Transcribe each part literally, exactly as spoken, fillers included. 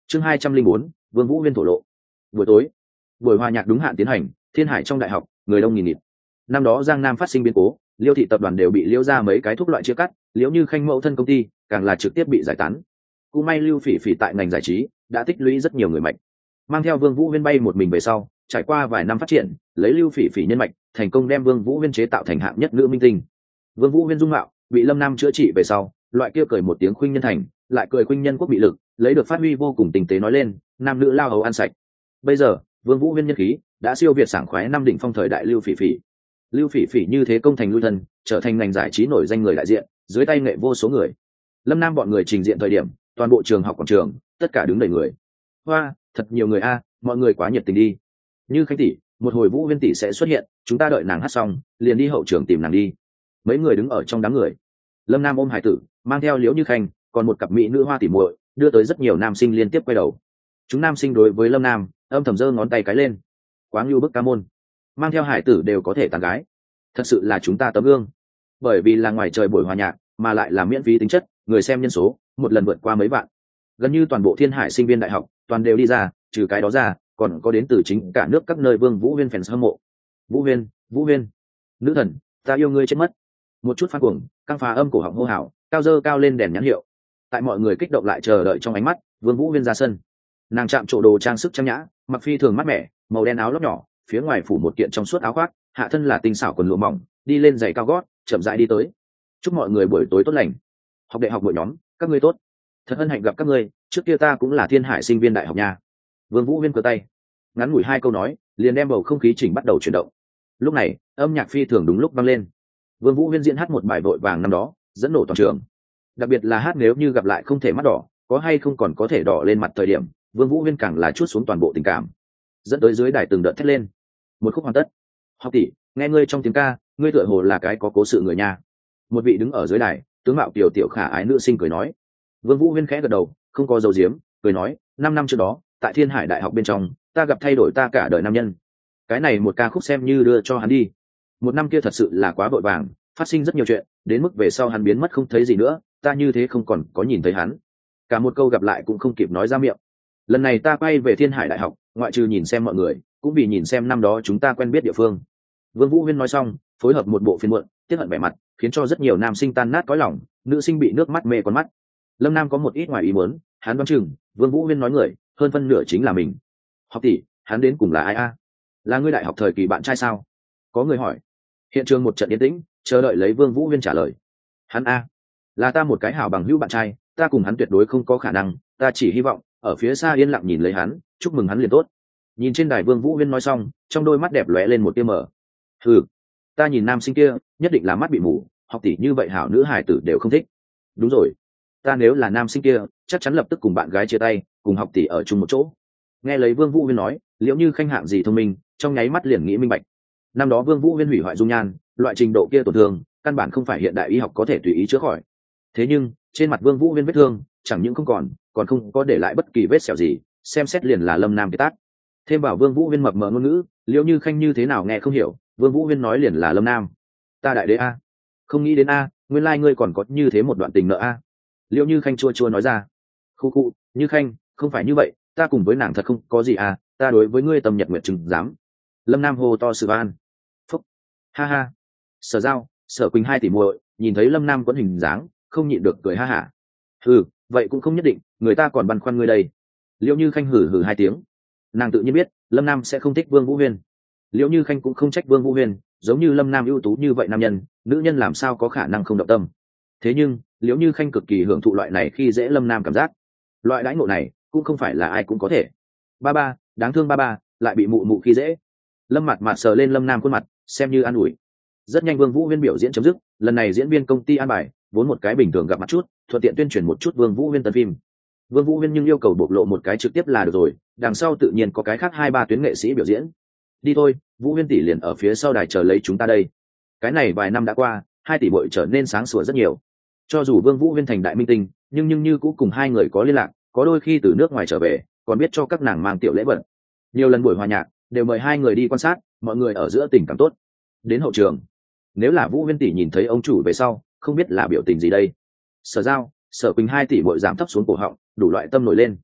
chương hai trăm linh bốn vương vũ huyên thổ lộ. Buổi tối, buổi hòa nhạc đúng hạn tiến hành, thiên hải trong đại học người đông nghìn nghịt. Năm đó giang nam phát sinh biến cố, liêu thị tập đoàn đều bị liêu ra mấy cái thuốc loại chia cắt, liễu như khanh mẫu thân công ty càng là trực tiếp bị giải tán. Cũng may lưu phỉ phỉ tại ngành giải trí đã tích lũy rất nhiều người mạnh, mang theo vương vũ huyên bay một mình về sau, trải qua vài năm phát triển, lấy lưu phỉ phỉ nhân mạch thành công đem vương vũ huyên chế tạo thành hạng nhất nữ minh tinh. Vương vũ huyên dung mạo bị lâm nam chữa trị về sau, loại kia cười một tiếng khuynh nhân thành, lại cười khuynh nhân quốc bị lực, lấy được phát huy vô cùng tinh tế nói lên, nam nữ lao hầu ăn sạch. Bây giờ vương vũ huyên nhân khí đã siêu việt sảng khoái năm đỉnh phong thời đại lưu phỉ phỉ. Lưu phỉ phỉ như thế công thành lui thân, trở thành ngành giải trí nổi danh người đại diện, dưới tay nghệ vô số người. Lâm nam bọn người trình diện thời điểm, toàn bộ trường học quảng trường tất cả đứng đầy người. Hoa, thật nhiều người a, mọi người quá nhiệt tình đi. Như khanh tỷ, một hồi vũ huyên tỷ sẽ xuất hiện, chúng ta đợi nàng hát xong liền đi hậu trường tìm nàng đi. Mấy người đứng ở trong đám người. Lâm nam ôm hải tử, mang theo liễu như khanh, còn một cặp mỹ nữ hoa tỉ muội, đưa tới rất nhiều nam sinh liên tiếp quay đầu. Chúng nam sinh đối với lâm nam âm thầm giơ ngón tay cái lên. Quá ngưu bức ca môn, mang theo hải tử đều có thể tán gái, thật sự là chúng ta tấm gương. Bởi vì là ngoài trời buổi hòa nhạc mà lại là miễn phí tính chất, người xem nhân số một lần vượt qua mấy vạn, gần như toàn bộ thiên hải sinh viên đại học toàn đều đi ra, trừ cái đó ra còn có đến từ chính cả nước các nơi vương vũ huyên fans hâm mộ. Vũ huyên, vũ huyên, nữ thần, ta yêu ngươi chết mất. Một chút phát cuồng căng phá âm cổ họng hô hào, cao dơ cao lên đèn nhãn hiệu. Tại mọi người kích động lại chờ đợi trong ánh mắt, vương vũ huyên ra sân. Nàng chạm trổ đồ trang sức trang nhã, mặc phi thường mát mẻ, màu đen áo lót nhỏ, phía ngoài phủ một kiện trong suốt áo khoác, hạ thân là tinh xảo quần lụa mỏng, đi lên giày cao gót, chậm rãi đi tới. Chúc mọi người buổi tối tốt lành. Học đệ học buổi nhóm, các ngươi tốt. Thật hân hạnh gặp các ngươi, trước kia ta cũng là thiên hải sinh viên đại học nha. Vương vũ huyên cờ tay, ngắn ngủi hai câu nói liền đem bầu không khí chỉnh bắt đầu chuyển động. Lúc này âm nhạc phi thường đúng lúc vang lên. Vương vũ huyên diễn hát một bài vội vàng năm đó, dẫn nổ toàn trường. Đặc biệt là hát nếu như gặp lại không thể mắt đỏ, có hay không còn có thể đỏ lên mặt thời điểm, Vương vũ huyên càng là chút xuống toàn bộ tình cảm, dẫn tới dưới đài từng đợt thét lên. Một khúc hoàn tất. Học tỷ, nghe ngươi trong tiếng ca, ngươi tựa hồ là cái có cố sự người nha. Một vị đứng ở dưới đài tướng mạo tiểu tiểu khả ái nữ sinh cười nói. Vương vũ huyên khẽ gật đầu, không có dấu diếm, cười nói, năm năm trước đó tại thiên hải đại học bên trong, ta gặp thay đổi ta cả đời nam nhân. Cái này một ca khúc xem như đưa cho hắn đi. Một năm kia thật sự là quá vội vàng, phát sinh rất nhiều chuyện, đến mức về sau hắn biến mất không thấy gì nữa, ta như thế không còn có nhìn thấy hắn. Cả một câu gặp lại cũng không kịp nói ra miệng. Lần này ta quay về thiên hải đại học, ngoại trừ nhìn xem mọi người, cũng vì nhìn xem năm đó chúng ta quen biết địa phương. Vương vũ huyên nói xong, phối hợp một bộ phiên muộn tiếc hận vẻ mặt, khiến cho rất nhiều nam sinh tan nát cõi lòng, nữ sinh bị nước mắt mê con mắt. Lâm nam có một ít ngoài ý muốn, hắn đoán chừng Vương vũ huyên nói người hơn phân nửa chính là mình. Học tỷ, hắn đến cùng là ai a? Là ngươi đại học thời kỳ bạn trai sao? Có người hỏi. Hiện trường một trận yên tĩnh, chờ đợi lấy Vương vũ huyên trả lời. Hắn a, là ta một cái hảo bằng hữu bạn trai, ta cùng hắn tuyệt đối không có khả năng, ta chỉ hy vọng ở phía xa yên lặng nhìn lấy hắn, chúc mừng hắn liền tốt. Nhìn trên đài Vương vũ huyên nói xong, trong đôi mắt đẹp lóe lên một tia mờ. Hừ, ta nhìn nam sinh kia nhất định là mắt bị mù, học tỷ như vậy hảo nữ hài tử đều không thích. Đúng rồi, ta nếu là nam sinh kia chắc chắn lập tức cùng bạn gái chia tay, cùng học tỷ ở chung một chỗ. Nghe lấy Vương vũ huyên nói, liệu như khanh hạng gì thông minh, trong nháy mắt liền nghĩ minh bạch. Năm đó Vương vũ huyên hủy hoại dung nhan, loại trình độ kia tổn thương căn bản không phải hiện đại y học có thể tùy ý chữa khỏi. Thế nhưng trên mặt Vương vũ huyên vết thương chẳng những không còn, còn không có để lại bất kỳ vết sẹo gì, xem xét liền là lâm nam kiệt tác. Thêm bảo Vương vũ huyên mập mờ ngôn ngữ, liệu như khanh như thế nào nghe không hiểu, Vương vũ huyên nói liền là lâm nam. Ta đại đế a, không nghĩ đến a, nguyên lai like ngươi còn có như thế một đoạn tình nợ a. Liệu như khanh chua chua nói ra. Khu khu, như khanh, không phải như vậy, ta cùng với nàng thật không có gì à, ta đối với ngươi tâm nhật nguyệt chừng dám. Lâm nam hô to sự van. Phúc, ha ha. Sở giao, sở quỳnh hai tỷ muội nhìn thấy lâm nam quấn hình dáng, không nhịn được cười ha hả. Hừ, vậy cũng không nhất định, người ta còn băn khoăn ngươi đây. Liệu như khanh hử hử hai tiếng. Nàng tự nhiên biết lâm nam sẽ không thích Vương vũ huyên. Liệu như khanh cũng không trách Vương vũ huyên, giống như lâm nam ưu tú như vậy nam nhân, nữ nhân làm sao có khả năng không động tâm. Thế nhưng liễu như khanh cực kỳ hưởng thụ loại này khi dễ lâm nam cảm giác. Loại đãi ngộ này cũng không phải là ai cũng có thể. Ba ba, đáng thương ba ba, lại bị mụ mụ khi dễ. Lâm mặt mặt sờ lên lâm nam khuôn mặt, xem như an ủi. Rất nhanh Vương vũ huyên biểu diễn chấm dứt, lần này diễn viên công ty an bài vốn một cái bình thường gặp mặt chút, thuận tiện tuyên truyền một chút Vương vũ huyên tân phim. Vương vũ huyên nhưng yêu cầu bộc lộ một cái trực tiếp là được rồi, đằng sau tự nhiên có cái khác hai ba tuyến nghệ sĩ biểu diễn. Đi thôi, vũ huyên tỷ liền ở phía sau đài chờ lấy chúng ta đây. Cái này vài năm đã qua, hai tỷ muội trở nên sáng sủa rất nhiều. Cho dù Vương vũ huyên thành đại minh tinh, nhưng nhưng như cũng cùng hai người có liên lạc, có đôi khi từ nước ngoài trở về còn biết cho các nàng mang tiểu lễ vật. Nhiều lần buổi hòa nhạc đều mời hai người đi quan sát, mọi người ở giữa tình cảm tốt. Đến hậu trường, nếu là vũ huyên tỷ nhìn thấy ông chủ về sau, không biết là biểu tình gì đây. Sở giao, sở quỳnh hai tỷ muội giảm thấp xuống cổ họng, đủ loại tâm nổi lên.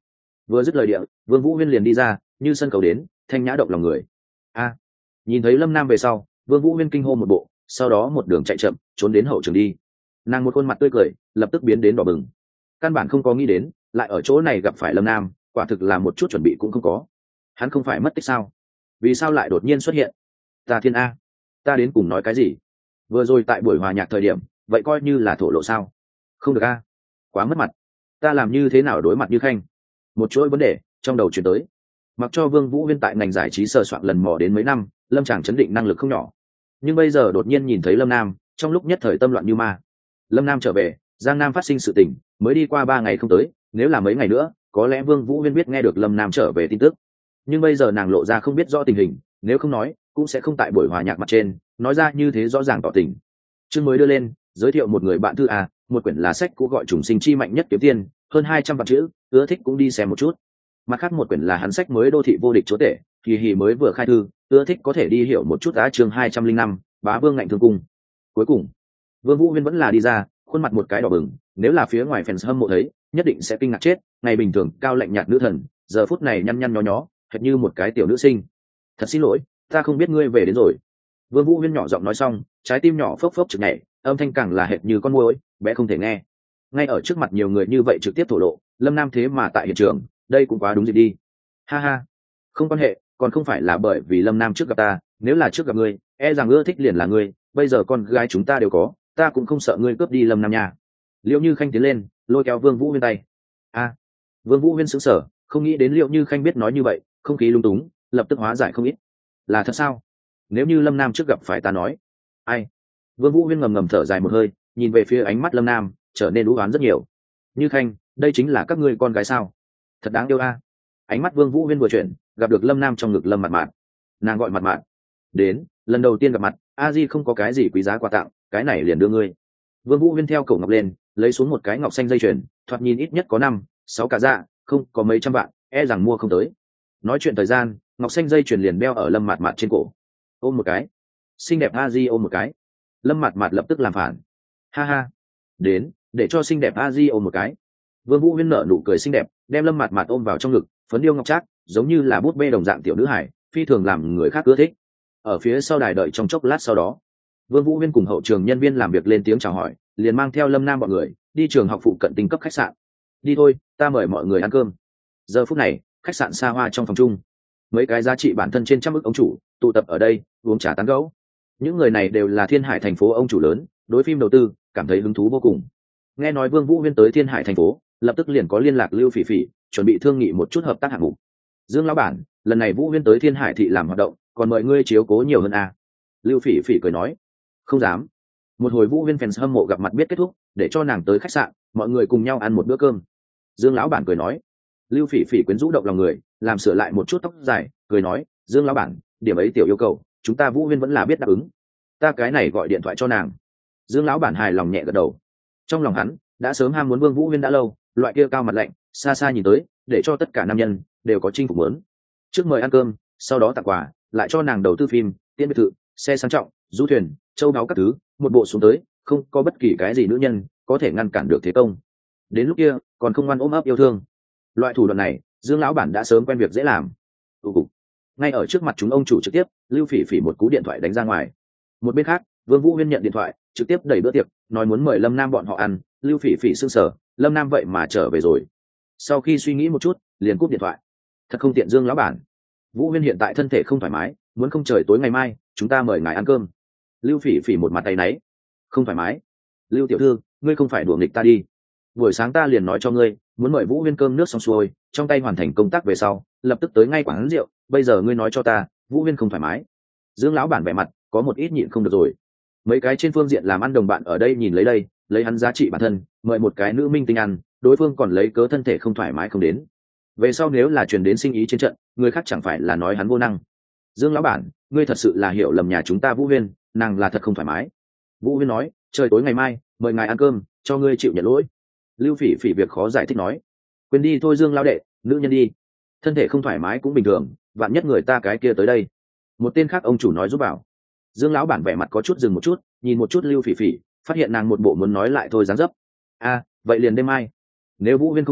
Vừa dứt lời địa, Vương Vũ Huyên liền đi ra, như sân cầu đến, thanh nhã động lòng người. A! Nhìn thấy Lâm Nam về sau, Vương Vũ Huyên kinh hô một bộ, sau đó một đường chạy chậm, trốn đến hậu trường đi. Nàng một khuôn mặt tươi cười, lập tức biến đến đỏ bừng. Căn bản không có nghĩ đến, lại ở chỗ này gặp phải Lâm Nam, quả thực là một chút chuẩn bị cũng không có. Hắn không phải mất tích sao? Vì sao lại đột nhiên xuất hiện? Ta thiên a, ta đến cùng nói cái gì? Vừa rồi tại buổi hòa nhạc thời điểm, vậy coi như là thổ lộ sao? Không được a, quá mất mặt. Ta làm như thế nào đối mặt Như Khanh? Một chuỗi vấn đề trong đầu chuyển tới. Mặc cho Vương Vũ Huyên tại ngành giải trí sờ soạn lần mò đến mấy năm, Lâm Tràng chấn định năng lực không nhỏ. Nhưng bây giờ đột nhiên nhìn thấy Lâm Nam, trong lúc nhất thời tâm loạn như ma. Lâm Nam trở về, Giang Nam phát sinh sự tình, mới đi qua ba ngày không tới, nếu là mấy ngày nữa, có lẽ Vương Vũ Huyên biết nghe được Lâm Nam trở về tin tức. Nhưng bây giờ nàng lộ ra không biết rõ tình hình, nếu không nói, cũng sẽ không tại buổi hòa nhạc mặt trên nói ra như thế rõ ràng tỏ tình. Chương mới đưa lên, giới thiệu một người bạn thư à, một quyển lá sách cũ gọi Trùng Sinh Chi Mạnh Nhất Kiếm Tiên, hơn hai trăm vạn chữ, ưa thích cũng đi xem một chút. Mặt khác một quyển là hắn sách mới Đô Thị Vô Địch Chúa Tể, kỳ hì mới vừa khai thư, ưa thích có thể đi hiểu một chút. Á chương hai trăm linh năm, Bá Vương ngạnh thương cung. Cuối cùng, Vương Vũ Huyên vẫn là đi ra, khuôn mặt một cái đỏ bừng, nếu là phía ngoài fans hâm mộ thấy, nhất định sẽ kinh ngạc chết, ngày bình thường cao lạnh nhạt nữ thần, giờ phút này nhăn nhăn nhó nhó, hệt như một cái tiểu nữ sinh. Thật xin lỗi, ta không biết ngươi về đến rồi. Vương Vũ Huyên nhỏ giọng nói xong, trái tim nhỏ phốc phốc chực nhảy, âm thanh càng là hệt như con muỗi, bé không thể nghe. Ngay ở trước mặt nhiều người như vậy trực tiếp thổ lộ, Lâm Nam thế mà tại hiện trường, đây cũng quá đúng dịp đi. Ha ha, không quan hệ, còn không phải là bởi vì Lâm Nam trước gặp ta, nếu là trước gặp ngươi, e rằng ưa thích liền là ngươi, bây giờ con gái chúng ta đều có, ta cũng không sợ ngươi cướp đi Lâm Nam nha. Liệu Như Khanh tiến lên, lôi kéo Vương Vũ Huyên tay. A, Vương Vũ Huyên sững sờ, không nghĩ đến Liệu Như Khanh biết nói như vậy, không khí lung túng, lập tức hóa giải không ít. Là thật sao? Nếu như Lâm Nam trước gặp phải ta nói, ai? Vương Vũ Huyên ngầm ngầm thở dài một hơi, nhìn về phía ánh mắt Lâm Nam, trở nên u ám rất nhiều. Như Khanh, đây chính là các ngươi con gái sao? Thật đáng yêu a. Ánh mắt Vương Vũ Huyên vừa chuyển, gặp được Lâm Nam trong ngực Lâm Mạt Mạt. Nàng gọi Mạt Mạt. Đến, lần đầu tiên gặp mặt, a di không có cái gì quý giá quà tặng, cái này liền đưa ngươi. Vương Vũ Huyên theo cổ ngọc lên, lấy xuống một cái ngọc xanh dây chuyền, thoạt nhìn ít nhất có năm, sáu cả dạ, không có mấy trăm vạn, e rằng mua không tới. Nói chuyện thời gian, ngọc xanh dây chuyền liền đeo ở Lâm Mạt Mạt trên cổ. Ôm một cái. Xinh đẹp a di ôm một cái. Lâm Mạt Mạt lập tức làm phản. Ha ha. Đến, để cho xinh đẹp a di ôm một cái. Vương Vũ Huyên nở nụ cười xinh đẹp, đem Lâm Mạt Mạt ôm vào trong ngực, phấn điêu ngọc trác, giống như là bút bê đồng dạng tiểu nữ hải, phi thường làm người khác ưa thích. Ở phía sau đài đợi trong chốc lát sau đó, Vương Vũ Huyên cùng hậu trường nhân viên làm việc lên tiếng chào hỏi, liền mang theo Lâm Nam bọn người đi trường học phụ cận tinh cấp khách sạn. Đi thôi, ta mời mọi người ăn cơm. Giờ phút này, khách sạn xa hoa trong phòng chung, mấy cái giá trị bản thân trên trăm ức ông chủ tụ tập ở đây uống trà tán gẫu. Những người này đều là Thiên Hải thành phố ông chủ lớn, đối phim đầu tư cảm thấy hứng thú vô cùng. Nghe nói Vương Vũ Huyên tới Thiên Hải thành phố, lập tức liền có liên lạc Lưu Phỉ Phỉ, chuẩn bị thương nghị một chút hợp tác hạng mục. Dương lão bản, lần này Vũ Huyên tới Thiên Hải thị làm hoạt động, còn mời ngươi chiếu cố nhiều hơn à? Lưu Phỉ Phỉ cười nói. Không dám. Một hồi Vũ Huyên fans hâm mộ gặp mặt biết kết thúc, để cho nàng tới khách sạn, mọi người cùng nhau ăn một bữa cơm. Dương lão bản cười nói. Lưu Phỉ Phỉ quyến rũ động lòng người, làm sửa lại một chút tóc dài, cười nói, Dương lão bản, điểm ấy tiểu yêu cầu, chúng ta Vũ Huyên vẫn là biết đáp ứng. Ta cái này gọi điện thoại cho nàng. Dương lão bản hài lòng nhẹ gật đầu. Trong lòng hắn đã sớm ham muốn Vương Vũ Huyên đã lâu, loại kia cao mặt lạnh, xa xa nhìn tới, để cho tất cả nam nhân đều có chinh phục muốn. Trước mời ăn cơm, sau đó tặng quà, lại cho nàng đầu tư phim, tiễn biệt thự, xe sang trọng, du thuyền, châu báu các thứ, một bộ xuống tới, không có bất kỳ cái gì nữ nhân có thể ngăn cản được thế công. Đến lúc kia, còn không ngoan ôm ấp yêu thương. Loại thủ đoạn này, Dương lão bản đã sớm quen việc dễ làm. Tụ cục. Ngay ở trước mặt chúng ông chủ trực tiếp, Lưu Phỉ Phỉ một cú điện thoại đánh ra ngoài. Một bên khác, Vương Vũ Huyên nhận điện thoại, trực tiếp đẩy bữa tiệc, nói muốn mời Lâm Nam bọn họ ăn. Lưu Phỉ Phỉ sững sờ, Lâm Nam vậy mà trở về rồi. Sau khi suy nghĩ một chút, liền cúp điện thoại. Thật không tiện Dương lão bản. Vũ Huyên hiện tại thân thể không thoải mái, muốn không trời tối ngày mai, chúng ta mời ngài ăn cơm. Lưu Phỉ Phỉ một mặt tay náy. Không thoải mái. Lưu tiểu thư, ngươi không phải đùa nghịch ta đi. Buổi sáng ta liền nói cho ngươi, muốn mời Vũ Huyên cơm nước xong xuôi, trong tay hoàn thành công tác về sau, lập tức tới ngay quán rượu, bây giờ ngươi nói cho ta, Vũ Huyên không thoải mái. Dương lão bản vẻ mặt có một ít nhịn không được rồi. Mấy cái trên phương diện làm ăn đồng bạn ở đây nhìn lấy đây, lấy hắn giá trị bản thân, mời một cái nữ minh tinh ăn, đối phương còn lấy cớ thân thể không thoải mái không đến. Về sau nếu là truyền đến sinh ý trên trận, người khác chẳng phải là nói hắn vô năng. Dương lão bản, ngươi thật sự là hiểu lầm nhà chúng ta Vũ Huyên, nàng là thật không thoải mái. Vũ Huyên nói, trời tối ngày mai, mời ngài ăn cơm, cho ngươi chịu nhận lỗi. Lưu Phỉ Phỉ việc khó giải thích nói, quên đi thôi Dương lão đệ, nữ nhân đi, thân thể không thoải mái cũng bình thường, vạn nhất người ta cái kia tới đây. Một tên khác ông chủ nói giúp bảo. Dương lão bản vẻ mặt có chút dừng một chút, nhìn một chút Lưu Phỉ Phỉ, phát hiện nàng một bộ muốn nói lại thôi dáng dấp. A, vậy liền đêm mai, nếu Vũ Huyên không tới,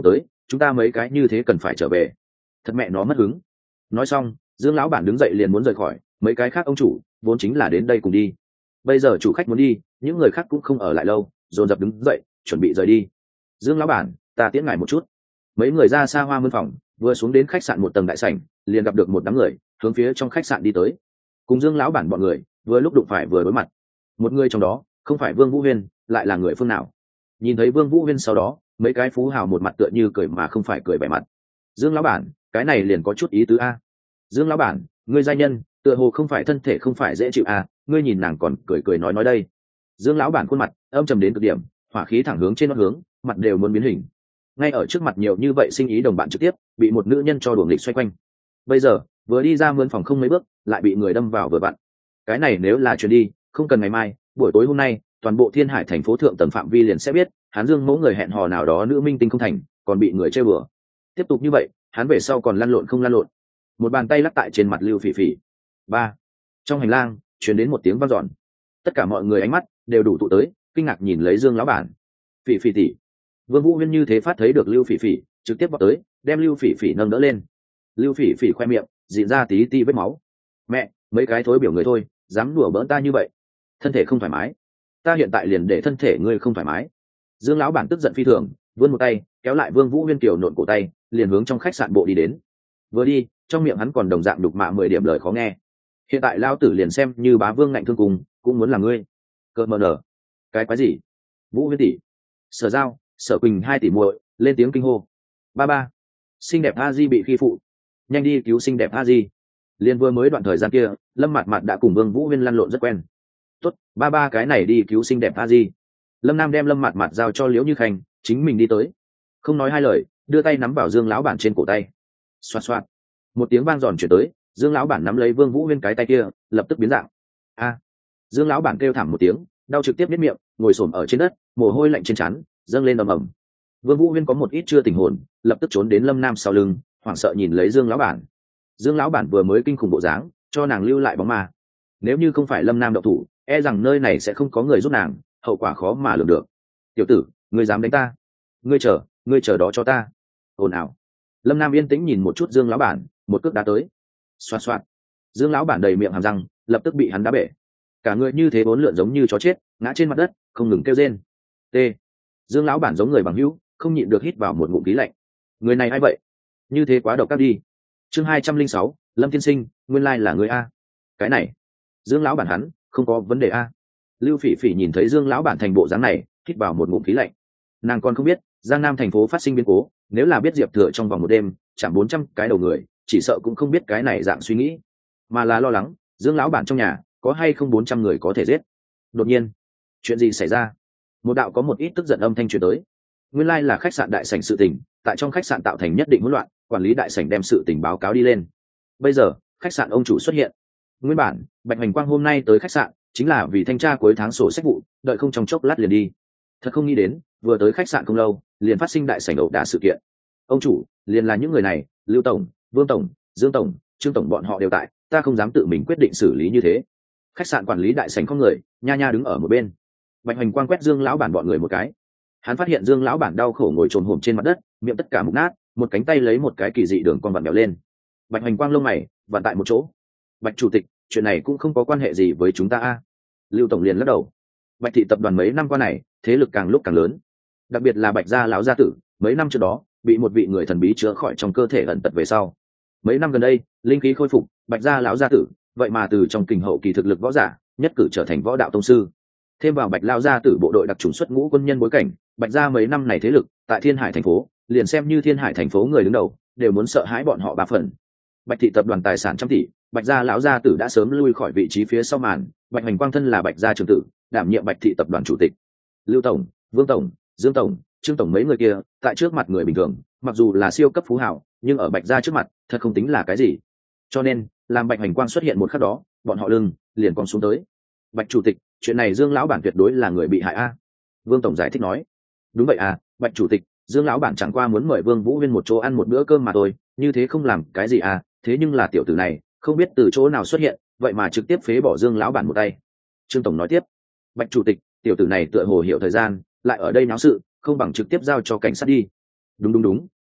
chúng ta mấy cái như thế cần phải trở về. Thật mẹ nó mất hứng. Nói xong, Dương lão bản đứng dậy liền muốn rời khỏi, mấy cái khác ông chủ vốn chính là đến đây cùng đi. Bây giờ chủ khách muốn đi, những người khác cũng không ở lại lâu, dồn dập đứng dậy chuẩn bị rời đi. Dương lão bản, ta tiễn ngài một chút. Mấy người ra xa hoa mân phòng, vừa xuống đến khách sạn một tầng đại sảnh, liền gặp được một đám người hướng phía trong khách sạn đi tới. Cùng Dương lão bản bọn người vừa lúc đụng phải vừa đối mặt. Một người trong đó không phải Vương Vũ Huyên, lại là người phương nào? Nhìn thấy Vương Vũ Huyên sau đó, mấy cái phú hào một mặt tựa như cười mà không phải cười vẻ mặt. Dương lão bản, cái này liền có chút ý tứ a. Dương lão bản, ngươi gia nhân tựa hồ không phải thân thể không phải dễ chịu a, ngươi nhìn nàng còn cười cười nói nói đây. Dương lão bản khuôn mặt âm trầm đến cực điểm, hỏa khí thẳng hướng trên nó hướng, mặt đều muốn biến hình. Ngay ở trước mặt nhiều như vậy sinh ý đồng bạn trực tiếp bị một nữ nhân cho đuổi nghịch xoay quanh. Bây giờ vừa đi ra mướn phòng không mấy bước, lại bị người đâm vào vừa vặn. Cái này nếu là chuyến đi, không cần ngày mai, buổi tối hôm nay, toàn bộ Thiên Hải thành phố thượng tầng phạm vi liền sẽ biết, hắn Dương mẫu người hẹn hò nào đó nữ minh tinh không thành, còn bị người chơi bừa. Tiếp tục như vậy, hắn về sau còn lăn lộn không lăn lộn. Một bàn tay lắc tại trên mặt Lưu Phỉ Phỉ. Ba. Trong hành lang truyền đến một tiếng vang dọn. Tất cả mọi người ánh mắt đều đủ tụ tới, kinh ngạc nhìn lấy Dương lão bản. Phỉ Phỉ tỷ. Vương Vũ Huyên như thế phát thấy được Lưu Phỉ Phỉ, trực tiếp vọt tới, đem Lưu Phỉ Phỉ nâng đỡ lên. Lưu Phỉ Phỉ khoe miệng dịn ra tí ti vết máu. Mẹ, mấy cái thối biểu người thôi, dám đùa bỡn ta như vậy. Thân thể không thoải mái, ta hiện tại liền để thân thể ngươi không thoải mái. Dương lão bản tức giận phi thường, vươn một tay kéo lại Vương Vũ Huyên kiều nộn cổ tay, liền hướng trong khách sạn bộ đi đến. Vừa đi, trong miệng hắn còn đồng dạng đục mạ mười điểm lời khó nghe. Hiện tại lão tử liền xem như bá vương ngạnh thương cùng, cũng muốn là ngươi. Cợt mờ nở. Cái quái gì? Vũ Huyên tỷ. Sở Giao, Sở Quỳnh hai tỷ muội lên tiếng kinh hô. Ba ba. Xinh đẹp A Di bị khi phụ, nhanh đi cứu xinh đẹp A Di. Liên vừa mới đoạn thời gian kia, Lâm Mạt Mạt đã cùng Vương Vũ Huyên lăn lộn rất quen. Tốt, ba ba cái này đi cứu xinh đẹp A Di. Lâm Nam đem Lâm Mạt Mạt giao cho Liễu Như Khanh, chính mình đi tới. Không nói hai lời, đưa tay nắm vào Dương lão bản trên cổ tay. Xoạt xoạt. Một tiếng vang giòn chuyển tới, Dương lão bản nắm lấy Vương Vũ Huyên cái tay kia, lập tức biến dạng. A. Dương lão bản kêu thảm một tiếng, đau trực tiếp biết miệng, ngồi xổm ở trên đất, mồ hôi lạnh trên trán dâng lên ầm ầm. Vương Vũ Huyên có một ít chưa tỉnh hồn, lập tức trốn đến Lâm Nam sau lưng, hoảng sợ nhìn lấy Dương lão bản. Dương lão bản vừa mới kinh khủng bộ dáng, cho nàng lưu lại bóng ma. Nếu như không phải Lâm Nam động thủ, e rằng nơi này sẽ không có người giúp nàng, hậu quả khó mà lường được. Tiểu tử, ngươi dám đánh ta? Ngươi chờ, ngươi chờ đó cho ta. Ồn ào. Lâm Nam yên tĩnh nhìn một chút Dương lão bản, một cước đá tới. Xoạt xoạt. Dương lão bản đầy miệng hàm răng, lập tức bị hắn đá bể. Cả người như thế bốn lượn giống như chó chết, ngã trên mặt đất, không ngừng kêu rên. T. Dương lão bản giống người bằng hữu, không nhịn được hít vào một ngụm khí lạnh. Người này ai vậy? Như thế quá độc ác đi. Chương hai trăm linh sáu, Lâm Thiên Sinh, nguyên lai là người a. Cái này, Dương lão bản hắn, không có vấn đề a. Lưu Phỉ Phỉ nhìn thấy Dương lão bản thành bộ dáng này, hít vào một ngụm khí lạnh. Nàng còn không biết, Giang Nam thành phố phát sinh biến cố, nếu là biết Diệp Thừa trong vòng một đêm chạm bốn trăm cái đầu người, chỉ sợ cũng không biết cái này dạng suy nghĩ, mà là lo lắng Dương lão bản trong nhà có hay không bốn trăm người có thể giết. Đột nhiên, chuyện gì xảy ra? Một đạo có một ít tức giận âm thanh truyền tới. Nguyên lai là khách sạn đại sảnh sự tình, tại trong khách sạn tạo thành nhất định hỗn loạn, quản lý đại sảnh đem sự tình báo cáo đi lên. Bây giờ, khách sạn ông chủ xuất hiện. Nguyên bản, Bạch Hoành Quang hôm nay tới khách sạn chính là vì thanh tra cuối tháng sổ sách vụ, đợi không trong chốc lát liền đi. Thật không nghĩ đến, vừa tới khách sạn không lâu, liền phát sinh đại sảnh ẩu đả sự kiện. Ông chủ, liền là những người này, Lưu tổng, Vương tổng, Dương tổng, Trương tổng bọn họ đều tại, ta không dám tự mình quyết định xử lý như thế. Khách sạn quản lý đại sảnh không người, nha nha đứng ở một bên. Bạch Hoành Quang quét Dương lão bản bọn người một cái. Hắn phát hiện Dương lão bản đau khổ ngồi trồm hổm trên mặt đất, miệng tất cả mục nát, một cánh tay lấy một cái kỳ dị đường con vặn bèo lên. Bạch Hoành Quang lông mày vặn tại một chỗ. Bạch chủ tịch, chuyện này cũng không có quan hệ gì với chúng ta a. Lưu tổng liền lắc đầu. Bạch thị tập đoàn mấy năm qua này, thế lực càng lúc càng lớn. Đặc biệt là Bạch gia lão gia tử, mấy năm trước đó, bị một vị người thần bí chữa khỏi trong cơ thể ẩn tật về sau. Mấy năm gần đây, linh khí khôi phục, Bạch gia lão gia tử, vậy mà từ trong kình hậu kỳ thực lực võ giả, nhất cử trở thành võ đạo tông sư. Thêm vào Bạch lão gia tử bộ đội đặc trùng xuất ngũ quân nhân bối cảnh, Bạch gia mấy năm này thế lực, tại Thiên Hải thành phố, liền xem như Thiên Hải thành phố người đứng đầu, đều muốn sợ hãi bọn họ ba phần. Bạch thị tập đoàn tài sản trăm tỷ, Bạch gia lão gia tử đã sớm lui khỏi vị trí phía sau màn, Bạch Hoành Quang thân là Bạch gia trưởng tử, đảm nhiệm Bạch thị tập đoàn chủ tịch. Lưu tổng, Vương tổng, Dương tổng, Trương tổng mấy người kia, tại trước mặt người bình thường, mặc dù là siêu cấp phú hào, nhưng ở Bạch gia trước mặt, thật không tính là cái gì. Cho nên, làm Bạch Hoành Quang xuất hiện một khắc đó, bọn họ lưng liền còn xuống tới. Bạch chủ tịch, chuyện này Dương lão bản tuyệt đối là người bị hại a. Vương tổng giải thích nói. Đúng vậy à, Bạch chủ tịch, Dương lão bản chẳng qua muốn mời Vương Vũ Huyên một chỗ ăn một bữa cơm mà thôi, như thế không làm cái gì à, thế nhưng là tiểu tử này, không biết từ chỗ nào xuất hiện, vậy mà trực tiếp phế bỏ Dương lão bản một tay. Trương tổng nói tiếp. Bạch chủ tịch, tiểu tử này tựa hồ hiểu thời gian, lại ở đây náo sự, không bằng trực tiếp giao cho cảnh sát đi. Đúng đúng đúng,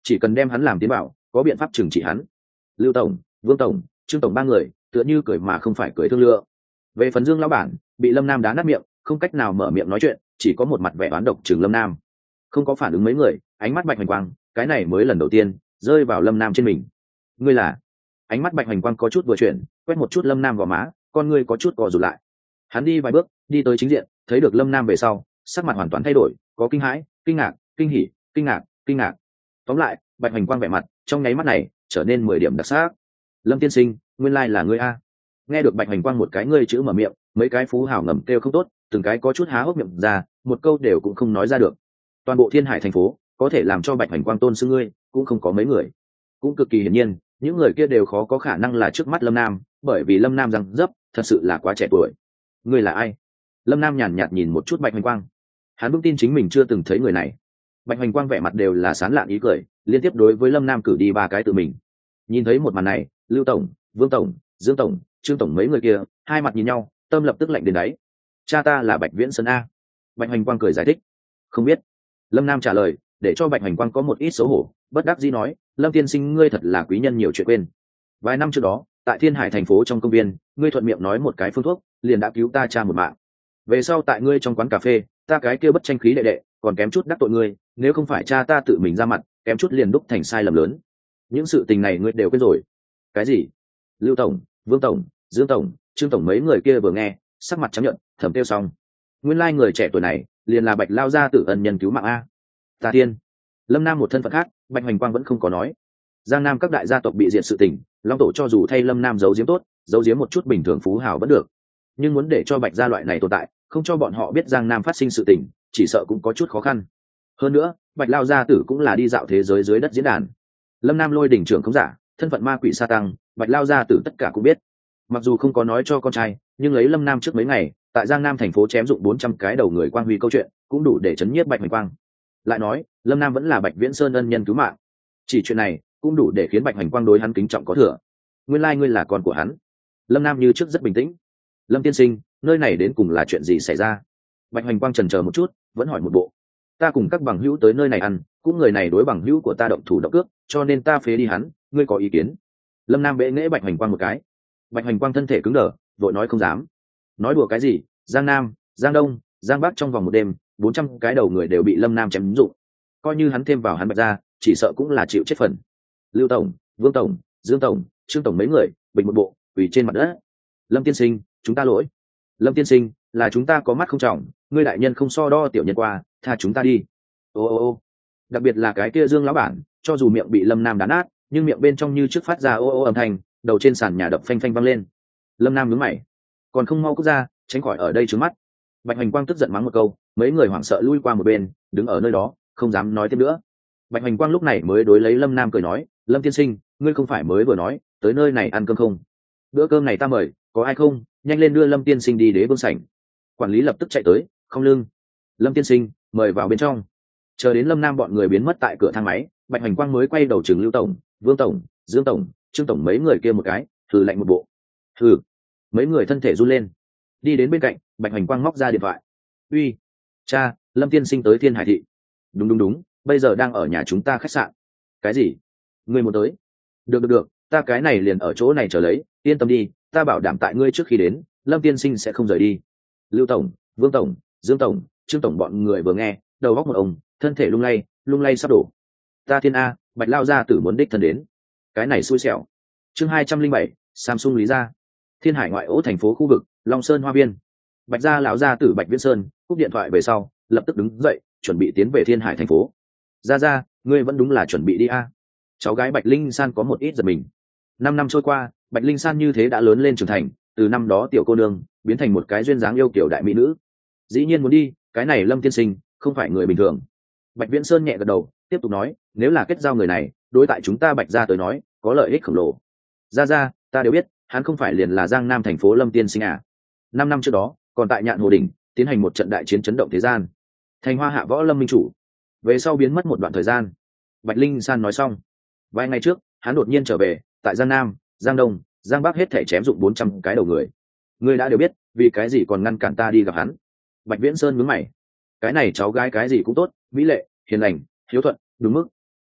chỉ cần đem hắn làm tiến bảo có biện pháp trừng trị hắn. Lưu tổng, Vương tổng, Trương tổng ba người tựa như cười mà không phải cười thương lựa. Về phần Dương lão bản bị Lâm Nam đá nát miệng, không cách nào mở miệng nói chuyện, chỉ có một mặt vẻ oán độc chừng Lâm Nam. Không có phản ứng mấy người, ánh mắt Bạch Hoành Quang cái này mới lần đầu tiên rơi vào Lâm Nam trên mình. Ngươi là? Ánh mắt Bạch Hoành Quang có chút vừa chuyển, quét một chút Lâm Nam vào má, con ngươi có chút co rụt lại. Hắn đi vài bước đi tới chính diện, thấy được Lâm Nam về sau, sắc mặt hoàn toàn thay đổi, có kinh hãi, kinh ngạc, kinh hỉ, kinh ngạc, kinh ngạc. Tóm lại, Bạch Hoành Quang vẻ mặt trong nháy mắt này trở nên mười điểm đặc sắc. Lâm tiên sinh, nguyên lai là ngươi a. Nghe được Bạch Hoành Quang một cái ngươi chữ mở miệng, mấy cái phú hào ngầm kêu không tốt, từng cái có chút há hốc miệng ra, một câu đều cũng không nói ra được. Toàn bộ Thiên Hải thành phố có thể làm cho Bạch Hoành Quang tôn xưng ngươi cũng không có mấy người. Cũng cực kỳ hiển nhiên, những người kia đều khó có khả năng là trước mắt Lâm Nam, bởi vì Lâm Nam răng dấp thật sự là quá trẻ tuổi. Ngươi là ai? Lâm Nam nhàn nhạt nhìn một chút Bạch Hoành Quang, hắn vững tin chính mình chưa từng thấy người này. Bạch Hoành Quang vẻ mặt đều là sán lạn ý cười, liên tiếp đối với Lâm Nam cử đi ba cái tự mình. Nhìn thấy một màn này, Lưu tổng, Vương tổng, Dương tổng, Trương tổng mấy người kia hai mặt nhìn nhau, tâm lập tức lạnh đến đáy. Cha ta là Bạch Viễn Sơn a. Bạch Hoành Quang cười giải thích. Không biết. Lâm Nam trả lời, để cho Bạch Hoành Quang có một ít xấu hổ, bất đắc dĩ nói, Lâm tiên sinh ngươi thật là quý nhân nhiều chuyện quên. Vài năm trước đó, tại Thiên Hải thành phố trong công viên, ngươi thuận miệng nói một cái phương thuốc, liền đã cứu ta cha một mạng. Về sau tại ngươi trong quán cà phê, ta cái kia bất tranh khí đệ đệ, còn kém chút đắc tội ngươi, nếu không phải cha ta tự mình ra mặt, kém chút liền đúc thành sai lầm lớn. Những sự tình này ngươi đều quên rồi. Cái gì? Lưu tổng, Vương tổng, Dương tổng, Trương tổng mấy người kia vừa nghe, sắc mặt trắng nhợt, thầm tiêu xong. Nguyên lai người trẻ tuổi này, liền là Bạch lao gia tử ân nhân cứu mạng a. Ta tiên. Lâm Nam một thân phận khác, Bạch Hoành Quang vẫn không có nói. Giang Nam các đại gia tộc bị diệt sự tình, Long tổ cho dù thay Lâm Nam giấu giếm tốt, giấu giếm một chút bình thường phú hào vẫn được, nhưng muốn để cho Bạch gia loại này tồn tại, không cho bọn họ biết Giang Nam phát sinh sự tình, chỉ sợ cũng có chút khó khăn. Hơn nữa, Bạch lao gia tử cũng là đi dạo thế giới dưới đất diễn đàn. Lâm Nam lôi đỉnh trưởng không giả, thân phận ma quỷ sa tăng, Bạch lao gia tử tất cả cũng biết. Mặc dù không có nói cho con trai, nhưng lấy Lâm Nam trước mấy ngày tại Giang Nam thành phố chém dụng bốn trăm cái đầu người quang huy câu chuyện, cũng đủ để chấn nhiếp Bạch Hoành Quang. Lại nói, Lâm Nam vẫn là Bạch Viễn Sơn ân nhân cứu mạng, chỉ chuyện này cũng đủ để khiến Bạch Hoành Quang đối hắn kính trọng có thừa. Nguyên lai ngươi là con của hắn. Lâm Nam như trước rất bình tĩnh. Lâm tiên sinh, nơi này đến cùng là chuyện gì xảy ra? Bạch Hoành Quang chần chờ một chút, vẫn hỏi một bộ. Ta cùng các bằng hữu tới nơi này ăn, cũng người này đối bằng hữu của ta động thủ động cước, cho nên ta phế đi hắn, ngươi có ý kiến? Lâm Nam bệ nghễ Bạch Hoành Quang một cái. Bạch Hoành Quang thân thể cứng đờ, vội nói không dám. Nói đùa cái gì? Giang Nam, Giang Đông, Giang Bắc trong vòng một đêm, bốn trăm cái đầu người đều bị Lâm Nam chém dụng. Coi như hắn thêm vào hắn Bạch gia, chỉ sợ cũng là chịu chết phần. Lưu tổng, Vương tổng, Dương tổng, Trương tổng mấy người, bình một bộ, quỳ trên mặt đất. Lâm tiên sinh, chúng ta lỗi. Lâm tiên sinh, là chúng ta có mắt không trọng, ngươi đại nhân không so đo tiểu nhân qua, tha chúng ta đi. Ô ô ô. Đặc biệt là cái kia Dương lão bản, cho dù miệng bị Lâm Nam đá nát, nhưng miệng bên trong như trước phát ra ô ô âm thanh, đầu trên sàn nhà đập phanh phanh văng lên. Lâm Nam nhướng mày, còn không mau cút ra, tránh khỏi ở đây trướng mắt. Bạch Hoành Quang tức giận mắng một câu, mấy người hoảng sợ lui qua một bên, đứng ở nơi đó, không dám nói tiếp nữa. Bạch Hoành Quang lúc này mới đối lấy Lâm Nam cười nói, Lâm tiên sinh, ngươi không phải mới vừa nói tới nơi này ăn cơm không? Bữa cơm này ta mời, có ai không? Nhanh lên đưa Lâm tiên sinh đi đế vương sảnh. Quản lý lập tức chạy tới, không lưng. Lâm tiên sinh, mời vào bên trong. Chờ đến Lâm Nam bọn người biến mất tại cửa thang máy, Bạch Hoành Quang mới quay đầu chừng Lưu tổng, Vương tổng, Dương tổng, Trương tổng mấy người kia một cái, thử lạnh một bộ. Thử. Mấy người thân thể run lên. Đi đến bên cạnh, Bạch Hoành Quang móc ra điện thoại. Uy, cha, Lâm tiên sinh tới Thiên Hải thị. Đúng đúng đúng, bây giờ đang ở nhà chúng ta khách sạn. Cái gì? Ngươi muốn tới? Được được được, ta cái này liền ở chỗ này chờ lấy, yên tâm đi, ta bảo đảm tại ngươi trước khi đến, Lâm tiên sinh sẽ không rời đi. Lưu tổng, Vương tổng, Dương tổng, Trương tổng bọn người vừa nghe, đầu góc một ông, thân thể lung lay, lung lay sắp đổ. Ta thiên a, Bạch lao gia tử muốn đích thân đến. Cái này xui xẻo. Chương hai trăm linh bảy, Samsung Lý gia. Thiên Hải ngoại ô thành phố khu vực, Long Sơn Hoa Viên. Bạch gia lão gia tử Bạch Viễn Sơn cúp điện thoại về sau, lập tức đứng dậy, chuẩn bị tiến về Thiên Hải thành phố. Gia gia, ngươi vẫn đúng là chuẩn bị đi a. Cháu gái Bạch Linh San có một ít giật mình. Năm năm trôi qua, Bạch Linh San như thế đã lớn lên trưởng thành, từ năm đó tiểu cô nương biến thành một cái duyên dáng yêu kiểu đại mỹ nữ. Dĩ nhiên muốn đi, cái này Lâm tiên sinh không phải người bình thường. Bạch Viễn Sơn nhẹ gật đầu, tiếp tục nói, nếu là kết giao người này, đối tại chúng ta Bạch gia tới nói, có lợi ích khổng lồ. Gia gia, ta đều biết, hắn không phải liền là Giang Nam thành phố Lâm tiên sinh à? Năm năm trước đó, còn tại Nhạn Hồ đỉnh tiến hành một trận đại chiến chấn động thế gian, thành Hoa hạ võ lâm minh chủ. Về sau biến mất một đoạn thời gian. Bạch Linh San nói xong. Vài ngày trước, hắn đột nhiên trở về, tại Giang Nam, Giang Đông, Giang Bắc hết thể chém dụng bốn trăm cái đầu người. Ngươi đã đều biết, vì cái gì còn ngăn cản ta đi gặp hắn? Bạch Viễn Sơn nhướng mày. Cái này cháu gái cái gì cũng tốt, mỹ lệ, hiền lành, hiếu thuận, đúng mức.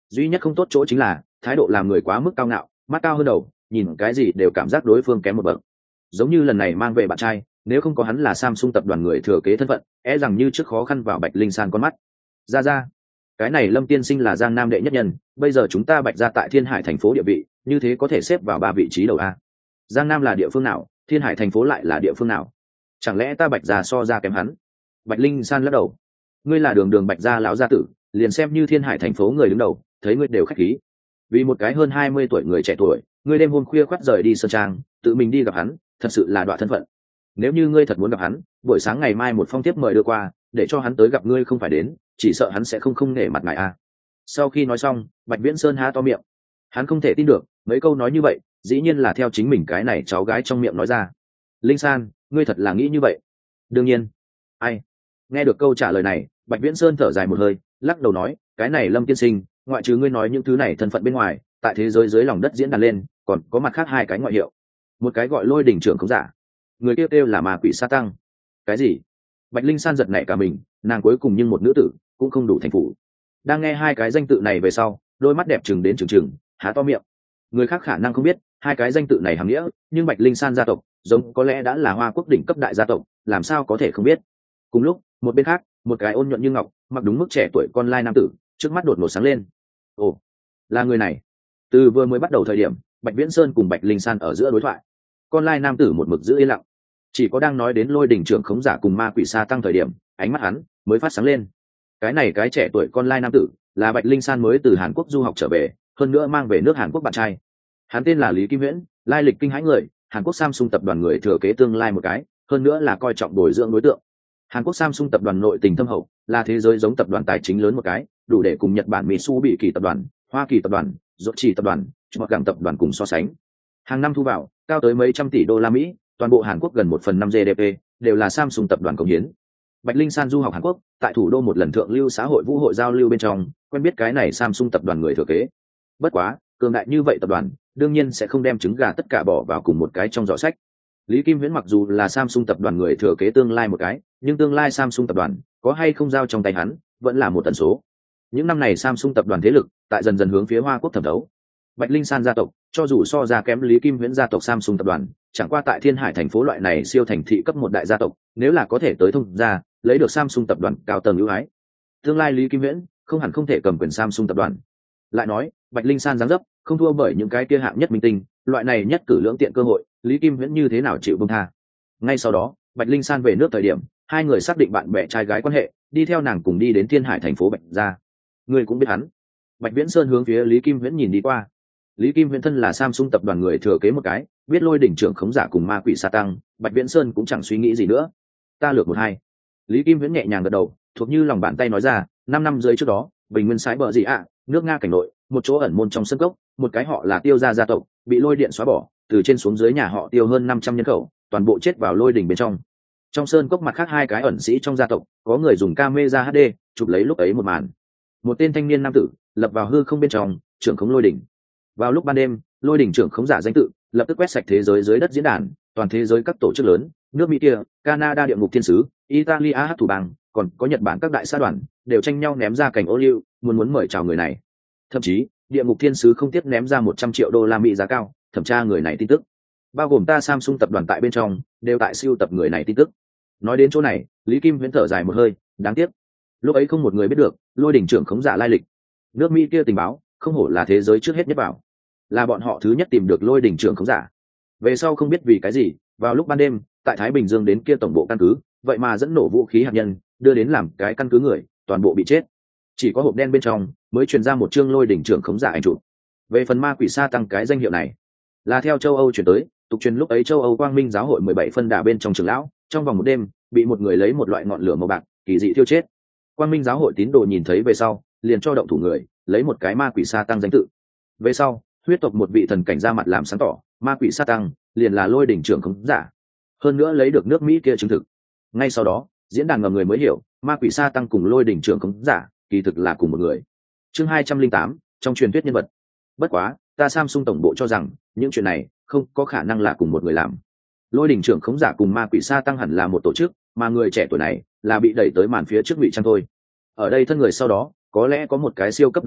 duy nhất không tốt chỗ chính là thái độ làm người quá mức cao ngạo, mắt cao hơn đầu, nhìn cái gì đều cảm giác đối phương kém một bậc. Giống như lần này mang về bạn trai, nếu không có hắn là Samsung tập đoàn người thừa kế thân phận, e rằng như trước khó khăn vào Bạch Linh San con mắt. Ra ra, cái này Lâm tiên sinh là Giang Nam đệ nhất nhân, bây giờ chúng ta Bạch gia tại Thiên Hải thành phố địa vị, như thế có thể xếp vào ba vị trí đầu a. Giang Nam là địa phương nào, Thiên Hải thành phố lại là địa phương nào? Chẳng lẽ ta Bạch gia so ra kém hắn? Bạch Linh San lắc đầu. Ngươi là đường đường Bạch gia lão gia tử, liền xem như Thiên Hải thành phố người đứng đầu, thấy ngươi đều khách khí. Vì một cái hơn hai mươi tuổi người trẻ tuổi, ngươi đêm hôm khuya khoắt rời đi sơn trang, tự mình đi gặp hắn, thật sự là đọa thân phận. Nếu như ngươi thật muốn gặp hắn, buổi sáng ngày mai một phong tiếp mời đưa qua, để cho hắn tới gặp ngươi không phải đến, chỉ sợ hắn sẽ không không nể mặt ngài a. Sau khi nói xong, Bạch Viễn Sơn há to miệng. Hắn không thể tin được, mấy câu nói như vậy, dĩ nhiên là theo chính mình cái này cháu gái trong miệng nói ra. Linh San, ngươi thật là nghĩ như vậy? Đương nhiên. Ai? Nghe được câu trả lời này, Bạch Viễn Sơn thở dài một hơi, lắc đầu nói, cái này Lâm tiên sinh, ngoại trừ ngươi nói những thứ này thân phận bên ngoài, tại thế giới dưới lòng đất diễn đàn lên, còn có mặt khác hai cái ngoại hiệu. Một cái gọi Lôi Đỉnh trưởng không giả, người kia kêu là Ma Quỷ Sa Tăng. Cái gì? Bạch Linh San giật nảy cả mình, nàng cuối cùng nhưng một nữ tử cũng không đủ thành phủ. Đang nghe hai cái danh tự này về sau, đôi mắt đẹp trừng đến trừng trừng, há to miệng. Người khác khả năng không biết hai cái danh tự này hàm nghĩa, nhưng Bạch Linh San gia tộc giống có lẽ đã là Hoa Quốc đỉnh cấp đại gia tộc, làm sao có thể không biết. Cùng lúc, một bên khác, một cái ôn nhuận như ngọc, mặc đúng mức trẻ tuổi con lai nam tử, trước mắt đột ngột sáng lên. Ồ, là người này. Từ vừa mới bắt đầu thời điểm, Bạch Viễn Sơn cùng Bạch Linh San ở giữa đối thoại, con lai nam tử một mực giữ yên lặng, chỉ có đang nói đến Lôi Đỉnh trưởng khống giả cùng Ma Quỷ Sa Tăng thời điểm, ánh mắt hắn mới phát sáng lên. Cái này cái trẻ tuổi con lai nam tử là Bạch Linh San mới từ Hàn Quốc du học trở về, hơn nữa mang về nước Hàn Quốc bạn trai. Hắn tên là Lý Kim Viễn, lai lịch kinh hãi người, Hàn Quốc Samsung tập đoàn người thừa kế tương lai một cái, hơn nữa là coi trọng bồi dưỡng đối tượng. Hàn Quốc Samsung tập đoàn nội tình thâm hậu, là thế giới giống tập đoàn tài chính lớn một cái, đủ để cùng Nhật Bản Mitsubishi tập đoàn, Hoa Kỳ tập đoàn, Dốt Chỉ tập đoàn, Trung Quốc tập đoàn cùng so sánh. Hàng năm thu vào cao tới mấy trăm tỷ đô la Mỹ, toàn bộ Hàn Quốc gần một phần năm giê đê pê đều là Samsung tập đoàn cống hiến. Bạch Linh San du học Hàn Quốc, tại thủ đô một lần thượng lưu xã hội vũ hội giao lưu bên trong, quen biết cái này Samsung tập đoàn người thừa kế. Bất quá, cường đại như vậy tập đoàn, đương nhiên sẽ không đem trứng gà tất cả bỏ vào cùng một cái trong giỏ sách. Lý Kim Viễn mặc dù là Samsung tập đoàn người thừa kế tương lai một cái, nhưng tương lai Samsung tập đoàn có hay không giao trong tay hắn, vẫn là một tần số. Những năm này Samsung tập đoàn thế lực tại dần dần hướng phía Hoa Quốc thẩm thấu. Bạch Linh San gia tộc, cho dù so ra kém Lý Kim Viễn gia tộc Samsung tập đoàn, chẳng qua tại Thiên Hải thành phố loại này siêu thành thị cấp một đại gia tộc, nếu là có thể tới thông ra, lấy được Samsung tập đoàn cao tầng ưu ái, tương lai Lý Kim Viễn không hẳn không thể cầm quyền Samsung tập đoàn. Lại nói, Bạch Linh San dáng dấp không thua bởi những cái kia hạng nhất minh tinh, loại này nhất cử lưỡng tiện cơ hội, Lý Kim Viễn như thế nào chịu buông tha. Ngay sau đó, Bạch Linh San về nước thời điểm, hai người xác định bạn bè trai gái quan hệ, đi theo nàng cùng đi đến Thiên Hải thành phố Bạch gia. Người cũng biết hắn. Bạch Viễn Sơn hướng phía Lý Kim Viễn nhìn đi qua. Lý Kim Viễn thân là Samsung tập đoàn người thừa kế một cái, biết Lôi Đỉnh trưởng khống giả cùng Ma Quỷ Sa Tăng, Bạch Viễn Sơn cũng chẳng suy nghĩ gì nữa. Ta lược một hai. Lý Kim Viễn nhẹ nhàng gật đầu, thuộc như lòng bàn tay nói ra, năm năm dưới trước đó, Bình Nguyên sái bờ gì ạ, nước Nga cảnh nội, một chỗ ẩn môn trong sân cốc, một cái họ là Tiêu gia gia tộc, bị lôi điện xóa bỏ, từ trên xuống dưới nhà họ Tiêu hơn năm trăm nhân khẩu, toàn bộ chết vào lôi đỉnh bên trong. Trong sơn cốc mặt khác hai cái ẩn sĩ trong gia tộc, có người dùng camera hát đê chụp lấy lúc ấy một màn. Một tên thanh niên nam tử lập vào hư không bên trong, trưởng khống lôi đỉnh. Vào lúc ban đêm, lôi đỉnh trưởng khống giả danh tự lập tức quét sạch thế giới dưới đất diễn đàn, toàn thế giới các tổ chức lớn, nước Mỹ kia, Canada địa ngục thiên sứ, Italia hát thủ bang, còn có Nhật Bản các đại xã đoàn, đều tranh nhau ném ra cảnh ô liu, muốn muốn mời chào người này. Thậm chí, địa ngục thiên sứ không tiếc ném ra một trăm triệu đô la Mỹ giá cao, thẩm tra người này tin tức. Bao gồm ta Samsung tập đoàn tại bên trong, đều tại siêu tập người này tin tức. Nói đến chỗ này, Lý Kim Viễn thở dài một hơi, đáng tiếc. Lúc ấy không một người biết được, lôi đỉnh trưởng khống giả lai lịch. Nước Mỹ kia tình báo, không hổ là thế giới trước hết nhất bảo. Là bọn họ thứ nhất tìm được lôi đỉnh trưởng khống giả. Về sau không biết vì cái gì, vào lúc ban đêm, tại Thái Bình Dương đến kia tổng bộ căn cứ, vậy mà dẫn nổ vũ khí hạt nhân, đưa đến làm cái căn cứ người, toàn bộ bị chết. Chỉ có hộp đen bên trong mới truyền ra một chương lôi đỉnh trưởng khống giả ảnh chụp. Về phần Ma Quỷ Sa Tăng cái danh hiệu này, là theo châu Âu chuyển tới, tục truyền lúc ấy châu Âu Quang Minh giáo hội mười bảy phân đà bên trong trường lão, trong vòng một đêm, bị một người lấy một loại ngọn lửa màu bạc, kỳ dị thiêu chết. Quang Minh giáo hội tín đồ nhìn thấy về sau, liền cho động thủ người, lấy một cái Ma Quỷ Sa Tăng danh tự. Về sau, huyết tộc một vị thần cảnh ra mặt làm sáng tỏ, Ma Quỷ Sa Tăng liền là lôi đỉnh trưởng khống giả. Hơn nữa lấy được nước Mỹ kia chứng thực. Ngay sau đó, diễn đàn ngầm người mới hiểu, Ma Quỷ Sa Tăng cùng lôi đỉnh trưởng khống giả, kỳ thực là cùng một người. Chương hai trăm linh tám, trong truyền thuyết nhân vật. Bất quá, ta Samsung tổng bộ cho rằng, những chuyện này không có khả năng là cùng một người làm. Lôi đỉnh trưởng khống giả cùng Ma Quỷ Sa Tăng hẳn là một tổ chức, mà người trẻ tuổi này là bị đẩy tới màn phía trước ngụy trang thôi. Ở đây thân người sau đó, có lẽ có một cái siêu cấp đoàn đội,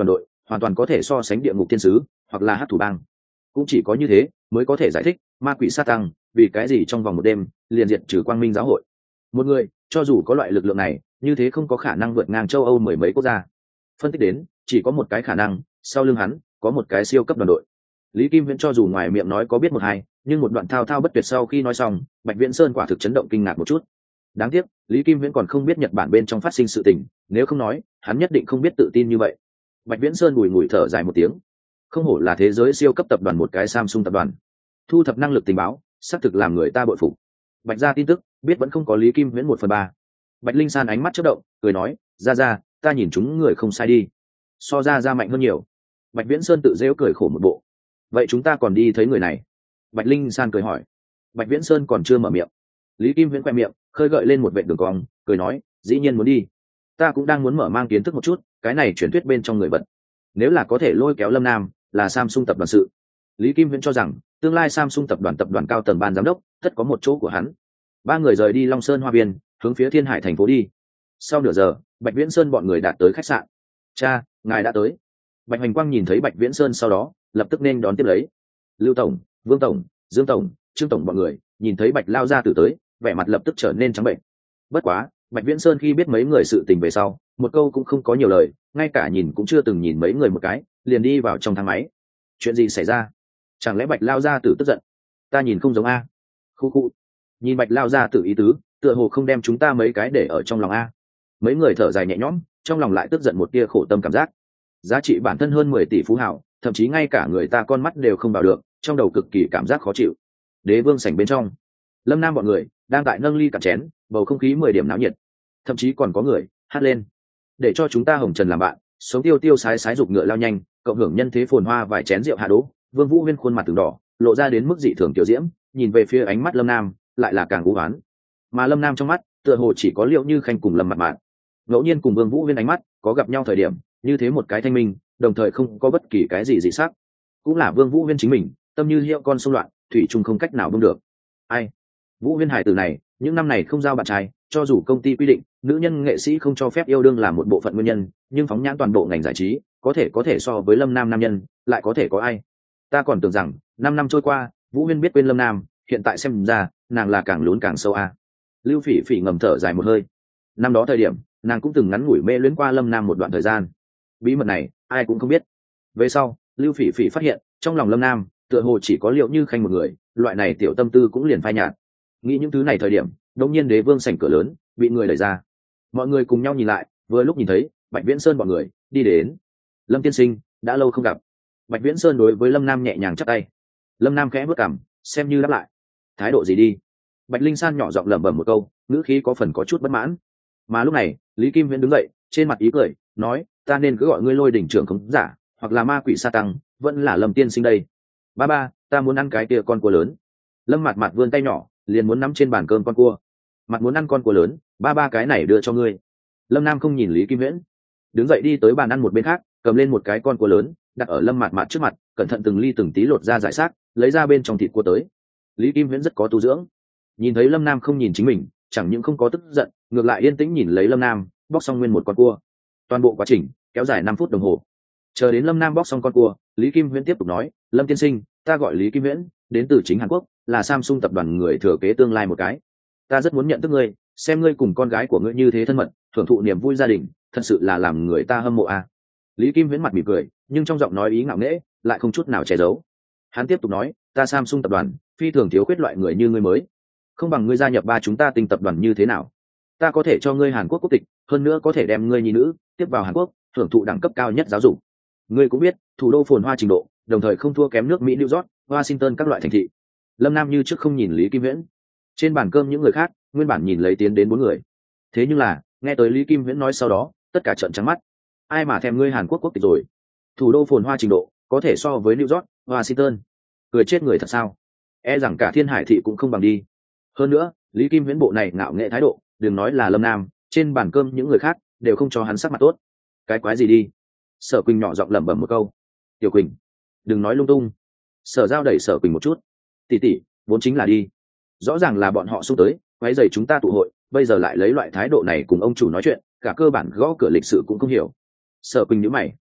hoàn toàn có thể so sánh địa ngục thiên sứ hoặc là hát thủ bang. Cũng chỉ có như thế mới có thể giải thích ma quỷ sa tăng vì cái gì trong vòng một đêm liền diệt trừ quang minh giáo hội. Một người cho dù có loại lực lượng này như thế không có khả năng vượt ngang châu Âu mười mấy quốc gia. Phân tích đến chỉ có một cái khả năng, sau lưng hắn có một cái siêu cấp đoàn đội. Lý Kim Viễn cho dù ngoài miệng nói có biết một hai, nhưng một đoạn thao thao bất tuyệt sau khi nói xong, Bạch Viễn Sơn quả thực chấn động kinh ngạc một chút. Đáng tiếc Lý Kim Viễn còn không biết Nhật Bản bên trong phát sinh sự tình, nếu không nói hắn nhất định không biết tự tin như vậy. Bạch Viễn Sơn bùi ngùi thở dài một tiếng, không hổ là thế giới siêu cấp tập đoàn một cái Samsung tập đoàn, thu thập năng lực tình báo xác thực làm người ta bội phục. Bạch gia tin tức biết vẫn không có Lý Kim Viễn một phần ba. Bạch Linh San ánh mắt chớp động, cười nói, ra ra, ta nhìn chúng người không sai đi, so ra ra mạnh hơn nhiều. Bạch Viễn Sơn tự dễu cười khổ một bộ, vậy chúng ta còn đi thấy người này? Bạch Linh San cười hỏi. Bạch Viễn Sơn còn chưa mở miệng, Lý Kim Viễn quẹt miệng khơi gợi lên một vệ đường cong, cười nói, dĩ nhiên muốn đi, ta cũng đang muốn mở mang kiến thức một chút cái này truyền thuyết bên trong người vật, nếu là có thể lôi kéo Lâm Nam là Samsung tập đoàn sự. Lý Kim Viễn cho rằng tương lai Samsung tập đoàn tập đoàn cao tầng ban giám đốc tất có một chỗ của hắn. Ba người rời đi Long Sơn Hoa Viên hướng phía Thiên Hải thành phố đi. Sau nửa giờ Bạch Viễn Sơn bọn người đạt tới khách sạn. Cha, ngài đã tới. Bạch Hoành Quang nhìn thấy Bạch Viễn Sơn sau đó lập tức nên đón tiếp lấy. Lưu tổng, Vương tổng, Dương tổng, Trương tổng bọn người nhìn thấy Bạch lao ra từ tới, vẻ mặt lập tức trở nên trắng bệnh. Bất quá Bạch Viễn Sơn khi biết mấy người sự tình về sau, một câu cũng không có nhiều lời, ngay cả nhìn cũng chưa từng nhìn mấy người một cái, liền đi vào trong thang máy. Chuyện gì xảy ra? Chẳng lẽ Bạch lao ra tử tức giận? Ta nhìn không giống a. Khu khu. Nhìn Bạch lao ra tử ý tứ, tựa hồ không đem chúng ta mấy cái để ở trong lòng a. Mấy người thở dài nhẹ nhõm, trong lòng lại tức giận một tia khổ tâm cảm giác. Giá trị bản thân hơn mười tỷ phú hào, thậm chí ngay cả người ta con mắt đều không vào được, trong đầu cực kỳ cảm giác khó chịu. Đế vương sảnh bên trong, Lâm Nam bọn người đang tại nâng ly cạn chén, bầu không khí mười điểm náo nhiệt, thậm chí còn có người hát lên, để cho chúng ta hồng trần làm bạn, sống tiêu tiêu sái sái dục ngựa lao nhanh, cộng hưởng nhân thế phồn hoa. Vài chén rượu hạ đỗ, Vương Vũ Huyên khuôn mặt từng đỏ, lộ ra đến mức dị thường tiểu diễm, nhìn về phía ánh mắt Lâm Nam lại là càng u ám, mà Lâm Nam trong mắt tựa hồ chỉ có Liệu Như Khanh cùng Lâm Mạt Mạt. Ngẫu nhiên cùng Vương Vũ Huyên ánh mắt có gặp nhau thời điểm, như thế một cái thanh minh, đồng thời không có bất kỳ cái gì dị sắc. Cũng là Vương Vũ Huyên chính mình, tâm như hiệu con sông loạn, thủy chung không cách nào buông được. Ai? Vũ Huyên hải tử này, những năm này không giao bạn trai, cho dù công ty quy định nữ nhân nghệ sĩ không cho phép yêu đương là một bộ phận nguyên nhân, nhưng phóng nhãn toàn bộ ngành giải trí, có thể có thể so với Lâm Nam nam nhân, lại có thể có ai? Ta còn tưởng rằng năm năm trôi qua, Vũ Huyên biết quên Lâm Nam, hiện tại xem ra, nàng là càng lún càng sâu a. À. Lưu Phỉ Phỉ ngầm thở dài một hơi. Năm đó thời điểm, nàng cũng từng ngắn ngủi mê luyến qua Lâm Nam một đoạn thời gian. Bí mật này, ai cũng không biết. Về sau, Lưu Phỉ Phỉ phát hiện, trong lòng Lâm Nam, tựa hồ chỉ có Liệu Như Khanh một người, loại này tiểu tâm tư cũng liền phai nhạt. Nghĩ những thứ này thời điểm, đột nhiên Đế vương sảnh cửa lớn bị người đẩy ra. Mọi người cùng nhau nhìn lại, vừa lúc nhìn thấy Bạch Viễn Sơn bọn người đi đến. Lâm tiên sinh, đã lâu không gặp. Bạch Viễn Sơn đối với Lâm Nam nhẹ nhàng chắp tay. Lâm Nam khẽ bước cằm, xem như đáp lại. Thái độ gì đi? Bạch Linh San nhỏ giọng lẩm bẩm một câu, ngữ khí có phần có chút bất mãn. Mà lúc này, Lý Kim Viễn đứng dậy, trên mặt ý cười, nói, ta nên cứ gọi ngươi Lôi đỉnh trưởng khống giả, hoặc là ma quỷ sa tăng, vẫn là Lâm tiên sinh đây. Ba ba, ta muốn ăn cái kia con cua lớn. Lâm Mạt Mạt vươn tay nhỏ, liền muốn nắm trên bàn cơm con cua. Mặt muốn ăn con cua lớn, ba ba cái này đưa cho ngươi. Lâm Nam không nhìn Lý Kim Viễn, đứng dậy đi tới bàn ăn một bên khác, cầm lên một cái con cua lớn, đặt ở Lâm Mạt Mạt trước mặt, cẩn thận từng ly từng tí lột ra giải xác, lấy ra bên trong thịt cua tới. Lý Kim Viễn rất có tu dưỡng, nhìn thấy Lâm Nam không nhìn chính mình, chẳng những không có tức giận, ngược lại yên tĩnh nhìn lấy Lâm Nam, bóc xong nguyên một con cua. Toàn bộ quá trình kéo dài năm phút đồng hồ. Chờ đến Lâm Nam bóc xong con cua, Lý Kim Viễn tiếp tục nói, Lâm tiên sinh, ta gọi Lý Kim Viễn, đến từ chính Hàn Quốc, là Samsung tập đoàn người thừa kế tương lai một cái. Ta rất muốn nhận thức ngươi, xem ngươi cùng con gái của ngươi như thế thân mật, thưởng thụ niềm vui gia đình, thật sự là làm người ta hâm mộ à. Lý Kim Viễn mặt mỉm cười, nhưng trong giọng nói ý ngạo nghễ, lại không chút nào che giấu. Hắn tiếp tục nói, ta Samsung tập đoàn, phi thường thiếu khuyết loại người như ngươi mới. Không bằng ngươi gia nhập ba chúng ta Tinh tập đoàn như thế nào? Ta có thể cho ngươi Hàn Quốc quốc tịch, hơn nữa có thể đem ngươi nhi nữ tiếp vào Hàn Quốc, hưởng thụ đẳng cấp cao nhất giáo dục. Ngươi cũng biết, thủ đô phồn hoa trình độ, đồng thời không thua kém nước Mỹ New York, Washington các loại thành thị. Lâm Nam như trước không nhìn Lý Kim Viễn. Trên bàn cơm những người khác, nguyên bản nhìn lấy tiến đến bốn người. Thế nhưng là, nghe tới Lý Kim Viễn nói sau đó, tất cả trợn trắng mắt. Ai mà thèm ngươi Hàn Quốc quốc tịch rồi? Thủ đô phồn hoa trình độ, có thể so với New York, Washington. Cười chết người thật sao? E rằng cả Thiên Hải thị cũng không bằng đi. Hơn nữa, Lý Kim Viễn bộ này ngạo nghệ thái độ, đừng nói là Lâm Nam, trên bàn cơm những người khác đều không cho hắn sắc mặt tốt. Cái quái gì đi? Sở Quỳnh nhỏ giọng lẩm bẩm một câu. Tiểu Quỳnh, đừng nói lung tung. Sở Giao đẩy Sở Quỳnh một chút. Tỷ tỷ, vốn chính là đi. Rõ ràng là bọn họ xung tới, quấy rầy chúng ta tụ hội, bây giờ lại lấy loại thái độ này cùng ông chủ nói chuyện, cả cơ bản gõ cửa lịch sự cũng không hiểu. Sở Quỳnh nhíu mày.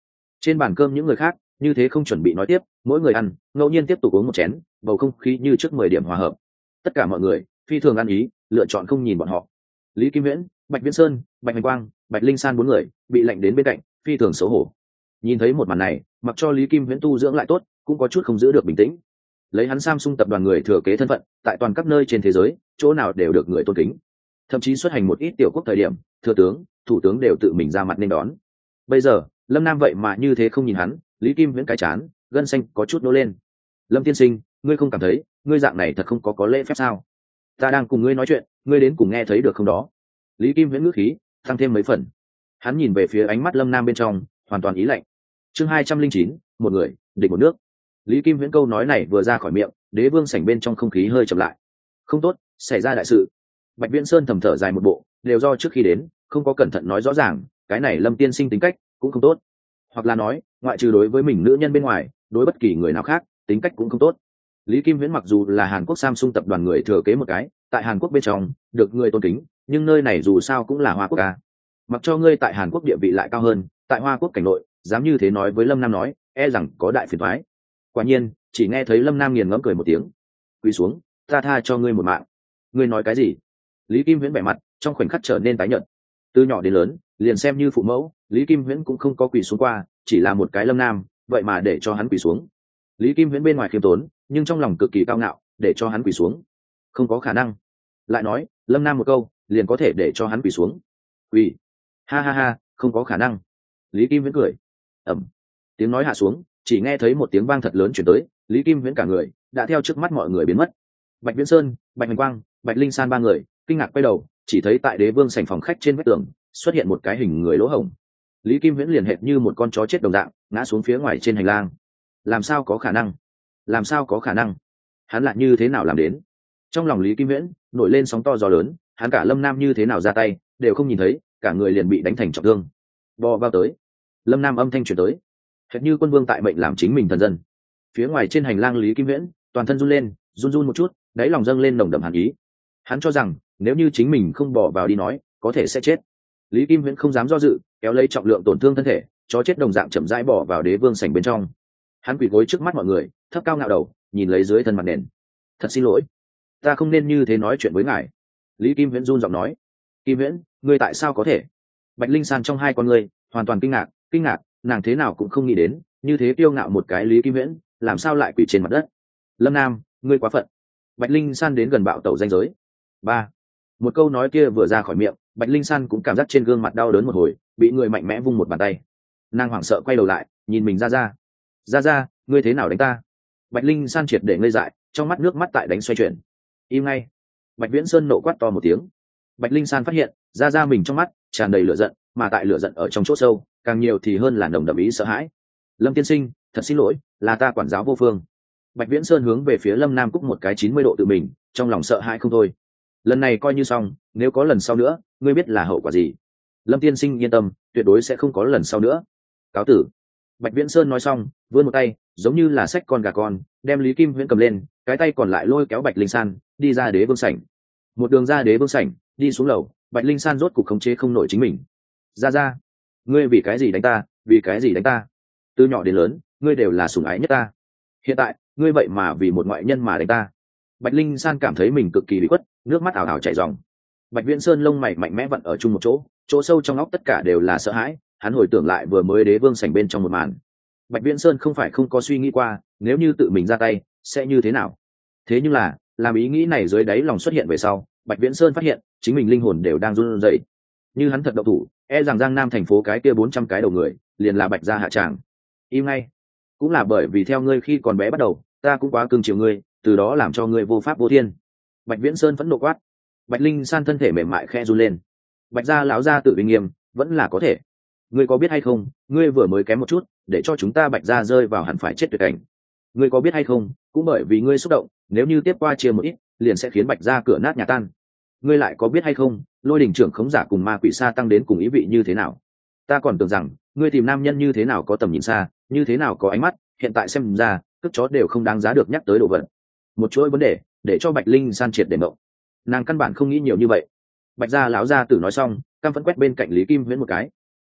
Trên bàn cơm những người khác như thế không chuẩn bị nói tiếp, mỗi người ăn ngẫu nhiên tiếp tục uống một chén, bầu không khí như trước mười điểm hòa hợp. Tất cả mọi người phi thường ăn ý, lựa chọn không nhìn bọn họ. Lý Kim Viễn, Bạch Viễn Sơn, Bạch Hành Quang, Bạch Linh San bốn người bị lệnh đến bên cạnh, phi thường xấu hổ. Nhìn thấy một màn này, mặc cho Lý Kim Viễn tu dưỡng lại tốt, cũng có chút không giữ được bình tĩnh. Lấy hắn Samsung tập đoàn người thừa kế thân phận, tại toàn các nơi trên thế giới, chỗ nào đều được người tôn kính. Thậm chí xuất hành một ít tiểu quốc thời điểm, thừa tướng, thủ tướng đều tự mình ra mặt nên đón. Bây giờ, Lâm Nam vậy mà như thế không nhìn hắn, Lý Kim Viễn cái chán gân xanh có chút nô lên. Lâm tiên sinh, ngươi không cảm thấy ngươi dạng này thật không có có lễ phép sao? Ta đang cùng ngươi nói chuyện, ngươi đến cùng nghe thấy được không đó? Lý Kim Viễn ngữ khí tăng thêm mấy phần. Hắn nhìn về phía ánh mắt Lâm Nam bên trong, hoàn toàn ý lạnh. Chương hai trăm linh chín, một người địch một nước. Lý Kim Viễn câu nói này vừa ra khỏi miệng, đế vương sảnh bên trong không khí hơi chậm lại. Không tốt, xảy ra đại sự. Bạch Viễn Sơn thầm thở dài một bộ, đều do trước khi đến không có cẩn thận nói rõ ràng, cái này Lâm tiên sinh tính cách cũng không tốt, hoặc là nói ngoại trừ đối với mình nữ nhân bên ngoài, đối bất kỳ người nào khác tính cách cũng không tốt. Lý Kim Viễn mặc dù là Hàn Quốc Samsung tập đoàn người thừa kế một cái, tại Hàn Quốc bên trong được người tôn kính, nhưng nơi này dù sao cũng là Hoa Quốc ca. Mặc cho ngươi tại Hàn Quốc địa vị lại cao hơn, tại Hoa Quốc cảnh nội dám như thế nói với Lâm Nam nói, e rằng có đại phiền toái. Quả nhiên, chỉ nghe thấy Lâm Nam nghiền ngẫm cười một tiếng, quỳ xuống, ta tha cho ngươi một mạng. Ngươi nói cái gì? Lý Kim Viễn vẻ mặt trong khoảnh khắc trở nên tái nhợt. Từ nhỏ đến lớn, liền xem như phụ mẫu, Lý Kim Viễn cũng không có quỳ xuống qua, chỉ là một cái Lâm Nam, vậy mà để cho hắn quỳ xuống. Lý Kim Viễn bên ngoài khiêm tốn, nhưng trong lòng cực kỳ cao ngạo, để cho hắn quỳ xuống, không có khả năng. Lại nói, Lâm Nam một câu, liền có thể để cho hắn quỳ xuống. Quỳ? Ha ha ha, không có khả năng. Lý Kim Viễn cười. Ầm. Tiếng nói hạ xuống, chỉ nghe thấy một tiếng vang thật lớn truyền tới, Lý Kim Viễn cả người đã theo trước mắt mọi người biến mất. Bạch Viễn Sơn, Bạch Hành Quang, Bạch Linh San ba người kinh ngạc quay đầu, chỉ thấy tại đế vương sảnh phòng khách trên vách tường xuất hiện một cái hình người lỗ hổng. Lý Kim Viễn liền hệt như một con chó chết đồng dạng ngã xuống phía ngoài trên hành lang. Làm sao có khả năng? Làm sao có khả năng? Hắn lại như thế nào làm đến? Trong lòng Lý Kim Viễn nổi lên sóng to gió lớn, hắn cả Lâm Nam như thế nào ra tay đều không nhìn thấy, cả người liền bị đánh thành trọng thương. Bò vào tới. Lâm Nam âm thanh truyền tới, hệt như quân vương tại mệnh làm chính mình thần dân. Phía ngoài trên hành lang, Lý Kim Viễn toàn thân run lên, run run một chút, đáy lòng dâng lên nồng đậm hàn ý. Hắn cho rằng nếu như chính mình không bỏ vào đi nói, có thể sẽ chết. Lý Kim Viễn không dám do dự, kéo lấy trọng lượng tổn thương thân thể, chó chết đồng dạng chậm rãi bỏ vào đế vương sảnh bên trong. Hắn quỳ gối trước mắt mọi người, thấp cao ngạo đầu, nhìn lấy dưới thân mặt nền. Thật xin lỗi, ta không nên như thế nói chuyện với ngài. Lý Kim Viễn run giọng nói. Kim Viễn, ngươi tại sao có thể? Bạch Linh San trong hai con ngươi hoàn toàn kinh ngạc, kinh ngạc, nàng thế nào cũng không nghĩ đến, như thế kiêu ngạo một cái Lý Kim Viễn, làm sao lại quỳ trên mặt đất? Lâm Nam, ngươi quá phận. Bạch Linh San đến gần bạo tẩu danh giới. Ba. Một câu nói kia vừa ra khỏi miệng, Bạch Linh San cũng cảm giác trên gương mặt đau đớn một hồi, bị người mạnh mẽ vung một bàn tay. Nàng hoảng sợ quay đầu lại, nhìn mình ra ra. Ra ra, ngươi thế nào đánh ta? Bạch Linh San triệt để ngây dại, trong mắt nước mắt tại đánh xoay chuyển. Im ngay. Bạch Viễn Sơn nộ quát to một tiếng. Bạch Linh San phát hiện, ra ra mình trong mắt tràn đầy lửa giận, mà tại lửa giận ở trong chỗ sâu, càng nhiều thì hơn là nồng đậm ý sợ hãi. Lâm tiên sinh, thật xin lỗi, là ta quản giáo vô phương. Bạch Viễn Sơn hướng về phía Lâm Nam cúc một cái chín mươi độ tự mình, trong lòng sợ hãi không thôi. Lần này coi như xong, nếu có lần sau nữa, ngươi biết là hậu quả gì. Lâm tiên sinh yên tâm, tuyệt đối sẽ không có lần sau nữa. Cáo tử. Bạch Viễn Sơn nói xong, vươn một tay, giống như là xách con gà con, đem Lý Kim Viễn cầm lên, cái tay còn lại lôi kéo Bạch Linh San đi ra đế vương sảnh. Một đường ra đế vương sảnh, đi xuống lầu, Bạch Linh San rốt cục khống chế không nổi chính mình. Ra ra, ngươi vì cái gì đánh ta? Vì cái gì đánh ta? Từ nhỏ đến lớn, ngươi đều là sủng ái nhất ta. Hiện tại, ngươi vậy mà vì một ngoại nhân mà đánh ta. Bạch Linh San cảm thấy mình cực kỳ bị khuất, nước mắt ảo ảo chảy ròng. Bạch Viễn Sơn lông mày mạnh mẽ vặn ở chung một chỗ, chỗ sâu trong óc tất cả đều là sợ hãi. Hắn hồi tưởng lại vừa mới đế vương sảnh bên trong một màn. Bạch Viễn Sơn không phải không có suy nghĩ qua, nếu như tự mình ra tay sẽ như thế nào. Thế nhưng là, làm ý nghĩ này dưới đáy lòng xuất hiện về sau, Bạch Viễn Sơn phát hiện chính mình linh hồn đều đang run rẩy. Như hắn thật động thủ, e rằng Giang Nam thành phố cái kia bốn trăm cái đầu người liền là Bạch gia hạ tràng. Im ngay. Cũng là bởi vì theo ngươi khi còn bé bắt đầu, ta cũng quá cưng chiều ngươi, từ đó làm cho ngươi vô pháp vô thiên. Bạch Viễn Sơn phẫn nộ quát. Bạch Linh San thân thể mềm mại khe run lên. Bạch gia lão gia tự uy nghiêm vẫn là có thể. Ngươi có biết hay không, ngươi vừa mới kém một chút để cho chúng ta Bạch gia rơi vào hẳn phải chết tuyệt cảnh. Ngươi có biết hay không, cũng bởi vì ngươi xúc động, nếu như tiếp qua chia một ít, liền sẽ khiến Bạch gia cửa nát nhà tan. Ngươi lại có biết hay không, lôi đình trưởng khống giả cùng ma quỷ sa tăng đến cùng ý vị như thế nào. Ta còn tưởng rằng ngươi tìm nam nhân như thế nào có tầm nhìn xa, như thế nào có ánh mắt, hiện tại xem ra cất chó đều không đáng giá được nhắc tới đồ vật. Một chuỗi vấn đề để cho Bạch Linh San triệt để mộng. Nàng căn bản không nghĩ nhiều như vậy. Bạch gia lão gia tử nói xong, căm phẫn quét bên cạnh Lý Kim Viễn một cái.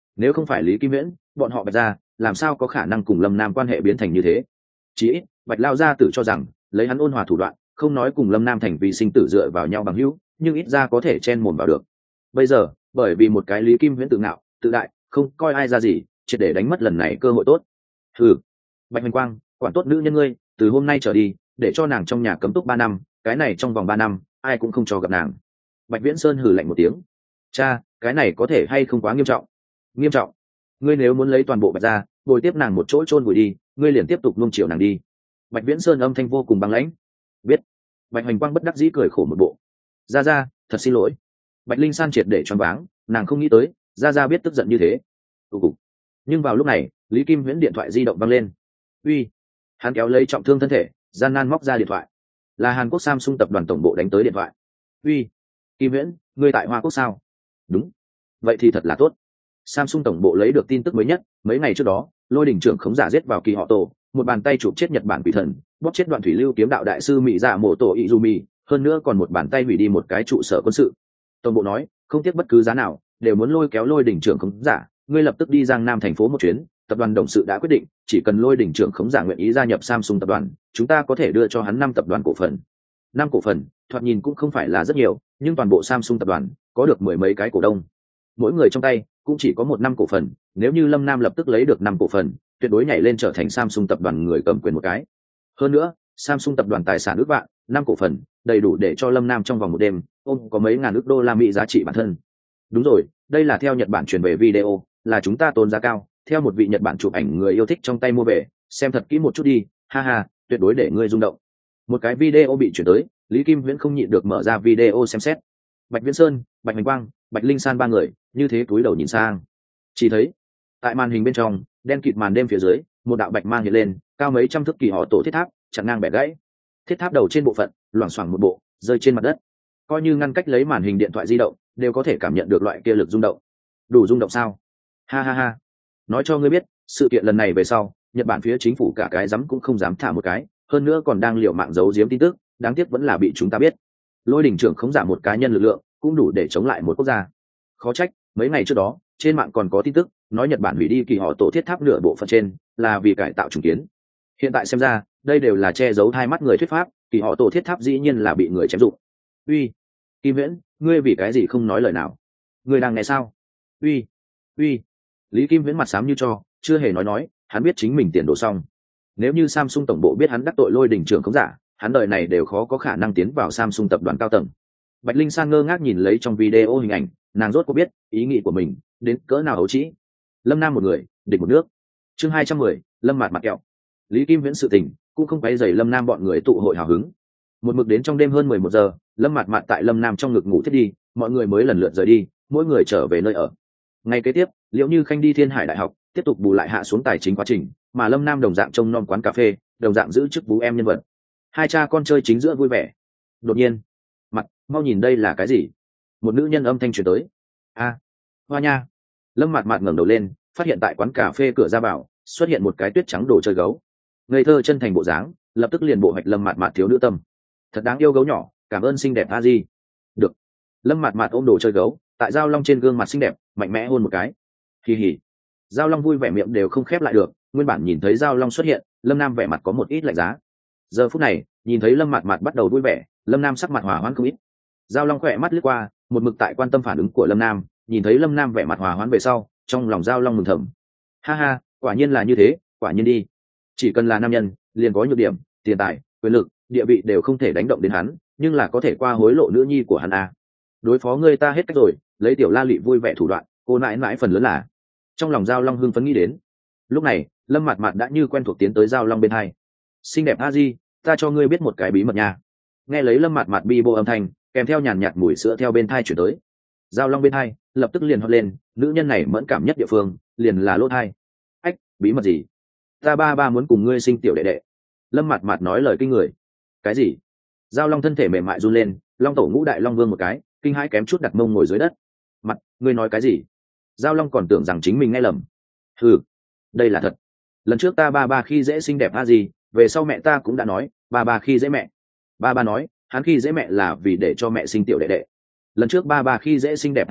nếu không phải lý kim viễn, bọn họ bạch gia làm sao có khả năng cùng lâm nam quan hệ biến thành như thế. Chỉ ít bạch lao gia tử cho rằng lấy hắn ôn hòa thủ đoạn, không nói cùng lâm nam thành vì sinh tử dựa vào nhau bằng hữu, nhưng ít ra có thể chen mồm vào được. Bây giờ bởi vì một cái lý kim viễn tự ngạo tự đại, không coi ai ra gì, triệt để đánh mất lần này cơ hội tốt. Ừ, bạch hoành quang, quản tốt nữ nhân ngươi, từ hôm nay trở đi để cho nàng trong nhà cấm túc ba năm, cái này trong vòng ba năm ai cũng không cho gặp nàng. Bạch Viễn Sơn hừ lạnh một tiếng. Cha, cái này có thể hay không quá nghiêm trọng? Nghiêm trọng? Ngươi nếu muốn lấy toàn bộ bạch ra bồi tiếp nàng một chỗ chôn vùi đi, ngươi liền tiếp tục nuông chiều nàng đi. Bạch Viễn Sơn âm thanh vô cùng băng lãnh. Biết. Bạch Hoành Quang bất đắc dĩ cười khổ một bộ. Ra ra, thật xin lỗi. Bạch Linh San triệt để choáng váng, nàng không nghĩ tới ra ra biết tức giận như thế. Tụ cục. Nhưng vào lúc này Lý Kim Viễn điện thoại di động vang lên. Uy. Hắn kéo lấy trọng thương thân thể, gian nan móc ra điện thoại. Là Hàn Quốc Samsung tập đoàn tổng bộ đánh tới điện thoại. Uy. Kim Viễn, ngươi tại Hoa Quốc sao? Đúng. Vậy thì thật là tốt. Samsung tổng bộ lấy được tin tức mới nhất, mấy ngày trước đó Lôi Đỉnh trưởng khống giả giết vào Kỳ Họ Tổ, một bàn tay chụp chết Nhật Bản quỷ thần, bóp chết Đoạn Thủy Lưu kiếm đạo đại sư Mỹ Dạ Mộ Tổ Izumi, hơn nữa còn một bàn tay hủy đi một cái trụ sở quân sự. Tổng bộ nói không tiếc bất cứ giá nào đều muốn lôi kéo Lôi Đỉnh trưởng khống giả, ngươi lập tức đi Giang Nam thành phố một chuyến. Tập đoàn đồng sự đã quyết định, chỉ cần Lôi Đỉnh trưởng khống giả nguyện ý gia nhập Samsung tập đoàn, chúng ta có thể đưa cho hắn năm tập đoàn cổ phần. Năm cổ phần, thoạt nhìn cũng không phải là rất nhiều, nhưng toàn bộ Samsung tập đoàn có được mười mấy cái cổ đông, mỗi người trong tay cũng chỉ có một năm cổ phần. Nếu như Lâm Nam lập tức lấy được năm cổ phần, tuyệt đối nhảy lên trở thành Samsung tập đoàn người cầm quyền một cái. Hơn nữa, Samsung tập đoàn tài sản ước vạn, năm cổ phần đầy đủ để cho Lâm Nam trong vòng một đêm ôm có mấy ngàn ước đô la Mỹ giá trị bản thân. Đúng rồi, đây là theo Nhật Bản truyền về video, là chúng ta tốn giá cao, theo một vị Nhật Bản chụp ảnh người yêu thích trong tay mua về, xem thật kỹ một chút đi, ha ha, tuyệt đối để ngươi rung động. Một cái video bị chuyển tới, Lý Kim Viễn không nhịn được mở ra video xem xét. Bạch Viễn Sơn, Bạch Hoành Quang, Bạch Linh San ba người như thế túi đầu nhìn sang, chỉ thấy tại màn hình bên trong đen kịt màn đêm phía dưới, một đạo bạch mang hiện lên, cao mấy trăm thước Kỳ Họ Tổ thiết tháp chặn ngang bẻ gãy, thiết tháp đầu trên bộ phận loảng xoảng một bộ rơi trên mặt đất, coi như ngăn cách lấy màn hình điện thoại di động đều có thể cảm nhận được loại kia lực rung động. Đủ rung động sao? Ha ha ha, nói cho ngươi biết, sự kiện lần này về sau Nhật Bản phía chính phủ cả cái dám cũng không dám thả một cái, hơn nữa còn đang liều mạng giấu giếm tin tức, đáng tiếc vẫn là bị chúng ta biết. Lôi Đỉnh trưởng không giảm một cá nhân lực lượng cũng đủ để chống lại một quốc gia. Khó trách mấy ngày trước đó trên mạng còn có tin tức nói Nhật Bản hủy đi Kỳ Họ Tổ thiết tháp nửa bộ phận trên là vì cải tạo trùng kiến. Hiện tại xem ra đây đều là che giấu hai mắt người thuyết pháp, Kỳ Họ Tổ thiết tháp dĩ nhiên là bị người chém dụng. Uy, Kim Viễn, ngươi vì cái gì không nói lời nào? Ngươi đang nghe sao? Uy, uy. Lý Kim Viễn mặt xám như cho, chưa hề nói nói, hắn biết chính mình tiền đổ xong. Nếu như Samsung tổng bộ biết hắn đắc tội Lôi Đỉnh trưởng khống giả, hắn đời này đều khó có khả năng tiến vào Samsung tập đoàn cao tầng. Bạch Linh San ngơ ngác nhìn lấy trong video hình ảnh, nàng rốt có biết ý nghĩ của mình đến cỡ nào ấu trĩ. Lâm Nam một người địch một nước. Chương hai trăm mười, Lâm Mạt mặt kẹo. Lý Kim Viễn sự tình cũng không quấy rầy Lâm Nam bọn người tụ hội hào hứng. Một mực đến trong đêm hơn mười một giờ, Lâm Mạt Mạt tại Lâm Nam trong ngực ngủ thiết đi, mọi người mới lần lượt rời đi, mỗi người trở về nơi ở. Ngày kế tiếp, Liễu Như Khanh đi Thiên Hải Đại học, tiếp tục bù lại hạ xuống tài chính quá trình, mà Lâm Nam đồng dạng trông nom quán cà phê, đồng dạng giữ chức vũ em nhân vật. Hai cha con chơi chính giữa vui vẻ. Đột nhiên, mặt, mau nhìn đây là cái gì? Một nữ nhân âm thanh truyền tới. A, Hoa Nha. Lâm Mạt Mạt ngẩng đầu lên, phát hiện tại quán cà phê cửa ra vào xuất hiện một cái tuyết trắng đồ chơi gấu. Ngây thơ chân thành bộ dáng, lập tức liền bộ hoạch Lâm Mạt Mạt thiếu nữ tâm. Thật đáng yêu gấu nhỏ, cảm ơn xinh đẹp a di. Được. Lâm Mạt Mạt ôm đồ chơi gấu, tại Giao Long trên gương mặt xinh đẹp mạnh mẽ hôn một cái. Kỳ hỉ. Giao Long vui vẻ miệng đều không khép lại được, nguyên bản nhìn thấy Giao Long xuất hiện, Lâm Nam vẻ mặt có một ít lạnh giá. Giờ phút này, nhìn thấy Lâm Mạt Mạt bắt đầu vui vẻ, Lâm Nam sắc mặt hòa hoãn không ít. Giao Long khỏe mắt lướt qua, một mực tại quan tâm phản ứng của Lâm Nam, nhìn thấy Lâm Nam vẻ mặt hòa hoãn về sau, trong lòng Giao Long mừng thầm. Ha ha, quả nhiên là như thế, quả nhiên đi. Chỉ cần là nam nhân, liền có nhược điểm, tiền tài, quyền lực, địa vị đều không thể đánh động đến hắn, nhưng là có thể qua hối lộ nữ nhi của hắn à. Đối phó người ta hết cách rồi, lấy tiểu La Lị vui vẻ thủ đoạn, cô nãi nãi phần lớn là. Trong lòng Giao Long hưng phấn nghĩ đến. Lúc này, Lâm Mạt Mạt đã như quen thuộc tiến tới Giao Long bên hai. Xinh đẹp a di, ta cho ngươi biết một cái bí mật nha. Nghe lấy Lâm Mạt Mạt bi bô âm thanh, kèm theo nhàn nhạt mùi sữa theo bên thai chuyển tới. Giao Long bên hai lập tức liền hót lên, nữ nhân này mẫn cảm nhất địa phương liền là lỗ thai. Ách, bí mật gì? Ta ba ba muốn cùng ngươi sinh tiểu đệ đệ. Lâm Mạt Mạt nói lời kinh người. Cái gì? Giao Long thân thể mềm mại run lên, Long tổ ngũ đại long vương một cái, kinh hãi kém chút đặt mông ngồi dưới đất. Mặt, ngươi nói cái gì? Giao Long còn tưởng rằng chính mình nghe lầm. Ừ, đây là thật. Lần trước ta ba ba khi dễ xinh đẹp a gì, về sau mẹ ta cũng đã nói, ba ba khi dễ mẹ. Ba ba nói, hắn khi dễ mẹ là vì để cho mẹ sinh tiểu đệ đệ. Lần trước ba ba khi dễ xinh đẹp a gì,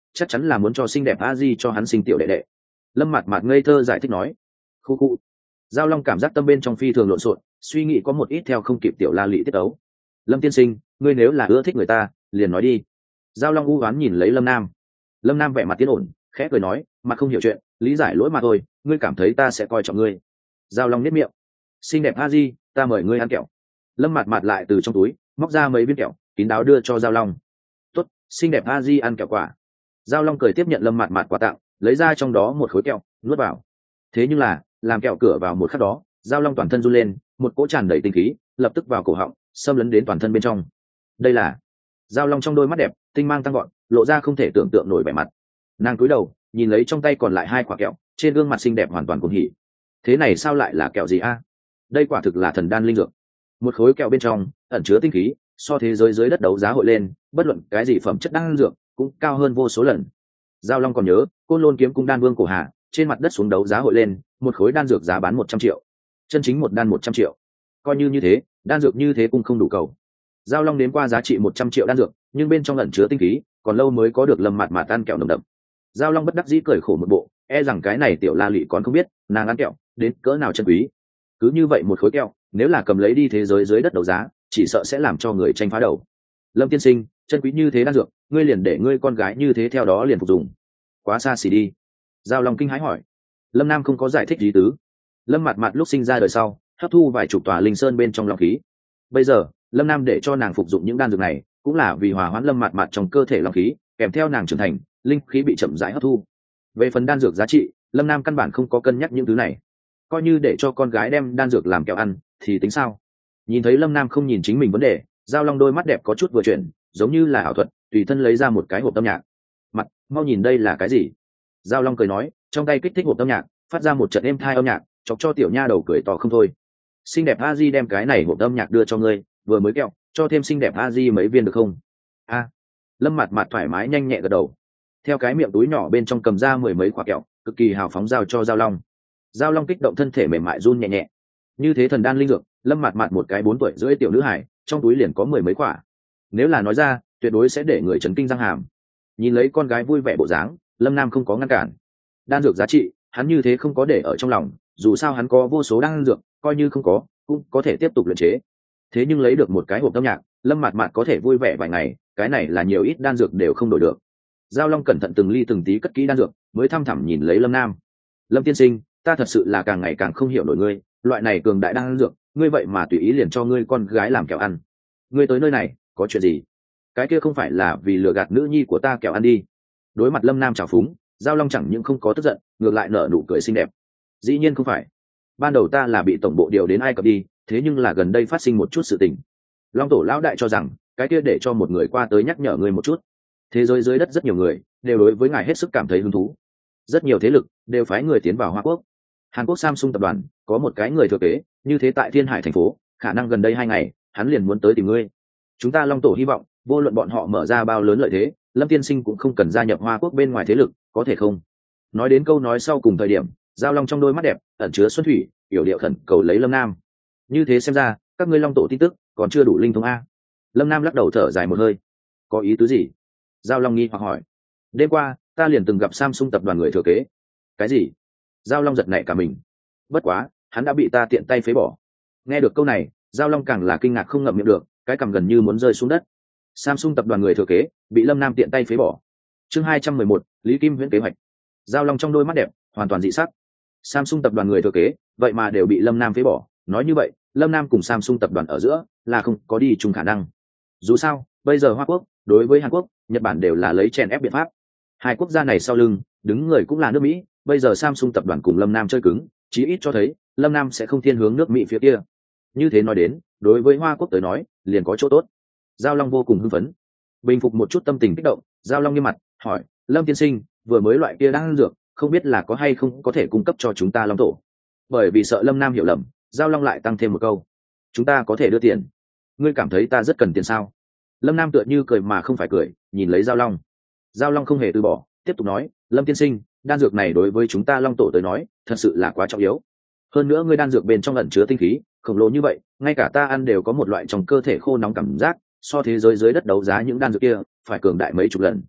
chắc chắn là muốn cho xinh đẹp a di cho hắn sinh tiểu đệ đệ. Lâm Mạt Mạt ngây thơ giải thích nói. Khu khu. Giao Long cảm giác tâm bên trong phi thường lộn xộn, suy nghĩ có một ít theo không kịp tiểu la lị tiết ấu. Lâm tiên sinh, ngươi nếu là ưa thích người ta, liền nói đi. Giao Long u oán nhìn lấy Lâm Nam. Lâm Nam vẻ mặt tiến ổn, khẽ cười nói, mặt không hiểu chuyện, lý giải lỗi mà thôi, ngươi cảm thấy ta sẽ coi trọng ngươi. Giao Long nhếch miệng. Xinh đẹp a di, ta mời ngươi ăn kẹo. Lâm Mạt Mạt lại từ trong túi móc ra mấy viên kẹo, kín đáo đưa cho Giao Long. Tốt, xinh đẹp a di ăn kẹo quả. Giao Long cười tiếp nhận Lâm Mạt Mạt quà tặng, lấy ra trong đó một khối kẹo, nuốt vào. Thế nhưng là, làm kẹo cửa vào một khắc đó, Giao Long toàn thân run lên, một cỗ tràn đầy tinh khí lập tức vào cổ họng, xâm lấn đến toàn thân bên trong. Đây là Giao Long trong đôi mắt đẹp tinh mang tăng gọn, lộ ra không thể tưởng tượng nổi vẻ mặt. Nàng cúi đầu nhìn lấy trong tay còn lại hai quả kẹo, trên gương mặt xinh đẹp hoàn toàn cuồng hỉ. Thế này sao lại là kẹo gì a? Đây quả thực là thần đan linh dược. Một khối kẹo bên trong ẩn chứa tinh khí, so thế giới dưới đất đấu giá hội lên, bất luận cái gì phẩm chất đan dược cũng cao hơn vô số lần. Giao Long còn nhớ, Côn Lôn Kiếm Cung đan vương cổ hà, trên mặt đất xuống đấu giá hội lên, một khối đan dược giá bán một trăm triệu. Chân chính một đan một trăm triệu. Coi như như thế, đan dược như thế cũng không đủ cầu. Giao Long đến qua giá trị một trăm triệu đan dược, nhưng bên trong ẩn chứa tinh khí, còn lâu mới có được Lâm Mạt Mạt ăn kẹo nồng đậm. Giao Long bất đắc dĩ cười khổ một bộ, e rằng cái này tiểu la lị còn không biết, nàng ăn kẹo đến cỡ nào chân quý. Cứ như vậy một khối kẹo, nếu là cầm lấy đi thế giới dưới đất đấu giá, chỉ sợ sẽ làm cho người tranh phá đầu. Lâm tiên sinh, chân quý như thế đan dược, ngươi liền để ngươi con gái như thế theo đó liền phục dùng, quá xa xỉ đi. Giao Long kinh hãi hỏi. Lâm Nam không có giải thích gì tứ. Lâm Mạt Mạt lúc sinh ra đời sau, hấp thu vài chục tòa linh sơn bên trong long khí. Bây giờ, Lâm Nam để cho nàng phục dụng những đan dược này, cũng là vì hòa hoãn Lâm Mạt Mạt trong cơ thể long khí, kèm theo nàng trưởng thành, linh khí bị chậm rãi hấp thu. Về phần đan dược giá trị, Lâm Nam căn bản không có cân nhắc những thứ này. Coi như để cho con gái đem đan dược làm kẹo ăn, thì tính sao? Nhìn thấy Lâm Nam không nhìn chính mình vấn đề, Giao Long đôi mắt đẹp có chút vừa chuyển, giống như là ảo thuật, tùy thân lấy ra một cái hộp âm nhạc. Mặt, mau nhìn đây là cái gì? Giao Long cười nói, trong tay kích thích hộp âm nhạc, phát ra một trận êm thai âm nhạc, chọc cho tiểu nha đầu cười to không thôi. Xinh đẹp a di đem cái này hộp âm nhạc đưa cho ngươi, vừa mới kẹo, cho thêm xinh đẹp a di mấy viên được không? A. Lâm Mạt Mạt thoải mái nhanh nhẹ gật đầu, theo cái miệng túi nhỏ bên trong cầm ra mười mấy quả kẹo, cực kỳ hào phóng giao cho Giao Long. Giao Long kích động thân thể mềm mại run nhẹ nhẹ. Như thế thần đan linh dược, Lâm Mạt Mạt một cái bốn tuổi rưỡi tiểu nữ hải, trong túi liền có mười mấy quả. Nếu là nói ra, tuyệt đối sẽ để người chấn kinh răng hàm. Nhìn lấy con gái vui vẻ bộ dáng, Lâm Nam không có ngăn cản. Đan dược giá trị, hắn như thế không có để ở trong lòng, dù sao hắn có vô số đan dược, coi như không có, cũng có thể tiếp tục luyện chế. Thế nhưng lấy được một cái hộp âm nhạc, Lâm Mạt Mạt có thể vui vẻ vài ngày, cái này là nhiều ít đan dược đều không đổi được. Giao Long cẩn thận từng ly từng tí cất kỹ đan dược, mới thăm thẳm nhìn lấy Lâm Nam. Lâm tiên sinh, ta thật sự là càng ngày càng không hiểu nổi ngươi, loại này cường đại đan dược, ngươi vậy mà tùy ý liền cho ngươi con gái làm kẹo ăn. Ngươi tới nơi này, có chuyện gì? Cái kia không phải là vì lừa gạt nữ nhi của ta kẹo ăn đi? Đối mặt Lâm Nam trào phúng, Giao Long chẳng những không có tức giận, ngược lại nở nụ cười xinh đẹp. Dĩ nhiên không phải. Ban đầu ta là bị tổng bộ điều đến Ai Cập đi, thế nhưng là gần đây phát sinh một chút sự tình. Long tổ lão đại cho rằng, cái kia để cho một người qua tới nhắc nhở ngươi một chút. Thế giới dưới đất rất nhiều người đều đối với ngài hết sức cảm thấy hứng thú. Rất nhiều thế lực đều phái người tiến vào Hoa Quốc. Hàn Quốc Samsung tập đoàn có một cái người thừa kế, như thế tại Thiên Hải thành phố, khả năng gần đây hai ngày, hắn liền muốn tới tìm ngươi. Chúng ta Long tổ hy vọng, vô luận bọn họ mở ra bao lớn lợi thế, Lâm tiên sinh cũng không cần gia nhập Hoa Quốc bên ngoài thế lực, có thể không? Nói đến câu nói sau cùng thời điểm, Giao Long trong đôi mắt đẹp ẩn chứa xuân thủy, yểu điệu khẩn cầu lấy Lâm Nam. Như thế xem ra, các ngươi Long tổ tin tức còn chưa đủ linh thông a. Lâm Nam lắc đầu thở dài một hơi. Có ý tứ gì? Giao Long nghi hoặc hỏi. Đêm qua, ta liền từng gặp Samsung tập đoàn người thừa kế. Cái gì? Giao Long giật nảy cả mình. Bất quá, hắn đã bị ta tiện tay phế bỏ. Nghe được câu này, Giao Long càng là kinh ngạc không ngậm miệng được, cái cằm gần như muốn rơi xuống đất. Samsung tập đoàn người thừa kế bị Lâm Nam tiện tay phế bỏ. Chương hai trăm mười một, Lý Kim Huyễn kế hoạch. Giao Long trong đôi mắt đẹp hoàn toàn dị sắc. Samsung tập đoàn người thừa kế, vậy mà đều bị Lâm Nam phế bỏ, nói như vậy, Lâm Nam cùng Samsung tập đoàn ở giữa là không có đi chung khả năng. Dù sao, bây giờ Hoa Quốc đối với Hàn Quốc, Nhật Bản đều là lấy chèn ép biện pháp. Hai quốc gia này sau lưng, đứng người cũng là nước Mỹ, bây giờ Samsung tập đoàn cùng Lâm Nam chơi cứng, chí ít cho thấy Lâm Nam sẽ không thiên hướng nước Mỹ phía kia. Như thế nói đến, đối với Hoa Quốc tới nói, liền có chỗ tốt. Giao Long vô cùng hưng phấn. Bình phục một chút tâm tình kích động, Giao Long nghiêm mặt hỏi, Lâm tiên sinh, vừa mới loại kia đang ăn dược, không biết là có hay không có thể cung cấp cho chúng ta Long tổ. Bởi vì sợ Lâm Nam hiểu lầm, Giao Long lại tăng thêm một câu, chúng ta có thể đưa tiền. Ngươi cảm thấy ta rất cần tiền sao? Lâm Nam tựa như cười mà không phải cười, nhìn lấy Giao Long. Giao Long không hề từ bỏ, tiếp tục nói, Lâm tiên sinh, đan dược này đối với chúng ta Long tổ tới nói, thật sự là quá trọng yếu. Hơn nữa ngươi đan dược bên trong ẩn chứa tinh khí khổng lồ như vậy, ngay cả ta ăn đều có một loại trong cơ thể khô nóng cảm giác, so thế giới dưới đất đấu giá những đan dược kia phải cường đại mấy chục lần.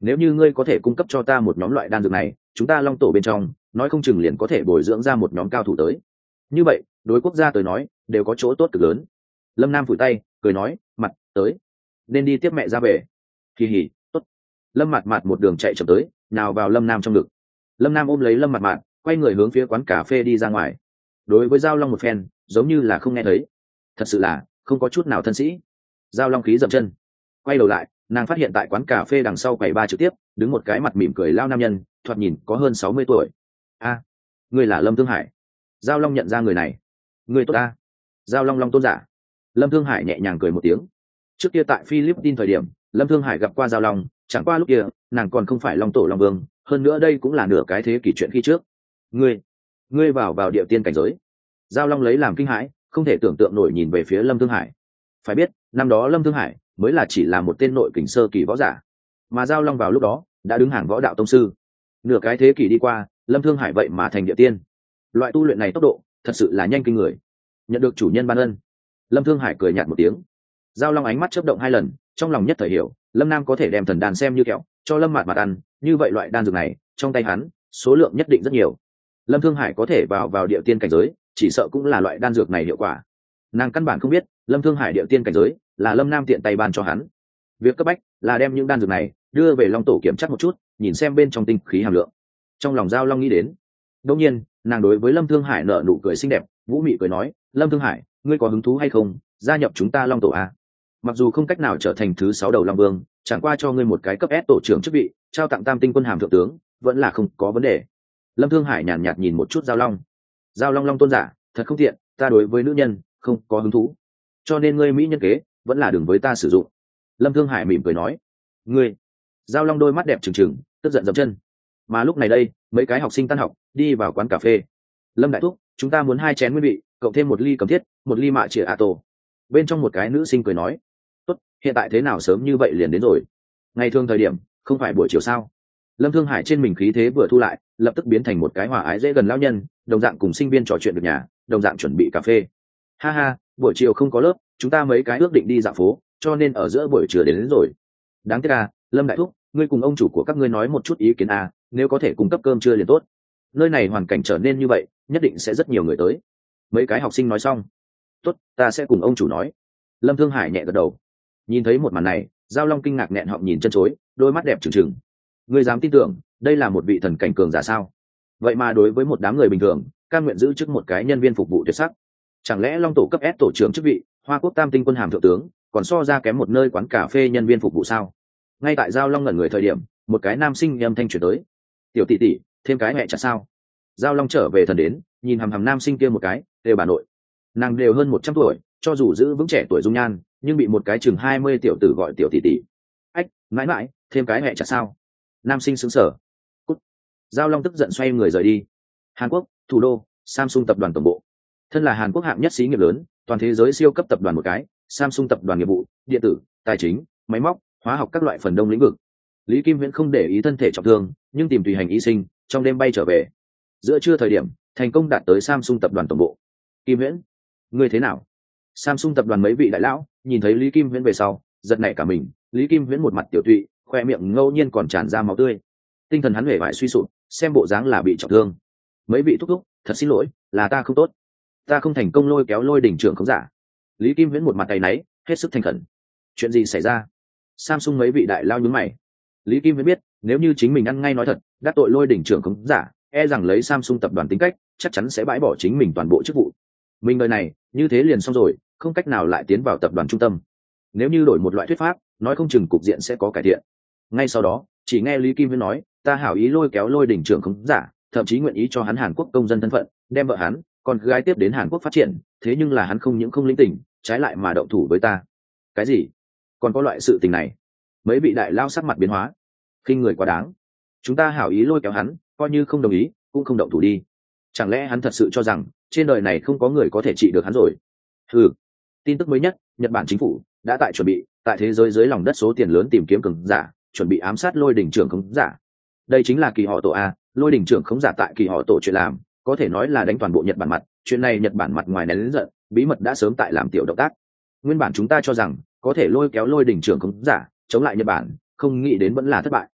nếu như ngươi có thể cung cấp cho ta một nhóm loại đan dược này, chúng ta long tổ bên trong nói không chừng liền có thể bồi dưỡng ra một nhóm cao thủ tới. Như vậy đối quốc gia tới nói đều có chỗ tốt cực lớn. Lâm Nam phủi tay cười nói, mặt tới, nên đi tiếp mẹ ra về. Kỳ hỉ, tốt. Lâm Mạt Mạt một đường chạy chậm tới, nào vào Lâm Nam trong ngực. Lâm Nam ôm lấy Lâm Mạt Mạt, quay người hướng phía quán cà phê đi ra ngoài. Đối với Giao Long một phen giống như là không nghe thấy, thật sự là không có chút nào thân sĩ. Giao Long khí dậm chân, quay đầu lại, nàng phát hiện tại quán cà phê đằng sau quầy ba trực tiếp đứng một cái mặt mỉm cười lao nam nhân, thoạt nhìn có hơn sáu mươi tuổi. A, ngươi là Lâm Thương Hải. Giao Long nhận ra người này. Ngươi tốt a. Giao Long Long tôn giả. Lâm Thương Hải nhẹ nhàng cười một tiếng. Trước kia tại Philippines thời điểm, Lâm Thương Hải gặp qua Giao Long, chẳng qua lúc kia nàng còn không phải Long tổ Long vương, hơn nữa đây cũng là nửa cái thế kỷ chuyện khi trước. Ngươi, ngươi vào vào địa tiên cảnh giới. Giao Long lấy làm kinh hãi, không thể tưởng tượng nổi nhìn về phía Lâm Thương Hải. Phải biết, năm đó Lâm Thương Hải mới là chỉ là một tên nội kình sơ kỳ võ giả, mà Giao Long vào lúc đó đã đứng hàng võ đạo tông sư. Nửa cái thế kỷ đi qua, Lâm Thương Hải vậy mà thành địa tiên. Loại tu luyện này tốc độ thật sự là nhanh kinh người. Nhận được chủ nhân ban ân, Lâm Thương Hải cười nhạt một tiếng. Giao Long ánh mắt chớp động hai lần, trong lòng nhất thời hiểu, Lâm Nam có thể đem thần đan xem như kẹo cho Lâm Mạt Mạt ăn, như vậy loại đan dược này trong tay hắn số lượng nhất định rất nhiều. Lâm Thương Hải có thể vào vào địa tiên cảnh giới, chỉ sợ cũng là loại đan dược này hiệu quả. Nàng căn bản không biết Lâm Thương Hải địa tiên cảnh giới là Lâm Nam tiện tay ban cho hắn. Việc cấp bách là đem những đan dược này đưa về Long tổ kiểm tra một chút, nhìn xem bên trong tinh khí hàm lượng. Trong lòng Giao Long nghĩ đến. Đương nhiên, nàng đối với Lâm Thương Hải nở nụ cười xinh đẹp, vũ mị cười nói, Lâm Thương Hải, ngươi có hứng thú hay không gia nhập chúng ta Long tổ a? Mặc dù không cách nào trở thành thứ sáu đầu Long vương, chẳng qua cho ngươi một cái cấp S tổ trưởng chức vị, trao tặng tam tinh quân hàm thượng tướng, vẫn là không có vấn đề. Lâm Thương Hải nhàn nhạt nhìn một chút Giao Long. Giao Long Long tôn giả, thật không tiện, ta đối với nữ nhân không có hứng thú, cho nên ngươi mỹ nhân kế vẫn là đừng với ta sử dụng. Lâm Thương Hải mỉm cười nói. Ngươi. Giao Long đôi mắt đẹp trừng trừng, tức giận dậm chân. Mà lúc này đây, mấy cái học sinh tan học đi vào quán cà phê. Lâm đại thúc, chúng ta muốn hai chén nguyên vị, cộng thêm một ly cầm thiết, một ly mạ chĩa a tổ. Bên trong một cái nữ sinh cười nói. Tốt, hiện tại thế nào sớm như vậy liền đến rồi? Ngày thường thời điểm không phải buổi chiều sao? Lâm Thương Hải trên mình khí thế vừa thu lại, lập tức biến thành một cái hòa ái dễ gần lão nhân, đồng dạng cùng sinh viên trò chuyện được nhà, đồng dạng chuẩn bị cà phê. Ha ha, buổi chiều không có lớp, chúng ta mấy cái ước định đi dạo phố, cho nên ở giữa buổi trưa đến, đến rồi. Đáng tiếc à, Lâm đại thúc, ngươi cùng ông chủ của các ngươi nói một chút ý kiến à, nếu có thể cung cấp cơm trưa liền tốt. Nơi này hoàn cảnh trở nên như vậy, nhất định sẽ rất nhiều người tới. Mấy cái học sinh nói xong. Tốt, ta sẽ cùng ông chủ nói. Lâm Thương Hải nhẹ gật đầu. Nhìn thấy một màn này, Giao Long kinh ngạc nghẹn họng nhìn chân chối, đôi mắt đẹp trừng trừng. Ngươi dám tin tưởng đây là một vị thần cảnh cường giả sao? Vậy mà đối với một đám người bình thường, cam nguyện giữ chức một cái nhân viên phục vụ tuyệt sắc. Chẳng lẽ Long tổ cấp S tổ trưởng chức vị, Hoa Quốc Tam tinh quân hàm thượng tướng, còn so ra kém một nơi quán cà phê nhân viên phục vụ sao? Ngay tại Giao Long ngẩn người thời điểm, một cái nam sinh âm thanh truyền tới. Tiểu tỷ tỷ, thêm cái mẹ chả sao? Giao Long trở về thần đến, nhìn hằm hằm nam sinh kia một cái, đều bà nội. Nàng đều hơn một trăm tuổi, cho dù giữ vững trẻ tuổi dung nhan, nhưng bị một cái chừng hai mươi tiểu tử gọi tiểu tỷ tỷ. Ách, mãi mãi, thêm cái mẹ chả sao? Nam sinh sững sờ. Cút. Giao Long tức giận xoay người rời đi. Hàn Quốc, thủ đô, Samsung tập đoàn tổng bộ. Thân là Hàn Quốc hạng nhất xí nghiệp lớn, toàn thế giới siêu cấp tập đoàn một cái, Samsung tập đoàn nghiệp vụ, điện tử, tài chính, máy móc, hóa học các loại phần đông lĩnh vực. Lý Kim Viễn không để ý thân thể trọng thương, nhưng tìm tùy hành y sinh, trong đêm bay trở về. Giữa trưa thời điểm, thành công đạt tới Samsung tập đoàn tổng bộ. Kim Viễn, ngươi thế nào? Samsung tập đoàn mấy vị đại lão nhìn thấy Lý Kim Viễn về sau, giật nảy cả mình. Lý Kim Viễn một mặt tiểu tụy, khoe miệng ngẫu nhiên còn tràn ra máu tươi, tinh thần hắn hề vải suy sụp, xem bộ dáng là bị trọng thương. Mấy vị thúc thúc, thật xin lỗi, là ta không tốt, ta không thành công lôi kéo Lôi đỉnh trưởng không giả. Lý Kim Viễn một mặt tay náy, hết sức thành khẩn. Chuyện gì xảy ra? Samsung mấy vị đại lao nhướng mày. Lý Kim Viễn biết, nếu như chính mình ăn ngay nói thật, đắc tội Lôi đỉnh trưởng không giả, e rằng lấy Samsung tập đoàn tính cách, chắc chắn sẽ bãi bỏ chính mình toàn bộ chức vụ. Mình đời này như thế liền xong rồi, không cách nào lại tiến vào tập đoàn trung tâm. Nếu như đổi một loại thuyết pháp, nói không chừng cục diện sẽ có cải thiện. Ngay sau đó, chỉ nghe Lý Kim Viễn nói, ta hảo ý lôi kéo Lôi đỉnh trưởng không giả, thậm chí nguyện ý cho hắn Hàn Quốc công dân thân phận, đem vợ hắn, còn gái tiếp đến Hàn Quốc phát triển, thế nhưng là hắn không những không lĩnh tỉnh, trái lại mà động thủ với ta. Cái gì? Còn có loại sự tình này? Mấy vị đại lao sắc mặt biến hóa. Khinh người quá đáng. Chúng ta hảo ý lôi kéo hắn, coi như không đồng ý, cũng không động thủ đi. Chẳng lẽ hắn thật sự cho rằng trên đời này không có người có thể trị được hắn rồi? Ừ. Tin tức mới nhất, Nhật Bản chính phủ đã tại chuẩn bị, tại thế giới dưới lòng đất số tiền lớn tìm kiếm cường giả, chuẩn bị ám sát Lôi đỉnh trưởng khống giả. Đây chính là kỳ họ tổ a, Lôi đỉnh trưởng khống giả tại kỳ họ tổ chuyện làm, có thể nói là đánh toàn bộ Nhật Bản mặt. Chuyện này Nhật Bản mặt ngoài nén lớn giận, bí mật đã sớm tại làm tiểu động tác. Nguyên bản chúng ta cho rằng có thể lôi kéo Lôi đỉnh trưởng khống giả chống lại Nhật Bản, không nghĩ đến vẫn là thất bại.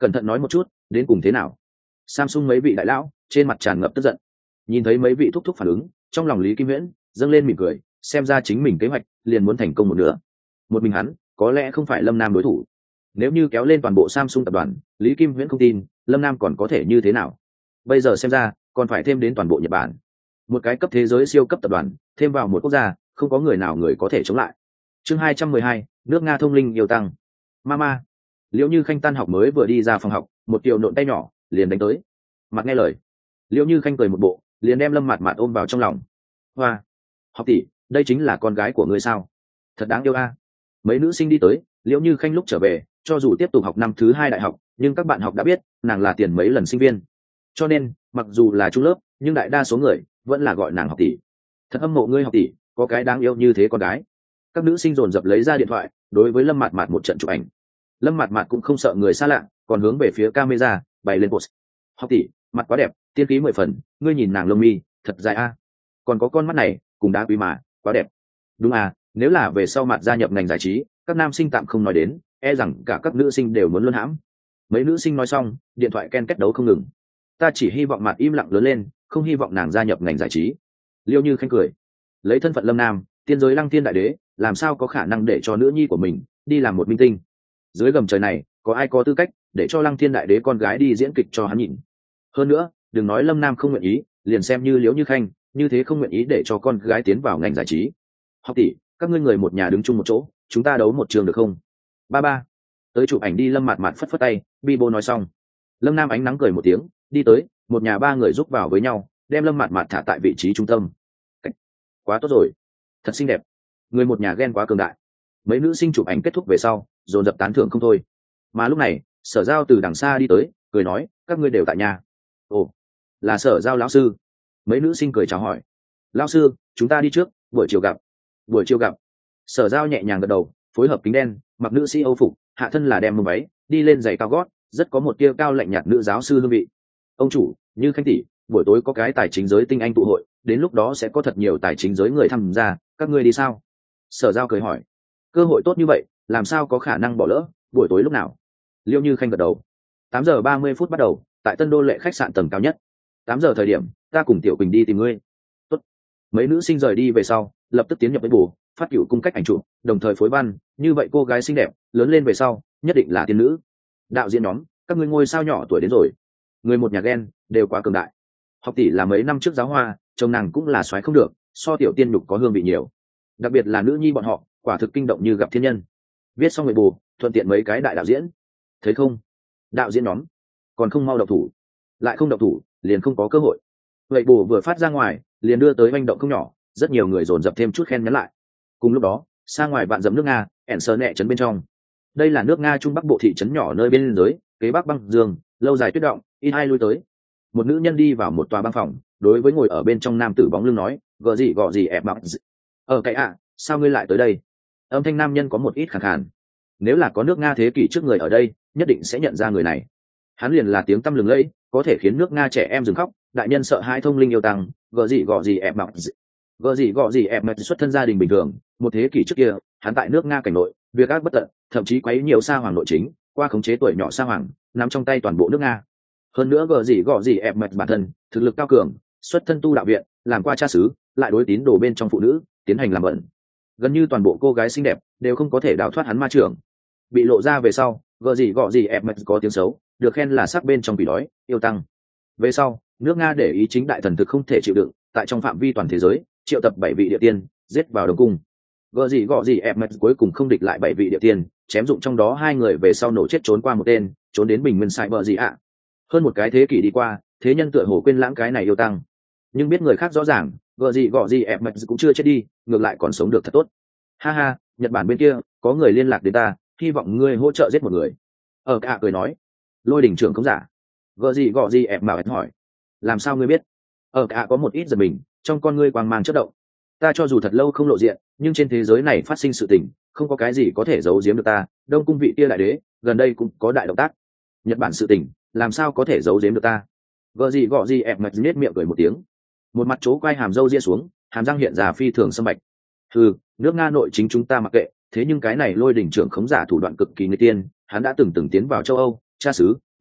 cẩn thận nói một chút đến cùng thế nào. Samsung mấy vị đại lão trên mặt tràn ngập tức giận, nhìn thấy mấy vị thúc thúc phản ứng, trong lòng Lý Kim Viễn dâng lên mỉm cười, xem ra chính mình kế hoạch liền muốn thành công một nửa. Một mình hắn có lẽ không phải Lâm Nam đối thủ, nếu như kéo lên toàn bộ Samsung tập đoàn, Lý Kim Viễn không tin Lâm Nam còn có thể như thế nào. Bây giờ xem ra còn phải thêm đến toàn bộ Nhật Bản, một cái cấp thế giới siêu cấp tập đoàn thêm vào một quốc gia, không có người nào người có thể chống lại. Chương hai trăm mười hai, nước Nga thông linh yêu tăng. Mama. Liễu Như Khanh tan học mới vừa đi ra phòng học, một tiểu nộn tay nhỏ liền đánh tới. Mặt nghe lời, Liễu Như Khanh cười một bộ, liền đem Lâm Mạt Mạt ôm vào trong lòng. Hoa, học tỷ, đây chính là con gái của ngươi sao? Thật đáng yêu a. Mấy nữ sinh đi tới, Liễu Như Khanh lúc trở về, cho dù tiếp tục học năm thứ hai đại học, nhưng các bạn học đã biết nàng là tiền mấy lần sinh viên, cho nên mặc dù là trung lớp, nhưng đại đa số người vẫn là gọi nàng học tỷ. Thật hâm mộ ngươi học tỷ, có cái đáng yêu như thế con gái. Các nữ sinh dồn dập lấy ra điện thoại, đối với Lâm Mạt Mạt một trận chụp ảnh. Lâm Mạt Mạt cũng không sợ người xa lạ, còn hướng về phía camera bày lên post. Học tỷ, mặt quá đẹp, tiên khí mười phần, ngươi nhìn nàng lông mi thật dài a, còn có con mắt này cùng đá quý mà quá đẹp. Đúng à, nếu là về sau mặt gia nhập ngành giải trí, các nam sinh tạm không nói đến, e rằng cả các nữ sinh đều muốn luân hãm. Mấy nữ sinh nói xong, điện thoại ken kết đấu không ngừng. Ta chỉ hy vọng mặt im lặng lớn lên, không hy vọng nàng gia nhập ngành giải trí. Liêu Như Khanh cười, lấy thân phận Lâm Nam, tiên giới Lăng Thiên đại đế, làm sao có khả năng để cho nữ nhi của mình đi làm một minh tinh. Dưới gầm trời này có ai có tư cách để cho Lăng Thiên đại đế con gái đi diễn kịch cho hắn nhìn. Hơn nữa, đừng nói Lâm Nam không nguyện ý, liền xem như Liễu Như Khanh như thế không nguyện ý để cho con gái tiến vào ngành giải trí. Học tỷ, các ngươi người một nhà đứng chung một chỗ, chúng ta đấu một trường được không? Ba ba. Tới chụp ảnh đi. Lâm Mạt Mạt phất phất tay, bi bô nói xong. Lâm Nam ánh nắng cười một tiếng, đi tới, một nhà ba người giúp vào với nhau, đem Lâm Mạt Mạt thả tại vị trí trung tâm. Quá tốt rồi, thật xinh đẹp, người một nhà ghen quá cường đại. Mấy nữ sinh chụp ảnh kết thúc về sau, dồn dập tán thưởng không thôi. Mà lúc này, Sở Giao từ đằng xa đi tới, cười nói, các ngươi đều tại nhà. Ồ, là Sở Giao lão sư. Mấy nữ sinh cười chào hỏi. Lão sư, chúng ta đi trước, buổi chiều gặp. Buổi chiều gặp. Sở Giao nhẹ nhàng gật đầu, phối hợp kính đen, mặc nữ sĩ Âu phục, hạ thân là đem mông váy, đi lên giày cao gót, rất có một tia cao lạnh nhạt nữ giáo sư hương vị. Ông chủ, Như Khanh tỷ, buổi tối có cái tài chính giới tinh anh tụ hội, đến lúc đó sẽ có thật nhiều tài chính giới người tham gia, các ngươi đi sao? Sở Giao cười hỏi. Cơ hội tốt như vậy, làm sao có khả năng bỏ lỡ, buổi tối lúc nào? Liêu Như Khanh gật đầu. Tám giờ ba mươi phút bắt đầu, tại Tân Đô Lệ khách sạn tầng cao nhất. Tám giờ thời điểm, ta cùng Tiểu Quỳnh đi tìm ngươi. Tốt. Mấy nữ sinh rời đi về sau, lập tức tiến nhập với bù, phát cửu cung cách ảnh chụp, đồng thời phối văn, như vậy cô gái xinh đẹp, lớn lên về sau, nhất định là tiên nữ. Đạo diễn nhóm, các ngươi ngôi sao nhỏ tuổi đến rồi. Người một nhà ghen, đều quá cường đại. Học tỷ là mấy năm trước giáo hoa, chồng nàng cũng là soái không được, so Tiểu Tiên nhục có hương vị nhiều. Đặc biệt là nữ nhi bọn họ, quả thực kinh động như gặp thiên nhân. Viết xong người bù, thuận tiện mấy cái đại đạo diễn. Thấy không? Đạo diễn nhóm, còn không mau độc thủ. Lại không độc thủ, liền không có cơ hội. Vậy bù vừa phát ra ngoài, liền đưa tới manh động không nhỏ, rất nhiều người dồn dập thêm chút khen nhắn lại. Cùng lúc đó, xa ngoài vạn dặm nước Nga, ẻn sơ nẹ trấn bên trong. Đây là nước Nga trung bắc bộ thị trấn nhỏ nơi biên giới, kế bắc băng dương, lâu dài tuyết động, ít ai lui tới. Một nữ nhân đi vào một tòa băng phòng, đối với ngồi ở bên trong nam tử bóng lưng nói, gờ gì gọ gì ẹp bạc. Ở cái ạ, sao ngươi lại tới đây? Âm thanh nam nhân có một ít khàn khàn. Nếu là có nước Nga thế kỷ trước người ở đây, nhất định sẽ nhận ra người này. Hắn liền là tiếng tăm lừng lẫy, có thể khiến nước Nga trẻ em dừng khóc, đại nhân sợ hãi thông linh yêu tăng, gờ gì gọ gì ẹp bạc. Gờ gì gọ gì ẹp bạc xuất thân gia đình bình thường, một thế kỷ trước kia, hắn tại nước Nga cảnh nội, việc ác bất tận, thậm chí quấy nhiều sa hoàng nội chính, qua khống chế tuổi nhỏ sa hoàng, nắm trong tay toàn bộ nước Nga. Hơn nữa gờ gì gọ gì ẹp bạc bản thân, thực lực cao cường, xuất thân tu đạo viện, làm qua cha xứ, lại đối tín đồ bên trong phụ nữ tiến hành làm bẩn. Gần như toàn bộ cô gái xinh đẹp đều không có thể đào thoát hắn ma trưởng. Bị lộ ra về sau, gờ gì gọ gì ẹp mệt có tiếng xấu, được khen là sắc bên trong bị đói, yêu tăng. Về sau, nước Nga để ý chính đại thần thực không thể chịu đựng, tại trong phạm vi toàn thế giới, triệu tập bảy vị địa tiên, giết vào đồng cung. Gờ gì gọ gì ẹp mệt cuối cùng không địch lại bảy vị địa tiên, chém dụng trong đó hai người về sau nổ chết trốn qua một tên, trốn đến bình nguyên sai bờ gì ạ. Hơn một cái thế kỷ đi qua, thế nhân tựa hồ quên lãng cái này yêu tăng. Nhưng biết người khác rõ ràng, gờ gì gọ gì ẹp mệt cũng chưa chết đi, ngược lại còn sống được thật tốt. Ha ha, Nhật Bản bên kia có người liên lạc đến ta, hy vọng ngươi hỗ trợ giết một người. Ở cả cười nói. Lôi đỉnh trưởng không giả. Gờ gì gọ gì ẹp bảo hỏi. Làm sao ngươi biết? Ở cả có một ít giật mình, trong con ngươi quang mang chớp động. Ta cho dù thật lâu không lộ diện, nhưng trên thế giới này phát sinh sự tình, không có cái gì có thể giấu giếm được ta. Đông cung vị kia đại đế, gần đây cũng có đại động tác. Nhật Bản sự tình, làm sao có thể giấu giếm được ta? Gờ gì gọ gì ẹp mệt nhếch miệng cười một tiếng. Một mặt chố quai hàm râu ria xuống, hàm răng hiện ra phi thường sâm bạch. Ừ, nước Nga nội chính chúng ta mặc kệ, thế nhưng cái này lôi đỉnh trưởng khống giả thủ đoạn cực kỳ nguy tiên, hắn đã từng từng tiến vào châu Âu, cha xứ,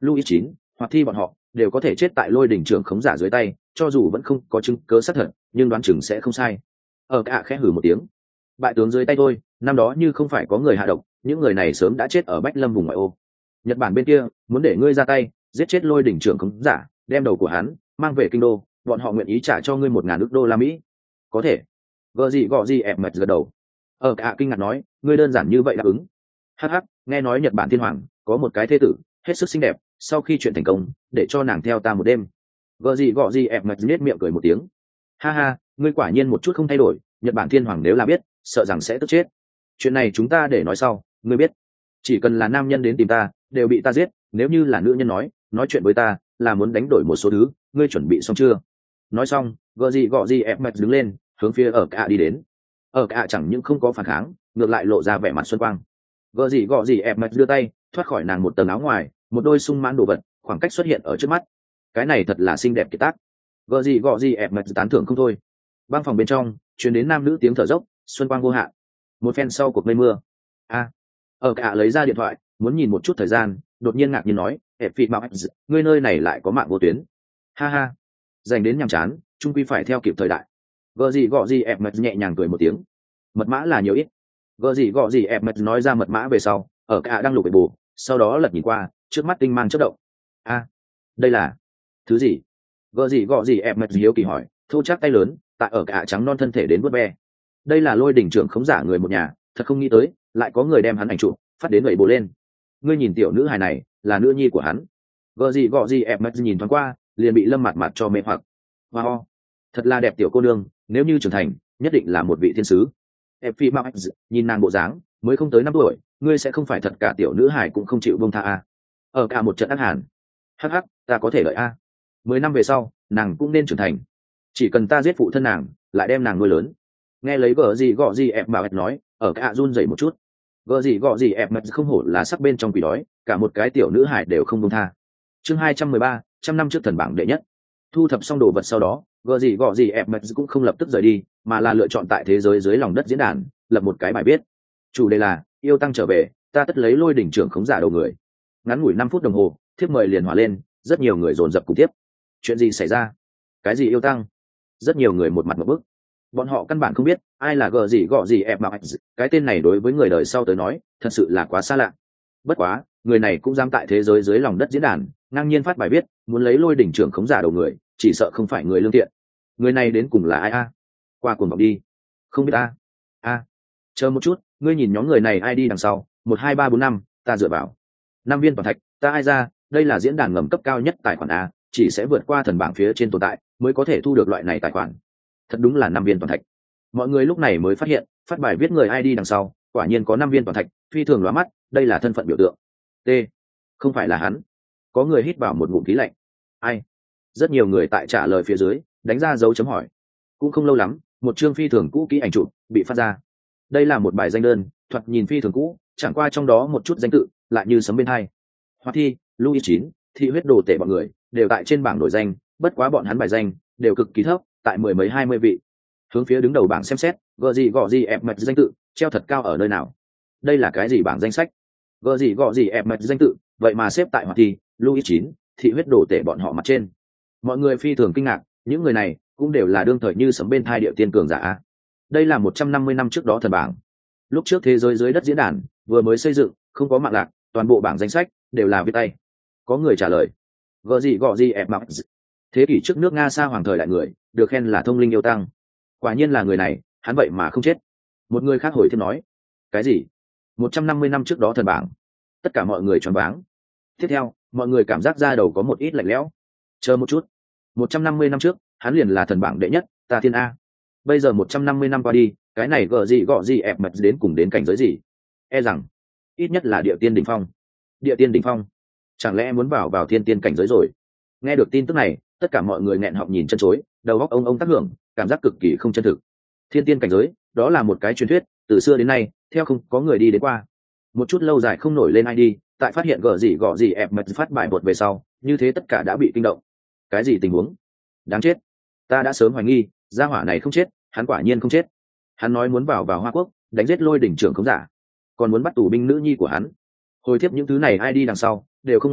Louis chín hoặc thi bọn họ đều có thể chết tại lôi đỉnh trưởng khống giả dưới tay, cho dù vẫn không có chứng cớ xác thật, nhưng đoán chừng sẽ không sai. Ở cả khẽ hử một tiếng. Bại tướng dưới tay tôi, năm đó như không phải có người hạ độc, những người này sớm đã chết ở Bách Lâm vùng ngoại ô. Nhật Bản bên kia muốn để ngươi ra tay, giết chết lôi đỉnh trưởng khống giả, đem đầu của hắn mang về kinh đô, bọn họ nguyện ý trả cho ngươi một ngàn ức đô la Mỹ. Có thể. Gờ gì gọ gì ẹp mệt gật đầu. Ở cả kinh ngạc nói, ngươi đơn giản như vậy đáp ứng. Hắc hắc, nghe nói Nhật Bản thiên hoàng có một cái thê tử hết sức xinh đẹp, sau khi chuyện thành công để cho nàng theo ta một đêm. Gờ gì gọ gì ẹp mệt nhếch miệng cười một tiếng. Ha ha, ngươi quả nhiên một chút không thay đổi, Nhật Bản thiên hoàng nếu là biết sợ rằng sẽ tức chết. Chuyện này chúng ta để nói sau, ngươi biết, chỉ cần là nam nhân đến tìm ta đều bị ta giết, nếu như là nữ nhân nói nói chuyện với ta là muốn đánh đổi một số thứ, ngươi chuẩn bị xong chưa? Nói xong, gợ gì gọ gì ép mệt đứng lên hướng phía ở cả đi đến. Ở cả chẳng những không có phản kháng, ngược lại lộ ra vẻ mặt xuân quang. Gợ gì gọ gì ép mệt đưa tay thoát khỏi nàng một tầng áo ngoài, một đôi sung mãn đồ vật khoảng cách xuất hiện ở trước mắt. Cái này thật là xinh đẹp kiệt tác. Gợ gì gọ gì ép mệt tán thưởng không thôi. Băng phòng bên trong truyền đến nam nữ tiếng thở dốc, xuân quang vô hạn. Một phen sau cuộc mây mưa, a ở cả lấy ra điện thoại muốn nhìn một chút thời gian, đột nhiên ngạc nhiên nói, ép phị mạo ngươi nơi này lại có mạng vô tuyến. Ha ha, dành đến nhàm chán, trung quy phải theo kịp thời đại. Gợ gì gọ gì ép mệt nhẹ nhàng cười một tiếng. Mật mã là nhiều ít. Gợ gì gọ gì ép mệt nói ra mật mã về sau, ở cả đang lục bề bù, sau đó lật nhìn qua, trước mắt tinh mang chớp động. A, đây là thứ gì? Gợ gì gọ gì ép mệt hiếu kỳ hỏi, thô chắc tay lớn tại ở cả trắng non thân thể đến vớt ve. Đây là lôi đỉnh trưởng khống giả người một nhà, thật không nghĩ tới lại có người đem hắn ảnh chụp phát đến vậy bộ lên. Ngươi nhìn tiểu nữ hài này là nữ nhi của hắn. Gợ gì gọ gì ép mệt nhìn thoáng qua liền bị lâm mặt mặt cho mê hoặc. Wow, thật là đẹp tiểu cô nương, nếu như trưởng thành nhất định là một vị thiên sứ. Ép phi mạo nhìn nàng bộ dáng mới không tới năm tuổi, ngươi sẽ không phải thật cả tiểu nữ hài cũng không chịu buông tha a. Ở cả một trận ác hàn. Hắc hắc, ta có thể đợi a. Mười năm về sau nàng cũng nên trưởng thành, chỉ cần ta giết phụ thân nàng lại đem nàng nuôi lớn. Nghe lấy gờ gì gọ gì ép bảo nói, ở cả run dậy một chút. Gờ gì gọ gì ép mật không hổ là sắc bên trong quỷ đói, cả một cái tiểu nữ hải đều không buông tha. Chương hai trăm mười ba, trăm năm trước thần bảng đệ nhất. Thu thập xong đồ vật sau đó, gờ gì gọ gì ép mật cũng không lập tức rời đi, mà là lựa chọn tại thế giới dưới lòng đất diễn đàn lập một cái bài viết. Chủ đề là yêu tăng trở về, ta tất lấy lôi đỉnh trưởng khống giả đầu người. Ngắn ngủi năm phút đồng hồ, thiếp mời liền hỏa lên, rất nhiều người dồn dập cùng tiếp. Chuyện gì xảy ra? Cái gì yêu tăng? Rất nhiều người một mặt một bức. Bọn họ căn bản không biết ai là gờ gì gọ gì ép mạo, cái tên này đối với người đời sau tới nói thật sự là quá xa lạ. Bất quá người này cũng dám tại thế giới dưới lòng đất diễn đàn ngang nhiên phát bài viết muốn lấy lôi đỉnh trưởng khống giả đầu người, chỉ sợ không phải người lương thiện. Người này đến cùng là ai a? Qua cuồng vọng đi. Không biết a. A, chờ một chút, ngươi nhìn nhóm người này ai đi đằng sau, một hai ba bốn năm, ta dựa vào năm viên toàn thạch, ta ai ra, đây là diễn đàn ngầm cấp cao nhất tài khoản a, chỉ sẽ vượt qua thần bảng phía trên tồn tại mới có thể thu được loại này tài khoản. Thật đúng là năm viên toàn thạch. Mọi người lúc này mới phát hiện phát bài viết người ai đi đằng sau quả nhiên có năm viên toàn thạch, phi thường lóa mắt, đây là thân phận biểu tượng. T, không phải là hắn. Có người hít vào một ngụm khí lạnh. Ai? Rất nhiều người tại trả lời phía dưới đánh ra dấu chấm hỏi. Cũng không lâu lắm, một chương phi thường cũ kỹ ảnh chụp bị phát ra. Đây là một bài danh đơn, thoạt nhìn phi thường cũ, chẳng qua trong đó một chút danh tự lại như sấm bên hai. Hoa thi, Louis chín, thị huyết đồ tể bọn người đều tại trên bảng nổi danh, bất quá bọn hắn bài danh đều cực kỳ thấp, tại mười mấy hai mươi vị. Hướng phía đứng đầu bảng xem xét, gờ gì gọ gì ép mệt danh tự treo thật cao ở nơi nào? Đây là cái gì bảng danh sách? Gờ gì gọ gì ép mệt danh tự vậy mà xếp tại Hoa thi, Louis chín, thị huyết đồ tể bọn họ mặt trên. Mọi người phi thường kinh ngạc, những người này cũng đều là đương thời như sấm bên thai địa tiên cường giả. Đây là một trăm năm mươi năm trước đó thần bảng. Lúc trước thế giới dưới đất diễn đàn vừa mới xây dựng, không có mạng lạc, toàn bộ bảng danh sách đều là viết tay. Có người trả lời, gờ gì gọ gì ép mệt. Thế kỷ trước nước Nga xa hoàng thời đại người, được khen là thông linh yêu tăng. Quả nhiên là người này, hắn vậy mà không chết. Một người khác hồi thêm nói, cái gì? một trăm năm mươi năm trước đó thần bảng. Tất cả mọi người choáng váng. Tiếp theo, mọi người cảm giác da đầu có một ít lạnh lẽo. Chờ một chút, một trăm năm mươi năm trước, hắn liền là thần bảng đệ nhất, ta thiên a. Bây giờ một trăm năm mươi năm qua đi, cái này gờ gì gọ gì ép mệt đến cùng đến cảnh giới gì? E rằng, ít nhất là địa tiên đỉnh phong. Địa tiên đỉnh phong? Chẳng lẽ muốn vào vào thiên tiên cảnh giới rồi? Nghe được tin tức này, tất cả mọi người nghẹn họng nhìn chân chối, đầu óc ông ông tác hưởng, cảm giác cực kỳ không chân thực. Thiên tiên cảnh giới, đó là một cái truyền thuyết, từ xưa đến nay, theo không có người đi đến qua. Một chút lâu dài không nổi lên ai đi, tại phát hiện gờ gì gọ gì ép mệt phát bài bột về sau, như thế tất cả đã bị kinh động. Cái gì tình huống? Đáng chết! Ta đã sớm hoài nghi, gia hỏa này không chết, hắn quả nhiên không chết. Hắn nói muốn vào vào Hoa Quốc, đánh giết lôi đỉnh trưởng khống giả, còn muốn bắt tù binh nữ nhi của hắn. Hồi tiếp những thứ này ai đi đằng sau, đều không ngoại lệ,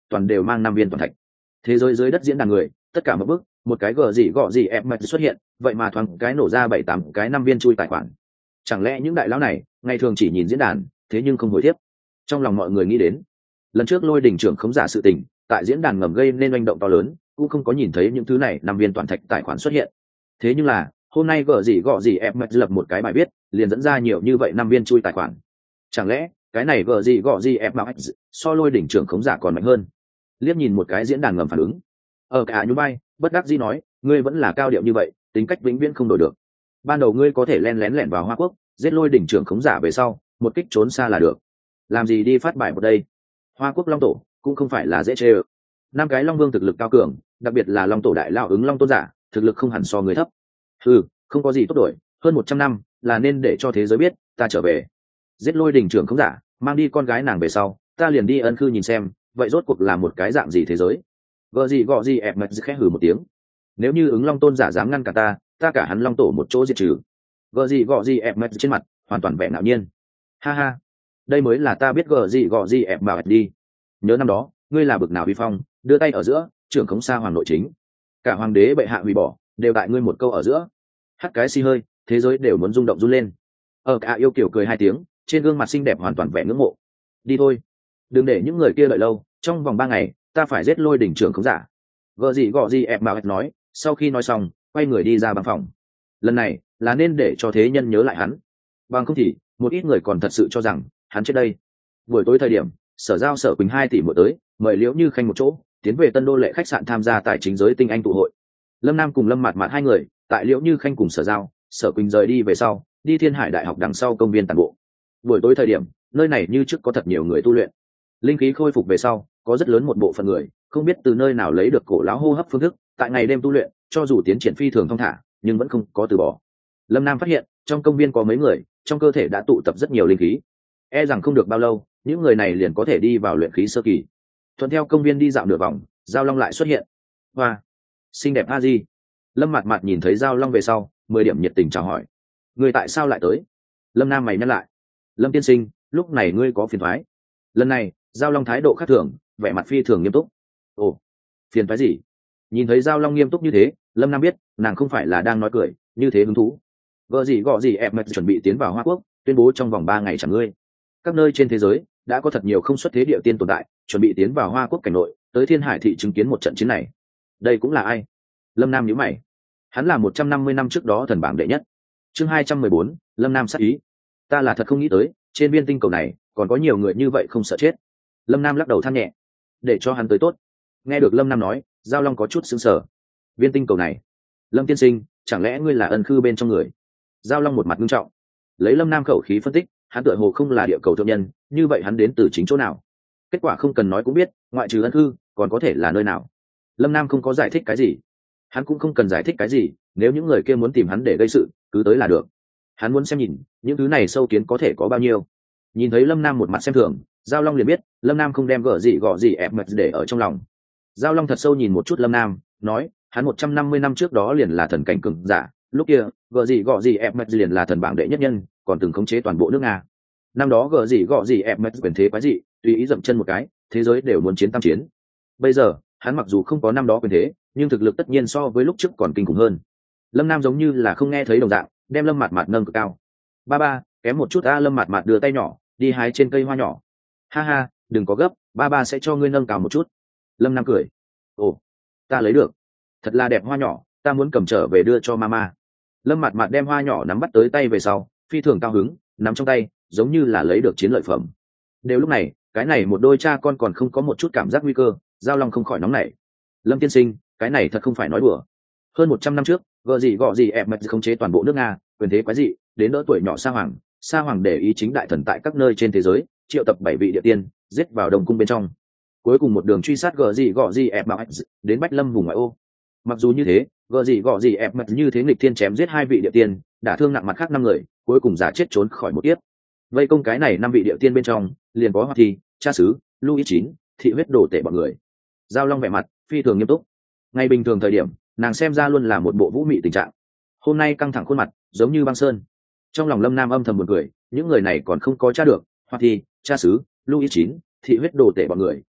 toàn đều mang năm viên toàn thạch. Thế giới dưới đất diễn đàn người tất cả một bước, một cái gờ gì gọ gì ép mệt xuất hiện, vậy mà thoáng cái nổ ra bảy tám cái năm viên chui tài khoản. Chẳng lẽ những đại lão này ngày thường chỉ nhìn diễn đàn, thế nhưng không hồi tiếp? Trong lòng mọi người nghĩ đến, lần trước lôi đỉnh trưởng khống giả sự tình, tại diễn đàn ngầm gây nên oanh động to lớn, cũng không có nhìn thấy những thứ này năm viên toàn thạch tài khoản xuất hiện. Thế nhưng là hôm nay gờ gì gọ gì ép mệt lập một cái bài viết, liền dẫn ra nhiều như vậy năm viên chui tài khoản. Chẳng lẽ cái này gờ gì gọ gì ép mệt so lôi đỉnh trưởng khống giả còn mạnh hơn? Liếc nhìn một cái diễn đàn ngầm phản ứng, ở cả nhún vai, bất đắc dĩ nói, ngươi vẫn là cao điệu như vậy, tính cách vĩnh viễn không đổi được. Ban đầu ngươi có thể len lén lẻn vào Hoa Quốc, giết lôi đỉnh trưởng khống giả về sau, một kích trốn xa là được. Làm gì đi phát bài một đây? Hoa Quốc Long Tổ cũng không phải là dễ chơi. Năm cái Long Vương thực lực cao cường, đặc biệt là Long Tổ đại lão ứng Long Tôn giả, thực lực không hẳn so người thấp. Ừ, không có gì tốt đổi, hơn một trăm năm, là nên để cho thế giới biết, ta trở về. Giết lôi đỉnh trưởng khống giả, mang đi con gái nàng về sau, ta liền đi ân khư nhìn xem, vậy rốt cuộc là một cái dạng gì thế giới? Gợ gì gọ gì ép mệt khẽ hừ một tiếng. Nếu như ứng Long Tôn giả dám ngăn cả ta, ta cả hắn Long Tổ một chỗ diệt trừ. Gợ gì gọ gì ép mệt trên mặt hoàn toàn vẻ ngạo nhiên. Ha ha, đây mới là ta biết gợ gì gọ gì ép bảo đi. Nhớ năm đó, ngươi là bực nào uy phong, đưa tay ở giữa, trưởng khống xa hoàng nội chính. Cả hoàng đế bệ hạ hủy bỏ, đều tại ngươi một câu ở giữa. Hắt cái xi hơi, thế giới đều muốn rung động run lên. Ở cả yêu kiều cười hai tiếng, trên gương mặt xinh đẹp hoàn toàn vẻ ngưỡng mộ. Đi thôi, đừng để những người kia đợi lâu, trong vòng ba ngày ta phải giết lôi đỉnh trưởng khống giả. Vợ gì gọ gì ép bảo nói, sau khi nói xong quay người đi ra băng phòng. Lần này là nên để cho thế nhân nhớ lại hắn, bằng không thì một ít người còn thật sự cho rằng hắn chết đây. Buổi tối thời điểm Sở Giao Sở Quỳnh hai tỷ mỗi tới, mời Liễu Như Khanh một chỗ tiến về Tân Đô Lệ khách sạn tham gia tài chính giới tinh anh tụ hội. Lâm Nam cùng Lâm Mạt Mạt hai người tại Liễu Như Khanh cùng Sở Giao Sở Quỳnh rời đi về sau, đi Thiên Hải Đại học đằng sau công viên tản bộ. Buổi tối thời điểm nơi này như trước có thật nhiều người tu luyện. Linh khí khôi phục về sau, có rất lớn một bộ phận người không biết từ nơi nào lấy được cổ lão hô hấp phương thức, tại ngày đêm tu luyện, cho dù tiến triển phi thường thong thả nhưng vẫn không có từ bỏ. Lâm Nam phát hiện trong công viên có mấy người trong cơ thể đã tụ tập rất nhiều linh khí, e rằng không được bao lâu những người này liền có thể đi vào luyện khí sơ kỳ. Thuận theo công viên đi dạo nửa vòng, Giao Long lại xuất hiện. Hoa, xinh đẹp a di. Lâm Mạt Mạt nhìn thấy Giao Long về sau mười điểm nhiệt tình chào hỏi. Người tại sao lại tới? Lâm Nam mày nhắc lại. Lâm tiên sinh, lúc này ngươi có phiền thoái. Lần này Giao Long thái độ khác thường, vẻ mặt phi thường nghiêm túc. Ồ, phiền thoái gì? Nhìn thấy Giao Long nghiêm túc như thế, Lâm Nam biết nàng không phải là đang nói cười, như thế hứng thú. Vợ gì gọ gì ép mệt chuẩn bị tiến vào Hoa Quốc, tuyên bố trong vòng ba ngày chẳng ngươi. Các nơi trên thế giới đã có thật nhiều không xuất thế địa tiên tồn tại, chuẩn bị tiến vào Hoa Quốc cảnh nội, tới Thiên Hải thị chứng kiến một trận chiến này. Đây cũng là ai? Lâm Nam nhíu mày. Hắn là một trăm năm mươi năm trước đó thần bảng đệ nhất. Chương hai trăm mười bốn, Lâm Nam sát ý. Ta là thật không nghĩ tới, trên viên tinh cầu này còn có nhiều người như vậy không sợ chết. Lâm Nam lắc đầu than nhẹ. Để cho hắn tới tốt. Nghe được Lâm Nam nói, Giao Long có chút sững sờ. Viên tinh cầu này? Lâm tiên sinh, chẳng lẽ ngươi là ân khư bên trong người? Giao Long một mặt nghiêm trọng. Lấy Lâm Nam khẩu khí phân tích, hắn tựa hồ không là địa cầu thượng nhân, như vậy hắn đến từ chính chỗ nào? Kết quả không cần nói cũng biết, ngoại trừ ân khư còn có thể là nơi nào. Lâm Nam không có giải thích cái gì, hắn cũng không cần giải thích cái gì, nếu những người kia muốn tìm hắn để gây sự, cứ tới là được. Hắn muốn xem nhìn những thứ này sâu kiến có thể có bao nhiêu. Nhìn thấy Lâm Nam một mặt xem thường, Giao Long liền biết Lâm Nam không đem gở gì gọ gì ép mệt để ở trong lòng. Giao Long thật sâu nhìn một chút Lâm Nam, nói, hắn một trăm năm mươi năm trước đó liền là thần cảnh cường giả, lúc kia gở gì gọ gì ép mệt liền là thần bảng đệ nhất nhân, còn từng khống chế toàn bộ nước Nga. Năm đó gở gì gọ gì ép mệt quyền thế quái dị, tùy ý dậm chân một cái, thế giới đều muốn chiến tam chiến. Bây giờ hắn mặc dù không có năm đó quyền thế, nhưng thực lực tất nhiên so với lúc trước còn kinh khủng hơn. Lâm Nam giống như là không nghe thấy đồng dạng, đem Lâm Mạt Mạt nâng cực cao. Ba ba, kém một chút a. Lâm Mạt Mạt đưa tay nhỏ đi hái trên cây hoa nhỏ. Ha ha, đừng có gấp, ba ba sẽ cho ngươi nâng cao một chút. Lâm Nam cười. Ồ, ta lấy được, thật là đẹp hoa nhỏ, ta muốn cầm trở về đưa cho mama. Lâm Mạt Mạt đem hoa nhỏ nắm bắt tới tay về sau, phi thường cao hứng, nắm trong tay giống như là lấy được chiến lợi phẩm. Đều lúc này, cái này một đôi cha con còn không có một chút cảm giác nguy cơ, Giao Long không khỏi nóng nảy. Lâm tiên sinh, cái này thật không phải nói đùa. Hơn một trăm năm trước, gợ gì gọ gì ép mệt khống chế toàn bộ nước Nga, quyền thế quái dị, đến đỡ tuổi nhỏ Sa Hoàng, Sa Hoàng để ý chính đại thần tại các nơi trên thế giới, triệu tập bảy vị địa tiên, giết vào Đông cung bên trong. Cuối cùng một đường truy sát gợ gì gọ gì ép mệt đến Bách Lâm vùng ngoại ô. Mặc dù như thế, gợ gì gọ gì ép mệt như thế nghịch thiên chém giết hai vị địa tiên, đả thương nặng mặt khác năm người, cuối cùng giả chết trốn khỏi một kiếp. Vây công cái này năm vị địa tiên bên trong, liền có Hoa Thi, Cha Sứ, Louis chín, thị huyết đồ tể bọn người. Giao Long vẻ mặt phi thường nghiêm túc. Ngày bình thường thời điểm, nàng xem ra luôn là một bộ vũ mị tình trạng. Hôm nay căng thẳng khuôn mặt, giống như băng sơn. Trong lòng Lâm Nam âm thầm buồn cười, những người này còn không có tra được, Hoa Thi, Cha Sứ, Louis chín, thị huyết đồ tể bọn người,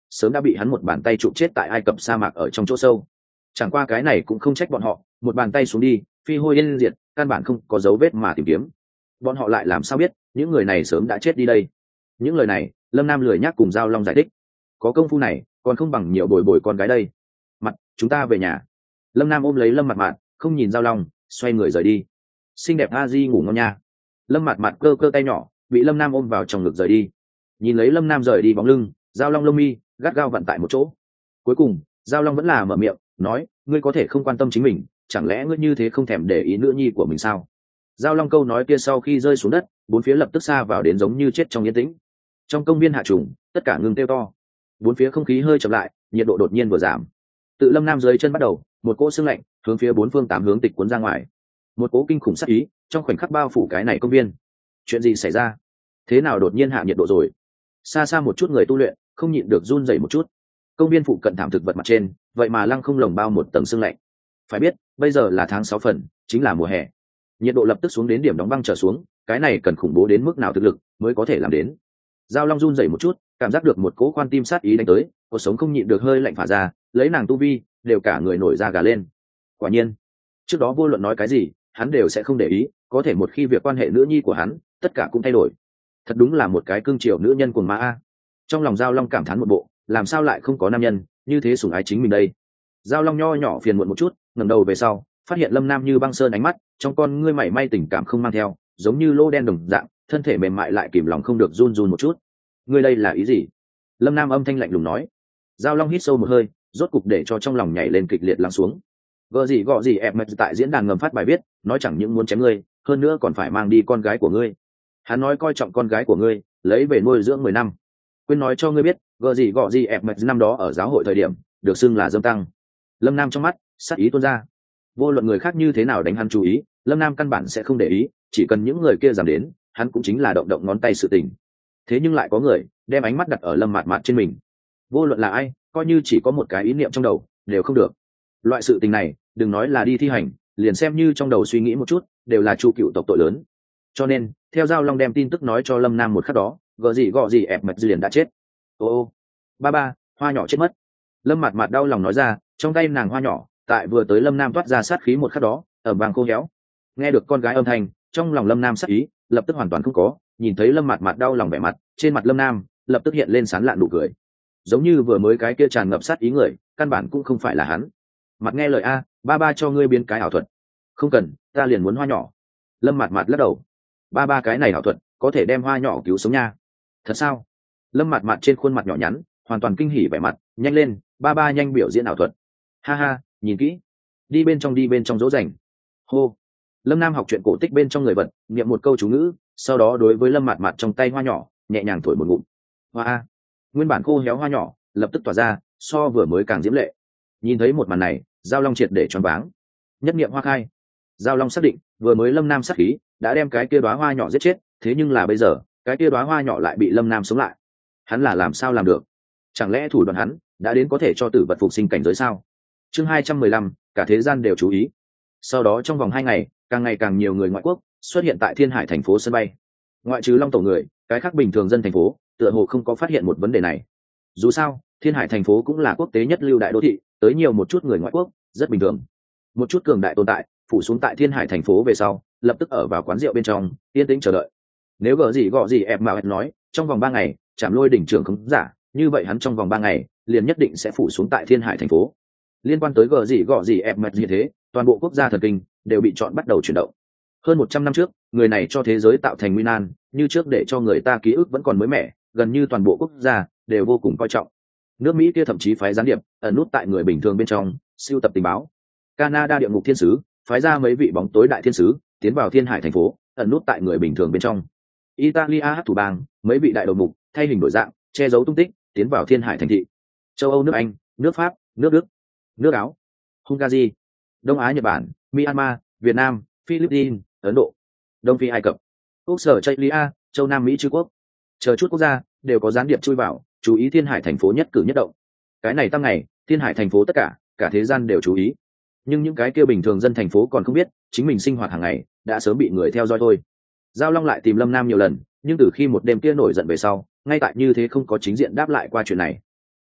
sớm đã bị hắn một bàn tay chụp chết tại Ai Cập sa mạc ở trong chỗ sâu. Chẳng qua cái này cũng không trách bọn họ, một bàn tay xuống đi, phi hôi yên diệt, căn bản không có dấu vết mà tìm kiếm. Bọn họ lại làm sao biết những người này sớm đã chết đi đây? Những lời này Lâm Nam lười nhác cùng Giao Long giải thích, có công phu này còn không bằng nhiều bồi bồi con gái đây. Mặt, chúng ta về nhà. Lâm Nam ôm lấy Lâm Mạt Mạt, không nhìn Giao Long, xoay người rời đi. Xinh đẹp a di ngủ ngon nha. Lâm Mạt Mạt cơ cơ tay nhỏ, bị Lâm Nam ôm vào trong ngực rời đi. Nhìn lấy Lâm Nam rời đi bóng lưng, Giao Long lông mi gắt gao vặn tại một chỗ. Cuối cùng Giao Long vẫn là mở miệng nói, ngươi có thể không quan tâm chính mình, chẳng lẽ ngươi như thế không thèm để ý nữ nhi của mình sao? Giao Long câu nói kia sau khi rơi xuống đất, bốn phía lập tức xa vào đến giống như chết trong yên tĩnh. Trong công viên hạ trùng, tất cả ngừng kêu to. Bốn phía không khí hơi chậm lại, nhiệt độ đột nhiên vừa giảm. Tự Lâm Nam dưới chân bắt đầu, một cỗ sương lạnh hướng phía bốn phương tám hướng tịch cuốn ra ngoài. Một cỗ kinh khủng sát ý trong khoảnh khắc bao phủ cái này công viên. Chuyện gì xảy ra? Thế nào đột nhiên hạ nhiệt độ rồi? Xa xa một chút người tu luyện không nhịn được run rẩy một chút. Công viên phụ cận thảm thực vật mặt trên, vậy mà lăng không lồng bao một tầng sương lạnh. Phải biết, bây giờ là tháng sáu phần, chính là mùa hè. Nhiệt độ lập tức xuống đến điểm đóng băng trở xuống, cái này cần khủng bố đến mức nào thực lực mới có thể làm đến. Giao Long run rẩy một chút, cảm giác được một cỗ quan tim sát ý đánh tới, cuộc sống không nhịn được hơi lạnh phả ra, lấy nàng tu vi, đều cả người nổi da gà lên. Quả nhiên, trước đó vô luận nói cái gì, hắn đều sẽ không để ý, có thể một khi việc quan hệ nữ nhi của hắn, tất cả cũng thay đổi. Thật đúng là một cái cương triều nữ nhân cuồng ma a. Trong lòng Giao Long cảm thán một bộ, làm sao lại không có nam nhân như thế sủng ái chính mình đây. Giao Long nho nhỏ phiền muộn một chút, ngẩng đầu về sau, phát hiện Lâm Nam như băng sơn ánh mắt, trong con ngươi mảy may tình cảm không mang theo, giống như lô đen đồng dạng, thân thể mềm mại lại kìm lòng không được run run một chút. Ngươi đây là ý gì? Lâm Nam âm thanh lạnh lùng nói. Giao Long hít sâu một hơi, rốt cục để cho trong lòng nhảy lên kịch liệt lắng xuống. Gợ gì gọ gì ẹp mệt tại diễn đàn ngầm phát bài viết, nói chẳng những muốn chém ngươi, hơn nữa còn phải mang đi con gái của ngươi. Hắn nói coi trọng con gái của ngươi, lấy về nuôi dưỡng mười năm. Quên nói cho ngươi biết, gợ gì gọ gì ẹp mệt năm đó ở giáo hội thời điểm, được xưng là dâm tăng. Lâm Nam trong mắt sát ý tuôn ra. Vô luận người khác như thế nào đánh hắn chú ý, Lâm Nam căn bản sẽ không để ý, chỉ cần những người kia giảm đến, hắn cũng chính là động động ngón tay sự tình. Thế nhưng lại có người đem ánh mắt đặt ở Lâm Mạt Mạt trên mình. Vô luận là ai, coi như chỉ có một cái ý niệm trong đầu đều không được. Loại sự tình này đừng nói là đi thi hành, liền xem như trong đầu suy nghĩ một chút đều là chu cựu tộc tội lớn. Cho nên theo Giao Long đem tin tức nói cho Lâm Nam một khắc đó, gợ gì gọ gì ẹp mệt liền đã chết. Ô ô, ba ba, hoa nhỏ chết mất. Lâm Mạt Mạt đau lòng nói ra, trong tay nàng hoa nhỏ tại vừa tới Lâm Nam toát ra sát khí một khắc đó ở vàng khô héo. Nghe được con gái âm thanh, trong lòng Lâm Nam sát ý lập tức hoàn toàn không có, nhìn thấy Lâm Mạt Mạt đau lòng vẻ mặt, trên mặt Lâm Nam lập tức hiện lên sán lạn nụ cười, giống như vừa mới cái kia tràn ngập sát ý người căn bản cũng không phải là hắn. Mặt nghe lời a, ba ba cho ngươi biến cái ảo thuật. Không cần, ta liền muốn hoa nhỏ. Lâm Mạt Mạt lắc đầu. Ba ba cái này ảo thuật có thể đem hoa nhỏ cứu sống nha. Thật sao? Lâm Mạt Mạt trên khuôn mặt nhỏ nhắn hoàn toàn kinh hỉ vẻ mặt, nhanh lên, ba ba nhanh biểu diễn ảo thuật. Ha ha, nhìn kỹ. Đi bên trong đi bên trong dỗ dành. Hô. Lâm Nam học chuyện cổ tích bên trong người vật, niệm một câu chú ngữ, sau đó đối với Lâm Mạt Mạt trong tay hoa nhỏ nhẹ nhàng thổi một ngụm. Hoa. Nguyên bản khô héo hoa nhỏ lập tức tỏa ra, so vừa mới càng diễm lệ. Nhìn thấy một màn này, Giao Long triệt để choáng váng. Nhất niệm hoa khai. Giao Long xác định vừa mới Lâm Nam sát khí đã đem cái kia đóa hoa nhỏ giết chết, thế nhưng là bây giờ cái kia đóa hoa nhỏ lại bị Lâm Nam sống lại. Hắn là làm sao làm được? Chẳng lẽ thủ đoạn hắn đã đến có thể cho tử vật phục sinh cảnh giới sao? Chương hai trăm mười lăm, cả thế gian đều chú ý. Sau đó trong vòng hai ngày, càng ngày càng nhiều người ngoại quốc xuất hiện tại Thiên Hải thành phố sân bay. Ngoại trừ Long tổ người, cái khác bình thường dân thành phố tựa hồ không có phát hiện một vấn đề này. Dù sao, Thiên Hải thành phố cũng là quốc tế nhất lưu đại đô thị, tới nhiều một chút người ngoại quốc rất bình thường. Một chút cường đại tồn tại phủ xuống tại Thiên Hải thành phố về sau, lập tức ở vào quán rượu bên trong yên tĩnh chờ đợi. Nếu gở gì gọ gì ẹp mà nói trong vòng ba ngày chạm lôi đỉnh trưởng không giả, như vậy hắn trong vòng ba ngày liền nhất định sẽ phủ xuống tại Thiên Hải thành phố. Liên quan tới gở gì gọ gì ẹp mệt như thế, toàn bộ quốc gia thần kinh đều bị chọn bắt đầu chuyển động. Hơn một trăm năm trước, người này cho thế giới tạo thành nguy nan, như trước để cho người ta ký ức vẫn còn mới mẻ, gần như toàn bộ quốc gia đều vô cùng coi trọng. Nước Mỹ kia thậm chí phái gián điệp ẩn nút tại người bình thường bên trong, siêu tập tình báo. Canada địa ngục thiên sứ phái ra mấy vị bóng tối đại thiên sứ tiến vào Thiên Hải thành phố, ẩn nút tại người bình thường bên trong. Italia hắc thủ bang mấy vị đại đầu mục thay hình đổi dạng, che giấu tung tích, tiến vào Thiên Hải thành thị. Châu Âu nước Anh, nước Pháp, nước Đức, nước Áo, Hungary, Đông Á Nhật Bản, Myanmar, Việt Nam, Philippines, Ấn Độ, Đông Phi Ai Cập, Úc Sở Chailia, châu Nam Mỹ Trung Quốc, chờ chút quốc gia đều có gián điệp chui vào, chú ý Thiên Hải thành phố nhất cử nhất động. Cái này tăng ngày, Thiên Hải thành phố tất cả cả thế gian đều chú ý. Nhưng những cái kia bình thường dân thành phố còn không biết, chính mình sinh hoạt hàng ngày đã sớm bị người theo dõi thôi. Giao Long lại tìm Lâm Nam nhiều lần, nhưng từ khi một đêm kia nổi giận về sau, ngay tại như thế không có chính diện đáp lại qua chuyện này.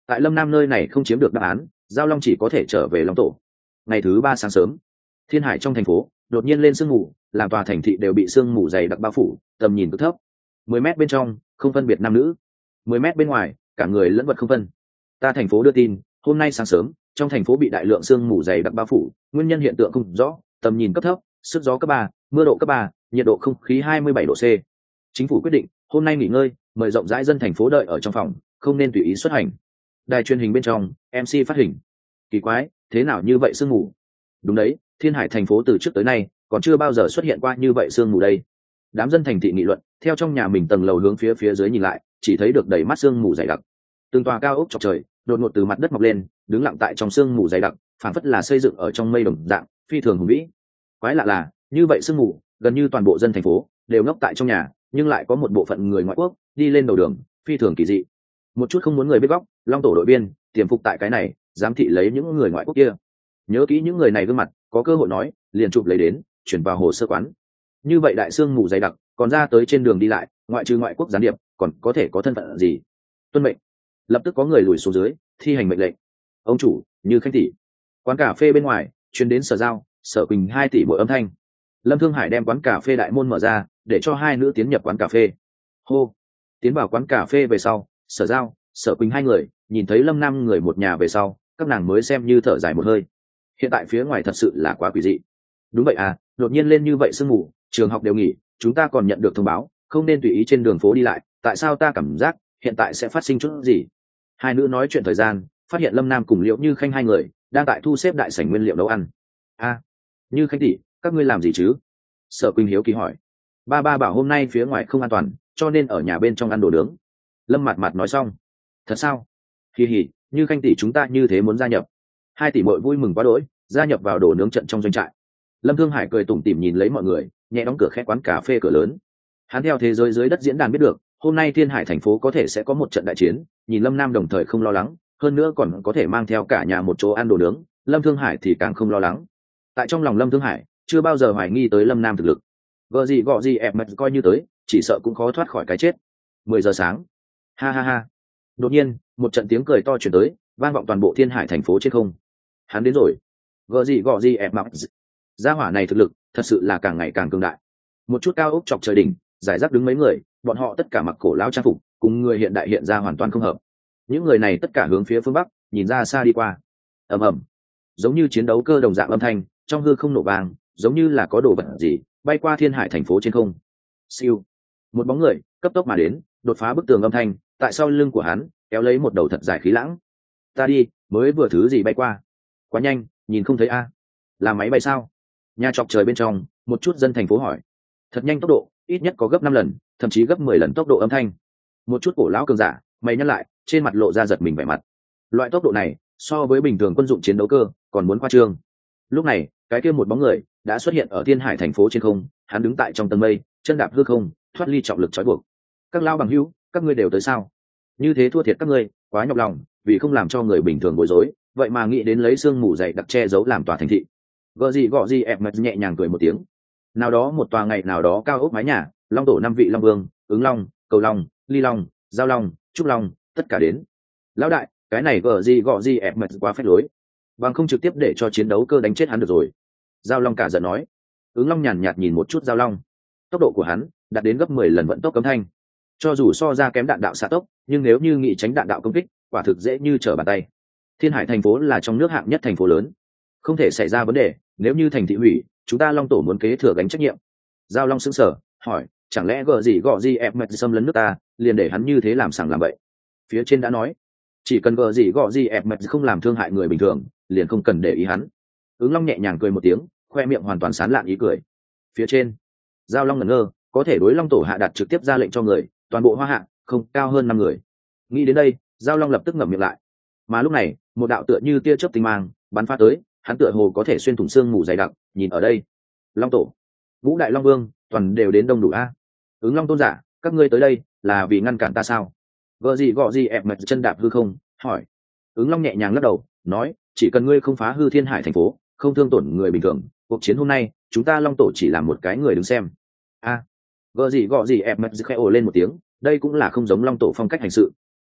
tại lâm nam nơi này không chiếm được đáp án, giao long chỉ có thể trở về long tổ. Ngày thứ ba sáng sớm, thiên hải trong thành phố đột nhiên lên sương mù, làm tòa thành thị đều bị sương mù dày đặc bao phủ, tầm nhìn cực thấp. Mười mét bên trong không phân biệt nam nữ, mười mét bên ngoài cả người lẫn vật không phân. Ta thành phố đưa tin, hôm nay sáng sớm trong thành phố bị đại lượng sương mù dày đặc bao phủ, nguyên nhân hiện tượng không rõ, tầm nhìn cấp thấp, sức gió cấp ba, mưa độ cấp ba, nhiệt độ không khí hai mươi bảy độ C. Chính phủ quyết định hôm nay nghỉ ngơi, mời rộng rãi dân thành phố đợi ở trong phòng, không nên tùy ý xuất hành. Đài truyền hình bên trong, em xê phát hình. Kỳ quái, thế nào như vậy sương mù? Đúng đấy, thiên hải thành phố từ trước tới nay còn chưa bao giờ xuất hiện qua như vậy sương mù đây. Đám dân thành thị nghị luận, theo trong nhà mình tầng lầu hướng phía phía dưới nhìn lại, chỉ thấy được đầy mắt sương mù dày đặc. Từng tòa cao ốc chọc trời đột ngột từ mặt đất mọc lên, đứng lặng tại trong sương mù dày đặc, phảng phất là xây dựng ở trong mây đồng dạng, phi thường hùng vĩ. Quái lạ là, như vậy sương mù, gần như toàn bộ dân thành phố đều ngốc tại trong nhà, nhưng lại có một bộ phận người ngoại quốc đi lên đầu đường, phi thường kỳ dị. Một chút không muốn người biết góc, long tổ đội viên tiềm phục tại cái này, giám thị lấy những người ngoại quốc kia. Nhớ kỹ những người này gương mặt, có cơ hội nói liền chụp lấy đến chuyển vào hồ sơ quán. Như vậy đại sương mù dày đặc còn ra tới trên đường đi lại, ngoại trừ ngoại quốc gián điệp còn có thể có thân phận gì? Tuân mệnh. Lập tức có người lùi xuống dưới thi hành mệnh lệnh. Ông chủ, Như Khanh tỷ. Quán cà phê bên ngoài truyền đến Sở Giao, Sở Quỳnh hai tỷ mỗi âm thanh. Lâm Thương Hải đem quán cà phê đại môn mở ra, để cho hai nữ tiến nhập quán cà phê. Hô. Tiến vào quán cà phê về sau, Sở Giao, Sở Quỳnh hai người nhìn thấy Lâm Nam người một nhà về sau, các nàng mới xem như thở dài một hơi. Hiện tại phía ngoài thật sự là quá quỷ dị. Đúng vậy à, đột nhiên lên như vậy sương mù, trường học đều nghỉ, chúng ta còn nhận được thông báo không nên tùy ý trên đường phố đi lại, tại sao ta cảm giác hiện tại sẽ phát sinh chút gì? Hai nữ nói chuyện thời gian, phát hiện Lâm Nam cùng Liễu Như Khanh hai người đang tại thu xếp đại sảnh nguyên liệu nấu ăn. A, Như Khanh tỷ, các ngươi làm gì chứ? Sở Quỳnh hiếu kỳ hỏi. Ba ba bảo hôm nay phía ngoài không an toàn, cho nên ở nhà bên trong ăn đồ nướng. Lâm Mạt Mạt nói xong. Thật sao? Kỳ hỉ, Như Khanh tỷ chúng ta như thế muốn gia nhập. Hai tỷ muội vui mừng quá đỗi, gia nhập vào đồ nướng trận trong doanh trại. Lâm Thương Hải cười tủm tỉm nhìn lấy mọi người, nhẹ đóng cửa khép quán cà phê cửa lớn. Hắn theo thế giới dưới đất diễn đàn biết được, hôm nay Thiên Hải thành phố có thể sẽ có một trận đại chiến, nhìn Lâm Nam đồng thời không lo lắng, hơn nữa còn có thể mang theo cả nhà một chỗ ăn đồ nướng, Lâm Thương Hải thì càng không lo lắng. Tại trong lòng Lâm Thương Hải, chưa bao giờ hoài nghi tới Lâm Nam thực lực. Gợ gì gọ gì ẹp mật coi như tới, chỉ sợ cũng khó thoát khỏi cái chết. Mười giờ sáng. Ha ha ha. Đột nhiên, một trận tiếng cười to truyền tới, vang vọng toàn bộ Thiên Hải thành phố trên không. Hắn đến rồi. Gợ gì gọ gì ẹp mật. Gia hỏa này thực lực thật sự là càng ngày càng cường đại. Một chút cao ốc chọc trời đỉnh, giải rác đứng mấy người, bọn họ tất cả mặc cổ lão trang phục, cùng người hiện đại hiện ra hoàn toàn không hợp. Những người này tất cả hướng phía phương bắc, nhìn ra xa đi qua. Ầm ầm, giống như chiến đấu cơ đồng dạng âm thanh, trong hư không nổ vang, giống như là có đồ vật gì bay qua Thiên Hải thành phố trên không. Siêu, một bóng người cấp tốc mà đến, đột phá bức tường âm thanh, tại sau lưng của hắn kéo lấy một đầu thật dài khí lãng. Ta đi, mới vừa thứ gì bay qua? Quá nhanh, nhìn không thấy a. Là máy bay sao? Nhà chọc trời bên trong, một chút dân thành phố hỏi. Thật nhanh tốc độ, ít nhất có gấp năm lần, thậm chí gấp mười lần tốc độ âm thanh. Một chút cổ lão cường giả, mày nhắc lại, trên mặt lộ ra giật mình vẻ mặt. Loại tốc độ này, so với bình thường quân dụng chiến đấu cơ, còn muốn khoa trương. Lúc này, cái kia một bóng người đã xuất hiện ở Thiên Hải thành phố trên không, hắn đứng tại trong tầng mây, chân đạp hư không, thoát ly trọng lực trói buộc. Các lao bằng hữu, các ngươi đều tới sao? Như thế thua thiệt các ngươi, quá nhọc lòng, vì không làm cho người bình thường bối rối, vậy mà nghĩ đến lấy xương mù dày đặc che giấu làm tòa thành thị. Gợ gì gọ gì ẹp mật nhẹ nhàng cười một tiếng. Nào đó một tòa ngày nào đó cao ốc mái nhà, long tổ năm vị long vương, ứng long, cầu long, ly long, giao long, trúc long, tất cả đến. Lão đại, cái này gợ gì gọ gì ẹp mật quá phép lối, bằng không trực tiếp để cho chiến đấu cơ đánh chết hắn được rồi. Giao long cả giận nói. Ứng long nhàn nhạt nhìn một chút giao long, tốc độ của hắn đạt đến gấp mười lần vận tốc cấm thanh, cho dù so ra kém đạn đạo xạ tốc, nhưng nếu như nghị tránh đạn đạo công kích, quả thực dễ như trở bàn tay. Thiên Hải thành phố là trong nước hạng nhất thành phố lớn, không thể xảy ra vấn đề, nếu như thành thị hủy, chúng ta long tổ muốn kế thừa gánh trách nhiệm. Giao long sững sờ hỏi, chẳng lẽ gờ gì gọ gì ép mệt xâm lấn nước ta, liền để hắn như thế làm sằng làm bậy? Phía trên đã nói, chỉ cần gờ gì gọ gì ép mệt không làm thương hại người bình thường, liền không cần để ý hắn. Ứng long nhẹ nhàng cười một tiếng, khoe miệng hoàn toàn sán lạn ý cười. Phía trên, giao long ngẩn ngơ, có thể đối long tổ hạ đạt trực tiếp ra lệnh cho người, toàn bộ hoa hạ không cao hơn năm người. Nghĩ đến đây, giao long lập tức ngậm miệng lại. Mà lúc này, một đạo tựa như tia chớp tinh mang bắn phá tới, hắn tựa hồ có thể xuyên thủng xương mù dày đặc. Nhìn ở đây, long tổ, ngũ đại long vương toàn đều đến đông đủ a. Ứng long tôn giả, các ngươi tới đây là vì ngăn cản ta sao? Gợ gì gọ gì ẹp mật chân đạp hư không hỏi. Ứng long nhẹ nhàng lắc đầu nói, chỉ cần ngươi không phá hư Thiên Hải thành phố, không thương tổn người bình thường, cuộc chiến hôm nay chúng ta long tổ chỉ là một cái người đứng xem. A, gợ gì gọ gì ẹp mật khẽ ồ lên một tiếng, đây cũng là không giống long tổ phong cách hành sự.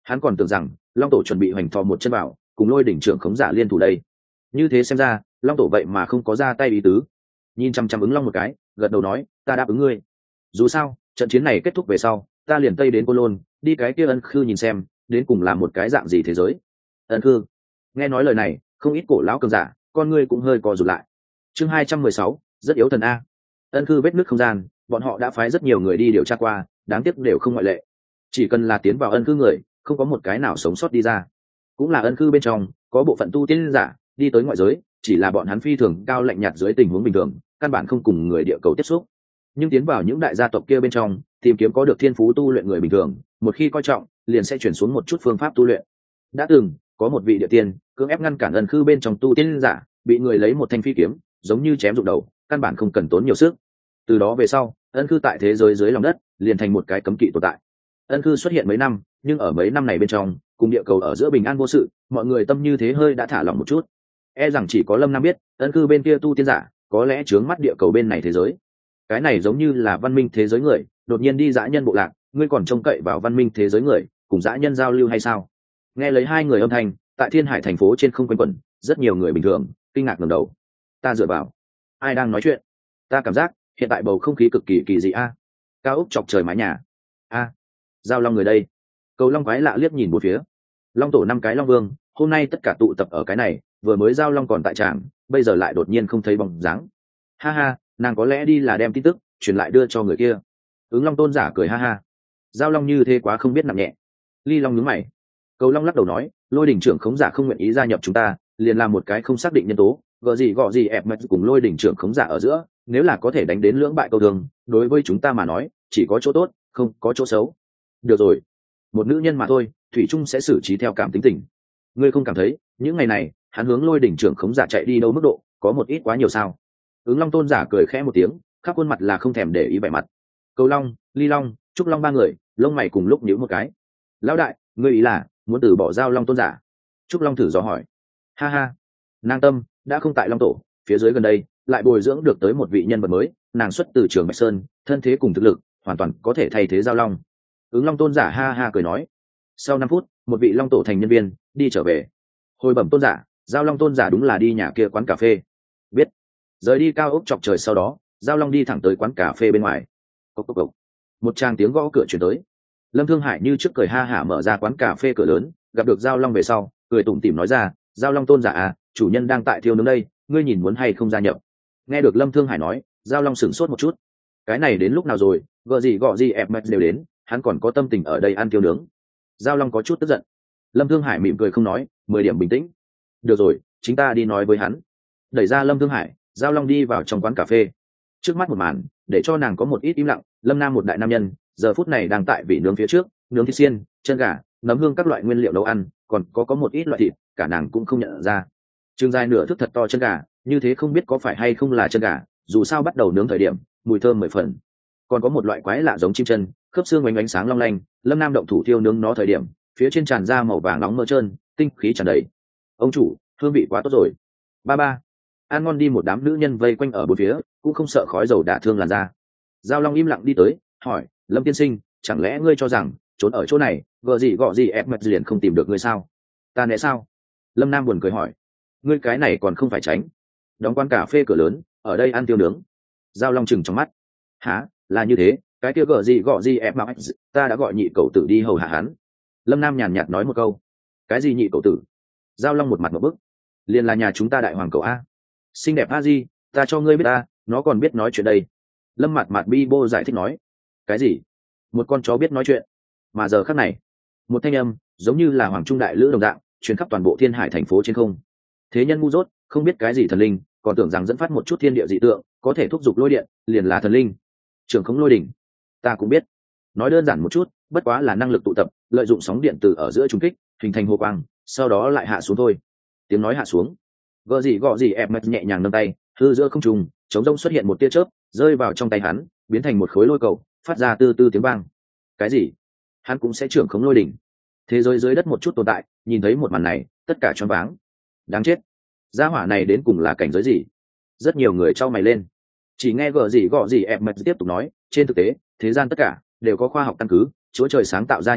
Hắn còn tưởng rằng long tổ chuẩn bị hoành thò một chân vào cùng lôi đỉnh trưởng khống giả liên thủ đây. Như thế xem ra long tổ vậy mà không có ra tay ý tứ. Nhìn chăm chăm ứng long một cái, gật đầu nói, ta đáp ứng ngươi. Dù sao trận chiến này kết thúc về sau, ta liền tây đến Côn Lôn, đi cái kia Ân Khư nhìn xem đến cùng là một cái dạng gì thế giới. Ân Khư. Nghe nói lời này, không ít cổ lão cường giả con ngươi cũng hơi co rụt lại. Chương hai trăm mười sáu, rất yếu thần a. Ân Khư vết nứt không gian, bọn họ đã phái rất nhiều người đi điều tra qua, đáng tiếc đều không ngoại lệ. Chỉ cần là tiến vào Ân Khư người, không có một cái nào sống sót đi ra. Cũng là Ân Khư bên trong có bộ phận tu tiên giả đi tới ngoại giới, chỉ là bọn hắn phi thường cao lạnh nhạt dưới tình huống bình thường, căn bản không cùng người địa cầu tiếp xúc. Nhưng tiến vào những đại gia tộc kia bên trong, tìm kiếm có được thiên phú tu luyện người bình thường, một khi coi trọng, liền sẽ chuyển xuống một chút phương pháp tu luyện. Đã từng có một vị địa tiên cưỡng ép ngăn cản Ân Khư bên trong tu tiên giả, bị người lấy một thanh phi kiếm giống như chém rụng đầu, căn bản không cần tốn nhiều sức. Từ đó về sau, Ân Khư tại thế giới dưới lòng đất liền thành một cái cấm kỵ tồn tại. Ân Khư xuất hiện mấy năm, nhưng ở mấy năm này bên trong, cùng địa cầu ở giữa bình an vô sự, mọi người tâm như thế hơi đã thả lỏng một chút. E rằng chỉ có Lâm Nam biết, Ân Khư bên kia tu tiên giả có lẽ chướng mắt địa cầu bên này thế giới. Cái này giống như là văn minh thế giới người đột nhiên đi dã nhân bộ lạc, ngươi còn trông cậy vào văn minh thế giới người cùng dã nhân giao lưu hay sao? Nghe lấy hai người âm thanh tại Thiên Hải thành phố trên không quanh quẩn, rất nhiều người bình thường kinh ngạc ngẩng đầu. Ta dựa vào, ai đang nói chuyện? Ta cảm giác hiện tại bầu không khí cực kỳ kỳ dị a. Cao ốc chọc trời mái nhà a. Giao long người đây. Cầu long quái lạ liếc nhìn một phía. Long tổ năm cái long vương hôm nay tất cả tụ tập ở cái này, vừa mới giao long còn tại tràng, bây giờ lại đột nhiên không thấy bóng dáng. Ha ha, nàng có lẽ đi là đem tin tức truyền lại đưa cho người kia. Ứng long tôn giả cười ha ha. Giao long như thế quá không biết nặng nhẹ. Ly long nhướng mày. Cầu long lắc đầu nói, lôi đỉnh trưởng khống giả không nguyện ý gia nhập chúng ta, liền làm một cái không xác định nhân tố, gợ gì gọ gì ép mệt cùng lôi đỉnh trưởng khống giả ở giữa, nếu là có thể đánh đến lưỡng bại câu thường, đối với chúng ta mà nói chỉ có chỗ tốt, không có chỗ xấu. Được rồi, một nữ nhân mà thôi, thủy trung sẽ xử trí theo cảm tính tình. Ngươi không cảm thấy những ngày này hắn hướng lôi đỉnh trưởng khống giả chạy đi đâu mức độ có một ít quá nhiều sao? Ứng long tôn giả cười khẽ một tiếng, khắp khuôn mặt là không thèm để ý vẻ mặt. Cầu long, ly long, trúc long ba người lông mày cùng lúc nhíu một cái. Lão đại, ngươi ý là muốn từ bỏ giao long tôn giả? Trúc long thử dò hỏi. Ha ha, nàng tâm đã không tại long tổ, phía dưới gần đây lại bồi dưỡng được tới một vị nhân vật mới, nàng xuất từ trường Bạch Sơn, thân thế cùng thực lực hoàn toàn có thể thay thế giao long. Ứng long tôn giả ha ha cười nói. Sau năm phút, một vị long tổ thành nhân viên đi trở về. Hồi bẩm tôn giả, giao long tôn giả đúng là đi nhà kia quán cà phê. Biết. Rời đi cao ốc chọc trời sau đó, giao long đi thẳng tới quán cà phê bên ngoài. Cốc cốc cốc. Một tràng tiếng gõ cửa chuyển tới. Lâm Thương Hải như trước cười ha hả mở ra quán cà phê cửa lớn, gặp được giao long về sau, cười tủm tỉm nói ra, giao long tôn giả à, chủ nhân đang tại thiêu nướng đây, ngươi nhìn muốn hay không gia nhập? Nghe được Lâm Thương Hải nói, giao long sửng sốt một chút. Cái này đến lúc nào rồi, gợ gì gọ gì ép mệt đều đến, hắn còn có tâm tình ở đây ăn thiêu nướng? Giao long có chút tức giận. Lâm Thương Hải mỉm cười không nói, mười điểm bình tĩnh. Được rồi, chúng ta đi nói với hắn. Đẩy ra Lâm Thương Hải, giao long đi vào trong quán cà phê. Trước mắt một màn để cho nàng có một ít im lặng. Lâm Nam một đại nam nhân giờ phút này đang tại vị nướng phía trước, nướng thịt xiên, chân gà, nấm hương các loại nguyên liệu nấu ăn, còn có có một ít loại thịt cả nàng cũng không nhận ra. Trường dài nửa thước thật to chân gà, như thế không biết có phải hay không là chân gà, dù sao bắt đầu nướng thời điểm mùi thơm mười phần. Còn có một loại quái lạ giống chim chân, khớp xương ánh ánh sáng long lanh. Lâm Nam động thủ thiêu nướng nó thời điểm, phía trên tràn ra màu vàng nóng mỡ trơn, tinh khí tràn đầy. Ông chủ, hương vị quá tốt rồi. Ba ba. Ăn ngon đi. Một đám nữ nhân vây quanh ở bốn phía, cũng không sợ khói dầu đả thương làn da. Giao long im lặng đi tới, hỏi, Lâm tiên sinh, chẳng lẽ ngươi cho rằng trốn ở chỗ này vợ gì gọ gì ép mệt liền không tìm được ngươi sao? Ta né sao? Lâm Nam buồn cười hỏi. Ngươi cái này còn không phải tránh đóng quán cà phê cửa lớn, ở đây ăn tiêu nướng. Giao long chừng trong mắt. Hả, là như thế? Cái kia gợ gì gọ gì ép mệt, ta đã gọi nhị cậu tử đi hầu hạ hắn. Lâm Nam nhàn nhạt nói một câu. Cái gì nhị cậu tử? Giao long một mặt một bức. Liền là nhà chúng ta đại hoàng cậu a. Xinh đẹp a di, ta cho ngươi biết ta, nó còn biết nói chuyện đây. Lâm mặt mặt bi bô giải thích nói. Cái gì? Một con chó biết nói chuyện? Mà giờ khắc này, một thanh âm giống như là hoàng trung đại lữ đồng dạng truyền khắp toàn bộ Thiên Hải thành phố trên không. Thế nhân ngu dốt, không biết cái gì thần linh, còn tưởng rằng dẫn phát một chút thiên địa dị tượng có thể thúc giục lôi điện liền là thần linh. Trưởng khống lôi đỉnh, ta cũng biết. Nói đơn giản một chút, bất quá là năng lực tụ tập, lợi dụng sóng điện từ ở giữa trung kích hình thành hồ quang, sau đó lại hạ xuống thôi. Tiếng nói hạ xuống, gợ gì gọ gì ép mệt nhẹ nhàng nâng tay, hư giữa không trung chống rông xuất hiện một tia chớp rơi vào trong tay hắn, biến thành một khối lôi cầu, phát ra tư tư tiếng vang. Cái gì? Hắn cũng sẽ trưởng khống lôi đỉnh? Thế giới dưới đất một chút tồn tại nhìn thấy một màn này, tất cả choáng váng. Đáng chết, gia hỏa này đến cùng là cảnh giới gì? Rất nhiều người trao mày lên. Chỉ nghe gợ gì gọ gì ép mệt tiếp tục nói, trên thực tế thế gian tất cả đều có khoa học căn cứ, chúa trời sáng tạo ra nhân loại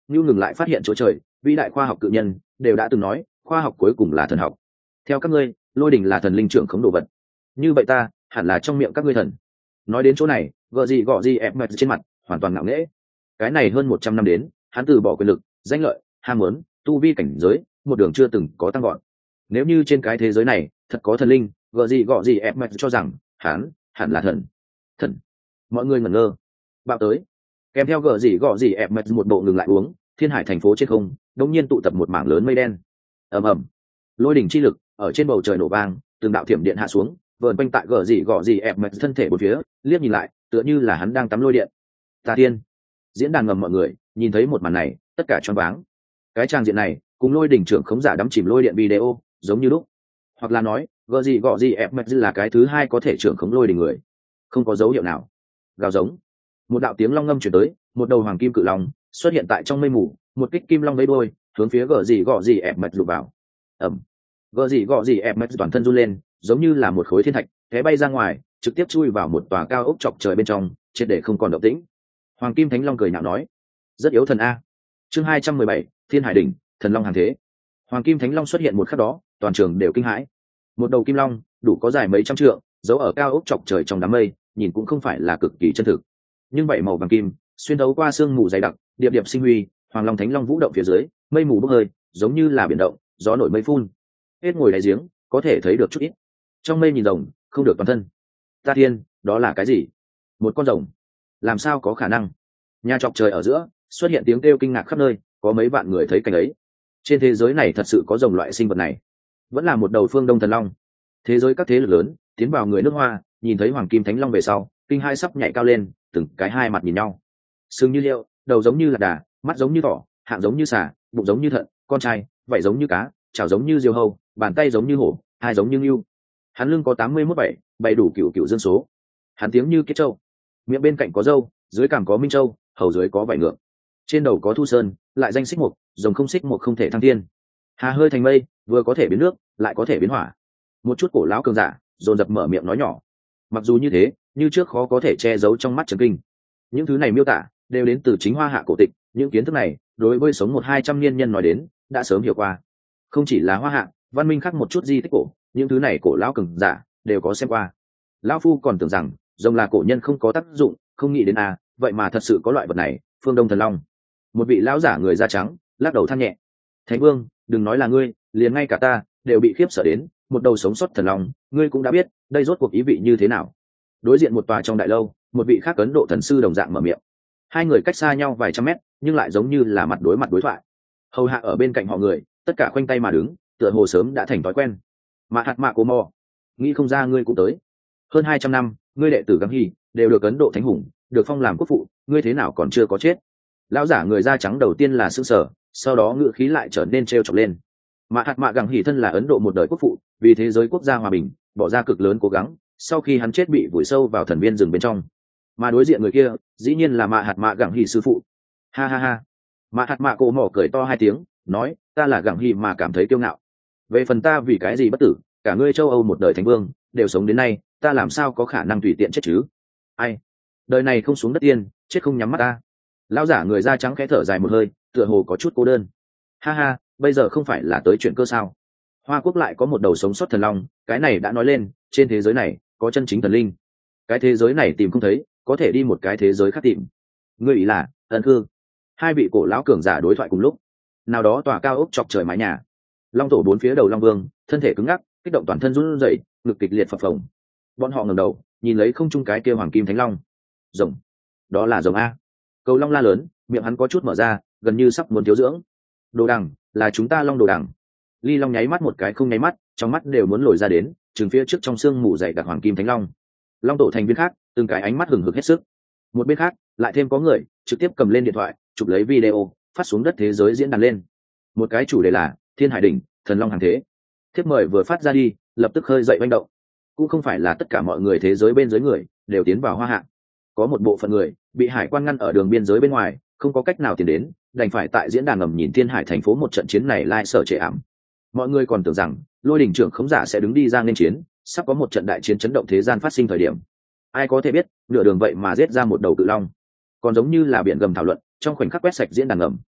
như ngừng lại phát hiện chỗ trời, vĩ đại khoa học cự nhân đều đã từng nói khoa học cuối cùng là thần học. Theo các ngươi, lôi đỉnh là thần linh trưởng khống đồ vật, như vậy ta hẳn là trong miệng các ngươi thần. Nói đến chỗ này, gợ gì gọ gì ép mệt trên mặt hoàn toàn ngạo nghễ. Cái này hơn một trăm năm đến, hắn từ bỏ quyền lực, danh lợi, ham muốn, tu vi cảnh giới, một đường chưa từng có tăng gọn. Nếu như trên cái thế giới này thật có thần linh, gợ gì gọ gì ép mệt cho rằng hắn hẳn là thần. Thần. Mọi người ngẩn ngơ. Bạo tới. Kèm theo gợ gì gọ gì ép mệt một bộ ngừng lại uống, thiên hải thành phố trên không đột nhiên tụ tập một mảng lớn mây đen. Ầm ầm. Lôi đỉnh chi lực ở trên bầu trời nổ vang, từng đạo thiểm điện hạ xuống, vờn quanh tại gờ gì gọ gì ép mệt thân thể bốn phía, liếc nhìn lại tựa như là hắn đang tắm lôi điện. Ta tiên. Diễn đàn ngầm mọi người nhìn thấy một màn này tất cả choáng váng. Cái trang diện này cùng lôi đỉnh trưởng khống giả đắm chìm lôi điện video giống như lúc, hoặc là nói gờ gì gọ gì ép mệt là cái thứ hai có thể trưởng khống lôi đỉnh người. Không có dấu hiệu nào. Gào giống. Một đạo tiếng long ngâm chuyển tới, một đầu hoàng kim cự long xuất hiện tại trong mây mù, một kích kim long vẫy đuôi hướng phía gờ gì gọ gì ép mệt lục vào. Ầm. Gờ gì gọ gì ép mệt toàn thân run lên, giống như là một khối thiên thạch té bay ra ngoài, trực tiếp chui vào một tòa cao ốc chọc trời bên trong, triệt để không còn động tĩnh. Hoàng kim thánh long cười nhạo nói, rất yếu thần a. Chương hai trăm mười bảy, thiên hải đỉnh, thần long hàng thế. Hoàng kim thánh long xuất hiện một khắc đó, toàn trường đều kinh hãi. Một đầu kim long đủ có dài mấy trăm trượng, giấu ở cao ốc chọc trời trong đám mây, nhìn cũng không phải là cực kỳ chân thực. Nhưng vậy màu vàng kim xuyên thấu qua sương mù dày đặc, điệp điệp sinh huy, hoàng long thánh long vũ động phía dưới, mây mù bốc hơi, giống như là biển động, gió nổi mây phun. Hết ngồi đáy giếng có thể thấy được chút ít. Trong mây nhìn rồng không được toàn thân. Ta thiên, đó là cái gì? Một con rồng? Làm sao có khả năng? Nhà chọc trời ở giữa xuất hiện tiếng kêu kinh ngạc khắp nơi, có mấy vạn người thấy cảnh ấy. Trên thế giới này thật sự có rồng loại sinh vật này? Vẫn là một đầu phương đông thần long. Thế giới các thế lực lớn tiến vào người nước Hoa, nhìn thấy hoàng kim thánh long về sau, kinh hai sắp nhảy cao lên, từng cái hai mặt nhìn nhau. Sừng như liệu, đầu giống như lạc đà, mắt giống như thỏ, hạng giống như xà, bụng giống như thận, con trai vảy giống như cá, chảo giống như diều hâu, bàn tay giống như hổ, hai giống như ngưu. Hắn lưng có tám mươi mốt bảy, bày đủ cựu cựu dân số. Hắn tiếng như kết trâu, miệng bên cạnh có râu, dưới cằm có minh châu, hầu dưới có vảy ngược, trên đầu có thu sơn, lại danh xích mục, rồng không xích mục không thể thăng thiên. Hà hơi thành mây, vừa có thể biến nước, lại có thể biến hỏa. Một chút cổ lão cường giả dồn dập mở miệng nói nhỏ. Mặc dù như thế, như trước khó có thể che giấu trong mắt trấn kinh. Những thứ này miêu tả đều đến từ chính Hoa Hạ cổ tịch, những kiến thức này đối với sống một hai trăm niên nhân nói đến đã sớm hiểu qua. Không chỉ là Hoa Hạ, văn minh khác một chút di tích cổ, những thứ này cổ lão cường giả đều có xem qua. Lão phu còn tưởng rằng rồng là cổ nhân không có tác dụng, không nghĩ đến à, vậy mà thật sự có loại vật này, phương đông thần long. Một vị lão giả người da trắng lắc đầu than nhẹ. Thánh vương, đừng nói là ngươi, liền ngay cả ta đều bị khiếp sợ đến, một đầu sống sót thần long, ngươi cũng đã biết đây rốt cuộc ý vị như thế nào. Đối diện một tòa trong đại lâu, một vị khác Ấn Độ thần sư đồng dạng mở miệng. Hai người cách xa nhau vài trăm mét, nhưng lại giống như là mặt đối mặt đối thoại. Hầu hạ ở bên cạnh họ người tất cả khoanh tay mà đứng, tựa hồ sớm đã thành thói quen. Mà hạt mạ cô mò, nghĩ không ra ngươi cũng tới. Hơn hai trăm năm, ngươi đệ tử Găng Hy đều được Ấn Độ thánh hùng, được phong làm quốc phụ, ngươi thế nào còn chưa có chết? Lão giả người da trắng đầu tiên là sững sờ, sau đó ngữ khí lại trở nên trêu chọc lên. Mà hạt mạ Găng Hy thân là Ấn Độ một đời quốc phụ, vì thế giới quốc gia hòa bình bỏ ra cực lớn cố gắng, sau khi hắn chết bị vùi sâu vào thần viên rừng bên trong. Mà đối diện người kia dĩ nhiên là mạ hạt mạ Găng Hy sư phụ. Ha ha ha. Mạ hạt mạ cô mỏ cười to hai tiếng, nói, ta là Găng Hy mà cảm thấy kiêu ngạo. Về phần ta vì cái gì bất tử, cả ngươi châu Âu một đời thánh vương đều sống đến nay, ta làm sao có khả năng tùy tiện chết chứ? Ai, đời này không xuống đất tiên, chết không nhắm mắt ta. Lão giả người da trắng khẽ thở dài một hơi, tựa hồ có chút cô đơn. Ha ha, bây giờ không phải là tới chuyện cơ sao? Hoa quốc lại có một đầu sống sót thần long, cái này đã nói lên, trên thế giới này có chân chính thần linh. Cái thế giới này tìm không thấy, có thể đi một cái thế giới khác tìm. Ngươi ý là Ân Cư? Hai vị cổ lão cường giả đối thoại cùng lúc. Nào đó tòa cao ốc chọc trời mái nhà, long tổ bốn phía đầu long vương thân thể cứng ngắc, kích động toàn thân run rẩy, ngực kịch liệt phập phồng. Bọn họ ngẩng đầu nhìn lấy không trung cái kia hoàng kim thánh long. Rồng, đó là rồng a. Cầu long la lớn, miệng hắn có chút mở ra, gần như sắp muốn thiếu dưỡng. Đồ đằng, là chúng ta long đồ đằng. Ly long nháy mắt một cái không nháy mắt, trong mắt đều muốn lồi ra đến, trừng phía trước trong xương mù dày đặc hoàng kim thánh long. Long tổ thành viên khác từng cái ánh mắt hừng hực hết sức. Một bên khác lại thêm có người trực tiếp cầm lên điện thoại chụp lấy video phát xuống đất thế giới diễn đàn lên. Một cái chủ đề là thiên hải đỉnh, thần long hàng thế. Thiếp mời vừa phát ra đi, lập tức khơi dậy manh động. Cũng không phải là tất cả mọi người thế giới bên dưới người đều tiến vào Hoa Hạ. Có một bộ phận người bị hải quan ngăn ở đường biên giới bên ngoài, không có cách nào tiến đến, đành phải tại diễn đàn ngầm nhìn thiên hải thành phố một trận chiến này lai sở trệ ảm. Mọi người còn tưởng rằng lôi đỉnh trưởng khống giả sẽ đứng đi ra nên chiến, sắp có một trận đại chiến chấn động thế gian phát sinh thời điểm. Ai có thể biết nửa đường vậy mà giết ra một đầu cự long, còn giống như là biển gầm thảo luận, trong khoảnh khắc quét sạch diễn đàn ngầm.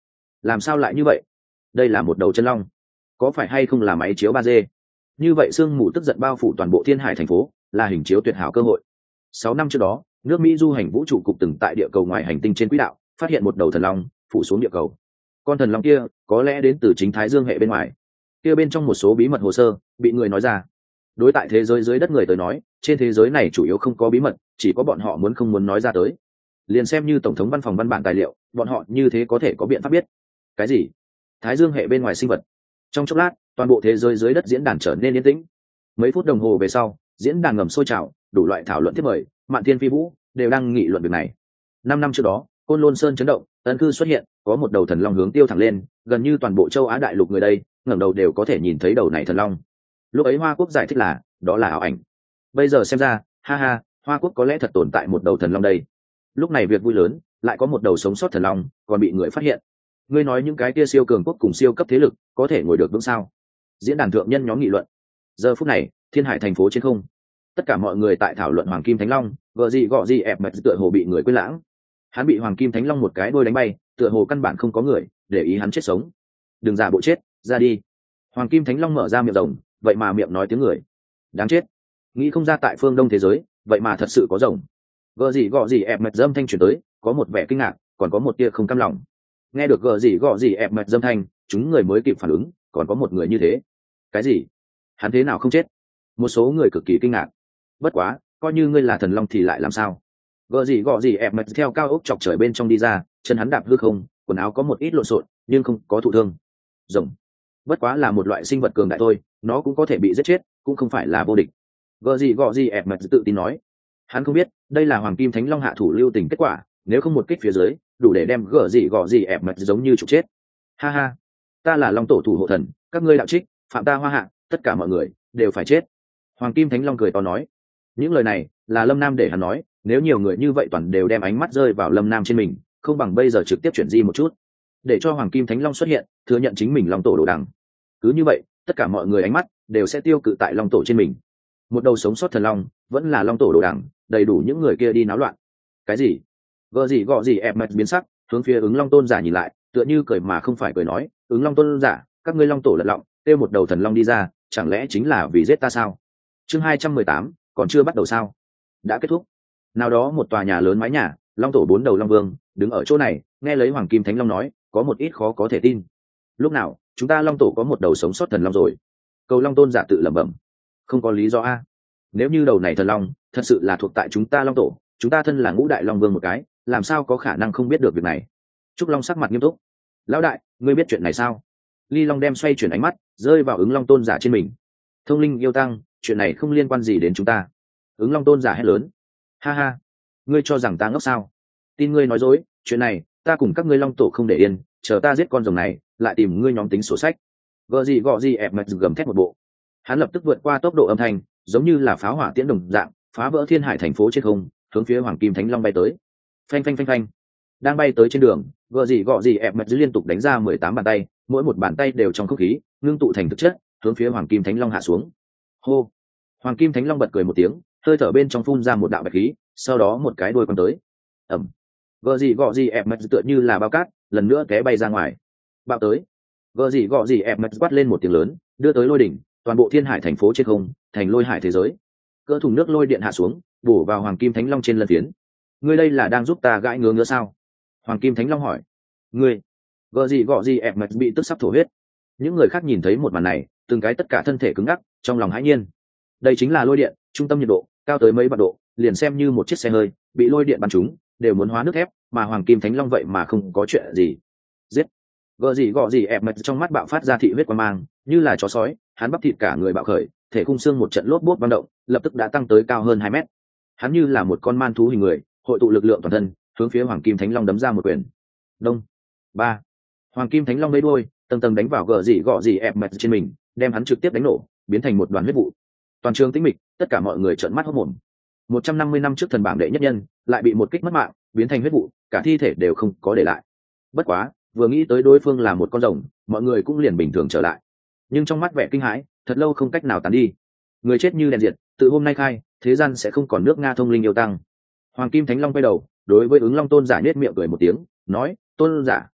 Làm sao lại như vậy? Đây là một đầu chân long, có phải hay không là máy chiếu ba d? Như vậy sương mù tức giận bao phủ toàn bộ thiên hải thành phố, là hình chiếu tuyệt hảo cơ hội. Sáu năm trước đó, nước Mỹ du hành vũ trụ cục từng tại địa cầu ngoài hành tinh trên quỹ đạo phát hiện một đầu thần long phủ xuống địa cầu. Con thần long kia có lẽ đến từ chính Thái Dương hệ bên ngoài. Kia bên trong một số bí mật hồ sơ bị người nói ra. Đối tại thế giới dưới đất người tới nói, trên thế giới này chủ yếu không có bí mật, chỉ có bọn họ muốn không muốn nói ra tới. Liền xem như tổng thống văn phòng văn bản tài liệu, bọn họ như thế có thể có biện pháp biết. Cái gì? Thái Dương hệ bên ngoài sinh vật? Trong chốc lát, toàn bộ thế giới dưới đất diễn đàn trở nên yên tĩnh. Mấy phút đồng hồ về sau, diễn đàn ngầm sôi trào, đủ loại thảo luận tiếp mời, Mạn Thiên Phi Vũ đều đang nghị luận việc này. Năm năm trước đó, Côn Lôn Sơn chấn động, ấn cư xuất hiện, có một đầu thần long hướng tiêu thẳng lên, gần như toàn bộ châu Á đại lục người đây, ngẩng đầu đều có thể nhìn thấy đầu này thần long. Lúc ấy Hoa Quốc giải thích là, đó là ảo ảnh. Bây giờ xem ra, ha ha, Hoa Quốc có lẽ thật tồn tại một đầu thần long đây. Lúc này việc vui lớn, lại có một đầu sống sót thần long, còn bị người phát hiện. Ngươi nói những cái kia siêu cường quốc cùng siêu cấp thế lực, có thể ngồi được vững sao? Diễn đàn thượng nhân nhóm nghị luận. Giờ phút này, Thiên Hải thành phố trên không, tất cả mọi người tại thảo luận Hoàng Kim Thánh Long, gợ gì gọ gì ẹp mệt tựa hồ bị người quên lãng. Hắn bị Hoàng Kim Thánh Long một cái đôi đánh bay, tựa hồ căn bản không có người để ý hắn chết sống. Đừng giả bộ chết, ra đi. Hoàng Kim Thánh Long mở ra miệng rồng, vậy mà miệng nói tiếng người. Đáng chết. Nghĩ không ra tại phương Đông thế giới, vậy mà thật sự có rồng. Gợ gì gọ gì ẹp mệt dâm thanh truyền tới, có một vẻ kinh ngạc, còn có một tia không cam lòng. Nghe được gợ gì gọ gì ẹp mệt dâm thanh, chúng người mới kịp phản ứng, còn có một người như thế. Cái gì? Hắn thế nào không chết? Một số người cực kỳ kinh ngạc. Bất quá, coi như ngươi là thần long thì lại làm sao? Gợ gì gọ gì ẹp mệt theo cao ốc chọc trời bên trong đi ra, chân hắn đạp hư không, quần áo có một ít lộn xộn, nhưng không có thụ thương. Rồng, bất quá là một loại sinh vật cường đại thôi, nó cũng có thể bị giết chết, cũng không phải là vô địch. Gợ gì gọ gì ẹp mệt tự tin nói. Hắn không biết, đây là Hoàng Kim Thánh Long hạ thủ lưu tình kết quả, nếu không một kích phía dưới, đủ để đem gợ gì gọ gì ẹp mệt giống như trục chết. Ha ha, ta là Long tổ thủ hộ thần, các ngươi đạo trích, phạm ta Hoa Hạ, tất cả mọi người đều phải chết. Hoàng Kim Thánh Long cười to nói. Những lời này là Lâm Nam để hắn nói, nếu nhiều người như vậy toàn đều đem ánh mắt rơi vào Lâm Nam trên mình, không bằng bây giờ trực tiếp chuyển di một chút, để cho Hoàng Kim Thánh Long xuất hiện, thừa nhận chính mình Long tổ đồ đằng. Cứ như vậy, tất cả mọi người ánh mắt đều sẽ tiêu cự tại Long tổ trên mình. Một đầu sống sót thần long, vẫn là Long tổ đồ đằng, đầy đủ những người kia đi náo loạn. Cái gì? Gợ gì gọ gì ẹp mệt biến sắc, hướng phía Ứng Long Tôn giả nhìn lại, tựa như cười mà không phải cười nói, Ứng Long Tôn giả, các ngươi Long tổ lật lọng, kêu một đầu thần long đi ra, chẳng lẽ chính là vì giết ta sao? Chương hai trăm mười tám, còn chưa bắt đầu sao? Đã kết thúc. Nào đó một tòa nhà lớn mái nhà, Long tổ bốn đầu Long Vương đứng ở chỗ này, nghe lấy Hoàng Kim Thánh Long nói, có một ít khó có thể tin. Lúc nào, chúng ta Long tổ có một đầu sống sót thần long rồi? Cầu Long Tôn giả tự lẩm bẩm. Không có lý do a. Nếu như đầu này thần long thật sự là thuộc tại chúng ta Long tổ, chúng ta thân là ngũ đại Long Vương một cái, làm sao có khả năng không biết được việc này? Trúc Long sắc mặt nghiêm túc. Lão đại, ngươi biết chuyện này sao? Ly Long đem xoay chuyển ánh mắt rơi vào Ứng Long Tôn giả trên mình. Thông linh yêu tăng, chuyện này không liên quan gì đến chúng ta. Ứng Long Tôn giả hét lớn. Ha ha, ngươi cho rằng ta ngốc sao? Tin ngươi nói dối, chuyện này ta cùng các ngươi Long tổ không để yên, chờ ta giết con rồng này lại tìm ngươi nhóm tính sổ sách. Gợ gì gọ gì ẹp mệt gầm thét một bộ. Hắn lập tức vượt qua tốc độ âm thanh, giống như là pháo hỏa tiễn đồng dạng, phá vỡ Thiên Hải thành phố trên không, hướng phía Hoàng Kim Thánh Long bay tới. Phanh phanh phanh phanh. Đang bay tới trên đường, gợ gì gọ gì ẹp mệt liên tục đánh ra mười tám bàn tay, mỗi một bàn tay đều trong không khí ngưng tụ thành thực chất, hướng phía Hoàng Kim Thánh Long hạ xuống. Hô. Hoàng Kim Thánh Long bật cười một tiếng, hơi thở bên trong phun ra một đạo bạch khí, sau đó một cái đuôi quăng tới. Ầm. Gợ gì gọ gì ẹp mệt tựa như là bao cát, lần nữa té bay ra ngoài. Bạo tới. Gợ gì gọ gì ẹp mệt quát lên một tiếng lớn, đưa tới lôi đỉnh, toàn bộ Thiên Hải thành phố trên không thành lôi hải thế giới. Cỡ thùng nước lôi điện hạ xuống, bổ vào Hoàng Kim Thánh Long trên lân phiến. Ngươi đây là đang giúp ta gãi ngứa ngứa sao? Hoàng Kim Thánh Long hỏi. Ngươi? Gợ gì gọ gì ẹp mệt bị tức sắp thổ huyết. Những người khác nhìn thấy một màn này, từng cái tất cả thân thể cứng ngắc, trong lòng hãi nhiên. Đây chính là lôi điện, trung tâm nhiệt độ cao tới mấy vạn độ, liền xem như một chiếc xe hơi bị lôi điện bắn trúng đều muốn hóa nước thép, mà Hoàng Kim Thánh Long vậy mà không có chuyện gì. Giết. Gợ gì gọ gì ẹp mệt trong mắt bạo phát ra thị huyết quang mang, như là chó sói, hắn bắp thịt cả người bạo khởi, thể khung xương một trận lốp bốp vang động, lập tức đã tăng tới cao hơn hai mét. Hắn như là một con man thú hình người, hội tụ lực lượng toàn thân, hướng phía Hoàng Kim Thánh Long đấm ra một quyền. Đông. Ba. Hoàng Kim Thánh Long lấy đuôi, tầng tầng đánh vào gờ gì gọ gì ẹp mệt trên mình, đem hắn trực tiếp đánh nổ, biến thành một đoàn huyết vụ. Toàn trường tĩnh mịch, tất cả mọi người trợn mắt hốt mồm. một trăm năm mươi năm trước thần bảng đệ nhất nhân, lại bị một kích mất mạng, biến thành huyết vụ, cả thi thể đều không có để lại. Bất quá, vừa nghĩ tới đối phương là một con rồng, mọi người cũng liền bình thường trở lại. Nhưng trong mắt vẻ kinh hãi, thật lâu không cách nào tán đi. Người chết như đèn diệt, từ hôm nay khai, thế gian sẽ không còn nước Nga thông linh yêu tăng. Hoàng Kim Thánh Long quay đầu, đối với Ứng Long Tôn giả nhếch miệng cười một tiếng, nói: "Tôn giả,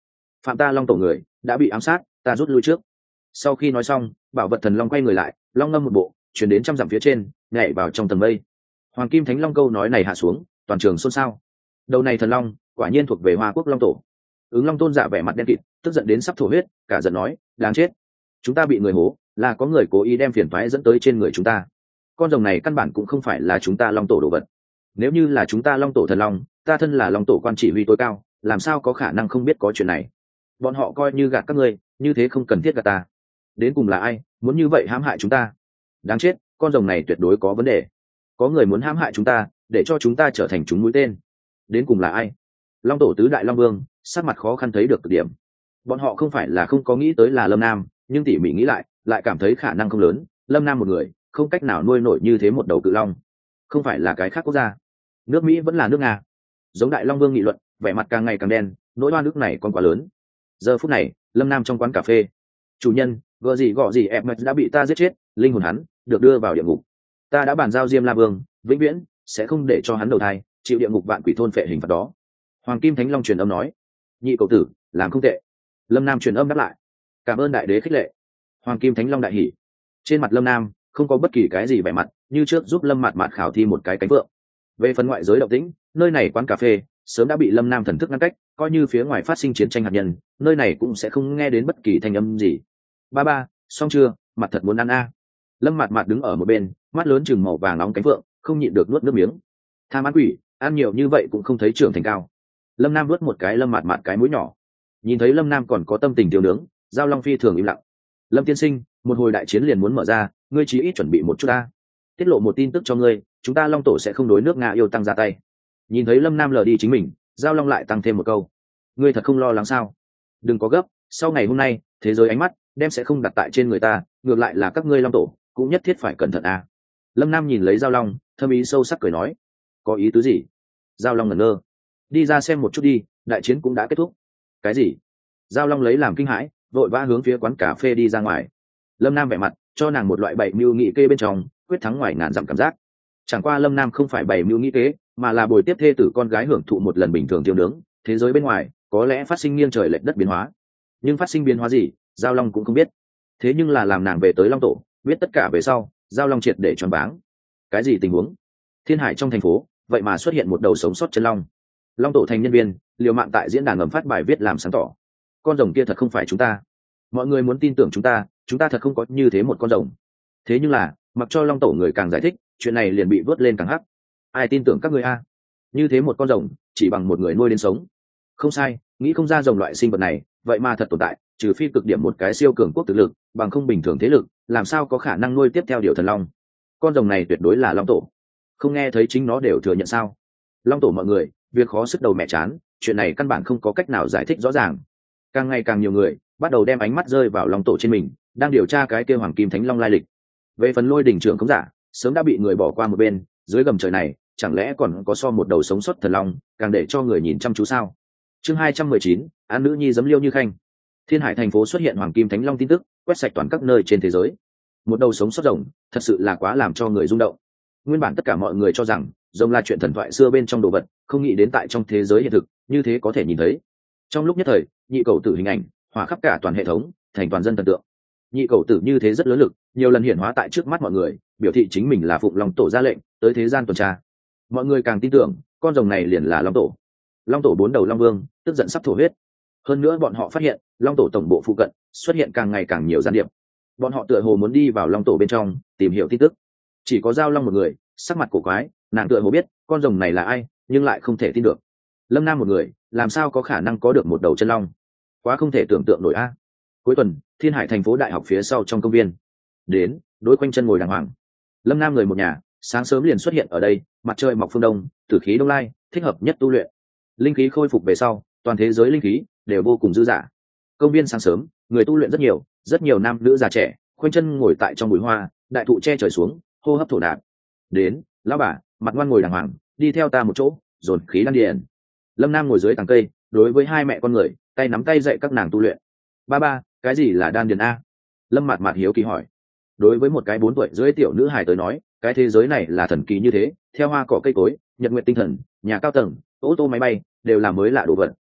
phạm ta long tổ người đã bị ám sát, ta rút lui trước. Sau khi nói xong, bảo vật thần long quay người lại, long ngâm một bộ chuyển đến trăm dặm phía trên, nhảy vào trong tầng mây. Hoàng kim thánh long câu nói này hạ xuống, toàn trường xôn xao. Đầu này thần long quả nhiên thuộc về Hoa Quốc long tổ. Ứng Long tôn giả vẻ mặt đen kịt, tức giận đến sắp thổ huyết, cả giận nói, đáng chết, chúng ta bị người hố, là có người cố ý đem phiền toái dẫn tới trên người chúng ta. Con rồng này căn bản cũng không phải là chúng ta long tổ đồ vật. Nếu như là chúng ta long tổ thần long, ta thân là long tổ quan chỉ huy tối cao, làm sao có khả năng không biết có chuyện này. Bọn họ coi như gạt các ngươi, như thế không cần thiết gạt ta. Đến cùng là ai muốn như vậy hãm hại chúng ta? Đáng chết, con rồng này tuyệt đối có vấn đề. Có người muốn hãm hại chúng ta, để cho chúng ta trở thành chúng mũi tên. Đến cùng là ai? Long tổ tứ đại long vương sắc mặt khó khăn thấy được cực điểm. Bọn họ không phải là không có nghĩ tới là Lâm Nam, nhưng tỉ mỉ nghĩ lại, lại cảm thấy khả năng không lớn. Lâm Nam một người không cách nào nuôi nổi như thế một đầu cự long. Không phải là cái khác quốc gia, nước Mỹ vẫn là nước Nga. Giống đại long vương nghị luận, vẻ mặt càng ngày càng đen, nỗi oan nước này còn quá lớn. Giờ phút này, Lâm Nam trong quán cà phê, chủ nhân gợ gì gọ gì em đã bị ta giết chết, linh hồn hắn được đưa vào địa ngục. Ta đã bàn giao Diêm La Vương vĩnh viễn sẽ không để cho hắn đầu thai chịu địa ngục vạn quỷ thôn phệ hình phạt đó. Hoàng kim thánh long truyền âm nói. Nhị cậu tử làm không tệ. Lâm Nam truyền âm đáp lại. Cảm ơn đại đế khích lệ. Hoàng kim thánh long đại hỉ. Trên mặt Lâm Nam không có bất kỳ cái gì vẻ mặt, như trước giúp Lâm Mạt Mạt khảo thi một cái cánh vượng. Về phần ngoại giới động tĩnh, nơi này quán cà phê sớm đã bị Lâm Nam thần thức ngăn cách, coi như phía ngoài phát sinh chiến tranh hạt nhân, nơi này cũng sẽ không nghe đến bất kỳ thanh âm gì. Ba ba, xong chưa, mặt thật muốn ăn a. Lâm Mạt Mạt đứng ở một bên, mắt lớn chừng màu vàng nóng cánh vượng, không nhịn được nuốt nước miếng. Tham ăn quỷ, ăn nhiều như vậy cũng không thấy trưởng thành cao. Lâm Nam vớt một cái Lâm Mạt Mạt cái mũi nhỏ. Nhìn thấy Lâm Nam còn có tâm tình tiêu nướng, Giao Long phi thường im lặng. Lâm tiên sinh, một hồi đại chiến liền muốn mở ra, ngươi chí ít chuẩn bị một chút ta. Tiết lộ một tin tức cho ngươi, chúng ta Long tổ sẽ không đối nước Nga yêu tăng ra tay. Nhìn thấy Lâm Nam lờ đi chính mình, Giao Long lại tăng thêm một câu. Ngươi thật không lo lắng sao? Đừng có gấp, sau ngày hôm nay, thế giới ánh mắt đem sẽ không đặt tại trên người ta, ngược lại là các ngươi Long tổ cũng nhất thiết phải cẩn thận à. Lâm Nam nhìn lấy Giao Long, thâm ý sâu sắc cười nói. Có ý tứ gì? Giao Long ngẩn ngơ. Đi ra xem một chút đi, đại chiến cũng đã kết thúc. Cái gì? Giao Long lấy làm kinh hãi, vội vã hướng phía quán cà phê đi ra ngoài. Lâm Nam vẻ mặt cho nàng một loại bảy mưu nghị kê bên trong quyết thắng ngoài ngàn dặm cảm giác. Chẳng qua Lâm Nam không phải bảy mưu nghị kế, mà là bồi tiếp thê tử con gái hưởng thụ một lần bình thường tiêu nướng. Thế giới bên ngoài có lẽ phát sinh nghiêng trời lệch đất biến hóa, nhưng phát sinh biến hóa gì, Giao Long cũng không biết. Thế nhưng là làm nàng về tới Long tổ, biết tất cả về sau, Giao Long triệt để choáng váng. Cái gì tình huống? Thiên Hải trong thành phố, vậy mà xuất hiện một đầu sống sót chân long. Long tổ thành nhân viên liều mạng tại diễn đàn ngầm phát bài viết làm sáng tỏ. Con rồng kia thật không phải chúng ta. Mọi người muốn tin tưởng chúng ta, chúng ta thật không có như thế một con rồng. Thế nhưng là, mặc cho Long tổ người càng giải thích, chuyện này liền bị vớt lên càng hắc. Ai tin tưởng các ngươi a? Như thế một con rồng, chỉ bằng một người nuôi đến sống. Không sai, nghĩ không ra rồng loại sinh vật này, vậy mà thật tồn tại, trừ phi cực điểm một cái siêu cường quốc thực lực, bằng không bình thường thế lực, làm sao có khả năng nuôi tiếp theo điều thần long. Con rồng này tuyệt đối là Long tổ. Không nghe thấy chính nó đều thừa nhận sao? Long tổ mọi người, việc khó sức đầu mẹ chán, chuyện này căn bản không có cách nào giải thích rõ ràng. Càng ngày càng nhiều người bắt đầu đem ánh mắt rơi vào Long tổ trên mình, đang điều tra cái kêu Hoàng Kim Thánh Long lai lịch. Về phần Lôi Đỉnh trưởng không giả, sớm đã bị người bỏ qua một bên, dưới gầm trời này, chẳng lẽ còn có so một đầu sống sót thần long, càng để cho người nhìn chăm chú sao? Chương hai trăm mười chín, án nữ nhi giấm liêu như khanh. Thiên Hải thành phố xuất hiện Hoàng Kim Thánh Long tin tức, quét sạch toàn các nơi trên thế giới. Một đầu sống sót rồng, thật sự là quá làm cho người rung động. Nguyên bản tất cả mọi người cho rằng rồng là chuyện thần thoại xưa bên trong đồ vật, không nghĩ đến tại trong thế giới hiện thực như thế có thể nhìn thấy. Trong lúc nhất thời, nhị cầu tử hình ảnh hỏa khắp cả toàn hệ thống, thành toàn dân thần tượng. Nhị cầu tử như thế rất lớn lực, nhiều lần hiển hóa tại trước mắt mọi người, biểu thị chính mình là phụng Long tổ ra lệnh tới thế gian tuần tra. Mọi người càng tin tưởng con rồng này liền là Long tổ. Long tổ bốn đầu Long vương tức giận sắp thổ huyết. Hơn nữa bọn họ phát hiện Long tổ tổng bộ phụ cận xuất hiện càng ngày càng nhiều gián điệp. Bọn họ tựa hồ muốn đi vào Long tổ bên trong tìm hiểu tin tức. Chỉ có Giao Long một người sắc mặt cổ quái, nàng tựa hồ biết con rồng này là ai, nhưng lại không thể tin được. Lâm Nam một người làm sao có khả năng có được một đầu chân long? Quá không thể tưởng tượng nổi a. Cuối tuần, Thiên Hải thành phố đại học phía sau trong công viên, đến đối quanh chân ngồi đàng hoàng. Lâm Nam người một nhà sáng sớm liền xuất hiện ở đây, mặt trời mọc phương đông, tử khí đông lai, thích hợp nhất tu luyện. Linh khí khôi phục về sau, toàn thế giới linh khí đều vô cùng dư dả. Công viên sáng sớm, người tu luyện rất nhiều, rất nhiều nam nữ già trẻ khoanh chân ngồi tại trong bụi hoa, đại thụ che trời xuống, hô hấp thổ nạp. Đến, lão bà, mặt ngoan ngồi đàng hoàng, đi theo ta một chỗ, dồn khí đan điền. Lâm Nam ngồi dưới tàng cây, đối với hai mẹ con người, tay nắm tay dạy các nàng tu luyện. Ba ba, cái gì là đan điền a? Lâm Mạt Mạt hiếu kỳ hỏi. Đối với một cái bốn tuổi rưỡi tiểu nữ hài tới nói, cái thế giới này là thần kỳ như thế, theo hoa cỏ cây cối, nhật nguyện tinh thần, nhà cao tầng, ô tô máy bay đều là mới lạ đồ vật.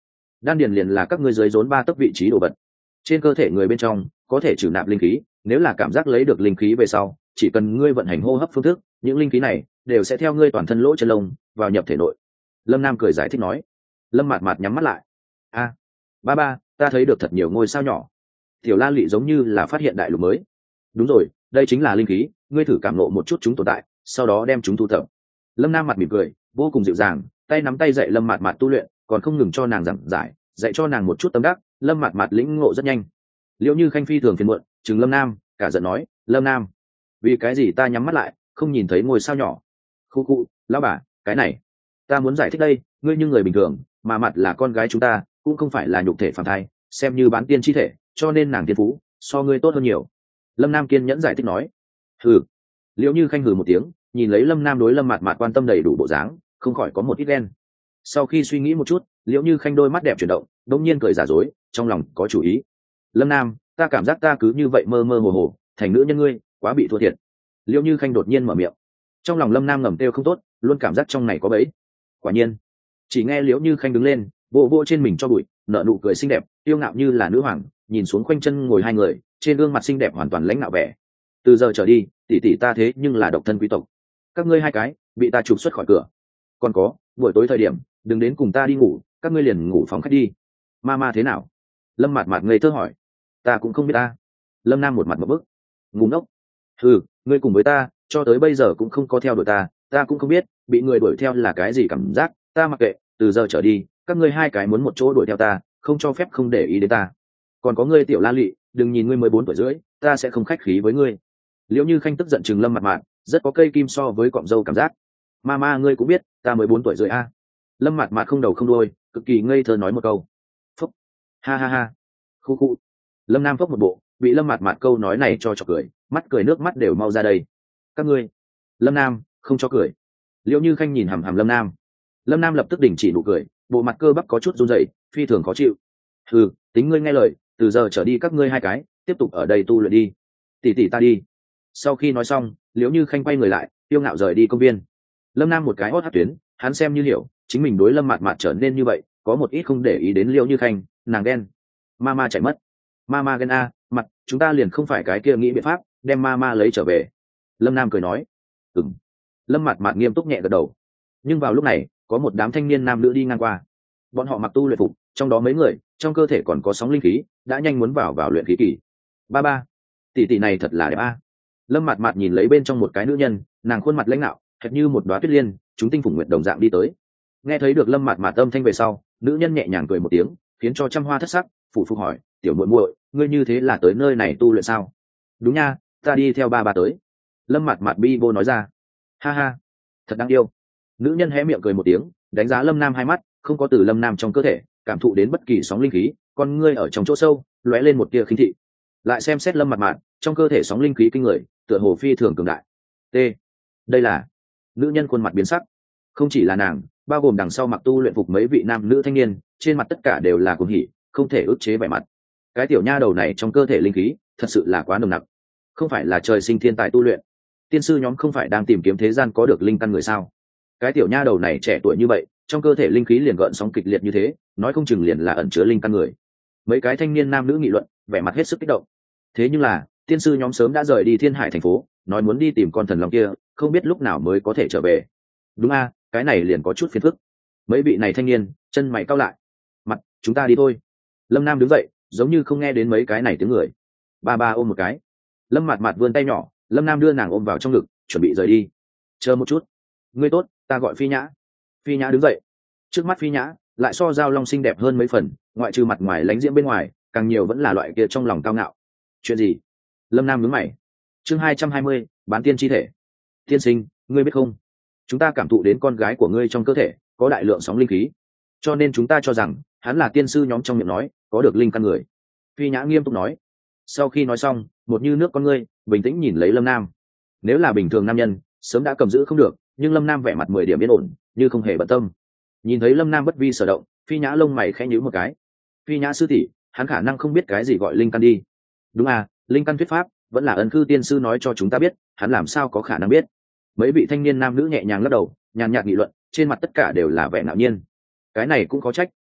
Đan điền liền là các ngươi dưới rốn ba tấc vị trí đồ vật, trên cơ thể người bên trong có thể trừ nạp linh khí. Nếu là cảm giác lấy được linh khí về sau, chỉ cần ngươi vận hành hô hấp phương thức, những linh khí này đều sẽ theo ngươi toàn thân lỗ chân lông vào nhập thể nội. Lâm Nam cười giải thích nói. Lâm Mạt Mạt nhắm mắt lại. A, ba ba, ta thấy được thật nhiều ngôi sao nhỏ. Tiểu La Lị giống như là phát hiện đại lục mới. Đúng rồi, đây chính là linh khí, ngươi thử cảm ngộ một chút chúng tồn tại, sau đó đem chúng thu thập. Lâm Nam mặt mỉm cười, vô cùng dịu dàng, tay nắm tay dạy Lâm Mạt Mạt tu luyện, còn không ngừng cho nàng giảng giải, dạy cho nàng một chút tâm đắc. Lâm Mạt Mạt lĩnh ngộ rất nhanh. Liễu Như Khanh phi thường phiền muộn, chừng Lâm Nam, cả giận nói, Lâm Nam, vì cái gì ta nhắm mắt lại không nhìn thấy ngôi sao nhỏ? Khu khu, lão bà, cái này ta muốn giải thích đây, ngươi như người bình thường, mà Mặt là con gái chúng ta, cũng không phải là nhục thể phàm thai, xem như bán tiên chi thể, cho nên nàng tiên phú so ngươi tốt hơn nhiều. Lâm Nam kiên nhẫn giải thích nói. Hừ. Liễu Như Khanh hừ một tiếng, nhìn lấy Lâm Nam đối Lâm Mạt Mạt quan tâm đầy đủ bộ dáng, không khỏi có một ít ghen. Sau khi suy nghĩ một chút, Liễu Như Khanh đôi mắt đẹp chuyển động, đột nhiên cười giả dối, trong lòng có chủ ý. Lâm Nam, ta cảm giác ta cứ như vậy mơ mơ hồ hồ thành nữ nhân ngươi, quá bị thua thiệt. Liễu Như Khanh đột nhiên mở miệng. Trong lòng Lâm Nam ngầm kêu không tốt, luôn cảm giác trong này có bẫy. Quả nhiên, chỉ nghe Liễu Như Khanh đứng lên, bộ bộ trên mình cho bụi, nở nụ cười xinh đẹp, yêu ngạo như là nữ hoàng, nhìn xuống khoanh chân ngồi hai người, trên gương mặt xinh đẹp hoàn toàn lãnh ngạo vẻ. Từ giờ trở đi, tỷ tỷ ta thế nhưng là độc thân quý tộc, các ngươi hai cái bị ta trục xuất khỏi cửa. Còn có, buổi tối thời điểm đừng đến cùng ta đi ngủ, các ngươi liền ngủ phòng khách đi. Mama thế nào? Lâm Mạt Mạt ngây thơ hỏi. Ta cũng không biết ta. Lâm Nam một mặt một bức. Ngu ngốc. Ừ, ngươi cùng với ta cho tới bây giờ cũng không có theo đuổi ta, ta cũng không biết bị người đuổi theo là cái gì cảm giác, ta mặc kệ, từ giờ trở đi các ngươi hai cái muốn một chỗ đuổi theo ta, không cho phép không để ý đến ta. Còn có ngươi Tiểu La Lị, đừng nhìn ngươi mới bốn tuổi rưỡi, ta sẽ không khách khí với ngươi. Liễu Như Khanh tức giận chừng Lâm Mạt Mạt, rất có cây kim so với cọng dâu cảm giác. Mama ngươi cũng biết ta mới bốn tuổi rưỡi a. Lâm Mạt Mạt không đầu không đuôi, cực kỳ ngây thơ nói một câu. Phúc. Ha ha ha. Khu khu. Lâm Nam phốc một bộ, bị Lâm Mạt Mạt câu nói này cho chọc cười, mắt cười nước mắt đều mau ra đây. Các ngươi. Lâm Nam không cho cười. Liễu Như Khanh nhìn hằm hằm Lâm Nam. Lâm Nam lập tức đình chỉ nụ cười, bộ mặt cơ bắp có chút run rẩy, phi thường khó chịu. Ừ, tính ngươi nghe lời, từ giờ trở đi các ngươi hai cái tiếp tục ở đây tu luyện đi. Tỷ tỷ ta đi. Sau khi nói xong, Liễu Như Khanh quay người lại, tiêu ngạo rời đi công viên. Lâm Nam một cái hót hát tuyến, hắn xem như hiểu, chính mình đối Lâm Mạt Mạt trở nên như vậy, có một ít không để ý đến Liễu Như Khanh, nàng đen. Mama chạy mất. Mama ghen a, mặt, chúng ta liền không phải cái kia nghĩ biện pháp, đem Mama lấy trở về. Lâm Nam cười nói. Ừm. Lâm Mạt Mạt nghiêm túc nhẹ gật đầu. Nhưng vào lúc này, có một đám thanh niên nam nữ đi ngang qua. Bọn họ mặc tu luyện phục, trong đó mấy người, trong cơ thể còn có sóng linh khí, đã nhanh muốn vào vào luyện khí kỳ. Ba ba, tỷ tỷ này thật là đẹp a. Lâm Mạt Mạt nhìn lấy bên trong một cái nữ nhân, nàng khuôn mặt lãnh nạo, hệt như một đóa tuyết liên, chúng tinh phùng nguyệt đồng dạng đi tới. Nghe thấy được Lâm Mạt Mạt âm thanh về sau, nữ nhân nhẹ nhàng cười một tiếng, khiến cho trăm hoa thất sắc, phụ phục hỏi, tiểu muội muội, ngươi như thế là tới nơi này tu luyện sao? Đúng nha, ta đi theo ba ba tới. Lâm Mạt Mạt bi bô nói ra. Ha ha, thật đáng yêu. Nữ nhân hé miệng cười một tiếng, đánh giá Lâm Nam hai mắt, không có từ Lâm Nam trong cơ thể cảm thụ đến bất kỳ sóng linh khí, con ngươi ở trong chỗ sâu lóe lên một tia khinh thị. Lại xem xét Lâm Mạt Mạt, trong cơ thể sóng linh khí kinh người, tựa hồ phi thường cường đại. T, đây là. Nữ nhân khuôn mặt biến sắc. Không chỉ là nàng, bao gồm đằng sau mặc tu luyện phục mấy vị nam nữ thanh niên, trên mặt tất cả đều là cuồng hỉ, không thể ức chế vẻ mặt. Cái tiểu nha đầu này trong cơ thể linh khí thật sự là quá nồng nặc, không phải là trời sinh thiên tài tu luyện. Tiên sư nhóm không phải đang tìm kiếm thế gian có được linh căn người sao? Cái tiểu nha đầu này trẻ tuổi như vậy, trong cơ thể linh khí liền gợn sóng kịch liệt như thế, nói không chừng liền là ẩn chứa linh căn người. Mấy cái thanh niên nam nữ nghị luận, vẻ mặt hết sức kích động. Thế nhưng là, tiên sư nhóm sớm đã rời đi Thiên Hải thành phố, nói muốn đi tìm con thần long kia, không biết lúc nào mới có thể trở về. Đúng a, cái này liền có chút phiền phức. Mấy vị này thanh niên, chân mày cau lại. Mặt, chúng ta đi thôi. Lâm Nam đứng dậy, giống như không nghe đến mấy cái này tiếng người. Ba ba ôm một cái. Lâm Mạt Mạt vươn tay nhỏ, Lâm Nam đưa nàng ôm vào trong ngực, chuẩn bị rời đi. Chờ một chút. Ngươi tốt, ta gọi Phi Nhã. Phi Nhã đứng dậy. Trước mắt Phi Nhã lại so Giao Long xinh đẹp hơn mấy phần, ngoại trừ mặt ngoài lánh diễm bên ngoài, càng nhiều vẫn là loại kia trong lòng cao ngạo. Chuyện gì? Lâm Nam nhướng mày. Chương hai trăm hai mươi, bán tiên chi thể. Tiên sinh, ngươi biết không, chúng ta cảm thụ đến con gái của ngươi trong cơ thể có đại lượng sóng linh khí, cho nên chúng ta cho rằng hắn là tiên sư nhóm trong miệng nói có được linh căn người. Phi Nhã nghiêm túc nói. Sau khi nói xong, một như nước con ngươi bình tĩnh nhìn lấy Lâm Nam. Nếu là bình thường nam nhân, sớm đã cầm giữ không được, nhưng Lâm Nam vẻ mặt mười điểm yên ổn, như không hề bận tâm. Nhìn thấy Lâm Nam bất vi sở động, Phi Nhã lông mày khẽ nhíu một cái. Phi Nhã sư tỷ, hắn khả năng không biết cái gì gọi linh căn đi. Đúng à, linh căn thuyết pháp vẫn là ân khư tiên sư nói cho chúng ta biết, hắn làm sao có khả năng biết. Mấy vị thanh niên nam nữ nhẹ nhàng lắc đầu, nhàn nhạt nghị luận, trên mặt tất cả đều là vẻ ngạo nhiên. Cái này cũng có trách,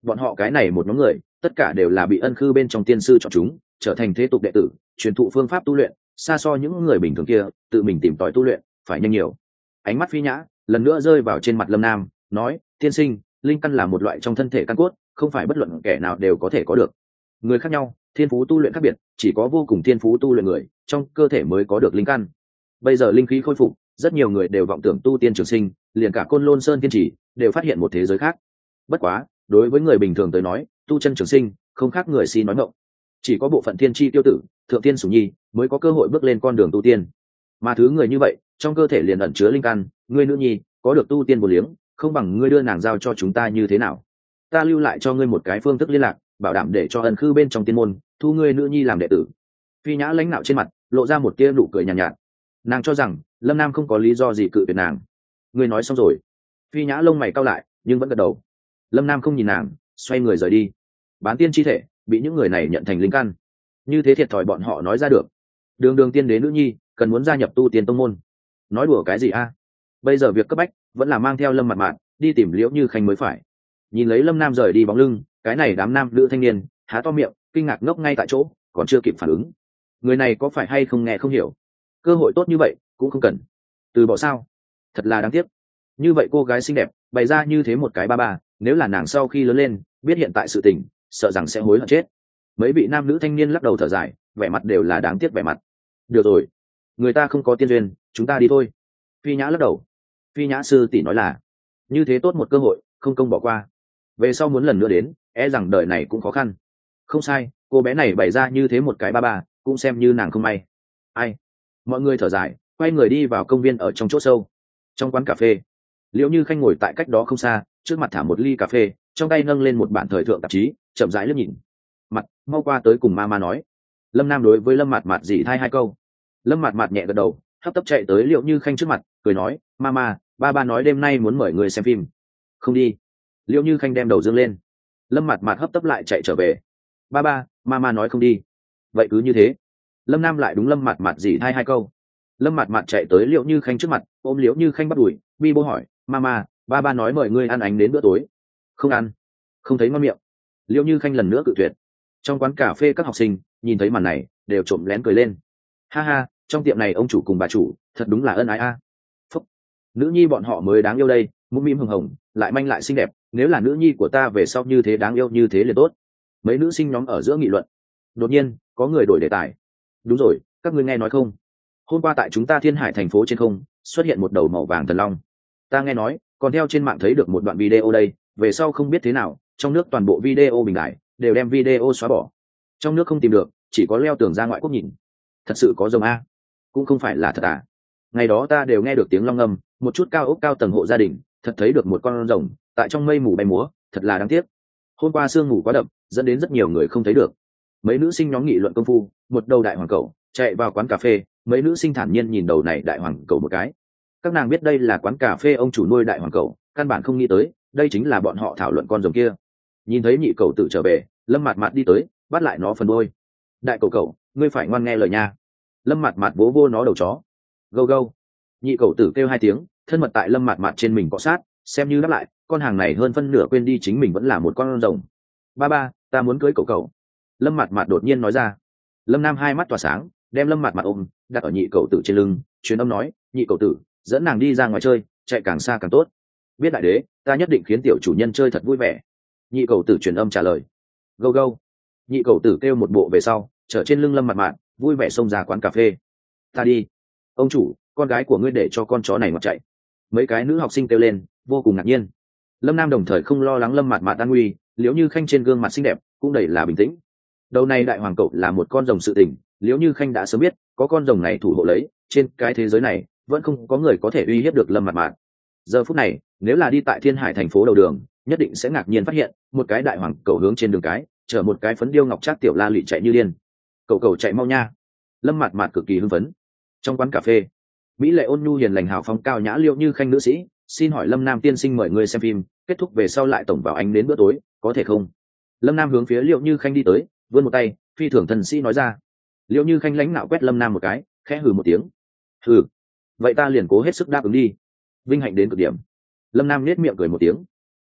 bọn họ cái này một nhóm người tất cả đều là bị ân khư bên trong tiên sư chọn chúng trở thành thế tục đệ tử truyền thụ phương pháp tu luyện xa so những người bình thường kia tự mình tìm tòi tu luyện phải nhanh nhiều. Ánh mắt Phi Nhã lần nữa rơi vào trên mặt Lâm Nam, nói: tiên sinh, linh căn là một loại trong thân thể căn cốt, không phải bất luận kẻ nào đều có thể có được. Người khác nhau, thiên phú tu luyện khác biệt, chỉ có vô cùng thiên phú tu luyện người trong cơ thể mới có được linh căn. Bây giờ linh khí khôi phục, rất nhiều người đều vọng tưởng tu tiên trường sinh, liền cả Côn Lôn Sơn Tiên Chỉ đều phát hiện một thế giới khác. Bất quá, đối với người bình thường tới nói, tu chân trường sinh không khác người si nói ngọng. Chỉ có bộ phận thiên chi tiêu tử, thượng tiên sủng nhi mới có cơ hội bước lên con đường tu tiên. Mà thứ người như vậy, trong cơ thể liền ẩn chứa linh căn, ngươi nữ nhi có được tu tiên bổ liếng, không bằng ngươi đưa nàng giao cho chúng ta như thế nào? Ta lưu lại cho ngươi một cái phương thức liên lạc, bảo đảm để cho ân khư bên trong tiên môn thu ngươi nữ nhi làm đệ tử. Phi Nhã lãnh nạo trên mặt lộ ra một tia nụ cười nhàn nhạt, nhạt. Nàng cho rằng Lâm Nam không có lý do gì cự tuyệt nàng. Ngươi nói xong rồi? Phi Nhã lông mày cau lại, nhưng vẫn gật đầu. Lâm Nam không nhìn nàng, xoay người rời đi. Bán tiên chi thể bị những người này nhận thành linh căn, như thế thiệt thòi bọn họ nói ra được. Đường đường tiên đế nữ nhi cần muốn gia nhập tu tiên tông môn, nói đùa cái gì a? Bây giờ việc cấp bách vẫn là mang theo Lâm Mạt Mạt đi tìm Liễu Như Khanh mới phải. Nhìn lấy Lâm Nam rời đi bóng lưng, cái này đám nam nữ thanh niên há to miệng kinh ngạc ngốc ngay tại chỗ, còn chưa kịp phản ứng. Người này có phải hay không nghe không hiểu? Cơ hội tốt như vậy cũng không cần từ bỏ sao? Thật là đáng tiếc. Như vậy cô gái xinh đẹp bày ra như thế một cái ba ba, nếu là nàng sau khi lớn lên biết hiện tại sự tình, sợ rằng sẽ hối hận chết. Mấy vị nam nữ thanh niên lắc đầu thở dài, vẻ mặt đều là đáng tiếc vẻ mặt. Được rồi, người ta không có tiên duyên, chúng ta đi thôi. Phi Nhã lắc đầu. Phi Nhã sư tỷ nói là như thế tốt một cơ hội không công bỏ qua, về sau muốn lần nữa đến e rằng đời này cũng khó khăn. Không sai, cô bé này bày ra như thế một cái ba ba cũng xem như nàng không may. Ai? Mọi người thở dài, quay người đi vào công viên ở trong chỗ sâu. Trong quán cà phê, Liễu Như Khanh ngồi tại cách đó không xa, trước mặt thả một ly cà phê, trong tay nâng lên một bản thời thượng tạp chí, chậm rãi liếc nhìn. Mặt mau qua tới cùng ma ma nói. Lâm Nam đối với Lâm Mạt Mạt dì thay hai câu. Lâm Mạt Mạt nhẹ gật đầu, hấp tấp chạy tới Liễu Như Khanh trước mặt, cười nói: ma ma, ba ba nói đêm nay muốn mời người xem phim. Không đi. Liễu Như Khanh đem đầu dương lên. Lâm Mạt Mạt hấp tấp lại chạy trở về. Ba ba, ma ma nói không đi. Vậy cứ như thế. Lâm Nam lại đúng Lâm Mạt Mạt dì thay hai câu. Lâm Mạt Mạt chạy tới Liễu Như Khanh trước mặt, ôm Liễu Như Khanh bắt đuổi, bi bô hỏi: mama, ba ba nói mời ngươi ăn ánh đến bữa tối. Không ăn. Không thấy ngon miệng. Liễu Như Khanh lần nữa cự tuyệt. Trong quán cà phê các học sinh nhìn thấy màn này đều trộm lén cười lên. Ha ha, trong tiệm này ông chủ cùng bà chủ thật đúng là ân ái a. Phúc, nữ nhi bọn họ mới đáng yêu đây, mũm mĩm hồng hồng, lại manh lại xinh đẹp, nếu là nữ nhi của ta về sau như thế đáng yêu như thế liền tốt. Mấy nữ sinh nhóm ở giữa nghị luận. Đột nhiên có người đổi đề tài. Đúng rồi, các ngươi nghe nói không, hôm qua tại chúng ta Thiên Hải thành phố trên không xuất hiện một đầu màu vàng thần long. Ta nghe nói còn theo trên mạng thấy được một đoạn video đây, về sau không biết thế nào trong nước toàn bộ video bình đại đều đem video xóa bỏ, trong nước không tìm được, chỉ có leo tường ra ngoại quốc nhìn. Thật sự có rồng a? Cũng không phải là thật à? Ngày đó ta đều nghe được tiếng long ngâm, một chút cao ốc cao tầng hộ gia đình thật thấy được một con rồng tại trong mây mù bay múa, thật là đáng tiếc. Hôm qua sương mù quá đậm, dẫn đến rất nhiều người không thấy được. Mấy nữ sinh nhóm nghị luận công phu, một đầu đại hoàng cẩu chạy vào quán cà phê, mấy nữ sinh thản nhiên nhìn đầu này đại hoàng cẩu một cái. Các nàng biết đây là quán cà phê ông chủ nuôi đại hoàng cẩu, căn bản không nghĩ tới đây chính là bọn họ thảo luận con rồng kia. Nhìn thấy nhị cẩu tự trở về, Lâm Mạt Mạt đi tới bắt lại nó phần đôi. Đại cẩu cẩu, ngươi phải ngoan nghe lời nha. Lâm Mạt Mạt vỗ vô nó đầu chó. Gâu gâu. Nhị cẩu tử kêu hai tiếng, thân mật tại Lâm Mạt Mạt trên mình cọ sát, xem như đáp lại. Con hàng này hơn phân nửa quên đi chính mình vẫn là một con rồng. Ba ba, ta muốn cưới cẩu cẩu. Lâm Mạt Mạt đột nhiên nói ra. Lâm Nam hai mắt tỏa sáng, đem Lâm Mạt Mạt ôm đặt ở nhị cẩu tử trên lưng, truyền âm nói: nhị cẩu tử, dẫn nàng đi ra ngoài chơi, chạy càng xa càng tốt. Biết đại đế, ta nhất định khiến tiểu chủ nhân chơi thật vui vẻ. Nhị cẩu tử truyền âm trả lời. Gâu gâu. Nhị cẩu tử kêu một bộ về sau, trở trên lưng Lâm Mạt Mạt, vui vẻ xông ra quán cà phê. Ta đi. Ông chủ, con gái của ngươi để cho con chó này mà chạy. Mấy cái nữ học sinh kêu lên, vô cùng ngạc nhiên. Lâm Nam đồng thời không lo lắng Lâm Mạt Mạt an nguy, Liễu Như Khanh trên gương mặt xinh đẹp cũng đầy là bình tĩnh. Đầu này đại hoàng cẩu là một con rồng sự tình, Liễu Như Khanh đã sớm biết, có con rồng này thủ hộ lấy, trên cái thế giới này vẫn không có người có thể uy hiếp được Lâm Mạt Mạt. Giờ phút này, nếu là đi tại Thiên Hải thành phố đầu đường, nhất định sẽ ngạc nhiên phát hiện một cái đại hoàng cẩu hướng trên đường cái chở một cái phấn điêu ngọc trác tiểu la lị chạy như điên. Cậu cậu chạy mau nha. Lâm Mạt Mạt cực kỳ hưng phấn. Trong quán cà phê, mỹ lệ ôn nhu hiền lành hào phóng cao nhã Liễu Như Khanh nữ sĩ, xin hỏi Lâm Nam tiên sinh mời người xem phim, kết thúc về sau lại tổng vào ánh đến bữa tối, có thể không? Lâm Nam hướng phía Liễu Như Khanh đi tới, vươn một tay, phi thường thần sĩ nói ra. Liễu Như Khanh lãnh nạo quét Lâm Nam một cái, khẽ hừ một tiếng. Hừ, vậy ta liền cố hết sức đáp ứng đi. Vinh hạnh đến cực điểm. Lâm Nam nết miệng cười một tiếng.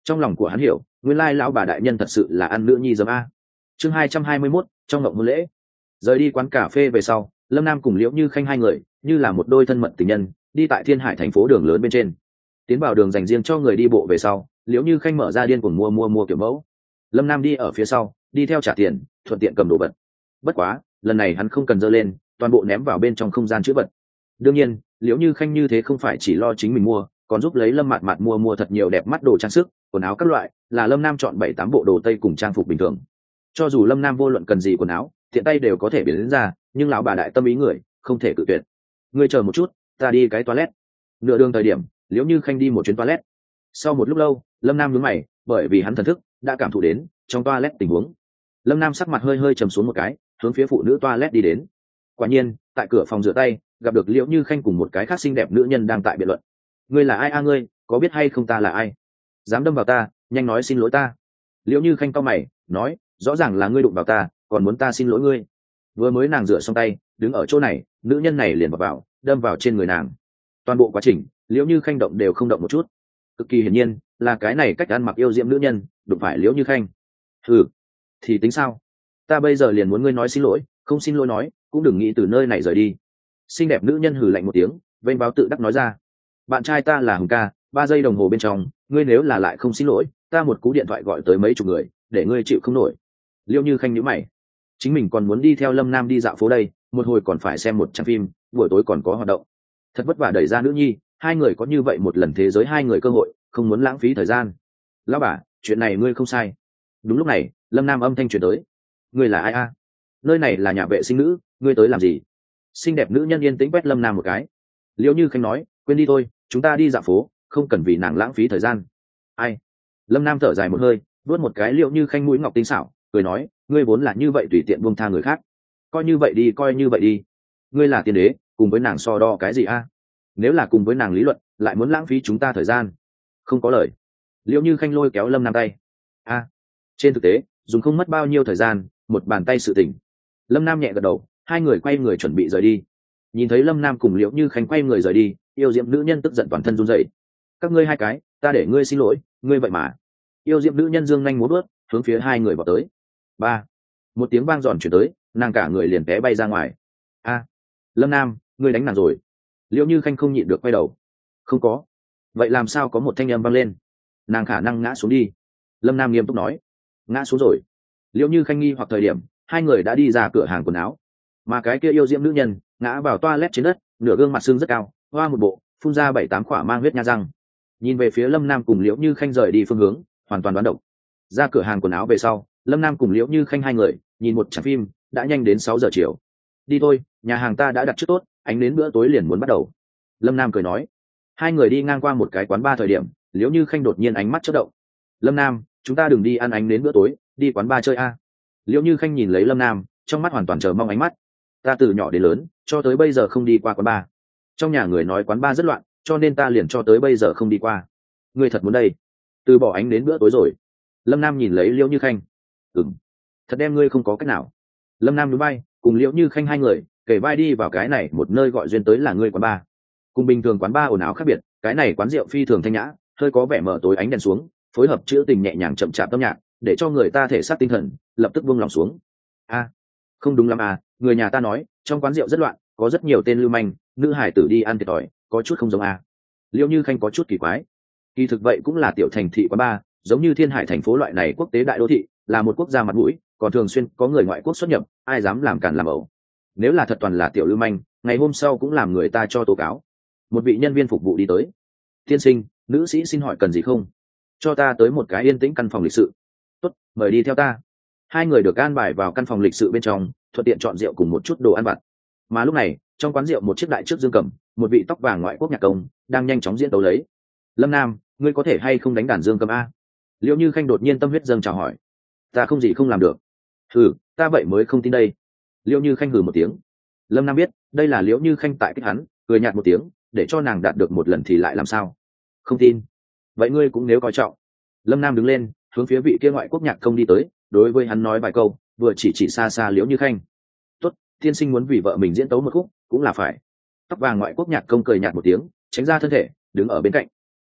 Trong lòng của hắn hiểu, nguyên lai lão bà đại nhân thật sự là ăn nữ nhi giấm a. Chương hai trăm hai mươi mốt, trong ngộng hôn lễ. Rời đi quán cà phê về sau, Lâm Nam cùng Liễu Như Khanh hai người như là một đôi thân mật tình nhân, đi tại Thiên Hải thành phố đường lớn bên trên. Tiến vào đường dành riêng cho người đi bộ về sau, Liễu Như Khanh mở ra điên cuồng mua mua mua kiểu mẫu. Lâm Nam đi ở phía sau, đi theo trả tiền, thuận tiện cầm đồ vật. Bất quá, lần này hắn không cần dơ lên, toàn bộ ném vào bên trong không gian chữ vật. Đương nhiên, Liễu Như Khanh như thế không phải chỉ lo chính mình mua, còn giúp lấy Lâm Mạt Mạt mua mua thật nhiều đẹp mắt đồ trang sức, quần áo các loại, là Lâm Nam chọn bảy tám bộ đồ tây cùng trang phục bình thường. Cho dù Lâm Nam vô luận cần gì quần áo, tiện tay đều có thể biến đến ra, nhưng lão bà đại tâm ý người, không thể cự tuyệt. Ngươi chờ một chút, ta đi cái toilet. Nửa đường thời điểm, Liễu Như Khanh đi một chuyến toilet. Sau một lúc lâu, Lâm Nam nhướng mày, bởi vì hắn thần thức đã cảm thụ đến trong toilet tình huống. Lâm Nam sắc mặt hơi hơi trầm xuống một cái, hướng phía phụ nữ toilet đi đến. Quả nhiên, tại cửa phòng rửa tay, gặp được Liễu Như Khanh cùng một cái khác xinh đẹp nữ nhân đang tại biện luận. Ngươi là ai a ngươi, có biết hay không ta là ai? Dám đâm vào ta, nhanh nói xin lỗi ta. Liễu Như Khanh cau mày, nói, rõ ràng là ngươi đụng vào ta, còn muốn ta xin lỗi ngươi. Vừa mới nàng rửa xong tay, đứng ở chỗ này, nữ nhân này liền vào vào, đâm vào trên người nàng. Toàn bộ quá trình, Liễu Như Khanh động đều không động một chút. Cực kỳ hiển nhiên, là cái này cách ăn mặc yêu diễm nữ nhân, đụng phải Liễu Như Khanh. Hừ, thì tính sao? Ta bây giờ liền muốn ngươi nói xin lỗi, không xin lỗi nói, cũng đừng nghĩ từ nơi này rời đi. Xinh đẹp nữ nhân hừ lạnh một tiếng, vênh báo tự đắc nói ra. Bạn trai ta là Hùng ca, ba giây đồng hồ bên trong, ngươi nếu là lại không xin lỗi, ta một cú điện thoại gọi tới mấy chục người, để ngươi chịu không nổi. Liễu Như Khanh nhíu mày, chính mình còn muốn đi theo Lâm Nam đi dạo phố đây, một hồi còn phải xem một trang phim, buổi tối còn có hoạt động. Thật vất vả đẩy ra nữ nhi, hai người có như vậy một lần thế giới hai người cơ hội, không muốn lãng phí thời gian. Lão bà, chuyện này ngươi không sai. Đúng lúc này, Lâm Nam âm thanh truyền tới. Ngươi là ai a? Nơi này là nhà vệ sinh nữ, ngươi tới làm gì? Xinh đẹp nữ nhân yên tĩnh quét Lâm Nam một cái. Liễu Như Khanh nói, quên đi thôi, chúng ta đi dạo phố, không cần vì nàng lãng phí thời gian. Ai? Lâm Nam thở dài một hơi, vuốt một cái Liễu Như Khanh mũi ngọc tinh xảo, cười nói, ngươi vốn là như vậy tùy tiện buông tha người khác, coi như vậy đi, coi như vậy đi. Ngươi là tiên đế, cùng với nàng so đo cái gì a? Nếu là cùng với nàng lý luận, lại muốn lãng phí chúng ta thời gian. Không có lời. Liễu Như Khanh lôi kéo Lâm Nam tay. A, trên thực tế, dùng không mất bao nhiêu thời gian, một bàn tay sự tỉnh. Lâm Nam nhẹ gật đầu, hai người quay người chuẩn bị rời đi. Nhìn thấy Lâm Nam cùng Liễu Như Khanh quay người rời đi, yêu diệm nữ nhân tức giận toàn thân run rẩy. Các ngươi hai cái, ta để ngươi xin lỗi, ngươi vậy mà. Yêu diệm nữ nhân dương nhanh múa bước, hướng phía hai người vào tới. Ba, một tiếng vang giòn chuyển tới, nàng cả người liền té bay ra ngoài. A, Lâm Nam, ngươi đánh nàng rồi. Liễu Như Khanh không nhịn được quay đầu. Không có. Vậy làm sao có một thanh âm vang lên? Nàng khả năng ngã xuống đi. Lâm Nam nghiêm túc nói. Ngã xuống rồi. Liễu Như Khanh nghi hoặc thời điểm, hai người đã đi ra cửa hàng quần áo. Mà cái kia yêu diễm nữ nhân ngã vào toilet trên đất, nửa gương mặt xương rất cao, hoa một bộ, phun ra bảy tám khỏa mang huyết nha răng. Nhìn về phía Lâm Nam cùng Liễu Như Khanh rời đi phương hướng, hoàn toàn đoán độc. Ra cửa hàng quần áo về sau, Lâm Nam cùng Liễu Như Khanh hai người nhìn một trạm phim, đã nhanh đến sáu giờ chiều. Đi thôi, nhà hàng ta đã đặt trước tốt, ánh đến bữa tối liền muốn bắt đầu. Lâm Nam cười nói. Hai người đi ngang qua một cái quán bar thời điểm, Liễu Như Khanh đột nhiên ánh mắt chớp động. Lâm Nam, chúng ta đừng đi ăn ánh đến bữa tối, đi quán bar chơi a. Liễu Như Khanh nhìn lấy Lâm Nam, trong mắt hoàn toàn chờ mong ánh mắt. Ta từ nhỏ đến lớn, cho tới bây giờ không đi qua quán bar. Trong nhà người nói quán bar rất loạn, cho nên ta liền cho tới bây giờ không đi qua. Ngươi thật muốn đây? Từ bỏ ánh đến bữa tối rồi. Lâm Nam nhìn lấy Liễu Như Khanh. Ừm, thật đem ngươi không có cách nào. Lâm Nam núi bay, cùng Liễu Như Khanh hai người kể vai đi vào cái này một nơi gọi duyên tới là ngươi quán bar. Cùng bình thường quán bar ồn ào khác biệt, cái này quán rượu phi thường thanh nhã, hơi có vẻ mở tối ánh đèn xuống, phối hợp chữ tình nhẹ nhàng chậm chạp âm nhạc, để cho người ta thể xác tinh thần lập tức buông lòng xuống. A, không đúng lắm à, người nhà ta nói trong quán rượu rất loạn, có rất nhiều tên lưu manh, nữ hải tử đi ăn thiệt thòi, có chút không giống à. Liễu Như Khanh có chút kỳ quái. Kỳ thực vậy cũng là tiểu thành thị quán bar, giống như Thiên Hải thành phố loại này quốc tế đại đô thị, là một quốc gia mặt mũi, còn thường xuyên có người ngoại quốc xuất nhập, ai dám làm càn làm ẩu. Nếu là thật toàn là tiểu lưu manh, ngày hôm sau cũng làm người ta cho tố cáo. Một vị nhân viên phục vụ đi tới. Tiên sinh, nữ sĩ xin hỏi cần gì không? Cho ta tới một cái yên tĩnh căn phòng lịch sự. Tốt, mời đi theo ta. Hai người được an bài vào căn phòng lịch sự bên trong, thuận tiện chọn rượu cùng một chút đồ ăn vặt. Mà lúc này, trong quán rượu một chiếc đại trước dương cầm, một vị tóc vàng ngoại quốc nhạc công đang nhanh chóng diễn tấu lấy. Lâm Nam, ngươi có thể hay không đánh đàn dương cầm a? Liễu Như Khanh đột nhiên tâm huyết dâng chào hỏi. Ta không gì không làm được. Hừ, ta vậy mới không tin đây. Liễu Như Khanh hừ một tiếng. Lâm Nam biết đây là Liễu Như Khanh tại kích hắn, cười nhạt một tiếng, để cho nàng đạt được một lần thì lại làm sao? Không tin. Vậy ngươi cũng nếu coi trọng. Lâm Nam đứng lên, hướng phía vị kia ngoại quốc nhạc công đi tới, đối với hắn nói vài câu, vừa chỉ chỉ xa xa Liễu Như Khanh. Tốt, tiên sinh muốn vì vợ mình diễn tấu một khúc, cũng là phải. Tóc vàng ngoại quốc nhạc công cười nhạt một tiếng, tránh ra thân thể, đứng ở bên cạnh.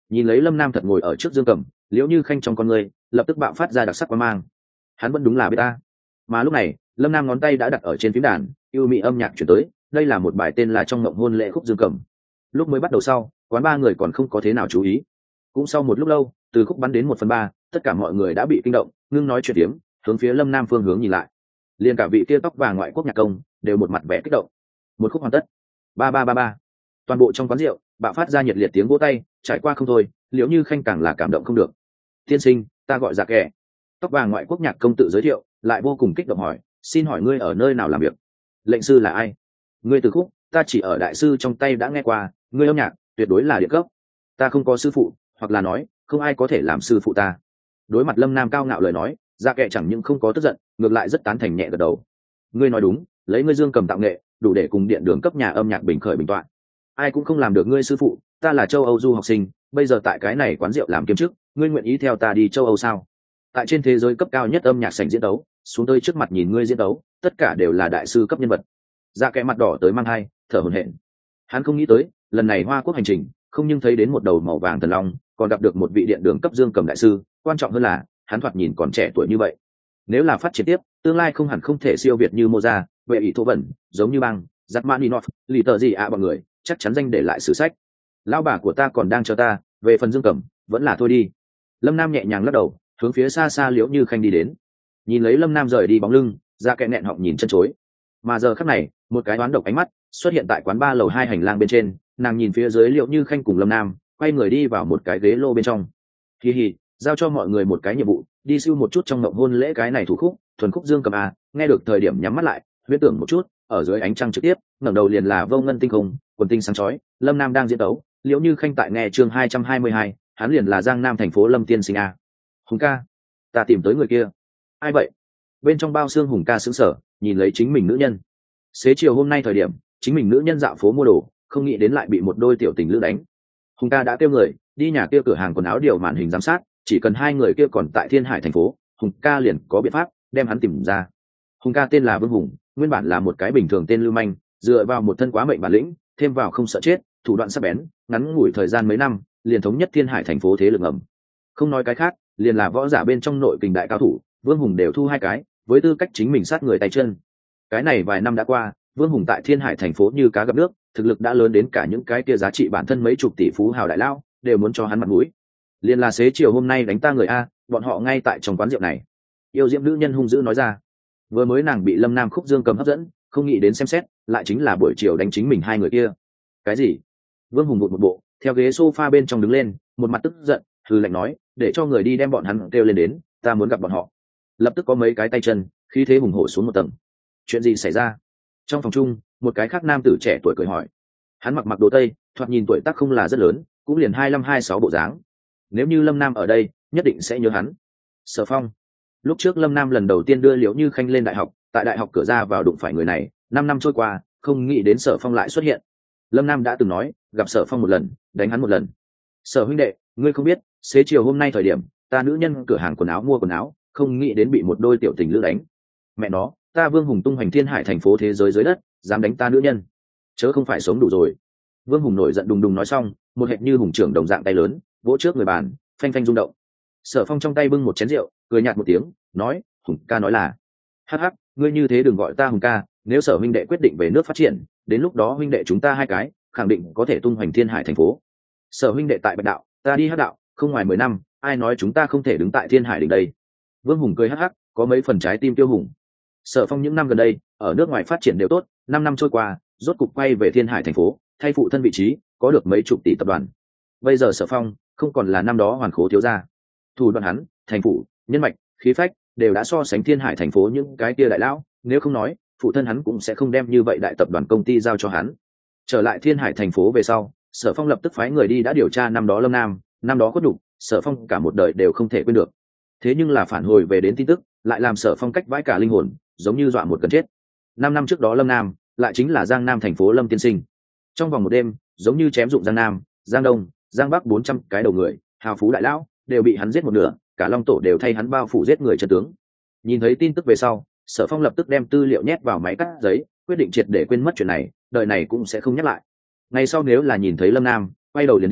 Nhìn lấy lâm nam thật ngồi ở trước dương cầm, liễu như khanh trong con người lập tức bạo phát ra đặc sắc quan mang. Hắn vẫn đúng là bê ta. Mà lúc này lâm nam ngón tay đã đặt ở trên phím đàn, yêu mị âm nhạc chuyển tới. Đây là một bài tên là Trong Mộng Hôn Lễ khúc dương cầm. Lúc mới bắt đầu sau, quán ba người còn không có thế nào chú ý. Cũng sau một lúc lâu, từ khúc bắn đến một phần ba, tất cả mọi người đã bị kinh động, ngưng nói chuyện tiếm, hướng phía lâm nam phương hướng nhìn lại. Liền cả vị kia tóc vàng ngoại quốc nhạc công đều một mặt vẻ kích động. Một khúc hoàn tất. Ba ba ba ba. Toàn bộ trong quán rượu bạo phát ra nhiệt liệt tiếng vỗ tay, trải qua không thôi, liễu như khanh càng là cảm động không được. Tiên sinh, ta gọi Dạ Kẻ. Tóc vàng ngoại quốc nhạc công tự giới thiệu, lại vô cùng kích động hỏi, xin hỏi ngươi ở nơi nào làm việc? Lệnh sư là ai? Ngươi từ khúc, ta chỉ ở đại sư trong tay đã nghe qua, ngươi âm nhạc tuyệt đối là địa cấp. Ta không có sư phụ, hoặc là nói không ai có thể làm sư phụ ta. Đối mặt lâm nam cao ngạo lời nói, Dạ Kẻ chẳng những không có tức giận, ngược lại rất tán thành nhẹ gật đầu. Ngươi nói đúng, lấy ngươi dương cầm tạo nghệ đủ để cùng điện đường cấp nhà âm nhạc bình khởi bình toạn. Ai cũng không làm được ngươi sư phụ, ta là châu Âu du học sinh, bây giờ tại cái này quán rượu làm kiếm chức, ngươi nguyện ý theo ta đi châu Âu sao? Tại trên thế giới cấp cao nhất âm nhạc sảnh diễn đấu, xuống tới trước mặt nhìn ngươi diễn đấu, tất cả đều là đại sư cấp nhân vật. Dạ Kẻ mặt đỏ tới mang hai, thở hổn hển. Hắn không nghĩ tới, lần này Hoa Quốc hành trình, không nhưng thấy đến một đầu màu vàng thần long, còn gặp được một vị điện đường cấp dương cầm đại sư, quan trọng hơn là, hắn thoạt nhìn còn trẻ tuổi như vậy. Nếu là phát triển tiếp, tương lai không hẳn không thể siêu việt như Mozart, vệ ý thô vẩn, giống như băng, Rachmaninoff, lì tờ gì à bọn người, chắc chắn danh để lại sử sách. Lão bà của ta còn đang chờ ta, về phần dương cầm, vẫn là thôi đi. Lâm Nam nhẹ nhàng lắc đầu, hướng phía xa xa liễu như khanh đi đến. Nhìn lấy lâm nam rời đi bóng lưng, Dạ Kẻ nghẹn họng nhìn chân chối. Mà giờ khắc này, một cái đoán độc ánh mắt xuất hiện tại quán ba lầu hai hành lang bên trên, nàng nhìn phía dưới liễu như khanh cùng lâm nam quay người đi vào một cái ghế lô bên trong. Hi hi, giao cho mọi người một cái nhiệm vụ, đi siêu một chút trong mộng hôn lễ cái này thủ khúc thuần khúc dương cầm a. Nghe được thời điểm nhắm mắt lại, huyễn tưởng một chút, ở dưới ánh trăng trực tiếp, ngẩng đầu liền là vô ngân tinh không, quần tinh sáng chói, lâm nam đang diễn tấu, liễu như khanh tại nghe chương hai trăm hai mươi hai, hắn liền là Giang Nam thành phố Lâm Tiên Sinh a. Hùng ca, ta tìm tới người kia. Ai vậy? Bên trong bao xương Hùng ca sững sờ, nhìn lấy chính mình nữ nhân. Xế chiều hôm nay thời điểm, chính mình nữ nhân dạo phố mua đồ, không nghĩ đến lại bị một đôi tiểu tình lữ đánh. Hùng ca đã kêu người đi nhà kia cửa hàng quần áo điều màn hình giám sát, chỉ cần hai người kia còn tại Thiên Hải thành phố, Hùng ca liền có biện pháp đem hắn tìm ra. Hùng ca tên là Vương Hùng, nguyên bản là một cái bình thường tên lưu manh, dựa vào một thân quá mệnh bản lĩnh, thêm vào không sợ chết, thủ đoạn sắc bén, ngắn ngủi thời gian mấy năm, liền thống nhất Thiên Hải thành phố thế lực ngầm. Không nói cái khác, liền là võ giả bên trong nội kình đại cao thủ, Vương Hùng đều thu hai cái, với tư cách chính mình sát người tay chân. Cái này vài năm đã qua, Vương Hùng tại Thiên Hải thành phố như cá gặp nước, thực lực đã lớn đến cả những cái kia giá trị bản thân mấy chục tỷ phú hào đại lao đều muốn cho hắn mặt mũi. Liên là xế chiều hôm nay đánh ta người a, bọn họ ngay tại trong quán rượu này. Yêu diễm nữ nhân hung dữ nói ra. Vừa mới nàng bị Lâm Nam khúc dương cầm hấp dẫn, không nghĩ đến xem xét, lại chính là buổi chiều đánh chính mình hai người kia. Cái gì? Vương Hùng vụt một bộ, theo ghế sofa bên trong đứng lên, một mặt tức giận, hừ lạnh nói, để cho người đi đem bọn hắn kêu lên đến, ta muốn gặp bọn họ. Lập tức có mấy cái tay chân, khí thế hùng hổ xuống một tầng. Chuyện gì xảy ra? Trong phòng chung, một cái khác nam tử trẻ tuổi cười hỏi. Hắn mặc mặc đồ tây, thoạt nhìn tuổi tác không là rất lớn, cũng liền hai lăm hai sáu bộ dáng. Nếu như Lâm Nam ở đây, nhất định sẽ nhớ hắn. Sở Phong. Lúc trước Lâm Nam lần đầu tiên đưa Liễu Như Khanh lên đại học, tại đại học cửa ra vào đụng phải người này, năm năm trôi qua, không nghĩ đến Sở Phong lại xuất hiện. Lâm Nam đã từng nói, gặp Sở Phong một lần, đánh hắn một lần. Sở huynh đệ, ngươi không biết, xế chiều hôm nay thời điểm, ta nữ nhân cửa hàng quần áo mua quần áo, không nghĩ đến bị một đôi tiểu tình lữ đánh. Mẹ nó, ta Vương Hùng tung hoành Thiên Hải thành phố thế giới dưới đất, dám đánh ta nữ nhân, chớ không phải sống đủ rồi. Vương Hùng nổi giận đùng đùng nói xong, một hệt như hùng trưởng đồng dạng tay lớn, vỗ trước người bàn, phanh phanh rung động. Sở Phong trong tay bưng một chén rượu, cười nhạt một tiếng, nói, Hùng ca nói là, hắc hắc, ngươi như thế đừng gọi ta Hùng ca, nếu Sở huynh đệ quyết định về nước phát triển, đến lúc đó huynh đệ chúng ta hai cái, khẳng định có thể tung hoành Thiên Hải thành phố. Sở huynh đệ tại Bạch đạo, ta đi Hắc đạo, không ngoài mười năm, ai nói chúng ta không thể đứng tại Thiên Hải đỉnh đây. Vương Hùng cười hắc hắc, có mấy phần trái tim tiêu hùng. Sở Phong những năm gần đây, ở nước ngoài phát triển đều tốt, năm năm trôi qua, rốt cục quay về Thiên Hải thành phố, thay phụ thân vị trí, có được mấy chục tỷ tập đoàn. Bây giờ Sở Phong không còn là năm đó hoàn khố thiếu gia. Thủ đoạn hắn, thành phủ, nhân mạch, khí phách đều đã so sánh Thiên Hải thành phố những cái kia đại lão, nếu không nói, phụ thân hắn cũng sẽ không đem như vậy đại tập đoàn công ty giao cho hắn. Trở lại Thiên Hải thành phố về sau, Sở Phong lập tức phái người đi đã điều tra năm đó Lâm Nam, năm đó khuất nhục, Sở Phong cả một đời đều không thể quên được. Thế nhưng là phản hồi về đến tin tức, lại làm Sở Phong cách vãi cả linh hồn, giống như dọa một cần chết. Năm năm trước đó Lâm Nam, lại chính là Giang Nam thành phố Lâm Tiên Sinh. Trong vòng một đêm, giống như chém dụng Giang Nam, Giang Đông, Giang Bắc bốn trăm cái đầu người, hào phú đại lão đều bị hắn giết một nửa, cả Long tổ đều thay hắn bao phủ giết người chân tướng. Nhìn thấy tin tức về sau, Sở Phong lập tức đem tư liệu nhét vào máy cắt giấy, quyết định triệt để quên mất chuyện này, đời này cũng sẽ không nhắc lại. Ngày sau nếu là nhìn thấy Lâm Nam, quay đầu liền đi,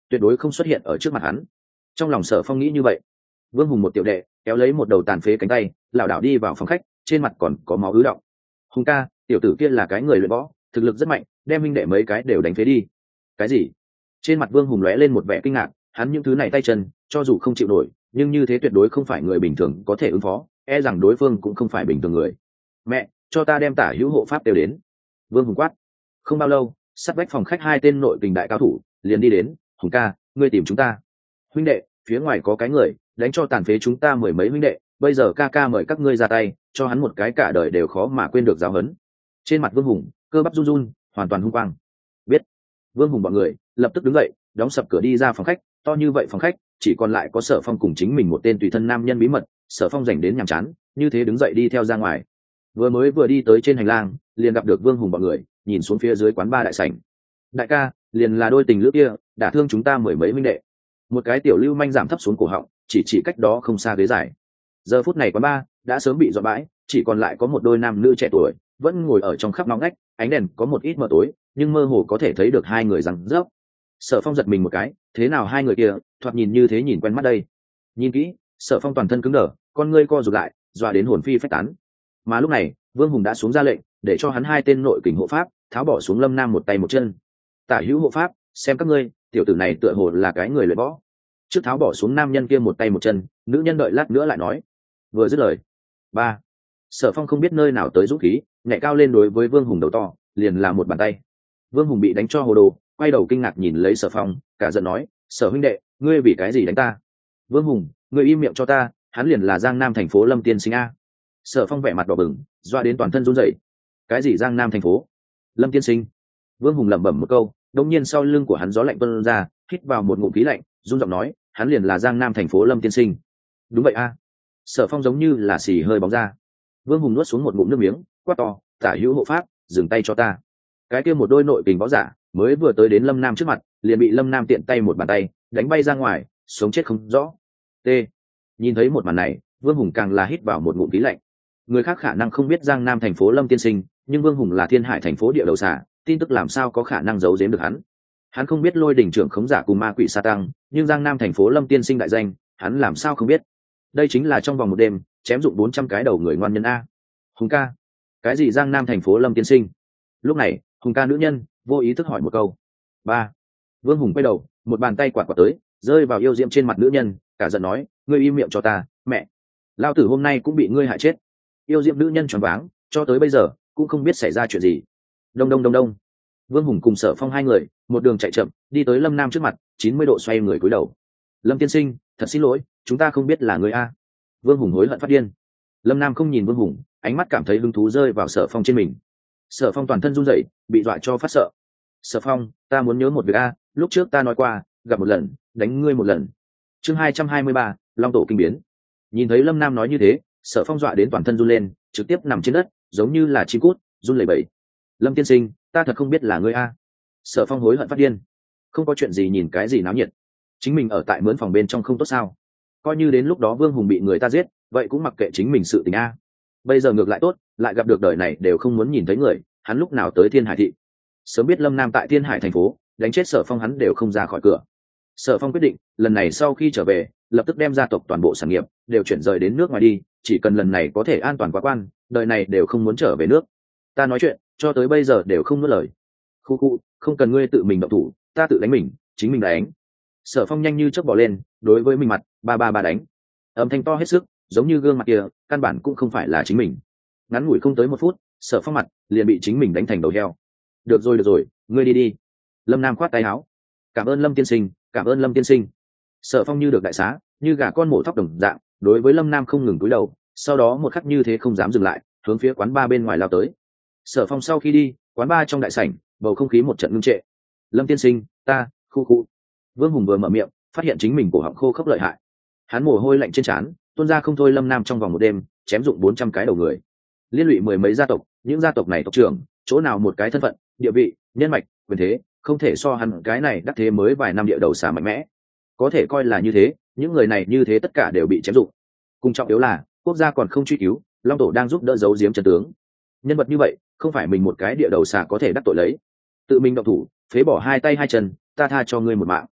tuyệt đối không xuất hiện ở trước mặt hắn. Trong lòng Sở Phong nghĩ như vậy. Vương Hùng một tiểu đệ kéo lấy một đầu tàn phế cánh tay, lảo đảo đi vào phòng khách, trên mặt còn có máu ứ động. Hùng ca, tiểu tử kia là cái người luyện võ, thực lực rất mạnh, đem huynh đệ mấy cái đều đánh phế đi. Cái gì? Trên mặt Vương Hùng lóe lên một vẻ kinh ngạc, hắn những thứ này tay chân, cho dù không chịu nổi, nhưng như thế tuyệt đối không phải người bình thường có thể ứng phó, e rằng đối phương cũng không phải bình thường người. Mẹ, cho ta đem Tả Hữu hộ pháp đều đến. Vương Hùng quát. Không bao lâu, sát vách phòng khách hai tên nội kình đại cao thủ liền đi đến. Hùng ca, ngươi tìm chúng ta. Huynh đệ, phía ngoài có cái người đánh cho tàn phế chúng ta mười mấy huynh đệ, bây giờ ca ca mời các ngươi ra tay, cho hắn một cái cả đời đều khó mà quên được giáo huấn. Trên mặt Vương Hùng cơ bắp run run, hoàn toàn hung quang. Biết. Vương Hùng bọn người lập tức đứng dậy, đóng sập cửa đi ra phòng khách. To như vậy phòng khách chỉ còn lại có Sở Phong cùng chính mình một tên tùy thân nam nhân bí mật. Sở Phong dành đến nhàm chán, như thế đứng dậy đi theo ra ngoài. Vừa mới vừa đi tới trên hành lang, liền gặp được Vương Hùng bọn người nhìn xuống phía dưới quán ba đại sảnh. Đại ca, liền là đôi tình lữ kia đả thương chúng ta mười mấy huynh đệ. Một cái tiểu lưu manh giảm thấp xuống cổ họng, chỉ chỉ cách đó không xa ghế dài. Giờ phút này quán ba đã sớm bị dọn bãi, chỉ còn lại có một đôi nam nữ trẻ tuổi vẫn ngồi ở trong khắp nóng ngách, ánh đèn có một ít mờ tối, nhưng mơ hồ có thể thấy được hai người rằng rớp. Sở Phong giật mình một cái, thế nào hai người kia thoạt nhìn như thế, nhìn quen mắt đây. Nhìn kỹ, Sở Phong toàn thân cứng đờ, con ngươi co rụt lại, dọa đến hồn phi phách tán. Mà lúc này, Vương Hùng đã xuống ra lệnh, để cho hắn hai tên nội kình hộ pháp tháo bỏ xuống Lâm Nam một tay một chân. Tả Hữu hộ pháp, xem các ngươi, tiểu tử này tựa hồ là cái người luyện võ. Trước tháo bỏ xuống nam nhân kia một tay một chân, nữ nhân đợi lát nữa lại nói. Vừa dứt lời, ba Sở Phong không biết nơi nào tới dũng khí, nhảy cao lên đối với Vương Hùng đầu to, liền là một bàn tay. Vương Hùng bị đánh cho hồ đồ, quay đầu kinh ngạc nhìn lấy Sở Phong, cả giận nói: Sở huynh đệ, ngươi vì cái gì đánh ta? Vương Hùng, ngươi im miệng cho ta, hắn liền là Giang Nam thành phố Lâm Tiên Sinh a. Sở Phong vẻ mặt đỏ bừng, doa đến toàn thân run rẩy. Cái gì Giang Nam thành phố Lâm Tiên Sinh? Vương Hùng lẩm bẩm một câu, đột nhiên sau lưng của hắn gió lạnh tuôn ra, hít vào một ngụm khí lạnh, run giọng nói: hắn liền là Giang Nam thành phố Lâm Tiên Sinh. Đúng vậy a. Sở Phong giống như là xì hơi bóng ra. Vương Hùng nuốt xuống một ngụm nước miếng, quát to: Tả Hữu hộ pháp, dừng tay cho ta. Cái kia một đôi nội kình võ giả mới vừa tới đến Lâm Nam trước mặt, liền bị Lâm Nam tiện tay một bàn tay đánh bay ra ngoài, sống chết không rõ. T. Nhìn thấy một màn này, Vương Hùng càng là hít vào một ngụm khí lạnh. Người khác khả năng không biết Giang Nam thành phố Lâm Tiên Sinh, nhưng Vương Hùng là Thiên Hải thành phố địa đầu xà, tin tức làm sao có khả năng giấu giếm được hắn. Hắn không biết Lôi Đỉnh trưởng khống giả cùng ma quỷ sa tăng, nhưng Giang Nam thành phố Lâm Tiên Sinh đại danh, hắn làm sao không biết. Đây chính là trong vòng một đêm chém dụng bốn trăm cái đầu người ngoan nhân a. Hùng ca, cái gì Giang Nam thành phố Lâm Tiên Sinh? Lúc này, Hùng ca nữ nhân vô ý thức hỏi một câu. Ba Vương Hùng quay đầu, một bàn tay quạt quạt tới, rơi vào yêu diệm trên mặt nữ nhân, cả giận nói: ngươi im miệng cho ta, mẹ, lao tử hôm nay cũng bị ngươi hại chết. Yêu diệm nữ nhân choáng váng, cho tới bây giờ cũng không biết xảy ra chuyện gì. Đông đông đông đông. Vương Hùng cùng Sở Phong hai người một đường chạy chậm đi tới Lâm Nam trước mặt, chín mươi độ xoay người cúi đầu. Lâm Tiên Sinh, thật xin lỗi, chúng ta không biết là người a. Vương Hùng hối hận phát điên. Lâm Nam không nhìn Vương Hùng, ánh mắt cảm thấy hứng thú rơi vào Sở Phong trên mình. Sở Phong toàn thân run rẩy, bị dọa cho phát sợ. Sở Phong, ta muốn nhớ một việc a, lúc trước ta nói qua, gặp một lần đánh ngươi một lần. Chương hai trăm hai mươi ba, Long tổ kinh biến. Nhìn thấy Lâm Nam nói như thế, Sở Phong dọa đến toàn thân run lên, trực tiếp nằm trên đất, giống như là chim cút, run lẩy bẩy. Lâm Tiên Sinh, ta thật không biết là ngươi a. Sở Phong hối hận phát điên. Không có chuyện gì nhìn cái gì náo nhiệt, chính mình ở tại mướn phòng bên trong không tốt sao? Coi như đến lúc đó Vương Hùng bị người ta giết, vậy cũng mặc kệ chính mình sự tình a. Bây giờ ngược lại tốt, lại gặp được đời này đều không muốn nhìn thấy người, hắn lúc nào tới Thiên Hải thị. Sớm biết Lâm Nam tại Thiên Hải thành phố, đánh chết Sở Phong hắn đều không ra khỏi cửa. Sở Phong quyết định, lần này sau khi trở về, lập tức đem gia tộc toàn bộ sản nghiệp đều chuyển rời đến nước ngoài đi, chỉ cần lần này có thể an toàn quá quan, đời này đều không muốn trở về nước. Ta nói chuyện, cho tới bây giờ đều không nuốt lời. Khu khu, không cần ngươi tự mình động thủ, ta tự đánh mình, chính mình đánh. Sở Phong nhanh như chớp bỏ lên, đối với mình mặt, ba ba ba đánh. Âm thanh to hết sức, giống như gương mặt kia, căn bản cũng không phải là chính mình. Ngắn ngủi không tới một phút, Sở Phong mặt liền bị chính mình đánh thành đầu heo. Được rồi được rồi, ngươi đi đi. Lâm Nam khoát tay áo. Cảm ơn Lâm tiên sinh, cảm ơn Lâm tiên sinh. Sở Phong như được đại xá, như gà con mổ thóc đồng dạng, đối với Lâm Nam không ngừng cúi đầu, sau đó một khắc như thế không dám dừng lại, hướng phía quán ba bên ngoài lao tới. Sở Phong sau khi đi, quán ba trong đại sảnh, bầu không khí một trận ngưng trệ. Lâm tiên sinh, ta, khu khu. Vương Hùng vừa mở miệng, phát hiện chính mình cổ họng khô khốc lợi hại. Hắn mồ hôi lạnh trên trán, tuôn ra không thôi. Lâm Nam trong vòng một đêm chém dụng bốn trăm cái đầu người, liên lụy mười mấy gia tộc, những gia tộc này tộc trưởng, chỗ nào một cái thân phận, địa vị, nhân mạch, quyền thế, không thể so hắn cái này đắc thế mới vài năm địa đầu xà mạnh mẽ. Có thể coi là như thế, những người này như thế tất cả đều bị chém dụng. Cùng trọng yếu là, quốc gia còn không truy cứu, Long tổ đang giúp đỡ giấu giếm chân tướng. Nhân vật như vậy, không phải mình một cái địa đầu xà có thể đắc tội lấy. Tự mình động thủ, phế bỏ hai tay hai chân, ta tha cho ngươi một mạng.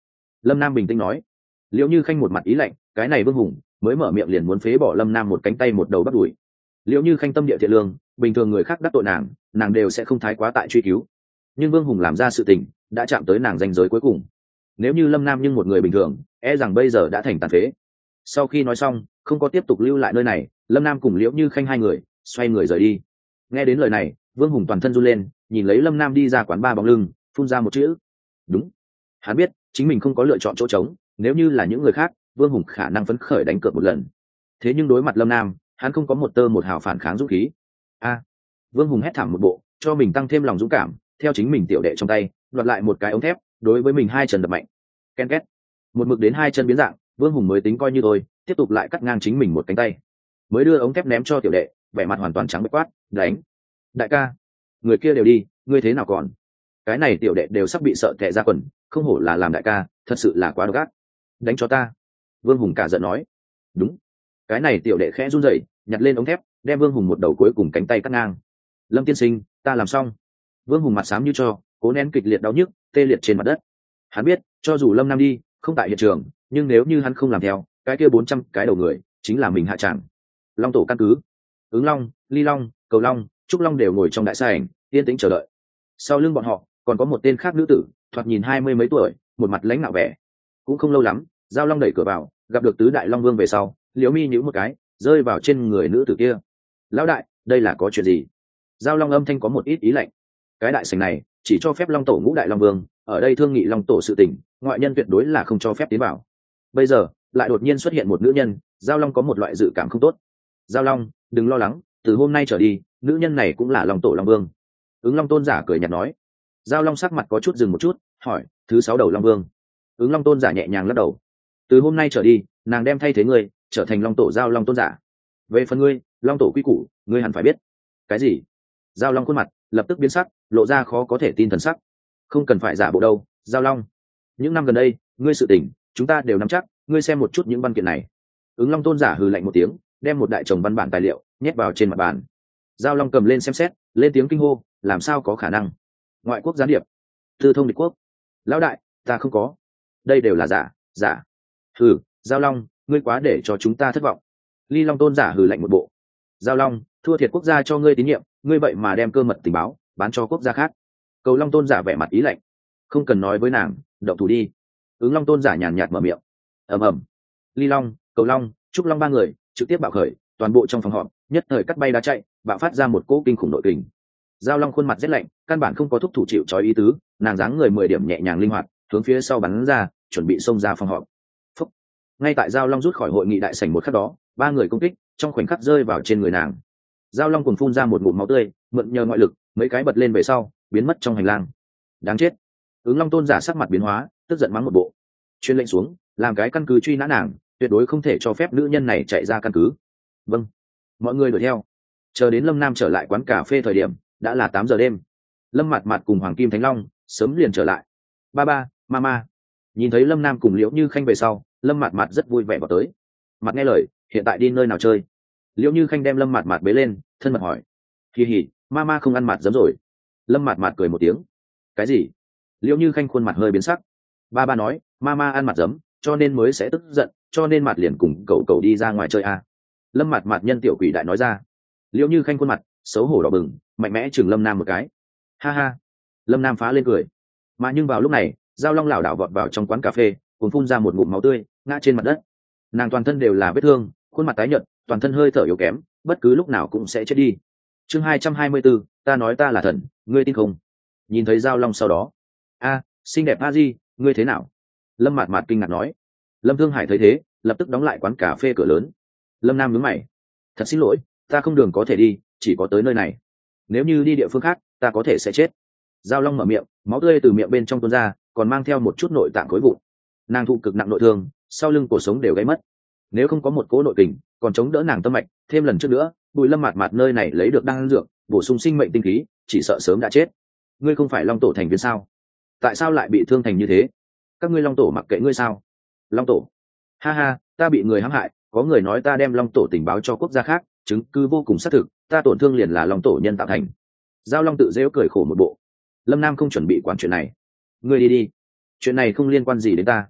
Lâm Nam bình tĩnh nói. Liễu Như Khanh một mặt ý lạnh, cái này Vương Hùng mới mở miệng liền muốn phế bỏ Lâm Nam một cánh tay một đầu bắt đuổi. Liễu Như Khanh tâm địa thiện lương, bình thường người khác đắc tội nàng nàng đều sẽ không thái quá tại truy cứu, nhưng Vương Hùng làm ra sự tình đã chạm tới nàng ranh giới cuối cùng. Nếu như Lâm Nam nhưng một người bình thường e rằng bây giờ đã thành tàn phế. Sau khi nói xong không có tiếp tục lưu lại nơi này, Lâm Nam cùng Liễu Như Khanh hai người xoay người rời đi. Nghe đến lời này, Vương Hùng toàn thân run lên, nhìn lấy Lâm Nam đi ra quán ba bóng lưng, phun ra một chữ đúng. Hắn biết chính mình không có lựa chọn chỗ trống, nếu như là những người khác Vương Hùng khả năng phấn khởi đánh cược một lần, thế nhưng đối mặt Lâm Nam hắn không có một tơ một hào phản kháng dũng khí. A! Vương Hùng hét thảm một bộ, cho mình tăng thêm lòng dũng cảm, theo chính mình tiểu đệ trong tay đoạt lại một cái ống thép, đối với mình hai chân đập mạnh. Ken két. Một mực đến hai chân biến dạng, Vương Hùng mới tính coi như thôi, tiếp tục lại cắt ngang chính mình một cánh tay, mới đưa ống thép ném cho tiểu đệ, vẻ mặt hoàn toàn trắng bệch quát, đánh. Đại ca, người kia đều đi, ngươi thế nào còn? Cái này tiểu đệ đều sắp bị sợ tè ra quần, không hổ là làm đại ca, thật sự là quá độc ác. Đánh cho ta. Vương Hùng cả giận nói. Đúng. Cái này tiểu đệ khẽ run rẩy, nhặt lên ống thép, đem Vương Hùng một đầu cuối cùng cánh tay cắt ngang. Lâm tiên sinh, ta làm xong. Vương Hùng mặt xám như cho, cố nén kịch liệt đau nhức, tê liệt trên mặt đất. Hắn biết cho dù Lâm Nam đi không tại hiện trường, nhưng nếu như hắn không làm theo, cái kia bốn trăm cái đầu người chính là mình hạ tràng. Long tổ căn cứ, Ứng Long, Ly Long, Cầu Long, Trúc Long đều ngồi trong đại sảnh yên tĩnh chờ đợi. Sau lưng bọn họ còn có một tên khác nữ tử, thoạt nhìn hai mươi mấy tuổi, một mặt lãnh nạo vẻ. Cũng không lâu lắm, Giao Long đẩy cửa vào, gặp được tứ đại Long Vương về sau, Liễu Mi nhíu một cái, rơi vào trên người nữ tử kia. Lão đại, đây là có chuyện gì? Giao Long âm thanh có một ít ý lạnh. Cái đại sảnh này chỉ cho phép Long tổ ngũ đại Long Vương ở đây thương nghị Long tổ sự tình, ngoại nhân tuyệt đối là không cho phép tiến vào. Bây giờ lại đột nhiên xuất hiện một nữ nhân, Giao Long có một loại dự cảm không tốt. Giao Long, đừng lo lắng, từ hôm nay trở đi nữ nhân này cũng là Long tổ Long Vương. Ứng Long tôn giả cười nhạt nói. Giao Long sắc mặt có chút dừng một chút, hỏi, thứ sáu đầu Long Vương? Ứng Long tôn giả nhẹ nhàng lắc đầu. Từ hôm nay trở đi nàng đem thay thế ngươi trở thành Long tổ Giao Long tôn giả. Về phần ngươi, Long tổ quy củ ngươi hẳn phải biết. Cái gì? Giao Long khuôn mặt lập tức biến sắc, lộ ra khó có thể tin thần sắc. Không cần phải giả bộ đâu, Giao Long, những năm gần đây ngươi sự tình chúng ta đều nắm chắc, ngươi xem một chút những văn kiện này. Ứng Long tôn giả hừ lạnh một tiếng, đem một đại chồng văn bản tài liệu nhét vào trên mặt bàn. Giao Long cầm lên xem xét, lên tiếng kinh hô, làm sao có khả năng? Ngoại quốc gián điệp, tư thông địch quốc. Lão đại, ta không có, đây đều là giả, giả. Hừ, Giao Long, ngươi quá để cho chúng ta thất vọng. Ly Long tôn giả hừ lạnh một bộ. Giao Long, thua thiệt quốc gia cho ngươi tín nhiệm, ngươi vậy mà đem cơ mật tình báo bán cho quốc gia khác. Cầu Long tôn giả vẻ mặt ý lạnh. Không cần nói với nàng, động thủ đi. Ứng Long tôn giả nhàn nhạt mở miệng. Ầm ầm. Ly Long, Cầu Long, Trúc Long ba người trực tiếp bạo khởi, toàn bộ trong phòng họp nhất thời cắt bay đá chạy, bạo phát ra một cỗ kinh khủng nội kình. Giao Long khuôn mặt rét lạnh, căn bản không có thúc thủ chịu trói ý tứ, nàng dáng người mười điểm nhẹ nhàng linh hoạt, hướng phía sau bắn ra, chuẩn bị xông ra phòng họp. Phúc. Ngay tại Giao Long rút khỏi hội nghị đại sảnh một khắc đó, ba người công kích trong khoảnh khắc rơi vào trên người nàng. Giao Long cùng phun ra một ngụm máu tươi, mượn nhờ ngoại lực mấy cái bật lên về sau biến mất trong hành lang. Đáng chết. Ứng Long tôn giả sắc mặt biến hóa, tức giận mắng một bộ. Chuyên lệnh xuống, làm cái căn cứ truy nã nàng, tuyệt đối không thể cho phép nữ nhân này chạy ra căn cứ. Vâng. Mọi người đuổi theo. Chờ đến Lâm Nam trở lại quán cà phê thời điểm đã là tám giờ đêm. Lâm Mạt Mạt cùng Hoàng Kim Thánh Long sớm liền trở lại. Ba ba, mama. Nhìn thấy Lâm Nam cùng Liễu Như Khanh về sau, Lâm Mạt Mạt rất vui vẻ vào tới. Mặt nghe lời, hiện tại đi nơi nào chơi? Liễu Như Khanh đem Lâm Mạt Mạt bế lên, thân mật hỏi. Kỳ hỉ, mama không ăn mạt giấm rồi. Lâm Mạt Mạt cười một tiếng. Cái gì? Liễu Như Khanh khuôn mặt hơi biến sắc. Ba ba nói, mama ăn mạt giấm, cho nên mới sẽ tức giận, cho nên Mạt liền cùng cậu cậu đi ra ngoài chơi à. Lâm Mạt Mạt nhân tiểu quỷ đại nói ra. Liễu Như Khanh khuôn mặt xấu hổ đỏ bừng, mạnh mẽ chừng Lâm Nam một cái. Ha ha. Lâm Nam phá lên cười. Mà nhưng vào lúc này, Giao Long lảo đảo vọt vào trong quán cà phê, cùng phun ra một ngụm máu tươi, ngã trên mặt đất. Nàng toàn thân đều là vết thương, khuôn mặt tái nhợt, toàn thân hơi thở yếu kém, bất cứ lúc nào cũng sẽ chết đi. Chương hai trăm hai mươi bốn, ta nói ta là thần, ngươi tin không? Nhìn thấy Giao Long sau đó, a, xinh đẹp a di, ngươi thế nào? Lâm Mạt Mạt kinh ngạc nói. Lâm Thương Hải thấy thế, lập tức đóng lại quán cà phê cửa lớn. Lâm Nam nhướng mày. Thật xin lỗi, ta không đường có thể đi, chỉ có tới nơi này. Nếu như đi địa phương khác, ta có thể sẽ chết. Giao Long mở miệng, máu tươi từ miệng bên trong tuôn ra, còn mang theo một chút nội tạng khối vụn. Nàng thụ cực nặng nội thương, sau lưng cổ sống đều gãy mất. Nếu không có một cỗ nội kình còn chống đỡ nàng tâm mạch, thêm lần trước nữa Bùi Lâm Mạt Mạt nơi này lấy được đan dược bổ sung sinh mệnh tinh khí, chỉ sợ sớm đã chết. Ngươi không phải Long tổ thành viên sao? Tại sao lại bị thương thành như thế? Các ngươi Long tổ mặc kệ ngươi sao? Long tổ? Ha ha, ta bị người hãm hại, có người nói ta đem Long tổ tình báo cho quốc gia khác, chứng cứ vô cùng xác thực, ta tổn thương liền là Long tổ nhân tạo thành. Giao Long tự dễu cười khổ một bộ. Lâm Nam không chuẩn bị quản chuyện này. Ngươi đi đi, chuyện này không liên quan gì đến ta.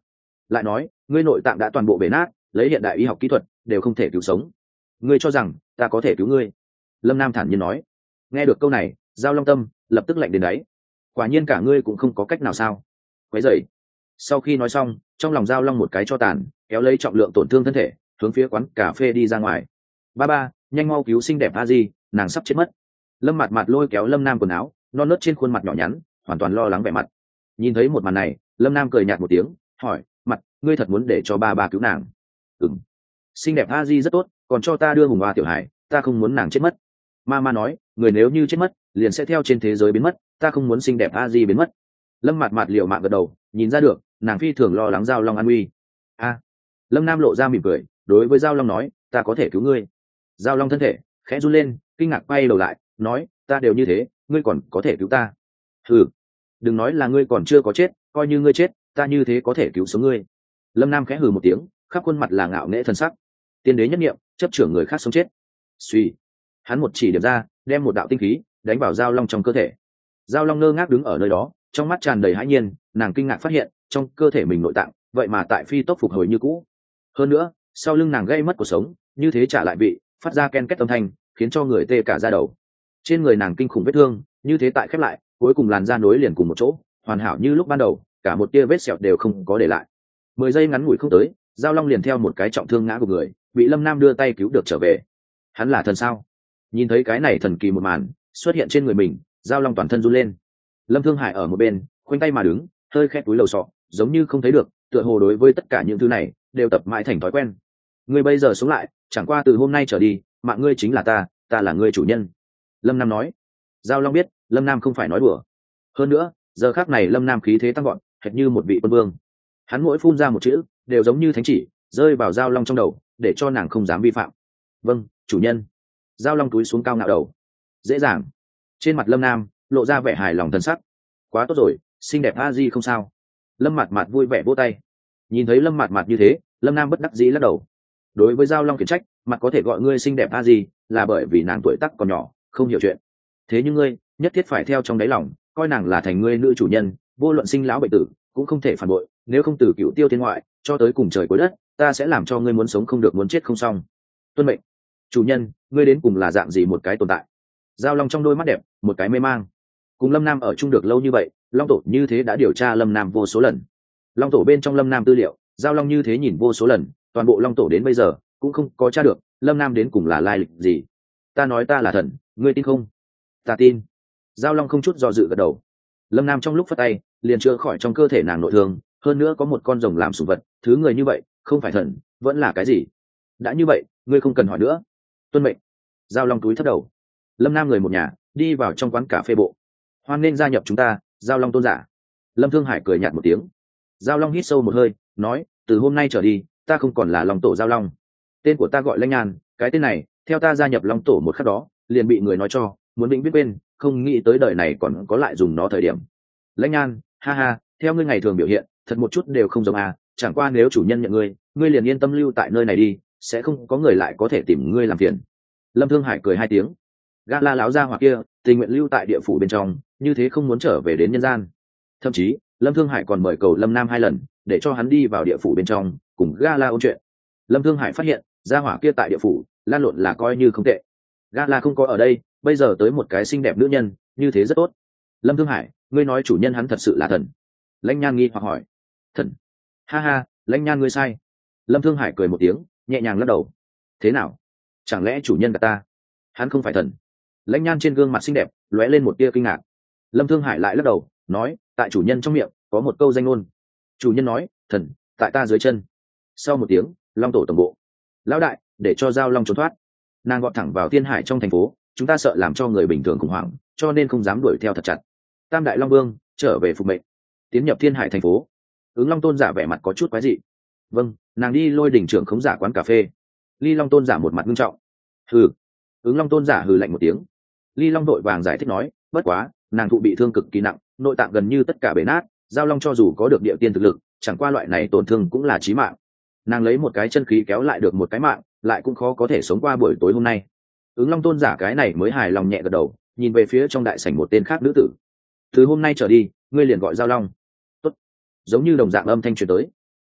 lại nói ngươi nội tạng đã toàn bộ bể nát, lấy hiện đại y học kỹ thuật đều không thể cứu sống, ngươi cho rằng ta có thể cứu ngươi? Lâm Nam thản nhiên nói. Nghe được câu này, Giao Long tâm lập tức lạnh đến đáy. Quả nhiên cả ngươi cũng không có cách nào sao? Quấy rầy. Sau khi nói xong, trong lòng Giao Long một cái cho tàn, kéo lấy trọng lượng tổn thương thân thể, hướng phía quán cà phê đi ra ngoài. Ba ba, nhanh mau cứu xinh đẹp a di, nàng sắp chết mất. Lâm Mạt Mạt lôi kéo Lâm Nam quần áo, non nớt trên khuôn mặt nhỏ nhắn, hoàn toàn lo lắng vẻ mặt. Nhìn thấy một màn này, Lâm Nam cười nhạt một tiếng, hỏi, mặt, ngươi thật muốn để cho ba ba cứu nàng? Ừm. Xinh đẹp a di rất tốt, còn cho ta đưa hùng hoa tiểu hải, ta không muốn nàng chết mất. Mama nói, người nếu như chết mất, liền sẽ theo trên thế giới biến mất, ta không muốn xinh đẹp a di biến mất. Lâm Mạt Mạt liều mạng gật đầu, nhìn ra được, nàng phi thường lo lắng Giao Long an nguy. A. Lâm Nam lộ ra mỉm cười, đối với Giao Long nói, ta có thể cứu ngươi. Giao Long thân thể khẽ run lên, kinh ngạc quay đầu lại, nói, ta đều như thế, ngươi còn có thể cứu ta? Hừ, đừng nói là ngươi còn chưa có chết, coi như ngươi chết, ta như thế có thể cứu sống ngươi. Lâm Nam khẽ hừ một tiếng, khắp khuôn mặt là ngạo nghễ thân sắc. Tiên đế nhất niệm, chấp trưởng người khác sống chết. Suy, hắn một chỉ điểm ra, đem một đạo tinh khí đánh vào Giao Long trong cơ thể. Giao Long ngơ ngác đứng ở nơi đó, trong mắt tràn đầy hãi nhiên, nàng kinh ngạc phát hiện, trong cơ thể mình nội tạng, vậy mà tại phi tốc phục hồi như cũ. Hơn nữa, sau lưng nàng gây mất cuộc sống, như thế trả lại vị, phát ra ken két âm thanh, khiến cho người tê cả da đầu. Trên người nàng kinh khủng vết thương, như thế tại khép lại, cuối cùng làn da nối liền cùng một chỗ, hoàn hảo như lúc ban đầu, cả một tia vết sẹo đều không có để lại. Mười giây ngắn ngủi không tới, Giao Long liền theo một cái trọng thương ngã của người, bị Lâm Nam đưa tay cứu được trở về. Hắn là thần sao? Nhìn thấy cái này thần kỳ một màn xuất hiện trên người mình, Giao Long toàn thân run lên. Lâm Thương Hải ở một bên, khoanh tay mà đứng, hơi khẽ túi lầu sọ, giống như không thấy được, tựa hồ đối với tất cả những thứ này đều tập mãi thành thói quen. Ngươi bây giờ sống lại, chẳng qua từ hôm nay trở đi, mạng ngươi chính là ta, ta là ngươi chủ nhân. Lâm Nam nói. Giao Long biết, Lâm Nam không phải nói đùa. Hơn nữa, giờ khắc này Lâm Nam khí thế tăng gọn, hệt như một vị quân vương. Hắn mỗi phun ra một chữ, đều giống như thánh chỉ, rơi vào Giao Long trong đầu, để cho nàng không dám vi phạm. Vâng, chủ nhân. Giao Long túi xuống cao ngạo đầu. Dễ dàng. Trên mặt Lâm Nam lộ ra vẻ hài lòng thần sắc. Quá tốt rồi, xinh đẹp a di không sao. Lâm Mạt Mạt vui vẻ vỗ tay. Nhìn thấy Lâm Mạt Mạt như thế, Lâm Nam bất đắc dĩ lắc đầu. Đối với Giao Long khiển trách, mặt có thể gọi ngươi xinh đẹp a di, là bởi vì nàng tuổi tác còn nhỏ, không hiểu chuyện. Thế nhưng ngươi nhất thiết phải theo trong đáy lòng, coi nàng là thành ngươi nữ chủ nhân, vô luận sinh lão bệnh tử cũng không thể phản bội, nếu không từ cựu tiêu thiên ngoại cho tới cùng trời cuối đất, ta sẽ làm cho ngươi muốn sống không được muốn chết không xong. Tuân mệnh. Chủ nhân, ngươi đến cùng là dạng gì một cái tồn tại? Giao Long trong đôi mắt đẹp một cái mê mang. Cùng Lâm Nam ở chung được lâu như vậy, Long tổ như thế đã điều tra Lâm Nam vô số lần. Long tổ bên trong Lâm Nam tư liệu, Giao Long như thế nhìn vô số lần, toàn bộ Long tổ đến bây giờ cũng không có tra được Lâm Nam đến cùng là lai lịch gì. Ta nói ta là thần, ngươi tin không? Ta tin. Giao Long không chút do dự gật đầu. Lâm Nam trong lúc phất tay liền chữa khỏi trong cơ thể nàng nội thương, hơn nữa có một con rồng làm sủng vật, thứ người như vậy không phải thần vẫn là cái gì? Đã như vậy, ngươi không cần hỏi nữa. Tuân mệnh. Giao Long túi thấp đầu. Lâm Nam người một nhà đi vào trong quán cà phê bộ. Hoan nên gia nhập chúng ta, Giao Long tôn giả. Lâm Thương Hải cười nhạt một tiếng. Giao Long hít sâu một hơi, nói, từ hôm nay trở đi, ta không còn là Long tổ Giao Long. Tên của ta gọi Lãnh Nhan, cái tên này theo ta gia nhập Long tổ một khắc đó liền bị người nói cho, muốn vĩnh viết quên, không nghĩ tới đời này còn có lại dùng nó thời điểm. Lãnh Nhan, ha ha, theo ngươi ngày thường biểu hiện thật một chút đều không giống à, chẳng qua nếu chủ nhân nhận ngươi, ngươi liền yên tâm lưu tại nơi này đi, sẽ không có người lại có thể tìm ngươi làm phiền. Lâm Thương Hải cười hai tiếng. Gã la láo ra hoặc kia tình nguyện lưu tại địa phủ bên trong, như thế không muốn trở về đến nhân gian. Thậm chí Lâm Thương Hải còn mời cầu Lâm Nam hai lần để cho hắn đi vào địa phủ bên trong cùng gã la ôn chuyện. Lâm Thương Hải phát hiện gia hỏa kia tại địa phủ lan lộn là coi như không tệ. Gã la không có ở đây, bây giờ tới một cái xinh đẹp nữ nhân, như thế rất tốt. Lâm Thương Hải, ngươi nói chủ nhân hắn thật sự là thần? Lãnh Nhan nghi hoặc hỏi. Thần? Ha ha, Lãnh Nhan ngươi sai. Lâm Thương Hải cười một tiếng, nhẹ nhàng lắc đầu. Thế nào? Chẳng lẽ chủ nhân cả ta? Hắn không phải thần? Lãnh Nhan trên gương mặt xinh đẹp lóe lên một tia kinh ngạc. Lâm Thương Hải lại lắc đầu, nói, tại chủ nhân trong miệng có một câu danh ngôn. Chủ nhân nói, thần tại ta dưới chân. Sau một tiếng, Long tổ tổng bộ. Lão đại, để cho Giao Long trốn thoát. Nàng gọn thẳng vào Thiên Hải trong thành phố, chúng ta sợ làm cho người bình thường khủng hoảng, cho nên không dám đuổi theo thật chặt. Tam đại Long Vương trở về phục mệnh, tiến nhập Thiên Hải thành phố. Ứng Long tôn giả vẻ mặt có chút quái dị. Vâng, nàng đi lôi đỉnh trưởng khống giả quán cà phê. Ly Long tôn giả một mặt nghiêm trọng. Hừ. Ứng Long tôn giả hừ lạnh một tiếng. Ly Long đội vàng giải thích nói, bất quá nàng thụ bị thương cực kỳ nặng, nội tạng gần như tất cả bể nát, Giao Long cho dù có được địa tiên thực lực, chẳng qua loại này tổn thương cũng là chí mạng. Nàng lấy một cái chân khí kéo lại được một cái mạng, lại cũng khó có thể sống qua buổi tối hôm nay. Ứng Long tôn giả cái này mới hài lòng nhẹ gật đầu, nhìn về phía trong đại sảnh một tên khác nữ tử. Từ hôm nay trở đi, ngươi liền gọi Giao Long. Tốt. Giống như đồng dạng âm thanh truyền tới.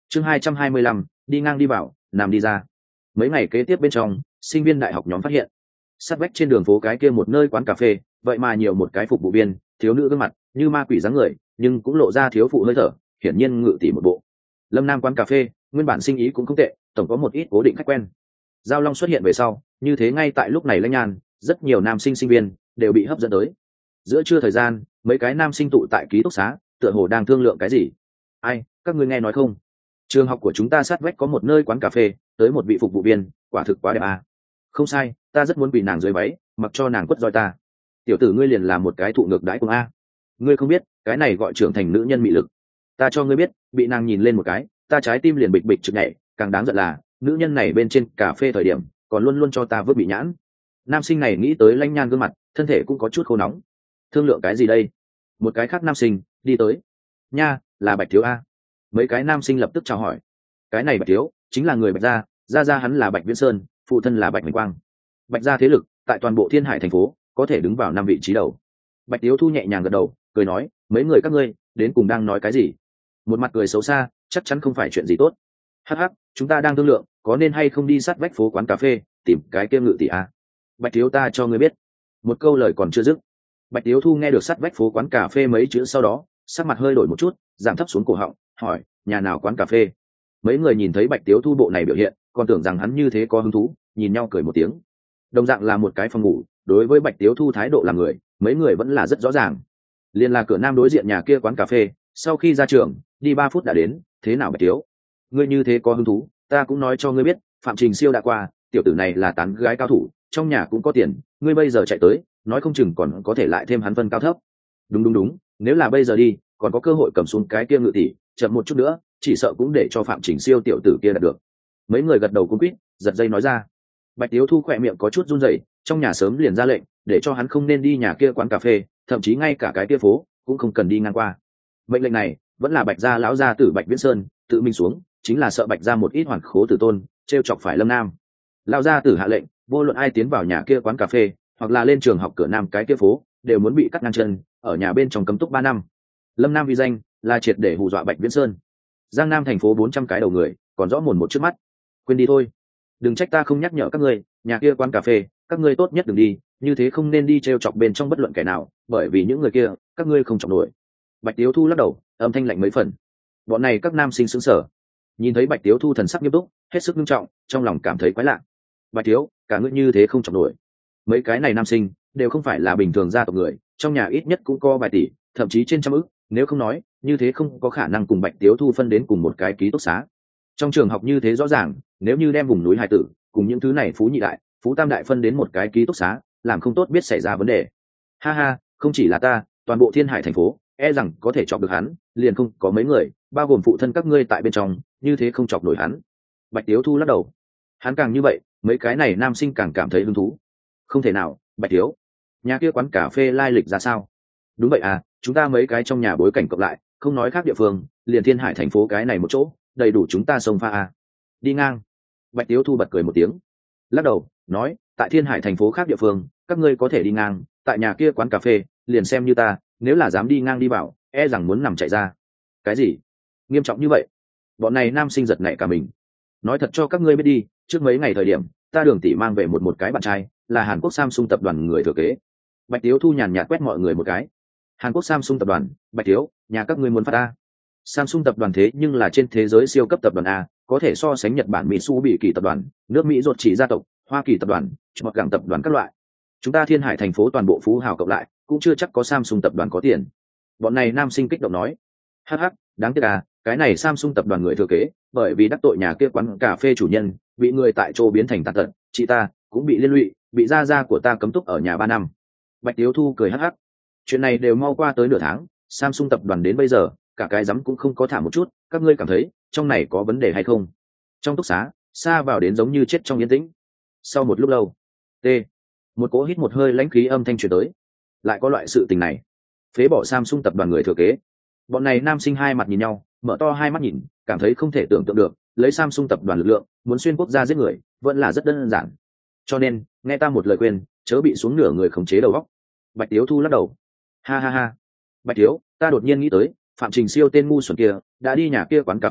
chương hai trăm hai mươi lăm, đi ngang đi vào, nằm đi ra. Mấy ngày kế tiếp bên trong, sinh viên đại học nhóm phát hiện sát vách trên đường phố cái kia một nơi quán cà phê, vậy mà nhiều một cái phục vụ viên, thiếu nữ gương mặt như ma quỷ dáng người, nhưng cũng lộ ra thiếu phụ hơi thở, hiển nhiên ngự tỷ một bộ. Lâm Nam quán cà phê nguyên bản sinh ý cũng không tệ, tổng có một ít cố định khách quen. Giao Long xuất hiện về sau, như thế ngay tại lúc này lãnh nhan, rất nhiều nam sinh sinh viên đều bị hấp dẫn tới. Giữa trưa thời gian, mấy cái nam sinh tụ tại ký túc xá, tựa hồ đang thương lượng cái gì. Ai, các ngươi nghe nói không? Trường học của chúng ta sát vách có một nơi quán cà phê, tới một vị phục vụ viên, quả thực quá đẹp à. Không sai, ta rất muốn bị nàng dưới váy, mặc cho nàng quất roi ta. Tiểu tử ngươi liền là một cái thụ ngược đãi cùng a. Ngươi không biết, cái này gọi trưởng thành nữ nhân mị lực. Ta cho ngươi biết, bị nàng nhìn lên một cái, ta trái tim liền bịch bịch trực nhảy, càng đáng giận là, nữ nhân này bên trên cà phê thời điểm, còn luôn luôn cho ta vứt bị nhãn. Nam sinh này nghĩ tới Lãnh Nhan gương mặt, thân thể cũng có chút khô nóng. Thương lượng cái gì đây? Một cái khác nam sinh đi tới. Nha, là Bạch thiếu a. Mấy cái nam sinh lập tức chào hỏi. Cái này Bạch thiếu chính là người Bạch gia, gia gia hắn là Bạch Viễn Sơn, phụ thân là Bạch Hoành Quang. Bạch gia thế lực tại toàn bộ Thiên Hải thành phố có thể đứng vào năm vị trí đầu. Bạch Tiếu Thu nhẹ nhàng gật đầu, cười nói, mấy người các ngươi đến cùng đang nói cái gì? Một mặt cười xấu xa, chắc chắn không phải chuyện gì tốt. Hắc hắc, chúng ta đang thương lượng, có nên hay không đi sát vách phố quán cà phê, tìm cái kia ngự tỷ a. Bạch Tiếu ta cho ngươi biết. Một câu lời còn chưa dứt. Bạch Tiếu Thu nghe được sát vách phố quán cà phê mấy chữ sau đó, sắc mặt hơi đổi một chút, giảm thấp xuống cổ họng, hỏi, nhà nào quán cà phê? Mấy người nhìn thấy Bạch Tiếu Thu bộ này biểu hiện, còn tưởng rằng hắn như thế có hứng thú, nhìn nhau cười một tiếng. Đồng dạng là một cái phòng ngủ, đối với Bạch Tiếu Thu thái độ làm người, mấy người vẫn là rất rõ ràng. Liên là cửa nam đối diện nhà kia quán cà phê, sau khi ra trường, đi ba phút đã đến, thế nào Bạch Tiếu? Ngươi như thế có hứng thú, ta cũng nói cho ngươi biết, Phạm Trình Siêu đã qua, tiểu tử này là tán gái cao thủ, trong nhà cũng có tiền, ngươi bây giờ chạy tới, nói không chừng còn có thể lại thêm hắn phân cao thấp. Đúng đúng đúng, nếu là bây giờ đi, còn có cơ hội cầm xuống cái kia ngự tỷ, chậm một chút nữa, chỉ sợ cũng để cho Phạm Trình Siêu tiểu tử kia đạt được. Mấy người gật đầu cuống quýt, giật dây nói ra. Bạch Tiếu Thu khỏe miệng có chút run rẩy, trong nhà sớm liền ra lệnh để cho hắn không nên đi nhà kia quán cà phê, thậm chí ngay cả cái kia phố cũng không cần đi ngang qua. Mệnh lệnh này vẫn là Bạch gia lão gia tử Bạch Viễn Sơn tự mình xuống, chính là sợ Bạch gia một ít hoàn khố tử tôn trêu chọc phải Lâm Nam. Lão gia tử hạ lệnh, vô luận ai tiến vào nhà kia quán cà phê hoặc là lên trường học cửa nam cái kia phố, đều muốn bị cắt ngang chân, ở nhà bên trong cấm túc ba năm. Lâm Nam vì danh là triệt để hù dọa Bạch Viễn Sơn. Giang Nam thành phố bốn trăm cái đầu người, còn rõ mồn một trước mắt. Quên đi thôi, đừng trách ta không nhắc nhở các ngươi, nhà kia quán cà phê các ngươi tốt nhất đừng đi, như thế không nên đi t r e o chọc bên trong bất luận kẻ nào, bởi vì những người kia các ngươi không chọc nổi. Bạch Tiếu Thu lắc đầu, âm thanh lạnh mấy phần. Bọn này các nam sinh xứng sở, nhìn thấy Bạch Tiếu Thu thần sắc nghiêm túc, hết sức nghiêm trọng, trong lòng cảm thấy quái lạ. Bạch Tiếu, cả ngươi như thế không chọc nổi. Mấy cái này nam sinh đều không phải là bình thường gia tộc người, trong nhà ít nhất cũng có vài tỷ, thậm chí trên trăm ức, nếu không nói như thế không có khả năng cùng Bạch Tiếu Thu phân đến cùng một cái ký túc xá. Trong trường học như thế rõ ràng, nếu như đem vùng núi hải tử cùng những thứ này phú nhị đại phú tam đại phân đến một cái ký túc xá, làm không tốt biết xảy ra vấn đề. Ha ha, không chỉ là ta, toàn bộ Thiên Hải thành phố e rằng có thể chọc được hắn liền không có mấy người, bao gồm phụ thân các ngươi tại bên trong, như thế không chọc nổi hắn. Bạch Tiếu Thu lắc đầu. Hắn càng như vậy, mấy cái này nam sinh càng cảm thấy hứng thú. Không thể nào, Bạch Tiếu, nhà kia quán cà phê lai lịch ra sao? Đúng vậy à, chúng ta mấy cái trong nhà bối cảnh cộng lại, không nói khác địa phương, liền Thiên Hải thành phố cái này một chỗ, đầy đủ chúng ta xông pha à. Đi ngang. Bạch Tiếu Thu bật cười một tiếng, lắc đầu nói, tại Thiên Hải thành phố khác địa phương các ngươi có thể đi ngang, tại nhà kia quán cà phê liền xem như ta, nếu là dám đi ngang đi vào, e rằng muốn nằm chạy ra. Cái gì nghiêm trọng như vậy? Bọn này nam sinh giật nảy cả mình. Nói thật cho các ngươi biết đi, trước mấy ngày thời điểm ta Đường tỷ mang về một một cái bạn trai, là Hàn Quốc Samsung tập đoàn người thừa kế. Bạch Tiếu Thu nhàn nhạt quét mọi người một cái. Hàn Quốc Samsung tập đoàn? Bạch Tiếu, nhà các ngươi muốn phát ta? Samsung tập đoàn thế nhưng là trên thế giới siêu cấp tập đoàn a, có thể so sánh Nhật Bản Mitsubishi tập đoàn, nước Mỹ ruột chỉ gia tộc, Hoa Kỳ tập đoàn, hoặc gặng tập đoàn các loại. Chúng ta Thiên Hải thành phố toàn bộ phú hào cộng lại, cũng chưa chắc có Samsung tập đoàn có tiền. Bọn này nam sinh kích động nói. Hắc hắc, đáng tiếc à, cái này Samsung tập đoàn người thừa kế, bởi vì đắc tội nhà kia quán cà phê chủ nhân, bị người tại chỗ biến thành tàn tật, chị ta cũng bị liên lụy, bị gia gia của ta cấm túc ở nhà ba năm. Bạch Tiếu Thu cười hắc hắc. Chuyện này đều mau qua tới nửa tháng, Samsung tập đoàn đến bây giờ cả cái rắm cũng không có thả một chút, các ngươi cảm thấy trong này có vấn đề hay không? Trong túc xá xa vào đến giống như chết trong yên tĩnh. Sau một lúc lâu, t một cỗ hít một hơi lãnh khí âm thanh truyền tới. Lại có loại sự tình này? Phế bỏ Samsung tập đoàn người thừa kế. Bọn này nam sinh hai mặt nhìn nhau, mở to hai mắt nhìn, cảm thấy không thể tưởng tượng được, lấy Samsung tập đoàn lực lượng muốn xuyên quốc gia giết người vẫn là rất đơn giản. Cho nên nghe ta một lời khuyên, chớ bị xuống nửa người khống chế đầu óc. Bạch Tiếu Thu lắc đầu. Ha ha ha. Bạch Tiếu, ta đột nhiên nghĩ tới, Phạm Trình Siêu tên ngu xuẩn kia đã đi nhà kia quán cà phê,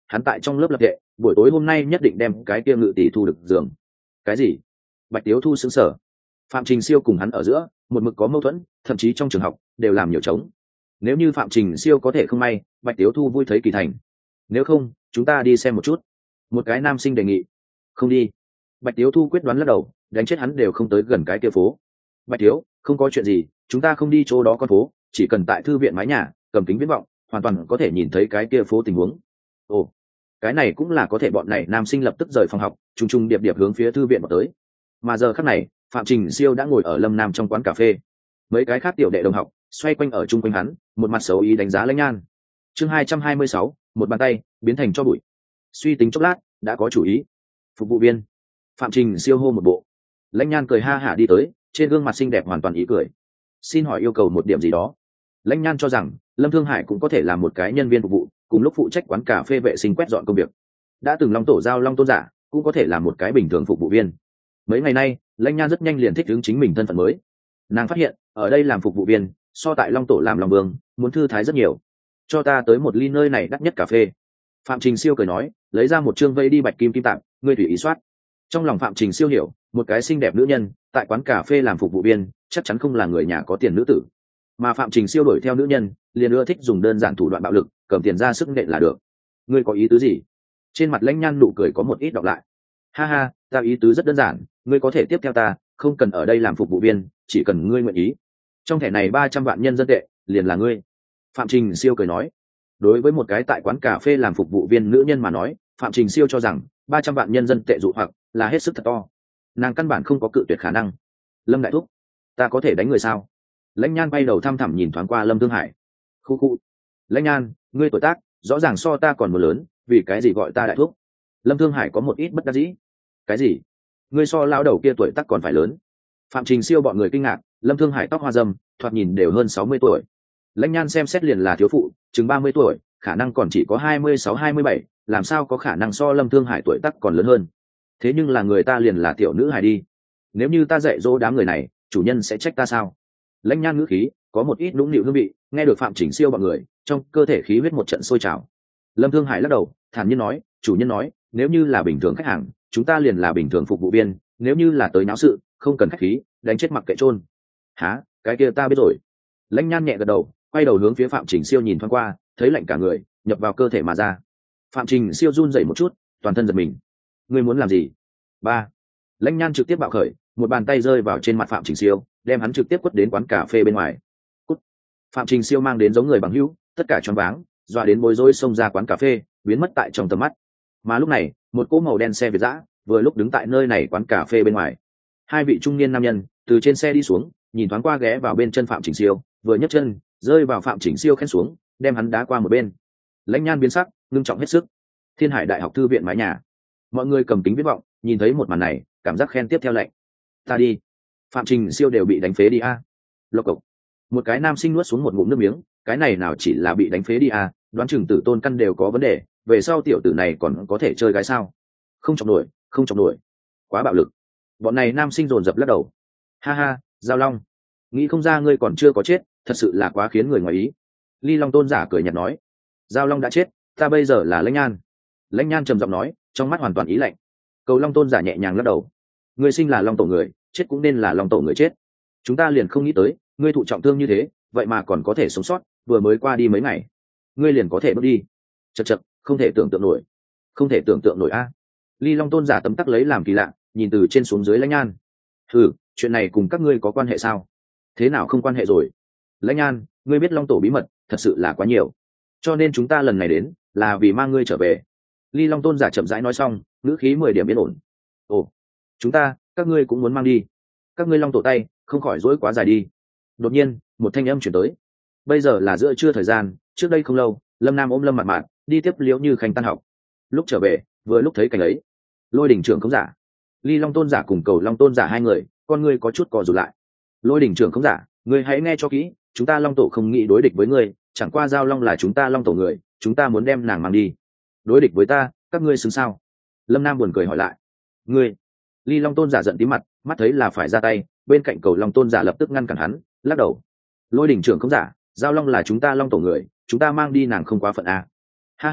hắn tại trong lớp lập tệ buổi tối hôm nay nhất định đem cái kia ngự tỷ thu được giường. Cái gì? Bạch Tiếu Thu sững sờ. Phạm Trình Siêu cùng hắn ở giữa một mực có mâu thuẫn, thậm chí trong trường học đều làm nhiều chống. Nếu như Phạm Trình Siêu có thể không may, Bạch Tiếu Thu vui thấy kỳ thành. Nếu không, chúng ta đi xem một chút. Một cái nam sinh đề nghị. Không đi. Bạch Tiếu Thu quyết đoán lắc đầu, đánh chết hắn đều không tới gần cái kia phố. Bạch Tiếu, không có chuyện gì, chúng ta không đi chỗ đó con phố, chỉ cần tại thư viện mái nhà cầm kính viễn vọng, hoàn toàn có thể nhìn thấy cái kia phố tình huống. Ồ, cái này cũng là có thể. Bọn này nam sinh lập tức rời phòng học, trùng trùng điệp điệp hướng phía thư viện vào tới. Mà giờ khắc này, Phạm Trình Siêu đã ngồi ở Lâm Nam trong quán cà phê. Mấy cái khác tiểu đệ đồng học xoay quanh ở chung quanh hắn, một mặt xấu ý đánh giá Lãnh Nhan. Chương hai trăm hai mươi sáu, một bàn tay biến thành cho bụi. Suy tính chốc lát, đã có chủ ý. Phục vụ viên. Phạm Trình Siêu hô một bộ. Lãnh Nhan cười ha hả đi tới, trên gương mặt xinh đẹp hoàn toàn ý cười. Xin hỏi yêu cầu một điểm gì đó? Lãnh Nhan cho rằng Lâm Thương Hải cũng có thể làm một cái nhân viên phục vụ, cùng lúc phụ trách quán cà phê vệ sinh quét dọn công việc. Đã từng Long Tổ giao Long Tôn giả, cũng có thể làm một cái bình thường phục vụ viên. Mấy ngày nay, Lãnh Nhan rất nhanh liền thích ứng chính mình thân phận mới. Nàng phát hiện ở đây làm phục vụ viên so tại Long Tổ làm Long Vương muốn thư thái rất nhiều. Cho ta tới một ly nơi này đắt nhất cà phê. Phạm Trình Siêu cười nói, lấy ra một chương vây đi bạch kim kim tạm, ngươi tùy ý soát. Trong lòng Phạm Trình Siêu hiểu, một cái xinh đẹp nữ nhân tại quán cà phê làm phục vụ viên chắc chắn không là người nhà có tiền nữ tử, mà Phạm Trình Siêu đuổi theo nữ nhân liền ưa thích dùng đơn giản thủ đoạn bạo lực, cầm tiền ra sức nện là được. Ngươi có ý tứ gì? Trên mặt Lãnh Nhan nụ cười có một ít đọc lại. Ha ha, ta ý tứ rất đơn giản, ngươi có thể tiếp theo ta, không cần ở đây làm phục vụ viên, chỉ cần ngươi nguyện ý. Trong thẻ này ba trăm vạn nhân dân tệ liền là ngươi. Phạm Trình Siêu cười nói. Đối với một cái tại quán cà phê làm phục vụ viên nữ nhân mà nói, Phạm Trình Siêu cho rằng ba trăm vạn nhân dân tệ dụ hoặc là hết sức thật to. Nàng căn bản không có cự tuyệt khả năng. Lâm đại thúc, ta có thể đánh người sao? Lãnh Nhan bay đầu thăm thẳm nhìn thoáng qua Lâm Thương Hải. Khu khu. Lãnh Nhan, ngươi tuổi tác rõ ràng so ta còn một lớn, vì cái gì gọi ta đại thúc? Lâm Thương Hải có một ít bất đắc dĩ. Cái gì? Ngươi so lão đầu kia tuổi tác còn phải lớn? Phạm Trình Siêu bọn người kinh ngạc. Lâm Thương Hải tóc hoa râm, thoạt nhìn đều hơn sáu mươi tuổi. Lãnh Nhan xem xét liền là thiếu phụ, chừng ba mươi tuổi, khả năng còn chỉ có hai mươi sáu hai mươi bảy, làm sao có khả năng so Lâm Thương Hải tuổi tác còn lớn hơn? Thế nhưng là người ta liền là tiểu nữ hài đi. Nếu như ta dạy dỗ đám người này, chủ nhân sẽ trách ta sao? Lãnh Nhan ngữ khí có một ít nũng nịu hương vị, nghe được Phạm Trình Siêu bọn người, trong cơ thể khí huyết một trận sôi trào. Lâm Thương Hải lắc đầu, thản nhiên nói, chủ nhân nói, nếu như là bình thường khách hàng, chúng ta liền là bình thường phục vụ viên, nếu như là tới náo sự, không cần khách khí, đánh chết mặc kệ chôn. Hả? Cái kia ta biết rồi. Lãnh Nhan nhẹ gật đầu, quay đầu hướng phía Phạm Trình Siêu nhìn thoáng qua, thấy lạnh cả người nhập vào cơ thể mà ra. Phạm Trình Siêu run rẩy một chút, toàn thân giật mình. Ngươi muốn làm gì? Ba. Lãnh Nhan trực tiếp bạo khởi, một bàn tay rơi vào trên mặt Phạm Trình Siêu, đem hắn trực tiếp quất đến quán cà phê bên ngoài. Cút. Phạm Trình Siêu mang đến giống người bằng hữu, tất cả choáng váng, dọa đến bối rối xông ra quán cà phê, biến mất tại trong tầm mắt. Mà lúc này, một cỗ màu đen xe Việt dã vừa lúc đứng tại nơi này quán cà phê bên ngoài. Hai vị trung niên nam nhân từ trên xe đi xuống, nhìn thoáng qua ghé vào bên chân Phạm Trình Siêu, vừa nhấc chân rơi vào Phạm Trình Siêu khen xuống, đem hắn đá qua một bên. Lãnh Nhan biến sắc, ngưng trọng hết sức. Thiên Hải Đại học thư viện mái nhà, mọi người cầm kính viễn vọng, nhìn thấy một màn này, cảm giác khen tiếp theo lệnh. Ta đi, Phạm Trình Siêu đều bị đánh phế đi a. À. Lộc cộc. Một cái nam sinh nuốt xuống một ngụm nước miếng, cái này nào chỉ là bị đánh phế đi a, à, đoán chừng tử tôn căn đều có vấn đề, về sau tiểu tử này còn có thể chơi gái sao? Không chọc nổi, không chọc nổi, quá bạo lực. Bọn này nam sinh dồn dập lắc đầu. Ha ha, Giao Long, nghĩ không ra ngươi còn chưa có chết, thật sự là quá khiến người ngoài ý. Ly Long Tôn giả cười nhạt nói, Giao Long đã chết, ta bây giờ là Lãnh Nhan. Lãnh Nhan trầm giọng nói, trong mắt hoàn toàn ý lạnh. Cầu Long Tôn giả nhẹ nhàng lắc đầu, ngươi sinh là Long Tổ người, chết cũng nên là Long Tổ người chết. Chúng ta liền không nghĩ tới, ngươi thụ trọng thương như thế, vậy mà còn có thể sống sót, vừa mới qua đi mấy ngày, ngươi liền có thể bước đi. Chậc chậc, không thể tưởng tượng nổi, không thể tưởng tượng nổi a. Ly Long Tôn giả tấm tắc lấy làm kỳ lạ, nhìn từ trên xuống dưới Lãnh Nhan. Ừ, chuyện này cùng các ngươi có quan hệ sao? Thế nào không quan hệ rồi? Lãnh Nhan, ngươi biết Long Tổ bí mật thật sự là quá nhiều, cho nên chúng ta lần này đến là vì mang ngươi trở về. Ly Long Tôn giả chậm rãi nói xong, ngữ khí mười điểm yên ổn. Ồ, chúng ta, các ngươi cũng muốn mang đi? Các ngươi Long Tổ tay không khỏi dỗi quá dài đi. Đột nhiên, một thanh âm chuyển tới. Bây giờ là giữa trưa thời gian, trước đây không lâu, Lâm Nam ôm Lâm Mạn Mạn đi tiếp Liễu Như Khanh tan học. Lúc trở về, vừa lúc thấy cảnh ấy, Lôi Đỉnh trưởng không giả, Ly Long Tôn giả cùng Cầu Long Tôn giả hai người, con ngươi có chút cò rụt lại. Lôi Đỉnh trưởng không giả, ngươi hãy nghe cho kỹ, chúng ta Long Tổ không nghĩ đối địch với ngươi, chẳng qua Giao Long là chúng ta Long Tổ người, chúng ta muốn đem nàng mang đi. Đối địch với ta, các ngươi xứng sao? Lâm Nam buồn cười hỏi lại. Ngươi? Ly Long Tôn giả giận tí mặt, mắt thấy là phải ra tay, bên cạnh Cầu Long Tôn giả lập tức ngăn cản hắn, lắc đầu. Lôi Đỉnh trưởng không giả, Giao Long là chúng ta Long Tổ người, chúng ta mang đi nàng không quá phận à. Ha ha,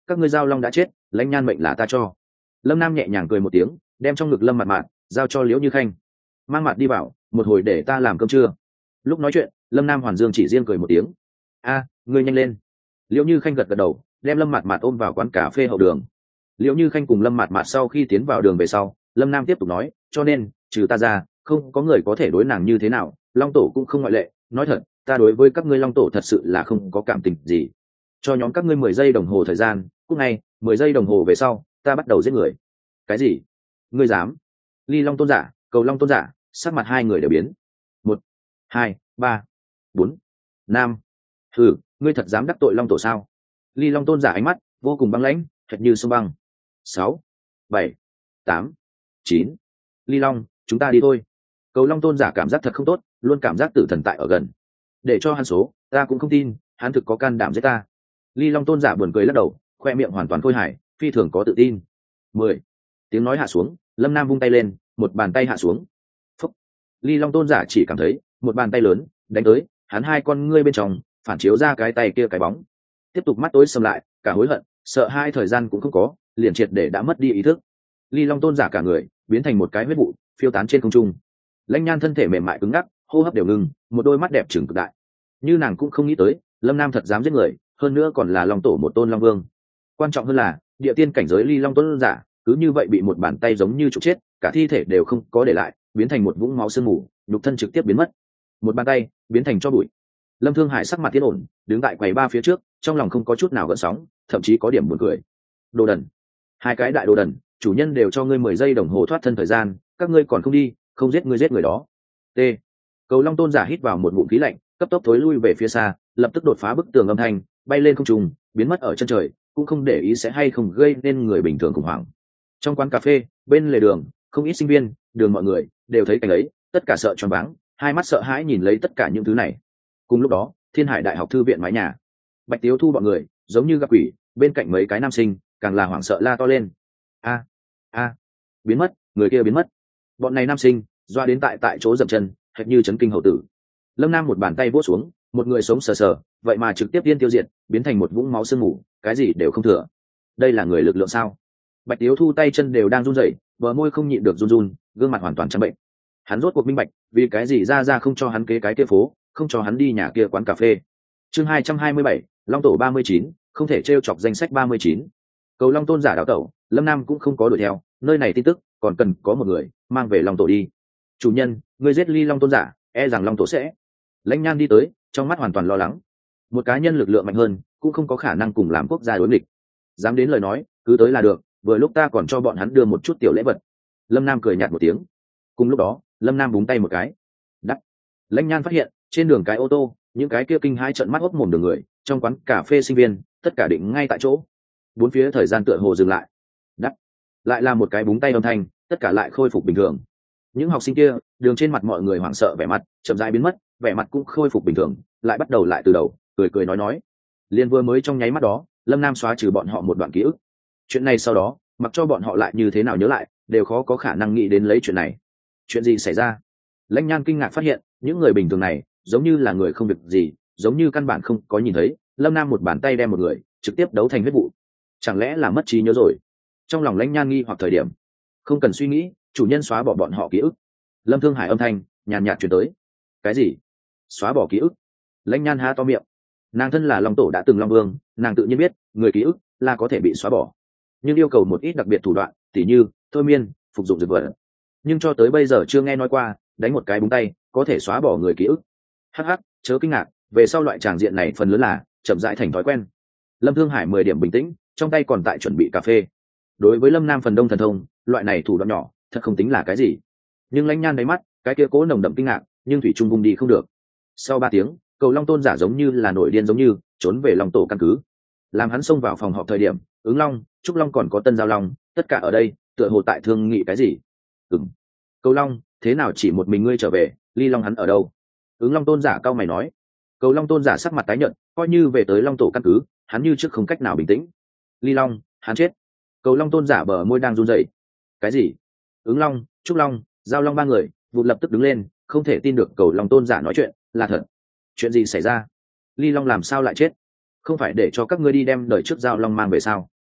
các ngươi giao long đã chết, lãnh nhan mệnh là ta cho. Lâm Nam nhẹ nhàng cười một tiếng, đem trong ngực Lâm Mạt Mạt giao cho Liễu Như Khanh. Mang Mạt đi vào, một hồi để ta làm cơm trưa. Lúc nói chuyện, Lâm Nam Hoàn Dương chỉ riêng cười một tiếng. A, ngươi nhanh lên. Liễu Như Khanh gật gật đầu, đem Lâm Mạt Mạt ôm vào quán cà phê hậu đường. Liễu Như Khanh cùng Lâm Mạt Mạt sau khi tiến vào đường về sau, Lâm Nam tiếp tục nói, cho nên trừ ta ra, không có người có thể đối nàng như thế nào, Long Tổ cũng không ngoại lệ. Nói thật, ta đối với các ngươi Long Tổ thật sự là không có cảm tình gì. Cho nhóm các ngươi mười giây đồng hồ thời gian, cúc ngay, mười giây đồng hồ về sau, ta bắt đầu giết người. Cái gì? Ngươi dám? Ly Long Tôn giả, Cầu Long Tôn giả, sắc mặt hai người đều biến. Một, hai, ba, bốn, năm. Thử, ngươi thật dám đắc tội Long Tổ sao? Ly Long Tôn giả ánh mắt vô cùng băng lãnh, thật như sông băng. Sáu, bảy, tám, chín. Ly Long, chúng ta đi thôi. Cầu Long Tôn giả cảm giác thật không tốt, luôn cảm giác tử thần tại ở gần. Để cho hắn số, ta cũng không tin, hắn thực có can đảm giết ta. Ly Long Tôn giả buồn cười lắc đầu, khoe miệng hoàn toàn khôi hài, phi thường có tự tin. Mười. Tiếng nói hạ xuống, Lâm Nam vung tay lên, một bàn tay hạ xuống. Phúc. Ly Long Tôn giả chỉ cảm thấy một bàn tay lớn đánh tới, hắn hai con ngươi bên trong phản chiếu ra cái tay kia cái bóng. Tiếp tục mắt tối sầm lại, cả hối hận, sợ hai thời gian cũng không có, liền triệt để đã mất đi ý thức. Ly Long Tôn giả cả người biến thành một cái huyết vụ, phiêu tán trên không trung. Lãnh Nhan thân thể mềm mại cứng ngắc, hô hấp đều ngừng, một đôi mắt đẹp trừng cực đại. Như nàng cũng không nghĩ tới, Lâm Nam thật dám giết người, hơn nữa còn là Long Tổ một tôn Long Vương. Quan trọng hơn là, địa tiên cảnh giới Ly Long Tôn giả, cứ như vậy bị một bàn tay giống như trục chết, cả thi thể đều không có để lại, biến thành một vũng máu sương mù, nhục thân trực tiếp biến mất. Một bàn tay biến thành tro bụi. Lâm Thương Hải sắc mặt tiến ổn, đứng tại quầy ba phía trước, trong lòng không có chút nào gợn sóng, thậm chí có điểm buồn cười. Đồ đần, hai cái đại đồ đần, chủ nhân đều cho ngươi mười giây đồng hồ thoát thân thời gian, các ngươi còn không đi, không giết ngươi giết người đó. T. Cầu Long Tôn giả hít vào một ngụm khí lạnh, cấp tốc thối lui về phía xa, lập tức đột phá bức tường âm thanh, bay lên không trung, biến mất ở chân trời, cũng không để ý sẽ hay không gây nên người bình thường khủng hoảng. Trong quán cà phê, bên lề đường, không ít sinh viên, đường mọi người đều thấy cảnh ấy, tất cả sợ choáng váng, hai mắt sợ hãi nhìn lấy tất cả những thứ này. Cùng lúc đó, Thiên Hải Đại học thư viện mái nhà, Bạch Tiếu Thu bọn người giống như gặp quỷ, bên cạnh mấy cái nam sinh càng là hoảng sợ la to lên. A, a, biến mất, người kia biến mất. Bọn này nam sinh doa đến tại tại chỗ dậm chân, hệt như chấn kinh hậu tử. Lâm Nam một bàn tay vỗ xuống, một người sống sờ sờ, vậy mà trực tiếp tiên tiêu diệt, biến thành một vũng máu sương mù, cái gì đều không thừa. Đây là người lực lượng sao? Bạch Tiếu Thu tay chân đều đang run rẩy, bờ môi không nhịn được run run, gương mặt hoàn toàn trắng bệnh. Hắn rốt cuộc minh bạch, vì cái gì ra ra không cho hắn kế cái kia phố, không cho hắn đi nhà kia quán cà phê. Chương hai trăm hai mươi bảy, Long Tổ ba mươi chín, không thể trêu chọc danh sách ba mươi chín. Cầu Long Tôn giả đào tẩu, Lâm Nam cũng không có đuổi theo, nơi này tin tức còn cần có một người mang về Long Tổ đi. Chủ nhân, người giết Ly Long Tôn giả, e rằng Long Tổ sẽ. Lãnh Nhan đi tới, trong mắt hoàn toàn lo lắng. Một cá nhân lực lượng mạnh hơn, cũng không có khả năng cùng làm quốc gia đối nghịch. Dám đến lời nói, cứ tới là được, vừa lúc ta còn cho bọn hắn đưa một chút tiểu lễ vật. Lâm Nam cười nhạt một tiếng. Cùng lúc đó, Lâm Nam búng tay một cái. Đắt. Lãnh Nhan phát hiện, trên đường cái ô tô, những cái kia kinh hai trận mắt hốc mồm đường người, trong quán cà phê sinh viên, tất cả định ngay tại chỗ. Bốn phía thời gian tựa hồ dừng lại. Đắt. Lại là một cái búng tay âm thanh, tất cả lại khôi phục bình thường. Những học sinh kia, đường trên mặt mọi người hoảng sợ vẻ mặt, chậm rãi biến mất, vẻ mặt cũng khôi phục bình thường, lại bắt đầu lại từ đầu, cười cười nói nói. Liên vừa mới trong nháy mắt đó, Lâm Nam xóa trừ bọn họ một đoạn ký ức. Chuyện này sau đó, mặc cho bọn họ lại như thế nào nhớ lại, đều khó có khả năng nghĩ đến lấy chuyện này. Chuyện gì xảy ra? Lãnh Nhan kinh ngạc phát hiện, những người bình thường này, giống như là người không việc gì, giống như căn bản không có nhìn thấy, Lâm Nam một bàn tay đem một người trực tiếp đấu thành huyết vụ. Chẳng lẽ là mất trí nhớ rồi? Trong lòng Lãnh Nhan nghi hoặc thời điểm, không cần suy nghĩ, chủ nhân xóa bỏ bọn họ ký ức. Lâm Thương Hải âm thanh nhàn nhạt truyền tới. Cái gì? Xóa bỏ ký ức? Lãnh Nhan há to miệng. Nàng thân là Long Tổ đã từng Long Vương, nàng tự nhiên biết, người ký ức là có thể bị xóa bỏ, nhưng yêu cầu một ít đặc biệt thủ đoạn, tỉ như thôi miên, phục dụng dược vật. Nhưng cho tới bây giờ chưa nghe nói qua, đánh một cái búng tay có thể xóa bỏ người ký ức. Hắc hắc, chớ kinh ngạc, về sau loại tràng diện này phần lớn là chậm rãi thành thói quen. Lâm Thương Hải mười điểm bình tĩnh, trong tay còn tại chuẩn bị cà phê. Đối với Lâm Nam phần đông thần thông, loại này thủ đoạn nhỏ, thật không tính là cái gì. Nhưng Lãnh Nhan đáy mắt, cái kia cố nồng đậm kinh ngạc, nhưng thủy trung vùng đi không được. Sau ba tiếng, Cầu Long Tôn giả giống như là nổi điên giống như trốn về Long Tổ căn cứ. Làm hắn xông vào phòng họp thời điểm, Ứng Long, Trúc Long còn có Tân Giao Long, tất cả ở đây, tựa hồ tại thương nghị cái gì. Ừm. Cầu Long, thế nào chỉ một mình ngươi trở về, Ly Long hắn ở đâu? Ứng Long Tôn giả cao mày nói. Cầu Long Tôn giả sắc mặt tái nhợt, coi như về tới Long Tổ căn cứ, hắn như trước không cách nào bình tĩnh. Ly Long, hắn chết. Cầu Long Tôn giả bờ môi đang run rẩy. Cái gì? Ứng Long, Trúc Long, Giao Long ba người vụt lập tức đứng lên, không thể tin được Cầu Long Tôn giả nói chuyện là thật. Chuyện gì xảy ra? Ly Long làm sao lại chết? Không phải để cho các ngươi đi đem đời trước Giao Long mang về sao?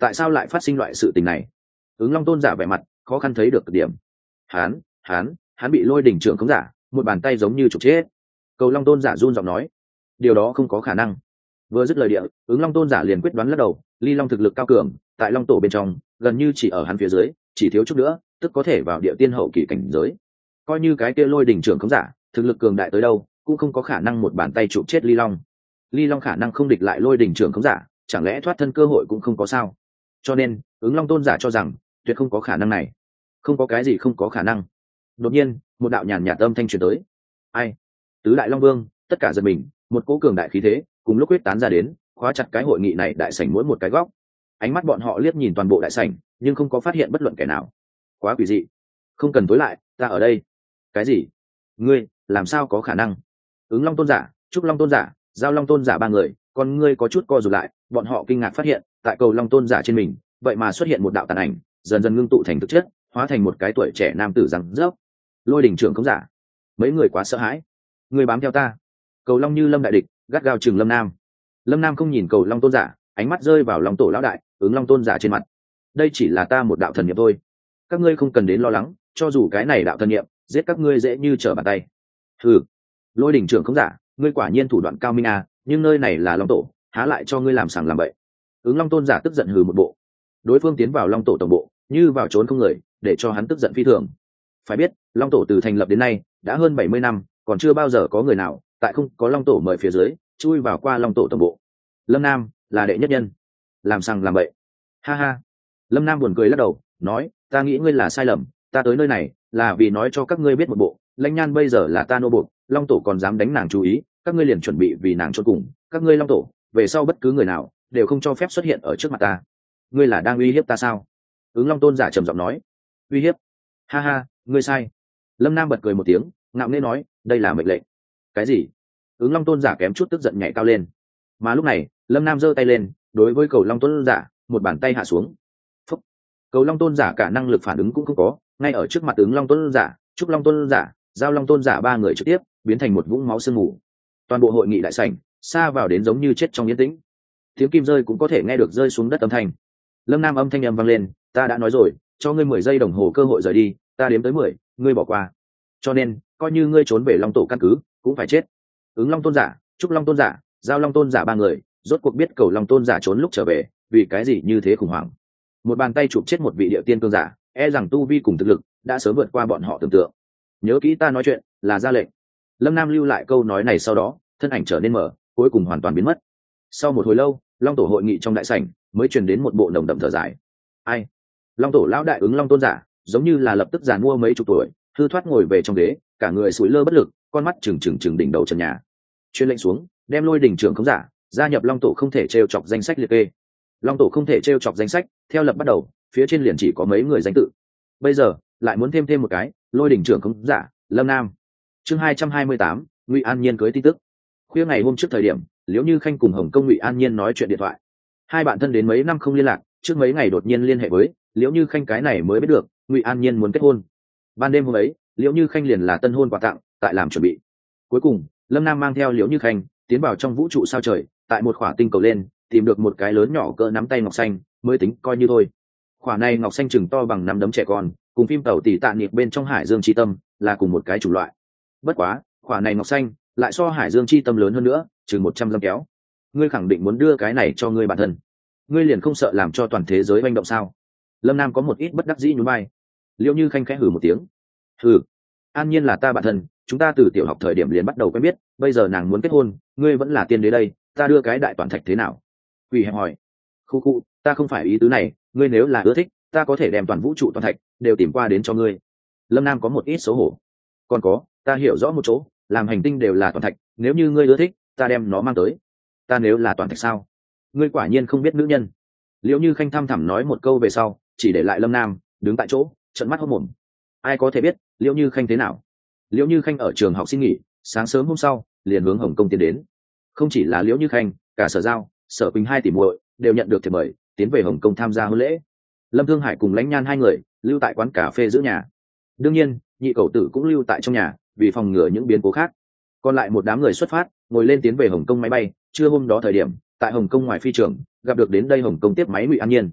tại sao lại phát sinh loại sự tình này? Ứng Long tôn giả vẻ mặt khó khăn thấy được cực điểm. Hán, hán, hắn bị lôi đỉnh trưởng khống giả, một bàn tay giống như trục chết. Cầu Long tôn giả run giọng nói, điều đó không có khả năng. Vừa dứt lời địa, Ứng Long tôn giả liền quyết đoán lắc đầu, Ly Long thực lực cao cường, tại Long tổ bên trong, gần như chỉ ở hắn phía dưới, chỉ thiếu chút nữa, tức có thể vào địa tiên hậu kỳ cảnh giới. Coi như cái kia lôi đỉnh trưởng khống giả, thực lực cường đại tới đâu, cũng không có khả năng một bàn tay chụp chết Ly Long. Ly Long khả năng không địch lại lôi đỉnh trưởng khống giả, chẳng lẽ thoát thân cơ hội cũng không có sao? Cho nên, Ứng Long tôn giả cho rằng, tuyệt không có khả năng này. Không có cái gì không có khả năng. Đột nhiên, một đạo nhàn nhạt âm thanh truyền tới. Ai? Tứ đại Long Vương, tất cả giật mình, một cỗ cường đại khí thế, cùng lúc quyết tán ra đến, khóa chặt cái hội nghị này đại sảnh mỗi một cái góc. Ánh mắt bọn họ liếc nhìn toàn bộ đại sảnh, nhưng không có phát hiện bất luận kẻ nào. Quá quỷ dị. Không cần tối lại, ta ở đây. Cái gì? Ngươi, làm sao có khả năng? Ứng Long tôn giả, Trúc Long tôn giả, Giao Long tôn giả ba người, con ngươi có chút co rụt lại, bọn họ kinh ngạc phát hiện, tại cầu Long tôn giả trên mình, vậy mà xuất hiện một đạo tàn ảnh, dần dần ngưng tụ thành thực chất, hóa thành một cái tuổi trẻ nam tử răng rớp. Lôi đỉnh trưởng không giả. Mấy người quá sợ hãi. Người bám theo ta. Cầu Long như lâm đại địch, gắt gao chừng Lâm Nam. Lâm Nam không nhìn cầu Long tôn giả, ánh mắt rơi vào Long tổ lão đại, Ứng Long tôn giả trên mặt. Đây chỉ là ta một đạo thần niệm thôi, các ngươi không cần đến lo lắng, cho dù cái này đạo thần niệm giết các ngươi dễ như trở bàn tay. Hừ, lôi đỉnh trưởng không giả, ngươi quả nhiên thủ đoạn cao minh à, nhưng nơi này là Long tổ, há lại cho ngươi làm sàng làm bậy. Ứng Long tôn giả tức giận hừ một bộ. Đối phương tiến vào Long tổ tổng bộ, như vào trốn không người, để cho hắn tức giận phi thường. Phải biết, Long tổ từ thành lập đến nay đã hơn bảy mươi năm, còn chưa bao giờ có người nào tại không có Long tổ mời phía dưới chui vào qua Long tổ tổng bộ. Lâm Nam là đệ nhất nhân, làm sằng làm bậy. Ha ha. Lâm Nam buồn cười lắc đầu, nói, ta nghĩ ngươi là sai lầm, ta tới nơi này là vì nói cho các ngươi biết một bộ, Lãnh Nhan bây giờ là ta nô buộc, Long tổ còn dám đánh nàng chú ý, các ngươi liền chuẩn bị vì nàng chôn cùng, các ngươi Long tổ, về sau bất cứ người nào đều không cho phép xuất hiện ở trước mặt ta. Ngươi là đang uy hiếp ta sao? Ứng Long tôn giả trầm giọng nói. Uy hiếp? Ha ha, ngươi sai. Lâm Nam bật cười một tiếng, ngạo nghễ nói, đây là mệnh lệnh. Cái gì? Ứng Long tôn giả kém chút tức giận nhảy cao lên. Mà lúc này, Lâm Nam giơ tay lên, đối với cầu Long tôn giả, một bàn tay hạ xuống. Phúc. Cầu Long tôn giả cả năng lực phản ứng cũng không có, ngay ở trước mặt Ứng Long tôn giả, Trúc Long tôn giả, Giao Long tôn giả ba người trực tiếp biến thành một vũng máu sương mù. Toàn bộ hội nghị đại sảnh xa vào đến giống như chết trong yên tĩnh. Tiếng kim rơi cũng có thể nghe được rơi xuống đất âm thanh. Lâm Nam âm thanh âm vang lên, ta đã nói rồi, cho ngươi mười giây đồng hồ cơ hội rời đi, ta đếm tới mười, ngươi bỏ qua. Cho nên, coi như ngươi trốn về Long tổ căn cứ, cũng phải chết. Ứng Long tôn giả, Trúc Long tôn giả, Giao Long tôn giả ba người, rốt cuộc biết cầu Long tôn giả trốn lúc trở về, vì cái gì như thế khủng hoảng. Một bàn tay chụp chết một vị địa tiên cương giả, e rằng tu vi cùng thực lực đã sớm vượt qua bọn họ tưởng tượng. Nhớ kỹ ta nói chuyện, là ra lệnh. Lâm Nam lưu lại câu nói này sau đó, thân ảnh trở nên mở, cuối cùng hoàn toàn biến mất. Sau một hồi lâu, Long tổ hội nghị trong đại sảnh mới truyền đến một bộ nồng đậm thở dài. Ai? Long tổ lão đại Ứng Long tôn giả, giống như là lập tức già mua mấy chục tuổi, hư thoát ngồi về trong ghế, cả người sủi lơ bất lực, con mắt trừng trừng trừng đỉnh đầu trần nhà. Chuyên lệnh xuống, đem lôi đỉnh trưởng khống giả gia nhập Long tổ không thể trêu chọc danh sách liệt kê. Long tổ không thể trêu chọc danh sách, theo lập bắt đầu, phía trên liền chỉ có mấy người danh tự. Bây giờ lại muốn thêm thêm một cái, lôi đỉnh trưởng khống giả Lâm Nam. Chương hai trăm hai mươi tám, Ngụy An Nhiên cưới tin tức. Khuya ngày hôm trước thời điểm, Liễu Như Khanh cùng Hồng Công Ngụy An Nhiên nói chuyện điện thoại. Hai bạn thân đến mấy năm không liên lạc, trước mấy ngày đột nhiên liên hệ với Liễu Như Khanh, cái này mới biết được Ngụy An Nhiên muốn kết hôn. Ban đêm hôm ấy, Liễu Như Khanh liền là tân hôn quà tặng, tại làm chuẩn bị. Cuối cùng, Lâm Nam mang theo Liễu Như Khanh tiến vào trong vũ trụ sao trời, tại một khỏa tinh cầu lên tìm được một cái lớn nhỏ cỡ nắm tay ngọc xanh, mới tính coi như thôi. Khỏa này ngọc xanh chừng to bằng nắm đấm trẻ con, cùng phim tàu tỷ tạ niệm bên trong Hải Dương chi tâm là cùng một cái chủng loại. Bất quá, khỏa này ngọc xanh lại so Hải Dương chi tâm lớn hơn nữa, chừng một trăm dăm kéo. Ngươi khẳng định muốn đưa cái này cho ngươi bản thân, ngươi liền không sợ làm cho toàn thế giới manh động sao? Lâm Nam có một ít bất đắc dĩ nhún vai. Liễu Như Khanh khẽ hừ một tiếng. Hừ, An Nhiên là ta bạn thân, chúng ta từ tiểu học thời điểm liền bắt đầu quen biết, bây giờ nàng muốn kết hôn, ngươi vẫn là tiên đế đây, ta đưa cái đại toàn thạch thế nào? Quỷ hẹp hỏi. Khu khu, ta không phải ý tứ này, ngươi nếu là ưa thích, ta có thể đem toàn vũ trụ toàn thạch đều tìm qua đến cho ngươi. Lâm Nam có một ít xấu hổ. Còn có, ta hiểu rõ một chỗ, làm hành tinh đều là toàn thạch, nếu như ngươi ưa thích, ta đem nó mang tới. Ta nếu là toàn thạch sao? Ngươi quả nhiên không biết nữ nhân. Liễu Như Khanh thăm thẳm nói một câu về sau, chỉ để lại Lâm Nam đứng tại chỗ, trợn mắt hốt mồm. Ai có thể biết Liễu Như Khanh thế nào? Liễu Như Khanh ở trường học xin nghỉ, sáng sớm hôm sau liền hướng Hồng Kông tiến đến. Không chỉ là Liễu Như Khanh, cả Sở Giao, Sở Quỳnh hai tỷ muội đều nhận được thiệp mời tiến về Hồng Kông tham gia hôn lễ. Lâm Thương Hải cùng Lãnh Nhan hai người lưu tại quán cà phê giữ nhà. Đương nhiên, nhị cậu tử cũng lưu tại trong nhà, vì phòng ngừa những biến cố khác. Còn lại một đám người xuất phát, ngồi lên tiến về Hồng Kông máy bay. Trưa hôm đó thời điểm, tại Hồng Kông ngoài phi trường gặp được đến đây Hồng Kông tiếp máy Ngụy An Nhiên.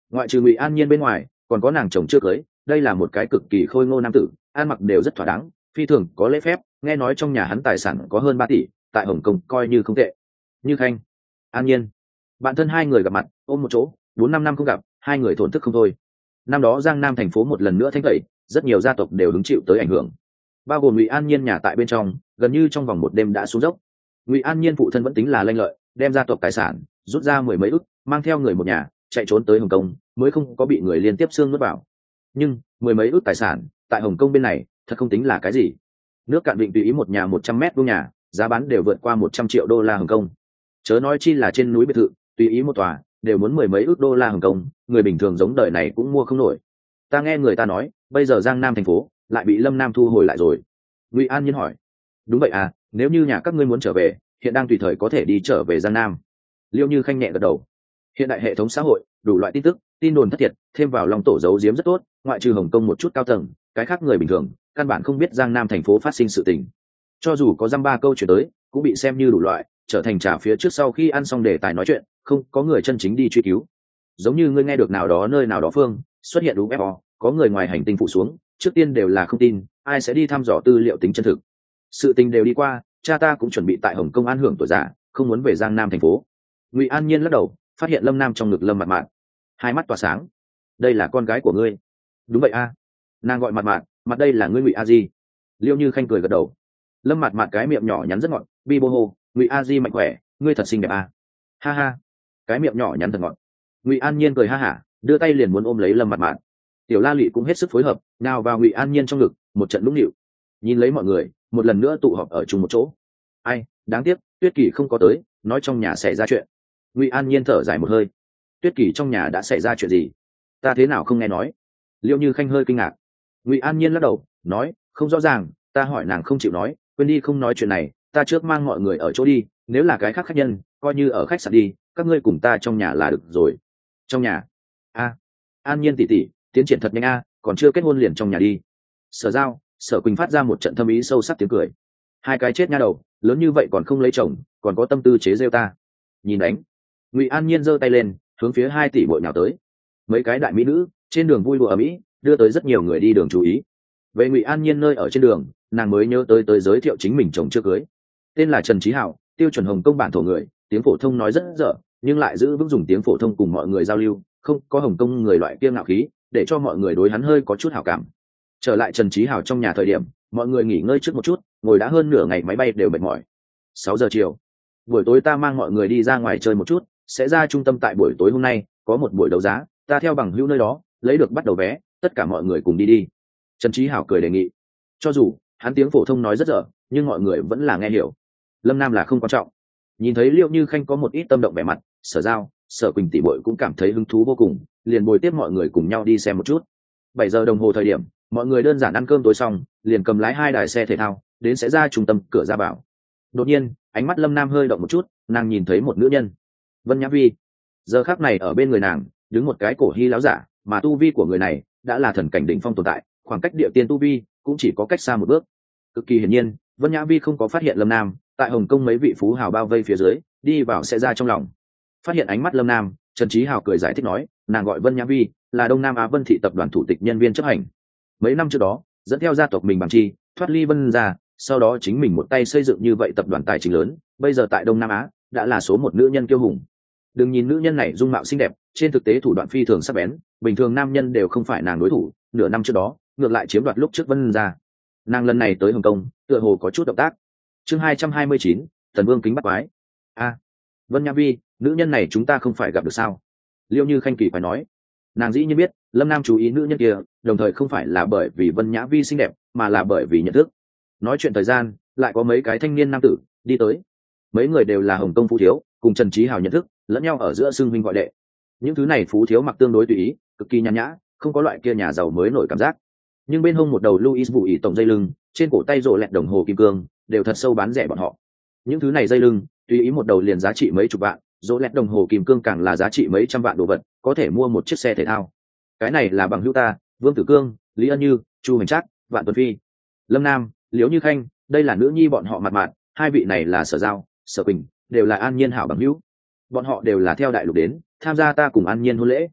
ngoại trừ Ngụy An Nhiên bên ngoài còn có nàng chồng chưa cưới, đây là một cái cực kỳ khôi ngô nam tử, ăn mặc đều rất thỏa đáng, phi thường có lễ phép, nghe nói trong nhà hắn tài sản có hơn ba tỷ, tại Hồng Kông coi như không tệ. Như Khanh, An Nhiên, bạn thân hai người gặp mặt ôm một chỗ, bốn năm năm không gặp, hai người thổn thức không thôi. Năm đó Giang Nam thành phố một lần nữa thanh tẩy, rất nhiều gia tộc đều hứng chịu tới ảnh hưởng, bao gồm Ngụy An Nhiên nhà tại bên trong, gần như trong vòng một đêm đã xuống dốc. Ngụy An Nhiên phụ thân vẫn tính là lanh lợi, đem gia tộc tài sản rút ra mười mấy ức, mang theo người một nhà chạy trốn tới Hồng Kông, mới không có bị người liên tiếp xương nuốt vào. Nhưng mười mấy ức tài sản tại Hồng Kông bên này thật không tính là cái gì. Nước Cạn Vịnh tùy ý một nhà một trăm mét vuông nhà, giá bán đều vượt qua một trăm triệu đô la Hồng Kông. Chớ nói chi là trên núi biệt thự, tùy ý một tòa đều muốn mười mấy ức đô la Hồng Kông, người bình thường giống đời này cũng mua không nổi. Ta nghe người ta nói, bây giờ Giang Nam thành phố lại bị Lâm Nam thu hồi lại rồi. Ngụy An Nhiên hỏi. Đúng vậy à, nếu như nhà các ngươi muốn trở về, hiện đang tùy thời có thể đi trở về Giang Nam. Liêu Như Khanh nhẹ gật đầu. Hiện đại hệ thống xã hội, đủ loại tin tức, tin đồn thất thiệt, thêm vào lòng tổ giấu giếm rất tốt, ngoại trừ Hồng Kông một chút cao tầng, cái khác người bình thường căn bản không biết Giang Nam thành phố phát sinh sự tình. Cho dù có dăm ba câu chuyện tới, cũng bị xem như đủ loại, trở thành trà phía trước sau khi ăn xong đề tài nói chuyện, không có người chân chính đi truy cứu. Giống như ngươi nghe được nào đó nơi nào đó phương xuất hiện u ép o, có người ngoài hành tinh phụ xuống, trước tiên đều là không tin, ai sẽ đi thăm dò tư liệu tính chân thực. Sự tình đều đi qua, cha ta cũng chuẩn bị tại Hồng Kông an hưởng tuổi già, không muốn về Giang Nam thành phố. Ngụy An Nhiên lắc đầu, phát hiện Lâm Nam trong ngực Lâm Mạt Mạt, hai mắt tỏa sáng. Đây là con gái của ngươi? Đúng vậy a. Nàng gọi Mạt Mạt, mặt đây là ngươi Ngụy A Di. Liêu Như Khanh cười gật đầu. Lâm Mạt Mạt cái miệng nhỏ nhắn rất ngọt, bi bô hô, Ngụy A Di mạnh khỏe, ngươi thật xinh đẹp a. Ha ha. Cái miệng nhỏ nhắn thật ngọt. Ngụy An Nhiên cười ha hả, đưa tay liền muốn ôm lấy Lâm Mạt Mạt. Tiểu La Lụy cũng hết sức phối hợp, nào vào Ngụy An Nhiên trong ngực, một trận nũng nịu. Nhìn lấy mọi người, một lần nữa tụ họp ở chung một chỗ. Ai, đáng tiếc, Tuyết Kỳ không có tới, nói trong nhà xảy ra chuyện. Ngụy An Nhiên thở dài một hơi. Tuyết Kỳ trong nhà đã xảy ra chuyện gì? Ta thế nào không nghe nói? Liêu Như Khanh hơi kinh ngạc. Ngụy An Nhiên lắc đầu, nói, không rõ ràng, ta hỏi nàng không chịu nói, quên đi không nói chuyện này, ta trước mang mọi người ở chỗ đi, nếu là cái khác khách nhân, coi như ở khách sạn đi, các ngươi cùng ta trong nhà là được rồi. Trong nhà? A, An Nhiên tỷ tỷ, tiến triển thật nhanh a, còn chưa kết hôn liền trong nhà đi. Sở Giao, Sở Quỳnh phát ra một trận thâm ý sâu sắc tiếng cười. Hai cái chết nha đầu, lớn như vậy còn không lấy chồng, còn có tâm tư chế rêu ta. Nhìn đánh. Ngụy An Nhiên giơ tay lên, hướng phía hai tỷ bội nào tới. Mấy cái đại mỹ nữ trên đường vui đùa ở mỹ, đưa tới rất nhiều người đi đường chú ý. Về Ngụy An Nhiên nơi ở trên đường, nàng mới nhớ tới tới giới thiệu chính mình chồng chưa cưới, tên là Trần Chí Hảo, tiêu chuẩn Hồng Kông bản thổ người, tiếng phổ thông nói rất dở, nhưng lại giữ vững dùng tiếng phổ thông cùng mọi người giao lưu, không có Hồng Kông người loại kiêng ngạo khí, để cho mọi người đối hắn hơi có chút hảo cảm. Trở lại Trần Chí Hảo trong nhà thời điểm, mọi người nghỉ ngơi trước một chút, ngồi đã hơn nửa ngày máy bay đều mệt mỏi. Sáu giờ chiều, buổi tối ta mang mọi người đi ra ngoài chơi một chút, sẽ ra trung tâm tại buổi tối hôm nay, có một buổi đấu giá, ta theo bằng hữu nơi đó, lấy được bắt đầu vé, tất cả mọi người cùng đi đi. Trần Chí Hảo cười đề nghị. Cho dù hắn tiếng phổ thông nói rất dở, nhưng mọi người vẫn là nghe hiểu. Lâm Nam là không quan trọng. Nhìn thấy Liêu Như Khanh có một ít tâm động vẻ mặt, Sở Giao, Sở Quỳnh tỷ muội cũng cảm thấy hứng thú vô cùng, liền bồi tiếp mọi người cùng nhau đi xem một chút. Bảy giờ đồng hồ thời điểm, mọi người đơn giản ăn cơm tối xong, liền cầm lái hai đài xe thể thao, đến sẽ ra trung tâm cửa ra vào. Đột nhiên, ánh mắt Lâm Nam hơi động một chút, nàng nhìn thấy một nữ nhân. Vân Nhã Vi. Giờ khắc này ở bên người nàng, đứng một cái cổ hy láo giả, mà tu vi của người này đã là thần cảnh đỉnh phong tồn tại, khoảng cách địa tiên tu vi cũng chỉ có cách xa một bước. Cực kỳ hiển nhiên, Vân Nhã Vi không có phát hiện Lâm Nam, tại Hồng Kông mấy vị phú hào bao vây phía dưới, đi vào sẽ ra trong lòng. Phát hiện ánh mắt Lâm Nam, Trần Chí Hào cười giải thích nói, nàng gọi Vân Nhã Vi, là Đông Nam Á Vân Thị tập đoàn thủ tịch nhân viên chấp hành. Mấy năm trước đó, dẫn theo gia tộc mình bằng chi, thoát ly Vân gia, sau đó chính mình một tay xây dựng như vậy tập đoàn tài chính lớn, bây giờ tại Đông Nam Á đã là số một nữ nhân kiêu hùng. Đừng nhìn nữ nhân này dung mạo xinh đẹp, trên thực tế thủ đoạn phi thường sắc bén, bình thường nam nhân đều không phải nàng đối thủ. Nửa năm trước đó, ngược lại chiếm đoạt lúc trước Vân gia. Nàng lần này tới Hồng Kông, tựa hồ có chút động tác. Chương hai trăm hai mươi chín, Thần Vương kính bắt quái. A, Vân Nhã Vi, nữ nhân này chúng ta không phải gặp được sao? Liêu Như Khanh kỳ phải nói. Nàng dĩ nhiên biết, Lâm Nam chú ý nữ nhân kia, đồng thời không phải là bởi vì Vân Nhã Vi xinh đẹp, mà là bởi vì nhận thức. Nói chuyện thời gian, lại có mấy cái thanh niên nam tử đi tới. Mấy người đều là Hồng Kông phú thiếu, cùng Trần Chí Hào nhận thức, lẫn nhau ở giữa xưng huynh gọi đệ. Những thứ này phú thiếu mặc tương đối tùy ý, cực kỳ nhàn nhã, không có loại kia nhà giàu mới nổi cảm giác. Nhưng bên hông một đầu Louis Vũ ý tổng dây lưng, trên cổ tay rộ lẹt đồng hồ kim cương, đều thật sâu bán rẻ bọn họ. Những thứ này dây lưng, tùy ý một đầu liền giá trị mấy chục vạn, rộ lẹt đồng hồ kim cương càng là giá trị mấy trăm vạn đồ vật, có thể mua một chiếc xe thể thao. Cái này là bằng hữu ta, Vương Tử Cương, Lý Ân Như, Chu Hành Trác, Vạn Tuấn Phi, Lâm Nam, Liễu Như Khanh, đây là nữ nhi bọn họ Mạt Mạt, hai vị này là Sở Giao, Sở Quỳnh, đều là An Nhiên hảo bằng hữu. Bọn họ đều là theo đại lục đến, tham gia ta cùng An Nhiên hôn lễ.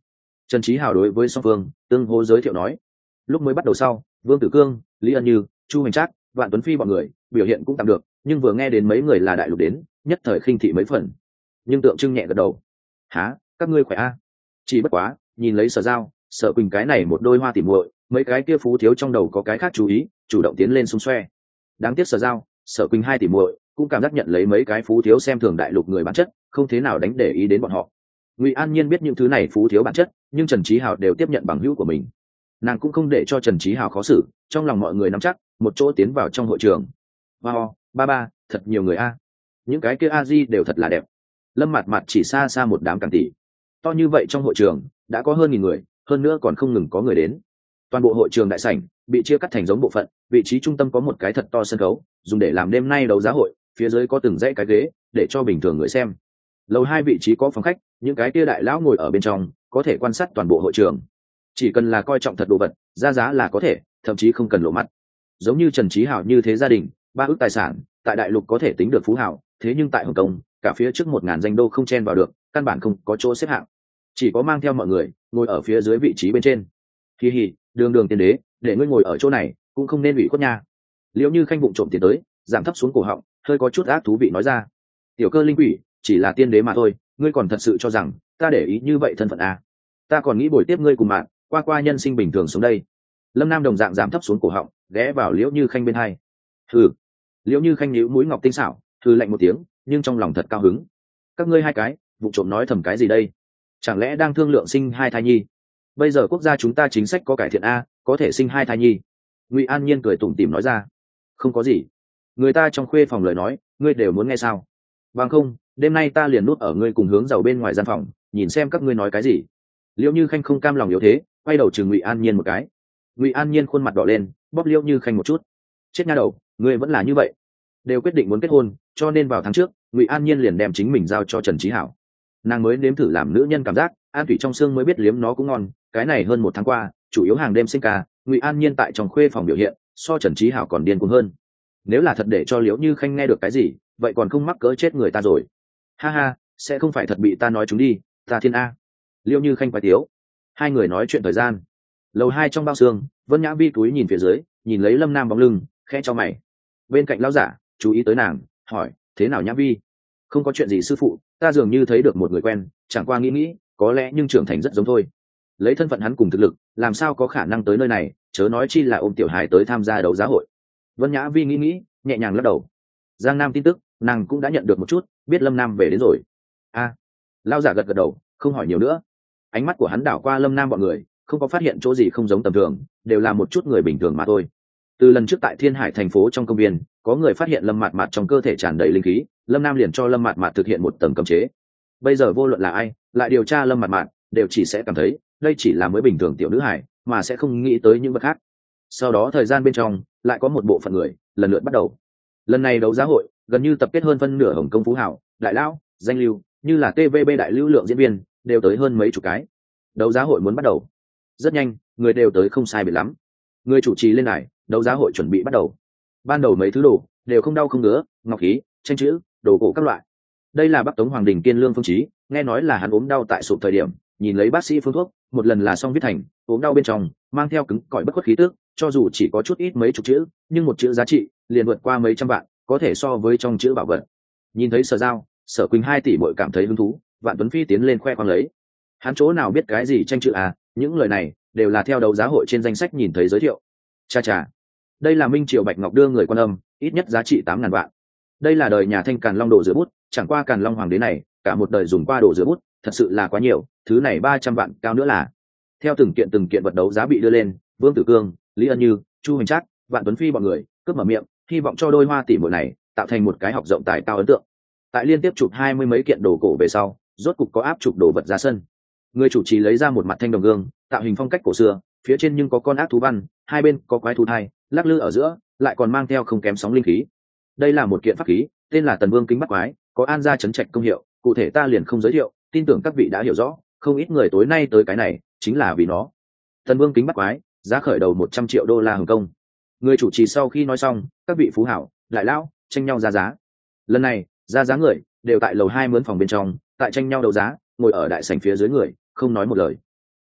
Trần Chí Hào đối với song phương tương hô giới thiệu nói. Lúc mới bắt đầu sau, Vương Tử Cương, Lý Ân Như, Chu Hoành Trác, Vạn Tuấn Phi bọn người biểu hiện cũng tạm được, nhưng vừa nghe đến mấy người là đại lục đến, nhất thời khinh thị mấy phần. Nhưng Tượng Trưng nhẹ gật đầu. Hả, các ngươi khỏe a? À? Chỉ bất quá, nhìn lấy Sở Giao, Sở Quỳnh cái này một đôi hoa tỉ muội, mấy cái kia phú thiếu trong đầu có cái khác chú ý, chủ động tiến lên xung xoe. Đáng tiếc Sở Giao, Sở Quỳnh hai tỉ muội cũng cảm giác nhận lấy mấy cái phú thiếu xem thường đại lục người bản chất, không thế nào đánh để ý đến bọn họ. Ngụy An Nhiên biết những thứ này phú thiếu bản chất, nhưng Trần Chí Hào đều tiếp nhận bằng hữu của mình. Nàng cũng không để cho Trần Chí Hào khó xử, trong lòng mọi người nắm chắc, một chỗ tiến vào trong hội trường. Wow, ba ba, thật nhiều người a. Những cái kia a di đều thật là đẹp. Lâm Mạt Mạt chỉ xa xa một đám càng tỷ. To như vậy trong hội trường, đã có hơn nghìn người, hơn nữa còn không ngừng có người đến. Toàn bộ hội trường đại sảnh bị chia cắt thành giống bộ phận, vị trí trung tâm có một cái thật to sân khấu, dùng để làm đêm nay đấu giá hội, phía dưới có từng dãy cái ghế, để cho bình thường người xem. Lầu hai vị trí có phòng khách, những cái kia đại lão ngồi ở bên trong, có thể quan sát toàn bộ hội trường. Chỉ cần là coi trọng thật đồ vật, ra giá là có thể, thậm chí không cần lộ mắt. Giống như Trần Chí Hào như thế gia đình, ba ước tài sản, tại đại lục có thể tính được phú hào, thế nhưng tại Hồng Kông, cả phía trước một ngàn danh đô không chen vào được, căn bản không có chỗ xếp hạng. Chỉ có mang theo mọi người, ngồi ở phía dưới vị trí bên trên. Hi hi, đường đường tiên đế, để ngươi ngồi ở chỗ này, cũng không nên ủy khuất nha. Liễu Như Khanh vụng trộm tiến tới, giảm thấp xuống cổ họng, hơi có chút ác thú vị nói ra. Tiểu Cơ linh quỷ, chỉ là tiên đế mà thôi, ngươi còn thật sự cho rằng ta để ý như vậy thân phận à? Ta còn nghĩ bồi tiếp ngươi cùng bạn, qua qua nhân sinh bình thường xuống đây. Lâm Nam đồng dạng giảm thấp xuống cổ họng, ghé vào Liễu Như Khanh bên hai. Hừ. Liễu Như Khanh nhíu mũi ngọc tinh xảo, hừ lạnh một tiếng, nhưng trong lòng thật cao hứng. Các ngươi hai cái, vụng trộm nói thầm cái gì đây? Chẳng lẽ đang thương lượng sinh hai thai nhi? Bây giờ quốc gia chúng ta chính sách có cải thiện a, có thể sinh hai thai nhi. Ngụy An Nhiên cười tủm tỉm nói ra. Không có gì. Người ta trong khuê phòng lời nói, ngươi đều muốn nghe sao? Bằng không, đêm nay ta liền nút ở ngươi cùng hướng giàu bên ngoài gian phòng, nhìn xem các ngươi nói cái gì. Liễu Như Khanh không cam lòng yếu thế, quay đầu trừng Ngụy An Nhiên một cái. Ngụy An Nhiên khuôn mặt đỏ lên, bóp Liễu Như Khanh một chút. Chết nha đầu, ngươi vẫn là như vậy. Đều quyết định muốn kết hôn, cho nên vào tháng trước, Ngụy An Nhiên liền đem chính mình giao cho Trần Chí Hảo. Nàng mới nếm thử làm nữ nhân cảm giác, an thủy trong xương mới biết liếm nó cũng ngon. Cái này hơn một tháng qua, chủ yếu hàng đêm sinh ca, Ngụy An Nhiên tại trong khuê phòng biểu hiện, so Trần Chí Hảo còn điên cuồng hơn. Nếu là thật để cho Liễu Như Khanh nghe được cái gì, vậy còn không mắc cỡ chết người ta rồi. Ha ha, sẽ không phải thật bị ta nói chúng đi, ta thiên a. Liễu Như Khanh quái tiếu. Hai người nói chuyện thời gian. Lầu hai trong bao xương, Vân Nhã Vi túi nhìn phía dưới, nhìn lấy Lâm Nam bóng lưng, khẽ cho mày. Bên cạnh lão giả chú ý tới nàng, hỏi, thế nào Nhã Vi? Không có chuyện gì sư phụ, ta dường như thấy được một người quen, chẳng qua nghĩ nghĩ, có lẽ nhưng trưởng thành rất giống thôi. Lấy thân phận hắn cùng thực lực, làm sao có khả năng tới nơi này, chớ nói chi là ôm tiểu hài tới tham gia đấu giá hội. Vân Nhã Vi nghĩ nghĩ, nhẹ nhàng lắc đầu. Giang Nam tin tức, nàng cũng đã nhận được một chút, biết Lâm Nam về đến rồi. A, à, lão giả gật gật đầu, không hỏi nhiều nữa. Ánh mắt của hắn đảo qua Lâm Nam bọn người, không có phát hiện chỗ gì không giống tầm thường, đều là một chút người bình thường mà thôi. Từ lần trước tại Thiên Hải thành phố trong công viên, có người phát hiện Lâm Mạt Mạt trong cơ thể tràn đầy linh khí, Lâm Nam liền cho Lâm Mạt Mạt thực hiện một tầng cấm chế. Bây giờ vô luận là ai, lại điều tra Lâm Mạt Mạt, đều chỉ sẽ cảm thấy đây chỉ là mới bình thường tiểu nữ hải, mà sẽ không nghĩ tới những vật khác. Sau đó thời gian bên trong, lại có một bộ phận người lần lượt bắt đầu. Lần này đấu giá hội gần như tập kết hơn phân nửa Hồng Công phú hảo, đại lão, danh lưu, như là tê vê bê đại lưu lượng diễn viên, đều tới hơn mấy chục cái. Đấu giá hội muốn bắt đầu. Rất nhanh, người đều tới không sai biệt lắm. Người chủ trì lên đài, đấu giá hội chuẩn bị bắt đầu. Ban đầu mấy thứ đồ đều không đau không ngứa, ngọc khí, tranh chữ, đồ cổ các loại. Đây là Bắc Tống Hoàng Đình Kiên Lương Phương Chí, nghe nói là hắn ốm đau tại sụp thời điểm, nhìn lấy bác sĩ phương thuốc, một lần là xong viết thành, ốm đau bên trong mang theo cứng cỏi bất khuất khí tức, cho dù chỉ có chút ít mấy chục chữ, nhưng một chữ giá trị liền vượt qua mấy trăm vạn, có thể so với trong chữ bảo vật. Nhìn thấy Sở Giao, Sở Quỳnh hai tỷ muội cảm thấy hứng thú, Vạn Tuấn Phi tiến lên khoe khoang lấy. Hắn chỗ nào biết cái gì tranh chữ à, những lời này đều là theo đấu giá hội trên danh sách nhìn thấy giới thiệu. Cha cha, đây là Minh Triều Bạch Ngọc đưa người quan âm, ít nhất giá trị tám ngàn vạn. Đây là đời nhà Thanh Càn Long đồ rửa bút, chẳng qua Càn Long hoàng đế này, cả một đời dùng qua đồ rửa bút, thật sự là quá nhiều, thứ này ba trăm vạn cao nữa là. Theo từng kiện từng kiện vật đấu giá bị đưa lên, Vương Tử Cương, Lý Ân Như, Chu Hoành Trác, Vạn Tuấn Phi bọn người cướp mở miệng, hy vọng cho đôi hoa tỷ muội này tạo thành một cái học rộng tài cao ấn tượng. Tại liên tiếp chụp hai mươi mấy kiện đồ cổ về sau, rốt cục có áp chụp đồ vật ra sân. Người chủ trì lấy ra một mặt thanh đồng gương, tạo hình phong cách cổ xưa, phía trên nhưng có con ác thú văn, hai bên có quái thú thai, lắc lư ở giữa, lại còn mang theo không kém sóng linh khí. Đây là một kiện pháp khí, tên là Tần Vương Kính Bắt Quái, có an gia chấn trạch công hiệu, cụ thể ta liền không giới thiệu, tin tưởng các vị đã hiểu rõ, không ít người tối nay tới cái này chính là vì nó. Tần Vương Kính Bắt Quái, giá khởi đầu một trăm triệu đô la Hồng Kông. Người chủ trì sau khi nói xong, các vị phú hảo, đại lão tranh nhau ra giá. Lần này, ra giá người đều tại lầu hai mướn phòng bên trong, tại tranh nhau đấu giá, ngồi ở đại sảnh phía dưới người không nói một lời.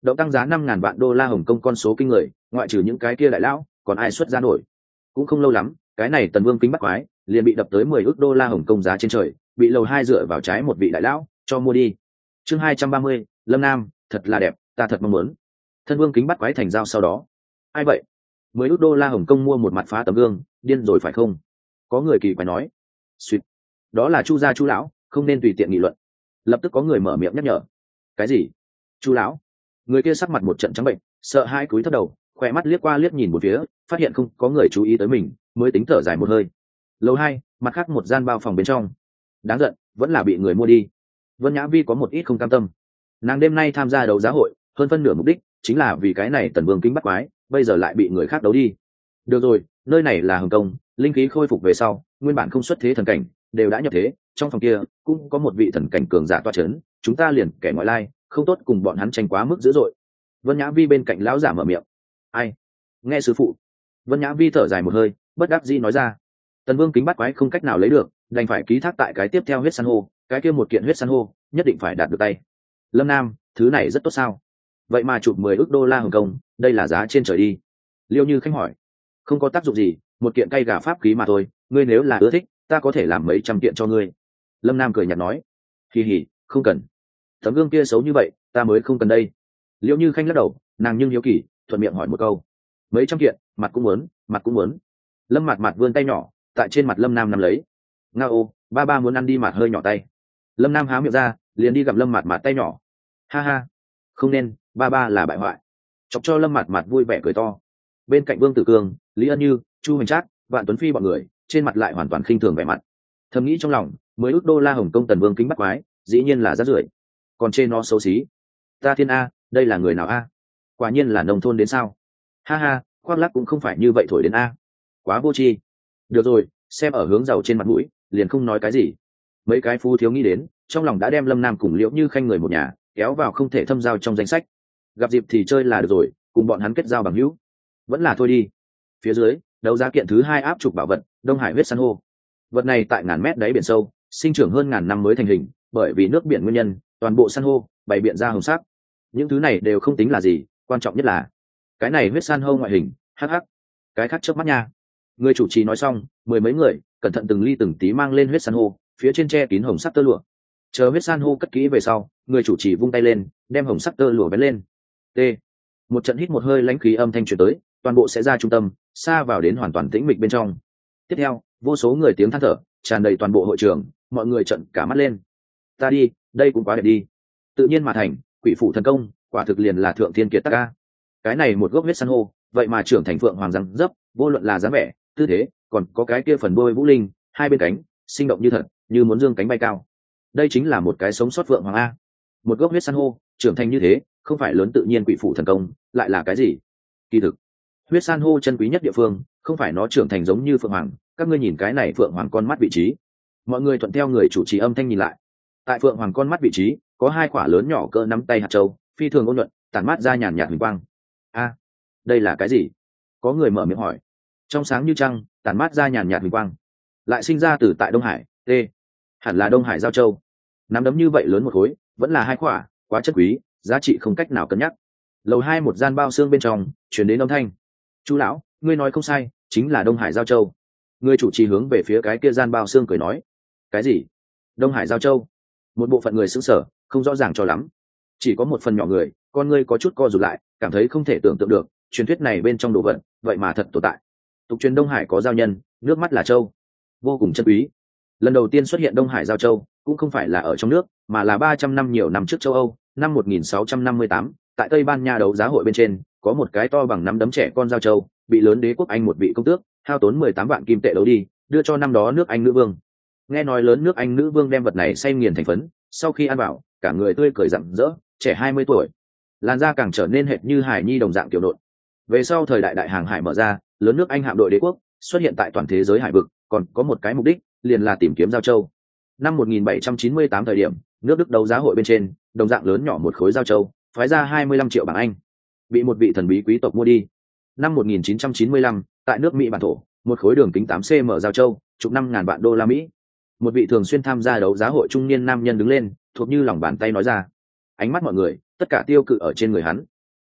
động tăng giá năm ngàn vạn đô la Hồng Kông con số kinh người, ngoại trừ những cái kia đại lão còn ai xuất ra nổi. Cũng không lâu lắm, cái này Tần Vương kính bắt quái liền bị đập tới mười ức đô la Hồng Kông giá trên trời, bị lầu hai dựa vào trái một vị đại lão cho mua đi. Chương hai trăm ba mươi, Lâm Nam, thật là đẹp, ta thật mong muốn. Thân Vương kính bắt quái thành giao sau đó. Ai vậy? Mười ức đô la Hồng Kông mua một mặt phá tấm gương, điên rồi phải không? Có người kỳ quái nói. Xuyệt. Đó là Chu gia Chu lão, không nên tùy tiện nghị luận. Lập tức có người mở miệng nhắc nhở. Cái gì? Chu lão? Người kia sắc mặt một trận trắng bệnh, sợ hai cúi thấp đầu, khỏe mắt liếc qua liếc nhìn một phía, phát hiện không có người chú ý tới mình, mới tính thở dài một hơi. Lầu hai, mặt khác một gian bao phòng bên trong. Đáng giận, vẫn là bị người mua đi. Vân Nhã Vi có một ít không cam tâm. Nàng đêm nay tham gia đấu giá hội, hơn phân nửa mục đích chính là vì cái này Tần Vương kính bắt quái, bây giờ lại bị người khác đấu đi. Được rồi, nơi này là Hồng Kông, linh khí khôi phục về sau, nguyên bản không xuất thế thần cảnh đều đã nhập thế, trong phòng kia cũng có một vị thần cảnh cường giả toa chấn, chúng ta liền kẻ ngoại lai, không tốt cùng bọn hắn tranh quá mức dữ dội. Vân Nhã Vi bên cạnh lão giả mở miệng. Ai? Nghe sư phụ. Vân Nhã Vi thở dài một hơi, bất đắc dĩ nói ra. Tần Vương kính bắt quái không cách nào lấy được, đành phải ký thác tại cái tiếp theo huyết san hô, cái kia một kiện huyết san hô nhất định phải đạt được tay. Lâm Nam, thứ này rất tốt sao? Vậy mà chụp mười ức đô la Hồng Kông, đây là giá trên trời đi. Liêu Như Khanh hỏi. Không có tác dụng gì, một kiện cây gà pháp khí mà thôi, ngươi nếu là ưa thích, ta có thể làm mấy trăm kiện cho ngươi. Lâm Nam cười nhạt nói. Hì hì, không cần. Tấm gương kia xấu như vậy, ta mới không cần đây. Liêu Như Khanh lắc đầu, nàng nhưng hiếu kỳ, thuận miệng hỏi một câu. Mấy trăm kiện, mặt cũng muốn, mặt cũng muốn. Lâm Mạt Mạt vươn tay nhỏ, tại trên mặt Lâm Nam nắm lấy. Nga ô, ba ba muốn ăn đi mặt hơi nhỏ tay. Lâm Nam há miệng ra, liền đi gặp Lâm Mạt Mạt tay nhỏ. Ha ha, không nên, ba ba là bại hoại. Chọc cho Lâm Mạt Mạt vui vẻ cười to. Bên cạnh Vương Tử Cương, Lý Ân Như, Chu Hoành Trác, Vạn Tuấn Phi bọn người, trên mặt lại hoàn toàn khinh thường vẻ mặt. Thầm nghĩ trong lòng, mới ước đô la Hồng Kông Tần Vương kính bắt quái, dĩ nhiên là rác rưởi. Còn trên nó xấu xí. Ta thiên a, đây là người nào a? Quả nhiên là nông thôn đến sao? Ha ha, khoác lác cũng không phải như vậy thổi đến a. Quá vô tri. Được rồi, xem ở hướng giàu trên mặt mũi, liền không nói cái gì. Mấy cái phu thiếu nghĩ đến, trong lòng đã đem Lâm Nam cùng Liễu Như Khanh người một nhà kéo vào không thể thâm giao trong danh sách. Gặp dịp thì chơi là được rồi, cùng bọn hắn kết giao bằng hữu. Vẫn là thôi đi. Phía dưới, đấu giá kiện thứ hai áp trục bảo vật, Đông Hải huyết san hô. Vật này tại ngàn mét đáy biển sâu, sinh trưởng hơn ngàn năm mới thành hình, bởi vì nước biển nguyên nhân, toàn bộ san hô bày biện ra hồng sắc. Những thứ này đều không tính là gì, quan trọng nhất là cái này huyết san hô ngoại hình, hắc hắc. Cái khác chớp mắt nha. Người chủ trì nói xong, mười mấy người cẩn thận từng ly từng tí mang lên huyết san hô, phía trên che kín hồng sắc tơ lụa. Chờ huyết san hô cất kỹ về sau, người chủ trì vung tay lên, đem hồng sắc tơ lụa vén lên. T. Một trận hít một hơi lãnh khí âm thanh truyền tới, toàn bộ sẽ ra trung tâm, xa vào đến hoàn toàn tĩnh mịch bên trong. Tiếp theo, vô số người tiếng than thở tràn đầy toàn bộ hội trường, mọi người trợn cả mắt lên. Ta đi, đây cũng quá đẹp đi. Tự nhiên mà thành, quỷ phủ thần công, quả thực liền là thượng thiên kiệt tác ca. Cái này một gốc huyết san hô, vậy mà trưởng thành phượng hoàng răng dấp, vô luận là dáng vẻ, tư thế, còn có cái kia phần đuôi vũ linh, hai bên cánh, sinh động như thật, như muốn dương cánh bay cao. Đây chính là một cái sống sót phượng hoàng a. Một gốc huyết san hô, trưởng thành như thế, không phải lớn tự nhiên quỷ phủ thần công, lại là cái gì? Kỳ thực, huyết san hô chân quý nhất địa phương, không phải nó trưởng thành giống như phượng hoàng, các ngươi nhìn cái này phượng hoàng con mắt vị trí. Mọi người thuận theo người chủ trì âm thanh nhìn lại. Tại phượng hoàng con mắt vị trí, có hai quả lớn nhỏ cỡ nắm tay hạt châu, phi thường ôn nhuận, tản mát ra nhàn nhạt huỳnh quang. A, đây là cái gì? Có người mở miệng hỏi. Trong sáng như trăng, tản mát ra nhàn nhạt huỳnh quang. Lại sinh ra từ tại Đông Hải, T. Hẳn là Đông Hải giao châu. Nắm đấm như vậy lớn một khối, vẫn là hai quả, quá chất quý, giá trị không cách nào cân nhắc. Lầu hai một gian bao xương bên trong, truyền đến âm thanh. Chú lão, ngươi nói không sai, chính là Đông Hải giao châu. Người chủ trì hướng về phía cái kia gian bao xương cười nói. Cái gì? Đông Hải giao châu? Một bộ phận người sững sờ, không rõ ràng cho lắm. Chỉ có một phần nhỏ người, con ngươi có chút co rụt lại, cảm thấy không thể tưởng tượng được, truyền thuyết này bên trong đồ vật, vậy mà thật tồn tại. Tục truyền Đông Hải có giao nhân, nước mắt là châu, vô cùng chân quý. Lần đầu tiên xuất hiện Đông Hải giao châu, cũng không phải là ở trong nước, mà là ba trăm năm nhiều năm trước châu Âu, năm một nghìn sáu trăm năm mươi tám, tại Tây Ban Nha đấu giá hội bên trên, có một cái to bằng nắm đấm trẻ con giao châu, bị lớn đế quốc Anh một vị công tước, hao tốn mười tám vạn kim tệ đấu đi, đưa cho năm đó nước Anh nữ vương. Nghe nói lớn nước Anh nữ vương đem vật này xay nghiền thành phấn, sau khi ăn vào, cả người tươi cười rạng rỡ, trẻ hai mươi tuổi, làn da càng trở nên hệt như hải nhi đồng dạng tiểu nộn. Về sau thời đại đại hàng hải mở ra, lớn nước Anh hạm đội đế quốc xuất hiện tại toàn thế giới hải vực, còn có một cái mục đích, liền là tìm kiếm giao châu. Năm một nghìn bảy trăm chín mươi tám thời điểm, nước Đức đấu giá hội bên trên, đồng dạng lớn nhỏ một khối giao châu, phái ra hai mươi lăm triệu bảng Anh, bị một vị thần bí quý tộc mua đi. Năm một nghìn chín trăm chín mươi lăm, tại nước Mỹ bản thổ, một khối đường kính tám xăng-ti-mét giao châu, chục năm ngàn vạn đô la Mỹ. Một vị thường xuyên tham gia đấu giá hội trung niên nam nhân đứng lên, thuộc như lòng bàn tay nói ra. Ánh mắt mọi người, tất cả tiêu cự ở trên người hắn.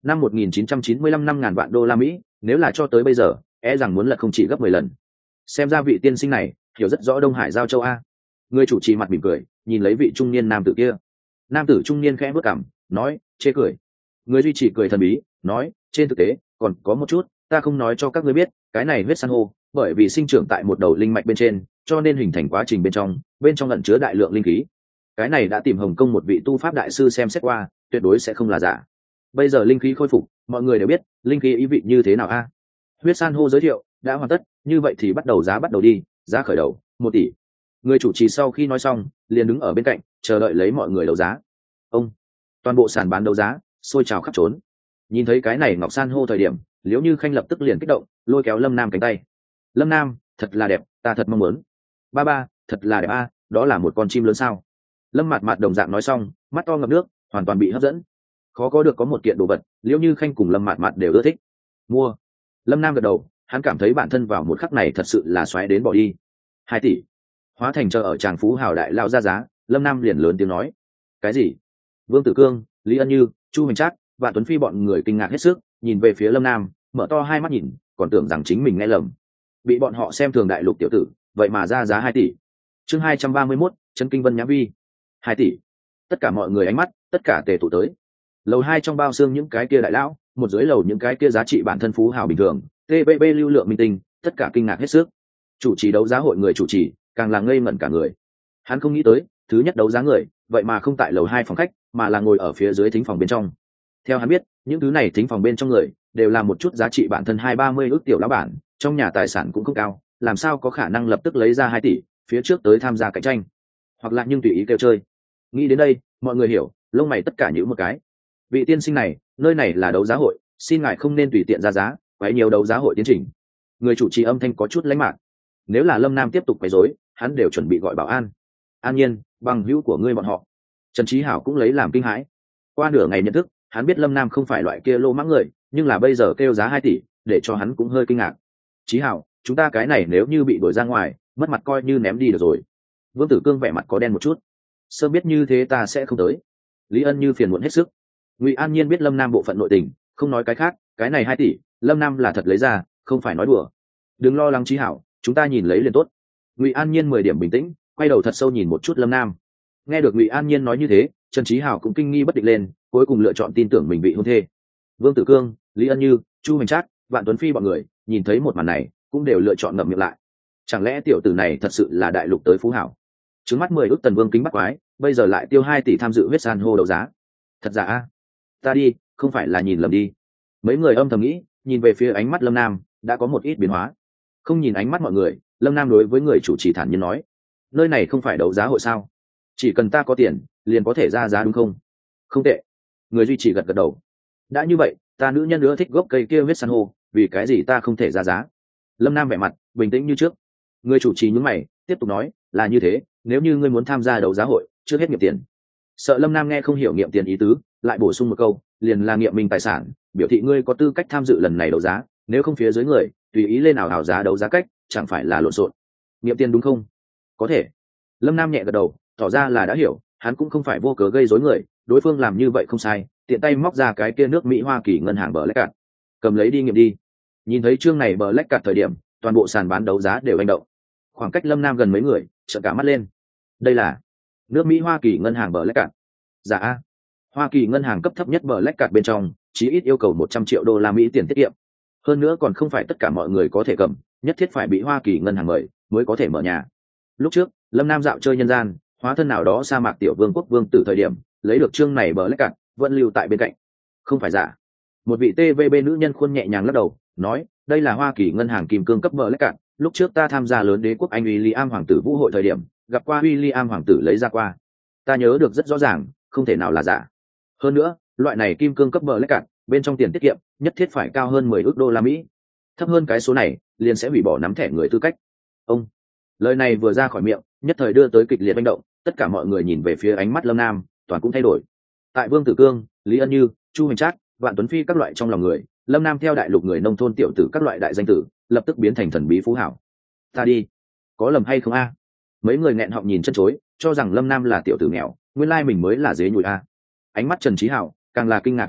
năm một nghìn chín trăm chín mươi lăm năm ngàn vạn đô la Mỹ, nếu là cho tới bây giờ, e rằng muốn lật không chỉ gấp mười lần. Xem ra vị tiên sinh này hiểu rất rõ Đông Hải giao châu a. Người chủ trì mặt mỉm cười, nhìn lấy vị trung niên nam tử kia. Nam tử trung niên khẽ bước cằm, nói, chê cười. Người duy trì cười thần bí, nói, trên thực tế, còn có một chút, ta không nói cho các ngươi biết, cái này huyết san hô, bởi vì sinh trưởng tại một đầu linh mạch bên trên, cho nên hình thành quá trình bên trong, bên trong ẩn chứa đại lượng linh khí. Cái này đã tìm Hồng Kông một vị tu pháp đại sư xem xét qua, tuyệt đối sẽ không là giả. Bây giờ linh khí khôi phục, mọi người đều biết, linh khí ý vị như thế nào a? Huyết san hô giới thiệu, đã hoàn tất, như vậy thì bắt đầu giá bắt đầu đi, giá khởi đầu, một tỷ. Người chủ trì sau khi nói xong, liền đứng ở bên cạnh, chờ đợi lấy mọi người đấu giá. Ông, toàn bộ sàn bán đấu giá, sôi trào khắp trốn. Nhìn thấy cái này ngọc san hô thời điểm, Liễu Như Khanh lập tức liền kích động, lôi kéo Lâm Nam cánh tay. Lâm Nam, thật là đẹp, ta thật mong muốn. Ba ba, thật là đẹp a, đó là một con chim lớn sao? Lâm Mạt Mạt đồng dạng nói xong, mắt to ngập nước, hoàn toàn bị hấp dẫn. Khó có được có một kiện đồ vật, Liễu Như Khanh cùng Lâm Mạt Mạt đều ưa thích. Mua. Lâm Nam gật đầu, hắn cảm thấy bản thân vào một khắc này thật sự là xoáy đến bỏ đi. Hai tỷ. Hóa thành chờ ở tràng phú hào đại lao ra giá, Lâm Nam liền lớn tiếng nói. Cái gì? Vương Tử Cương, Lý Ân Như, Chu Hoành Trác, Vạn Tuấn Phi bọn người kinh ngạc hết sức, nhìn về phía Lâm Nam, mở to hai mắt nhìn, còn tưởng rằng chính mình nghe lầm. Bị bọn họ xem thường đại lục tiểu tử, vậy mà ra giá hai tỷ. Chương hai trăm ba mươi mốt, Trấn Kinh Vân Nhã Vi. Hai tỷ. Tất cả mọi người ánh mắt, tất cả tề tụ tới. Lầu hai trong bao xương những cái kia đại lão, một dưới lầu những cái kia giá trị bản thân phú hào bình thường, tê vê bê lưu lượng minh tinh, tất cả kinh ngạc hết sức. Chủ trì đấu giá hội người chủ trì, càng là ngây ngẩn cả người. Hắn không nghĩ tới, thứ nhất đấu giá người, vậy mà không tại lầu hai phòng khách, mà là ngồi ở phía dưới thính phòng bên trong. Theo hắn biết, những thứ này thính phòng bên trong người, đều là một chút giá trị bản thân hai ba mươi ước tiểu lão bản, trong nhà tài sản cũng không cao, làm sao có khả năng lập tức lấy ra hai tỷ, phía trước tới tham gia cạnh tranh, hoặc là nhưng tùy ý kêu chơi. Nghĩ đến đây, mọi người hiểu, lông mày tất cả nhíu một cái. Vị tiên sinh này, nơi này là đấu giá hội, xin ngài không nên tùy tiện ra giá, quấy nhiều đấu giá hội tiến trình. Người chủ trì âm thanh có chút lãnh mạc. Nếu là Lâm Nam tiếp tục quấy rối, hắn đều chuẩn bị gọi bảo an. An Nhiên, bằng hữu của ngươi bọn họ. Trần Chí Hảo cũng lấy làm kinh hãi. Qua nửa ngày nhận thức, hắn biết Lâm Nam không phải loại kia lô mãng người, nhưng là bây giờ kêu giá hai tỷ, để cho hắn cũng hơi kinh ngạc. Chí Hảo, chúng ta cái này nếu như bị đuổi ra ngoài, mất mặt coi như ném đi được rồi. Vương Tử Cương vẻ mặt có đen một chút. Sớm biết như thế ta sẽ không tới. Lý Ân Như phiền muộn hết sức. Ngụy An Nhiên biết Lâm Nam bộ phận nội tình, không nói cái khác, cái này hai tỷ, Lâm Nam là thật lấy ra, không phải nói đùa. Đừng lo lắng Chí Hảo, chúng ta nhìn lấy liền tốt. Ngụy An Nhiên mười điểm bình tĩnh, quay đầu thật sâu nhìn một chút Lâm Nam. Nghe được Ngụy An Nhiên nói như thế, Trần Chí Hảo cũng kinh nghi bất định lên, cuối cùng lựa chọn tin tưởng mình vị hôn thê. Vương Tử Cương, Lý Ân Như, Chu Hoành Trác, Vạn Tuấn Phi bọn người, nhìn thấy một màn này, cũng đều lựa chọn ngậm miệng lại. Chẳng lẽ tiểu tử này thật sự là đại lục tới phú hảo? Trứng mắt mười ước tần vương kính bắt quái, bây giờ lại tiêu hai tỷ tham dự huyết san hô đấu giá. Thật giả a? Ta đi, không phải là nhìn lầm đi. Mấy người âm thầm nghĩ, nhìn về phía ánh mắt Lâm Nam, đã có một ít biến hóa. Không nhìn ánh mắt mọi người, Lâm Nam đối với người chủ trì thản nhiên nói, nơi này không phải đấu giá hội sao? Chỉ cần ta có tiền, liền có thể ra giá đúng không? Không tệ. Người duy trì gật gật đầu. Đã như vậy, ta nữ nhân nữa thích gốc cây kia huyết san hô, vì cái gì ta không thể ra giá? Lâm Nam vẻ mặt bình tĩnh như trước. Người chủ trì nhướng mày, tiếp tục nói, là như thế, nếu như ngươi muốn tham gia đấu giá hội, trước hết nghiệm tiền. Sợ Lâm Nam nghe không hiểu nghiệm tiền ý tứ, lại bổ sung một câu, liền là nghiệm minh tài sản, biểu thị ngươi có tư cách tham dự lần này đấu giá, nếu không phía dưới người tùy ý lên nào hào giá đấu giá cách, chẳng phải là lộn xộn. Nghiệm tiền đúng không? Có thể. Lâm Nam nhẹ gật đầu, tỏ ra là đã hiểu, hắn cũng không phải vô cớ gây rối người, đối phương làm như vậy không sai, tiện tay móc ra cái kia nước Mỹ Hoa Kỳ ngân hàng bờ lách card, cầm lấy đi nghiệm đi. Nhìn thấy chương này bờ lách card thời điểm, toàn bộ sàn bán đấu giá đều hành động. Khoảng cách Lâm Nam gần mấy người, trợn cả mắt lên. Đây là nước Mỹ Hoa Kỳ ngân hàng bờ lách card. Dạ a. Hoa Kỳ ngân hàng cấp thấp nhất bờ lách card bên trong, chí ít yêu cầu một trăm triệu đô la Mỹ tiền tiết kiệm. Hơn nữa còn không phải tất cả mọi người có thể cầm, nhất thiết phải bị Hoa Kỳ ngân hàng mời mới có thể mở nhà. Lúc trước, Lâm Nam dạo chơi nhân gian, hóa thân nào đó sa mạc tiểu vương quốc vương tử thời điểm, lấy được chương này bờ lách card, vẫn lưu tại bên cạnh. Không phải giả. Một vị tê vê bê nữ nhân khuôn nhẹ nhàng lắc đầu, nói, đây là Hoa Kỳ ngân hàng kim cương cấp bờ lách card, lúc trước ta tham gia lớn đế quốc Anh William hoàng tử vũ hội thời điểm, gặp qua William hoàng tử lấy ra qua. Ta nhớ được rất rõ ràng, không thể nào là giả. Hơn nữa, loại này kim cương cấp bờ lách card, bên trong tiền tiết kiệm, nhất thiết phải cao hơn mười ước đô la Mỹ. Thấp hơn cái số này, liền sẽ hủy bỏ nắm thẻ người tư cách. Ông, lời này vừa ra khỏi miệng, nhất thời đưa tới kịch liệt manh động, tất cả mọi người nhìn về phía ánh mắt Lâm Nam, toàn cũng thay đổi. Tại Vương Tử Cương, Lý Ân Như, Chu Hoành Trác, Vạn Tuấn Phi các loại trong lòng người, Lâm Nam theo đại lục người nông thôn tiểu tử các loại đại danh tử, lập tức biến thành thần bí phú hảo. Ta đi, có lầm hay không a? Mấy người nghẹn họng nhìn chân chối, cho rằng Lâm Nam là tiểu tử nghèo, nguyên lai mình mới là dế nhùi a. Ánh mắt Trần Chí Hảo càng là kinh ngạc hết sức,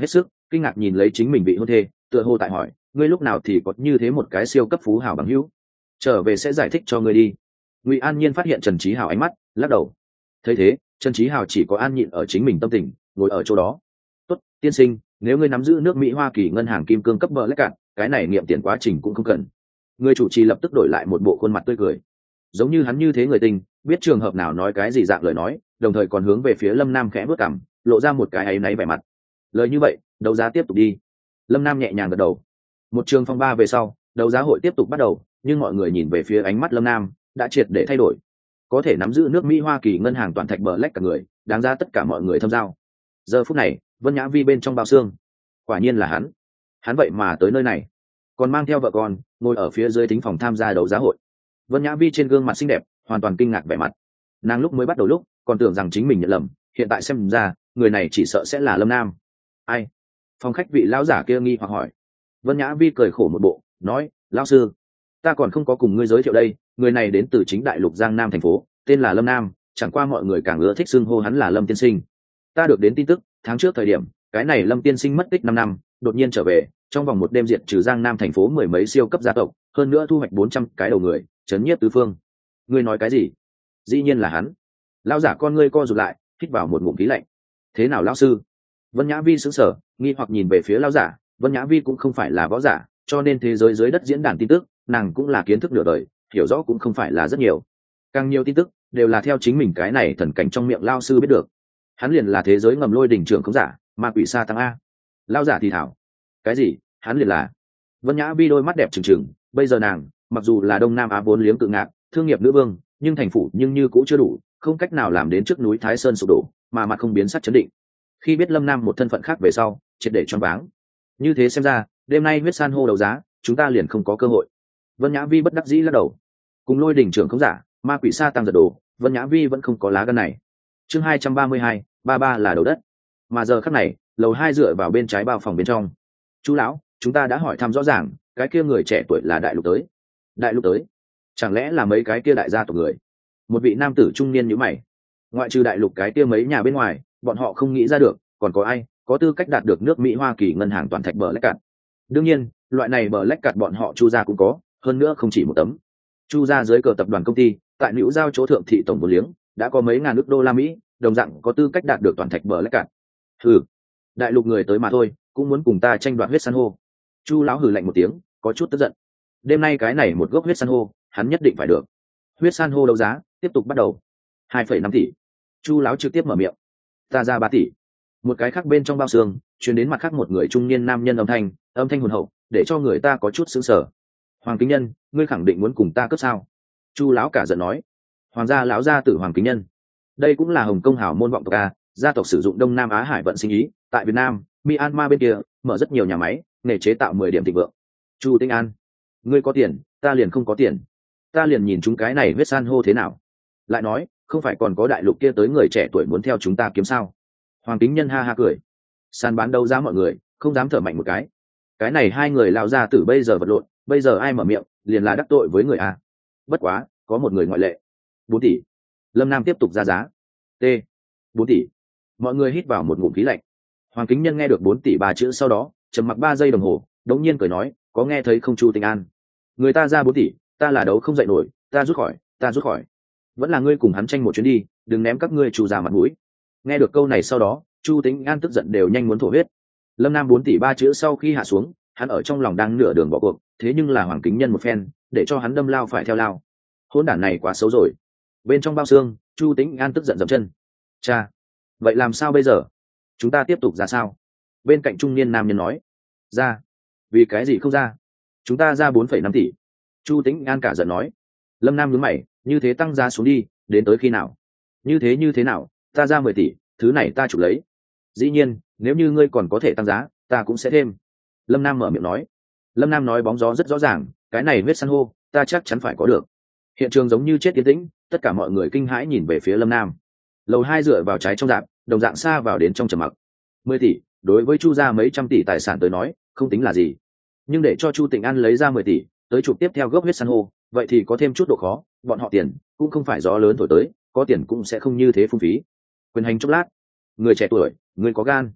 kinh ngạc nhìn lấy chính mình vị hôn thê, tựa hồ tại hỏi, ngươi lúc nào thì có như thế một cái siêu cấp phú hảo bằng hữu? Trở về sẽ giải thích cho ngươi đi. Ngụy An Nhiên phát hiện Trần Chí Hào ánh mắt, lắc đầu. Thấy thế, Trần Chí Hào chỉ có an nhịn ở chính mình tâm tình, ngồi ở chỗ đó. Tốt, tiên sinh, nếu ngươi nắm giữ nước Mỹ Hoa Kỳ ngân hàng kim cương cấp bờ lách cạn, cái này nghiệm tiền quá trình cũng không cần. Người chủ trì lập tức đổi lại một bộ khuôn mặt tươi cười, giống như hắn như thế người tình, biết trường hợp nào nói cái gì dạng lời nói, đồng thời còn hướng về phía Lâm Nam khẽ bước cằm, lộ ra một cái áy náy vẻ mặt. Lời như vậy, đấu giá tiếp tục đi. Lâm Nam nhẹ nhàng gật đầu. Một trường phong ba về sau, đấu giá hội tiếp tục bắt đầu, nhưng mọi người nhìn về phía ánh mắt Lâm Nam đã triệt để thay đổi. Có thể nắm giữ nước Mỹ Hoa Kỳ ngân hàng toàn thạch bờ lách cả người, đáng ra tất cả mọi người tham giao. Giờ phút này, Vân Nhã Vi bên trong bao xương, quả nhiên là hắn. Hắn vậy mà tới nơi này, còn mang theo vợ con, ngồi ở phía dưới thính phòng tham gia đấu giá hội. Vân Nhã Vi trên gương mặt xinh đẹp, hoàn toàn kinh ngạc vẻ mặt. Nàng lúc mới bắt đầu lúc, còn tưởng rằng chính mình nhận lầm, hiện tại xem ra, người này chỉ sợ sẽ là Lâm Nam. Ai? Phòng khách vị lão giả kia nghi hoặc hỏi. Vân Nhã Vi cười khổ một bộ, nói, lão sư, ta còn không có cùng ngươi giới thiệu đây, người này đến từ chính đại lục Giang Nam thành phố, tên là Lâm Nam, chẳng qua mọi người càng ưa thích xưng hô hắn là Lâm tiên sinh. Ta được đến tin tức, tháng trước thời điểm, cái này Lâm tiên sinh mất tích năm năm, đột nhiên trở về, trong vòng một đêm diệt trừ Giang Nam thành phố mười mấy siêu cấp gia tộc, hơn nữa thu hoạch bốn trăm cái đầu người, chấn nhiếp tứ phương. Ngươi nói cái gì? Dĩ nhiên là hắn. Lão giả con ngươi co rụt lại, hít vào một ngụm khí lạnh. Thế nào lão sư? Vân Nhã Vi sững sờ, nghi hoặc nhìn về phía lão giả. Vân Nhã Vi cũng không phải là võ giả, cho nên thế giới dưới đất diễn đàn tin tức, nàng cũng là kiến thức nửa đời, hiểu rõ cũng không phải là rất nhiều. Càng nhiều tin tức đều là theo chính mình cái này thần cảnh trong miệng lão sư biết được. Hắn liền là thế giới ngầm lôi đỉnh trưởng không giả, ma quỷ sa tăng a. Lão giả thì thảo. Cái gì? Hắn liền là. Vân Nhã Vi đôi mắt đẹp trừng trừng, bây giờ nàng, mặc dù là Đông Nam Á vốn liếng tự ngạo, thương nghiệp nữ vương, nhưng thành phủ nhưng như cũng chưa đủ, không cách nào làm đến trước núi Thái Sơn sụp đổ, mà mặt không biến sắc chấn định. Khi biết Lâm Nam một thân phận khác về sau, triệt để choáng váng. Như thế xem ra, đêm nay huyết san hô đấu giá, chúng ta liền không có cơ hội. Vân Nhã Vi bất đắc dĩ lắc đầu. Cùng lôi đỉnh trưởng không giả, ma quỷ sa tăng giật đồ, Vân Nhã Vi vẫn không có lá gan này. Chương hai trăm ba mươi hai, ba ba là đầu đất. Mà giờ khắc này, lầu hai dựa vào bên trái bao phòng bên trong. Chú lão, chúng ta đã hỏi thăm rõ ràng, cái kia người trẻ tuổi là đại lục tới. Đại lục tới? Chẳng lẽ là mấy cái kia đại gia tộc người? Một vị nam tử trung niên nhíu mày. Ngoại trừ đại lục cái kia mấy nhà bên ngoài, bọn họ không nghĩ ra được, còn có ai có tư cách đạt được nước Mỹ Hoa Kỳ ngân hàng toàn thạch bờ lách cạn. Đương nhiên, loại này bờ lách cạn bọn họ Chu gia cũng có, hơn nữa không chỉ một tấm. Chu gia dưới cờ tập đoàn công ty, tại Nữu Giao chỗ thượng thị tổng vốn liếng, đã có mấy ngàn ức đô la Mỹ, đồng dạng có tư cách đạt được toàn thạch bờ lách cạn. Hừ, đại lục người tới mà thôi, cũng muốn cùng ta tranh đoạt huyết san hô. Chu lão hừ lạnh một tiếng, có chút tức giận. Đêm nay cái này một gốc huyết san hô, hắn nhất định phải được. Huyết san hô đấu giá tiếp tục bắt đầu. hai phẩy năm tỷ. Chu lão trực tiếp mở miệng. Ta ra ba tỷ. Một cái khác bên trong bao xương, truyền đến mặt khác một người trung niên nam nhân âm thanh, âm thanh hồn hậu, để cho người ta có chút sững sờ. Hoàng Kính Nhân, ngươi khẳng định muốn cùng ta cướp sao? Chu lão cả giận nói. Hoàng gia lão gia tử Hoàng Kính Nhân. Đây cũng là Hồng Công hào môn vọng tộc a, gia tộc sử dụng Đông Nam Á hải vận sinh ý, tại Việt Nam, Myanmar bên kia, mở rất nhiều nhà máy, nghề chế tạo mười điểm thịnh vượng. Chu Tinh An, ngươi có tiền, ta liền không có tiền. Ta liền nhìn chúng cái này huyết san hô thế nào. Lại nói, không phải còn có đại lục kia tới người trẻ tuổi muốn theo chúng ta kiếm sao? Hoàng Kính Nhân ha ha cười. Sàn bán đấu giá mọi người, không dám thở mạnh một cái. Cái này hai người lao ra từ bây giờ vật lộn, bây giờ ai mở miệng, liền là đắc tội với người a. Bất quá, có một người ngoại lệ. Bốn tỷ. Lâm Nam tiếp tục ra giá. T. Bốn tỷ. Mọi người hít vào một ngụm khí lạnh. Hoàng Kính Nhân nghe được bốn tỷ ba chữ sau đó, trầm mặc ba giây đồng hồ, đống nhiên cười nói, có nghe thấy không Chu Tinh An? Người ta ra bốn tỷ, ta là đấu không dậy nổi, ta rút khỏi, ta rút khỏi. Vẫn là ngươi cùng hắn tranh một chuyến đi, đừng ném các ngươi Chu già mặt mũi. Nghe được câu này sau đó, Chu Tinh An tức giận đều nhanh muốn thổ huyết. Lâm Nam bốn tỷ ba chữ sau khi hạ xuống, hắn ở trong lòng đang nửa đường bỏ cuộc, thế nhưng là Hoàng Kính Nhân một phen, để cho hắn đâm lao phải theo lao. Hỗn đản này quá xấu rồi. Bên trong bao xương, Chu Tinh An tức giận dậm chân. Cha, vậy làm sao bây giờ? Chúng ta tiếp tục ra sao? Bên cạnh trung niên nam nhân nói. Ra? Vì cái gì không ra? Chúng ta ra bốn phẩy năm tỷ. Chu Tĩnh An cả giận nói. Lâm Nam nhướng mày, như thế tăng giá xuống đi, đến tới khi nào? Như thế như thế nào, ta ra mười tỷ, thứ này ta chụp lấy. Dĩ nhiên, nếu như ngươi còn có thể tăng giá, ta cũng sẽ thêm. Lâm Nam mở miệng nói. Lâm Nam nói bóng gió rất rõ ràng, cái này huyết san hô, ta chắc chắn phải có được. Hiện trường giống như chết yên tĩnh, tất cả mọi người kinh hãi nhìn về phía Lâm Nam. Lầu hai dựa vào trái trong dạp, đồng dạng xa vào đến trong trầm mặc. Mười tỷ, đối với Chu gia mấy trăm tỷ tài sản tới nói, không tính là gì. Nhưng để cho Chu Tịnh An lấy ra mười tỷ, tới chụp tiếp theo gốc huyết san hô, vậy thì có thêm chút độ khó, bọn họ tiền cũng không phải gió lớn thổi tới, có tiền cũng sẽ không như thế phung phí. Quyền hành chốc lát, người trẻ tuổi, người có gan.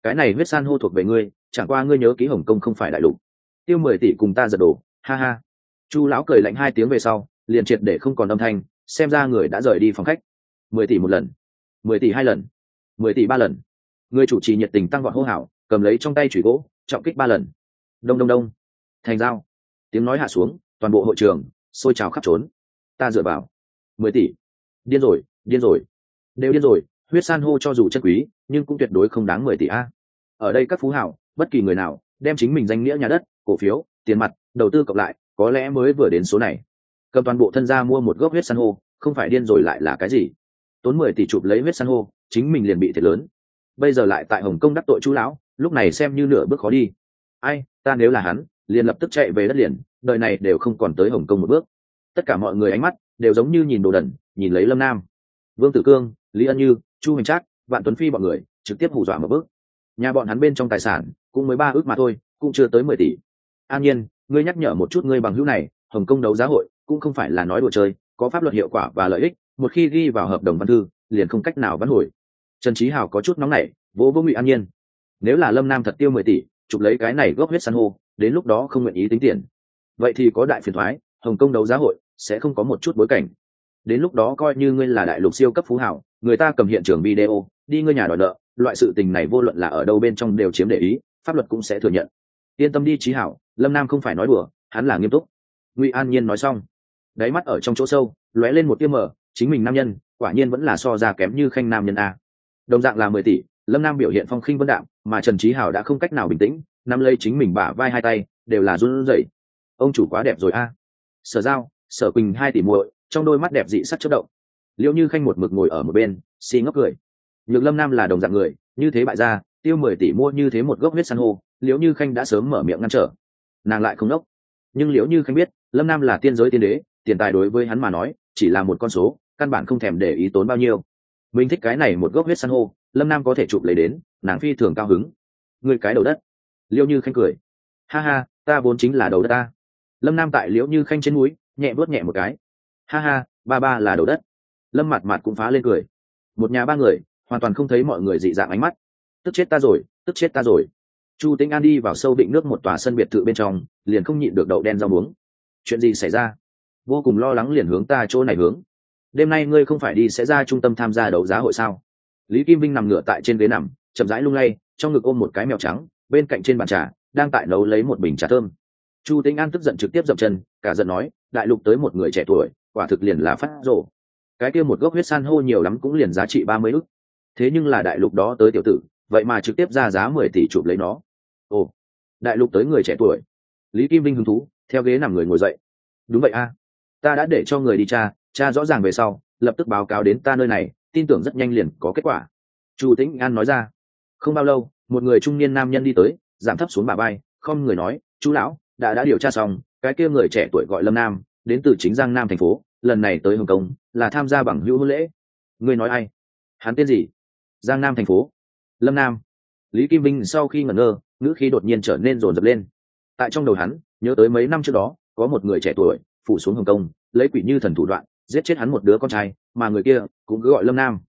cái này huyết san hô thuộc về ngươi, chẳng qua ngươi nhớ ký Hồng Kông không phải đại lục. Tiêu mười tỷ cùng ta giật đồ, ha ha. Chu lão cười lạnh hai tiếng về sau, liền triệt để không còn âm thanh, xem ra người đã rời đi phòng khách. Mười tỷ một lần, mười tỷ hai lần, mười tỷ ba lần. Người chủ trì nhiệt tình tăng gọn hô hào, cầm lấy trong tay chùy gỗ, trọng kích ba lần. Đông đông đông, thành dao. Tiếng nói hạ xuống, toàn bộ hội trường sôi trào khắp trốn. Ta dựa vào, mười tỷ, điên rồi, điên rồi, đều điên rồi. Huyết san hô cho dù chân quý, nhưng cũng tuyệt đối không đáng mười tỷ a. Ở đây các phú hào, bất kỳ người nào đem chính mình danh nghĩa nhà đất, cổ phiếu, tiền mặt, đầu tư cộng lại, có lẽ mới vừa đến số này. Cầm toàn bộ thân gia mua một gốc huyết san hô, không phải điên rồi lại là cái gì? Tốn mười tỷ chụp lấy huyết san hô, chính mình liền bị thiệt lớn. Bây giờ lại tại Hồng Kông đắc tội Chu lão, lúc này xem như nửa bước khó đi. Ai, ta nếu là hắn, liền lập tức chạy về đất liền, đời này đều không còn tới Hồng Kông một bước. Tất cả mọi người ánh mắt đều giống như nhìn đồ đần, nhìn lấy Lâm Nam. Vương Tử Cương, Lý Ân Như, Chu Hoành Trác, Vạn Tuấn Phi bọn người trực tiếp hù dọa một bước. Nhà bọn hắn bên trong tài sản cũng mới ba ước mà thôi, cũng chưa tới mười tỷ. An Nhiên, ngươi nhắc nhở một chút ngươi bằng hữu này, Hồng Kông đấu giá hội cũng không phải là nói đùa chơi, có pháp luật hiệu quả và lợi ích, một khi ghi vào hợp đồng văn thư, liền không cách nào vãn hồi. Trần Chí Hào có chút nóng nảy, vỗ vỗ Ngụy An Nhiên. Nếu là Lâm Nam thật tiêu mười tỷ, chụp lấy cái này gốc huyết san hô, đến lúc đó không nguyện ý tính tiền, vậy thì có đại phiền toái, Hồng Kông đấu giá hội sẽ không có một chút bối cảnh. Đến lúc đó coi như ngươi là đại lục siêu cấp phú hào, người ta cầm hiện trường video, đi ngươi nhà đòi nợ, loại sự tình này vô luận là ở đâu bên trong đều chiếm để ý, pháp luật cũng sẽ thừa nhận. Yên tâm đi Chí Hảo, Lâm Nam không phải nói đùa, hắn là nghiêm túc. Ngụy An Nhiên nói xong, đáy mắt ở trong chỗ sâu lóe lên một tia mờ, chính mình nam nhân quả nhiên vẫn là so ra kém như khanh nam nhân a. Đồng dạng là mười tỷ, Lâm Nam biểu hiện phong khinh vân đạm, mà Trần Chí Hảo đã không cách nào bình tĩnh, nắm lấy chính mình bả vai hai tay đều là run rẩy. Ông chủ quá đẹp rồi a. Sở Giao, Sở Quỳnh hai tỷ muội, trong đôi mắt đẹp dị sắc chớp động. Liễu Như Khanh một mực ngồi ở một bên, xì ngốc cười. Nhược Lâm Nam là đồng dạng người, như thế bại gia, tiêu mười tỷ mua như thế một gốc huyết san hô, Liễu Như Khanh đã sớm mở miệng ngăn trở. Nàng lại không đốc. Nhưng Liễu Như Khanh biết, Lâm Nam là tiên giới tiên đế, tiền tài đối với hắn mà nói, chỉ là một con số, căn bản không thèm để ý tốn bao nhiêu. Mình thích cái này một gốc huyết san hô, Lâm Nam có thể chụp lấy đến, nàng phi thường cao hứng. Người cái đầu đất. Liễu Như Khanh cười. Ha ha, ta vốn chính là đầu đất ta. Lâm Nam tại Liễu Như Khanh trên mũi, nhẹ vuốt nhẹ một cái. Ha ha, ba ba là đầu đất. Lâm Mạt Mạt cũng phá lên cười. Một nhà ba người hoàn toàn không thấy mọi người dị dạng ánh mắt. Tức chết ta rồi, tức chết ta rồi. Chu Tĩnh An đi vào sâu định nước một tòa sân biệt thự bên trong, liền không nhịn được đậu đen rau muống. Chuyện gì xảy ra? Vô cùng lo lắng liền hướng ta chỗ này hướng. Đêm nay ngươi không phải đi sẽ ra trung tâm tham gia đấu giá hội sao? Lý Kim Vinh nằm ngửa tại trên ghế nằm, chậm rãi lung lay, trong ngực ôm một cái mèo trắng, bên cạnh trên bàn trà đang tại nấu lấy một bình trà thơm. Chu Tĩnh An tức giận trực tiếp dậm chân, cả giận nói, đại lục tới một người trẻ tuổi, quả thực liền là phát rồ. Cái kia một gốc huyết san hô nhiều lắm cũng liền giá trị ba mươi ức. Thế nhưng là đại lục đó tới tiểu tử, vậy mà trực tiếp ra giá mười tỷ chụp lấy nó. Ồ, đại lục tới người trẻ tuổi. Lý Kim Vinh hứng thú, theo ghế nằm người ngồi dậy. Đúng vậy a, ta đã để cho người đi tra, tra rõ ràng về sau, lập tức báo cáo đến ta nơi này, tin tưởng rất nhanh liền có kết quả. Chu Tĩnh An nói ra. Không bao lâu, một người trung niên nam nhân đi tới, giảm thấp xuống bả vai, không người nói, chú lão, đã đã điều tra xong, cái kia người trẻ tuổi gọi Lâm Nam, đến từ chính Giang Nam thành phố, lần này tới Hồng Kông là tham gia bằng hữu hôn lễ. Ngươi nói ai? Hắn tên gì? Giang Nam thành phố. Lâm Nam. Lý Kim Vinh sau khi ngẩn ngơ, ngữ khí đột nhiên trở nên rồn rập lên. Tại trong đầu hắn, nhớ tới mấy năm trước đó, có một người trẻ tuổi phủ xuống Hồng Kông, lấy quỷ như thần thủ đoạn, giết chết hắn một đứa con trai, mà người kia cũng cứ gọi Lâm Nam.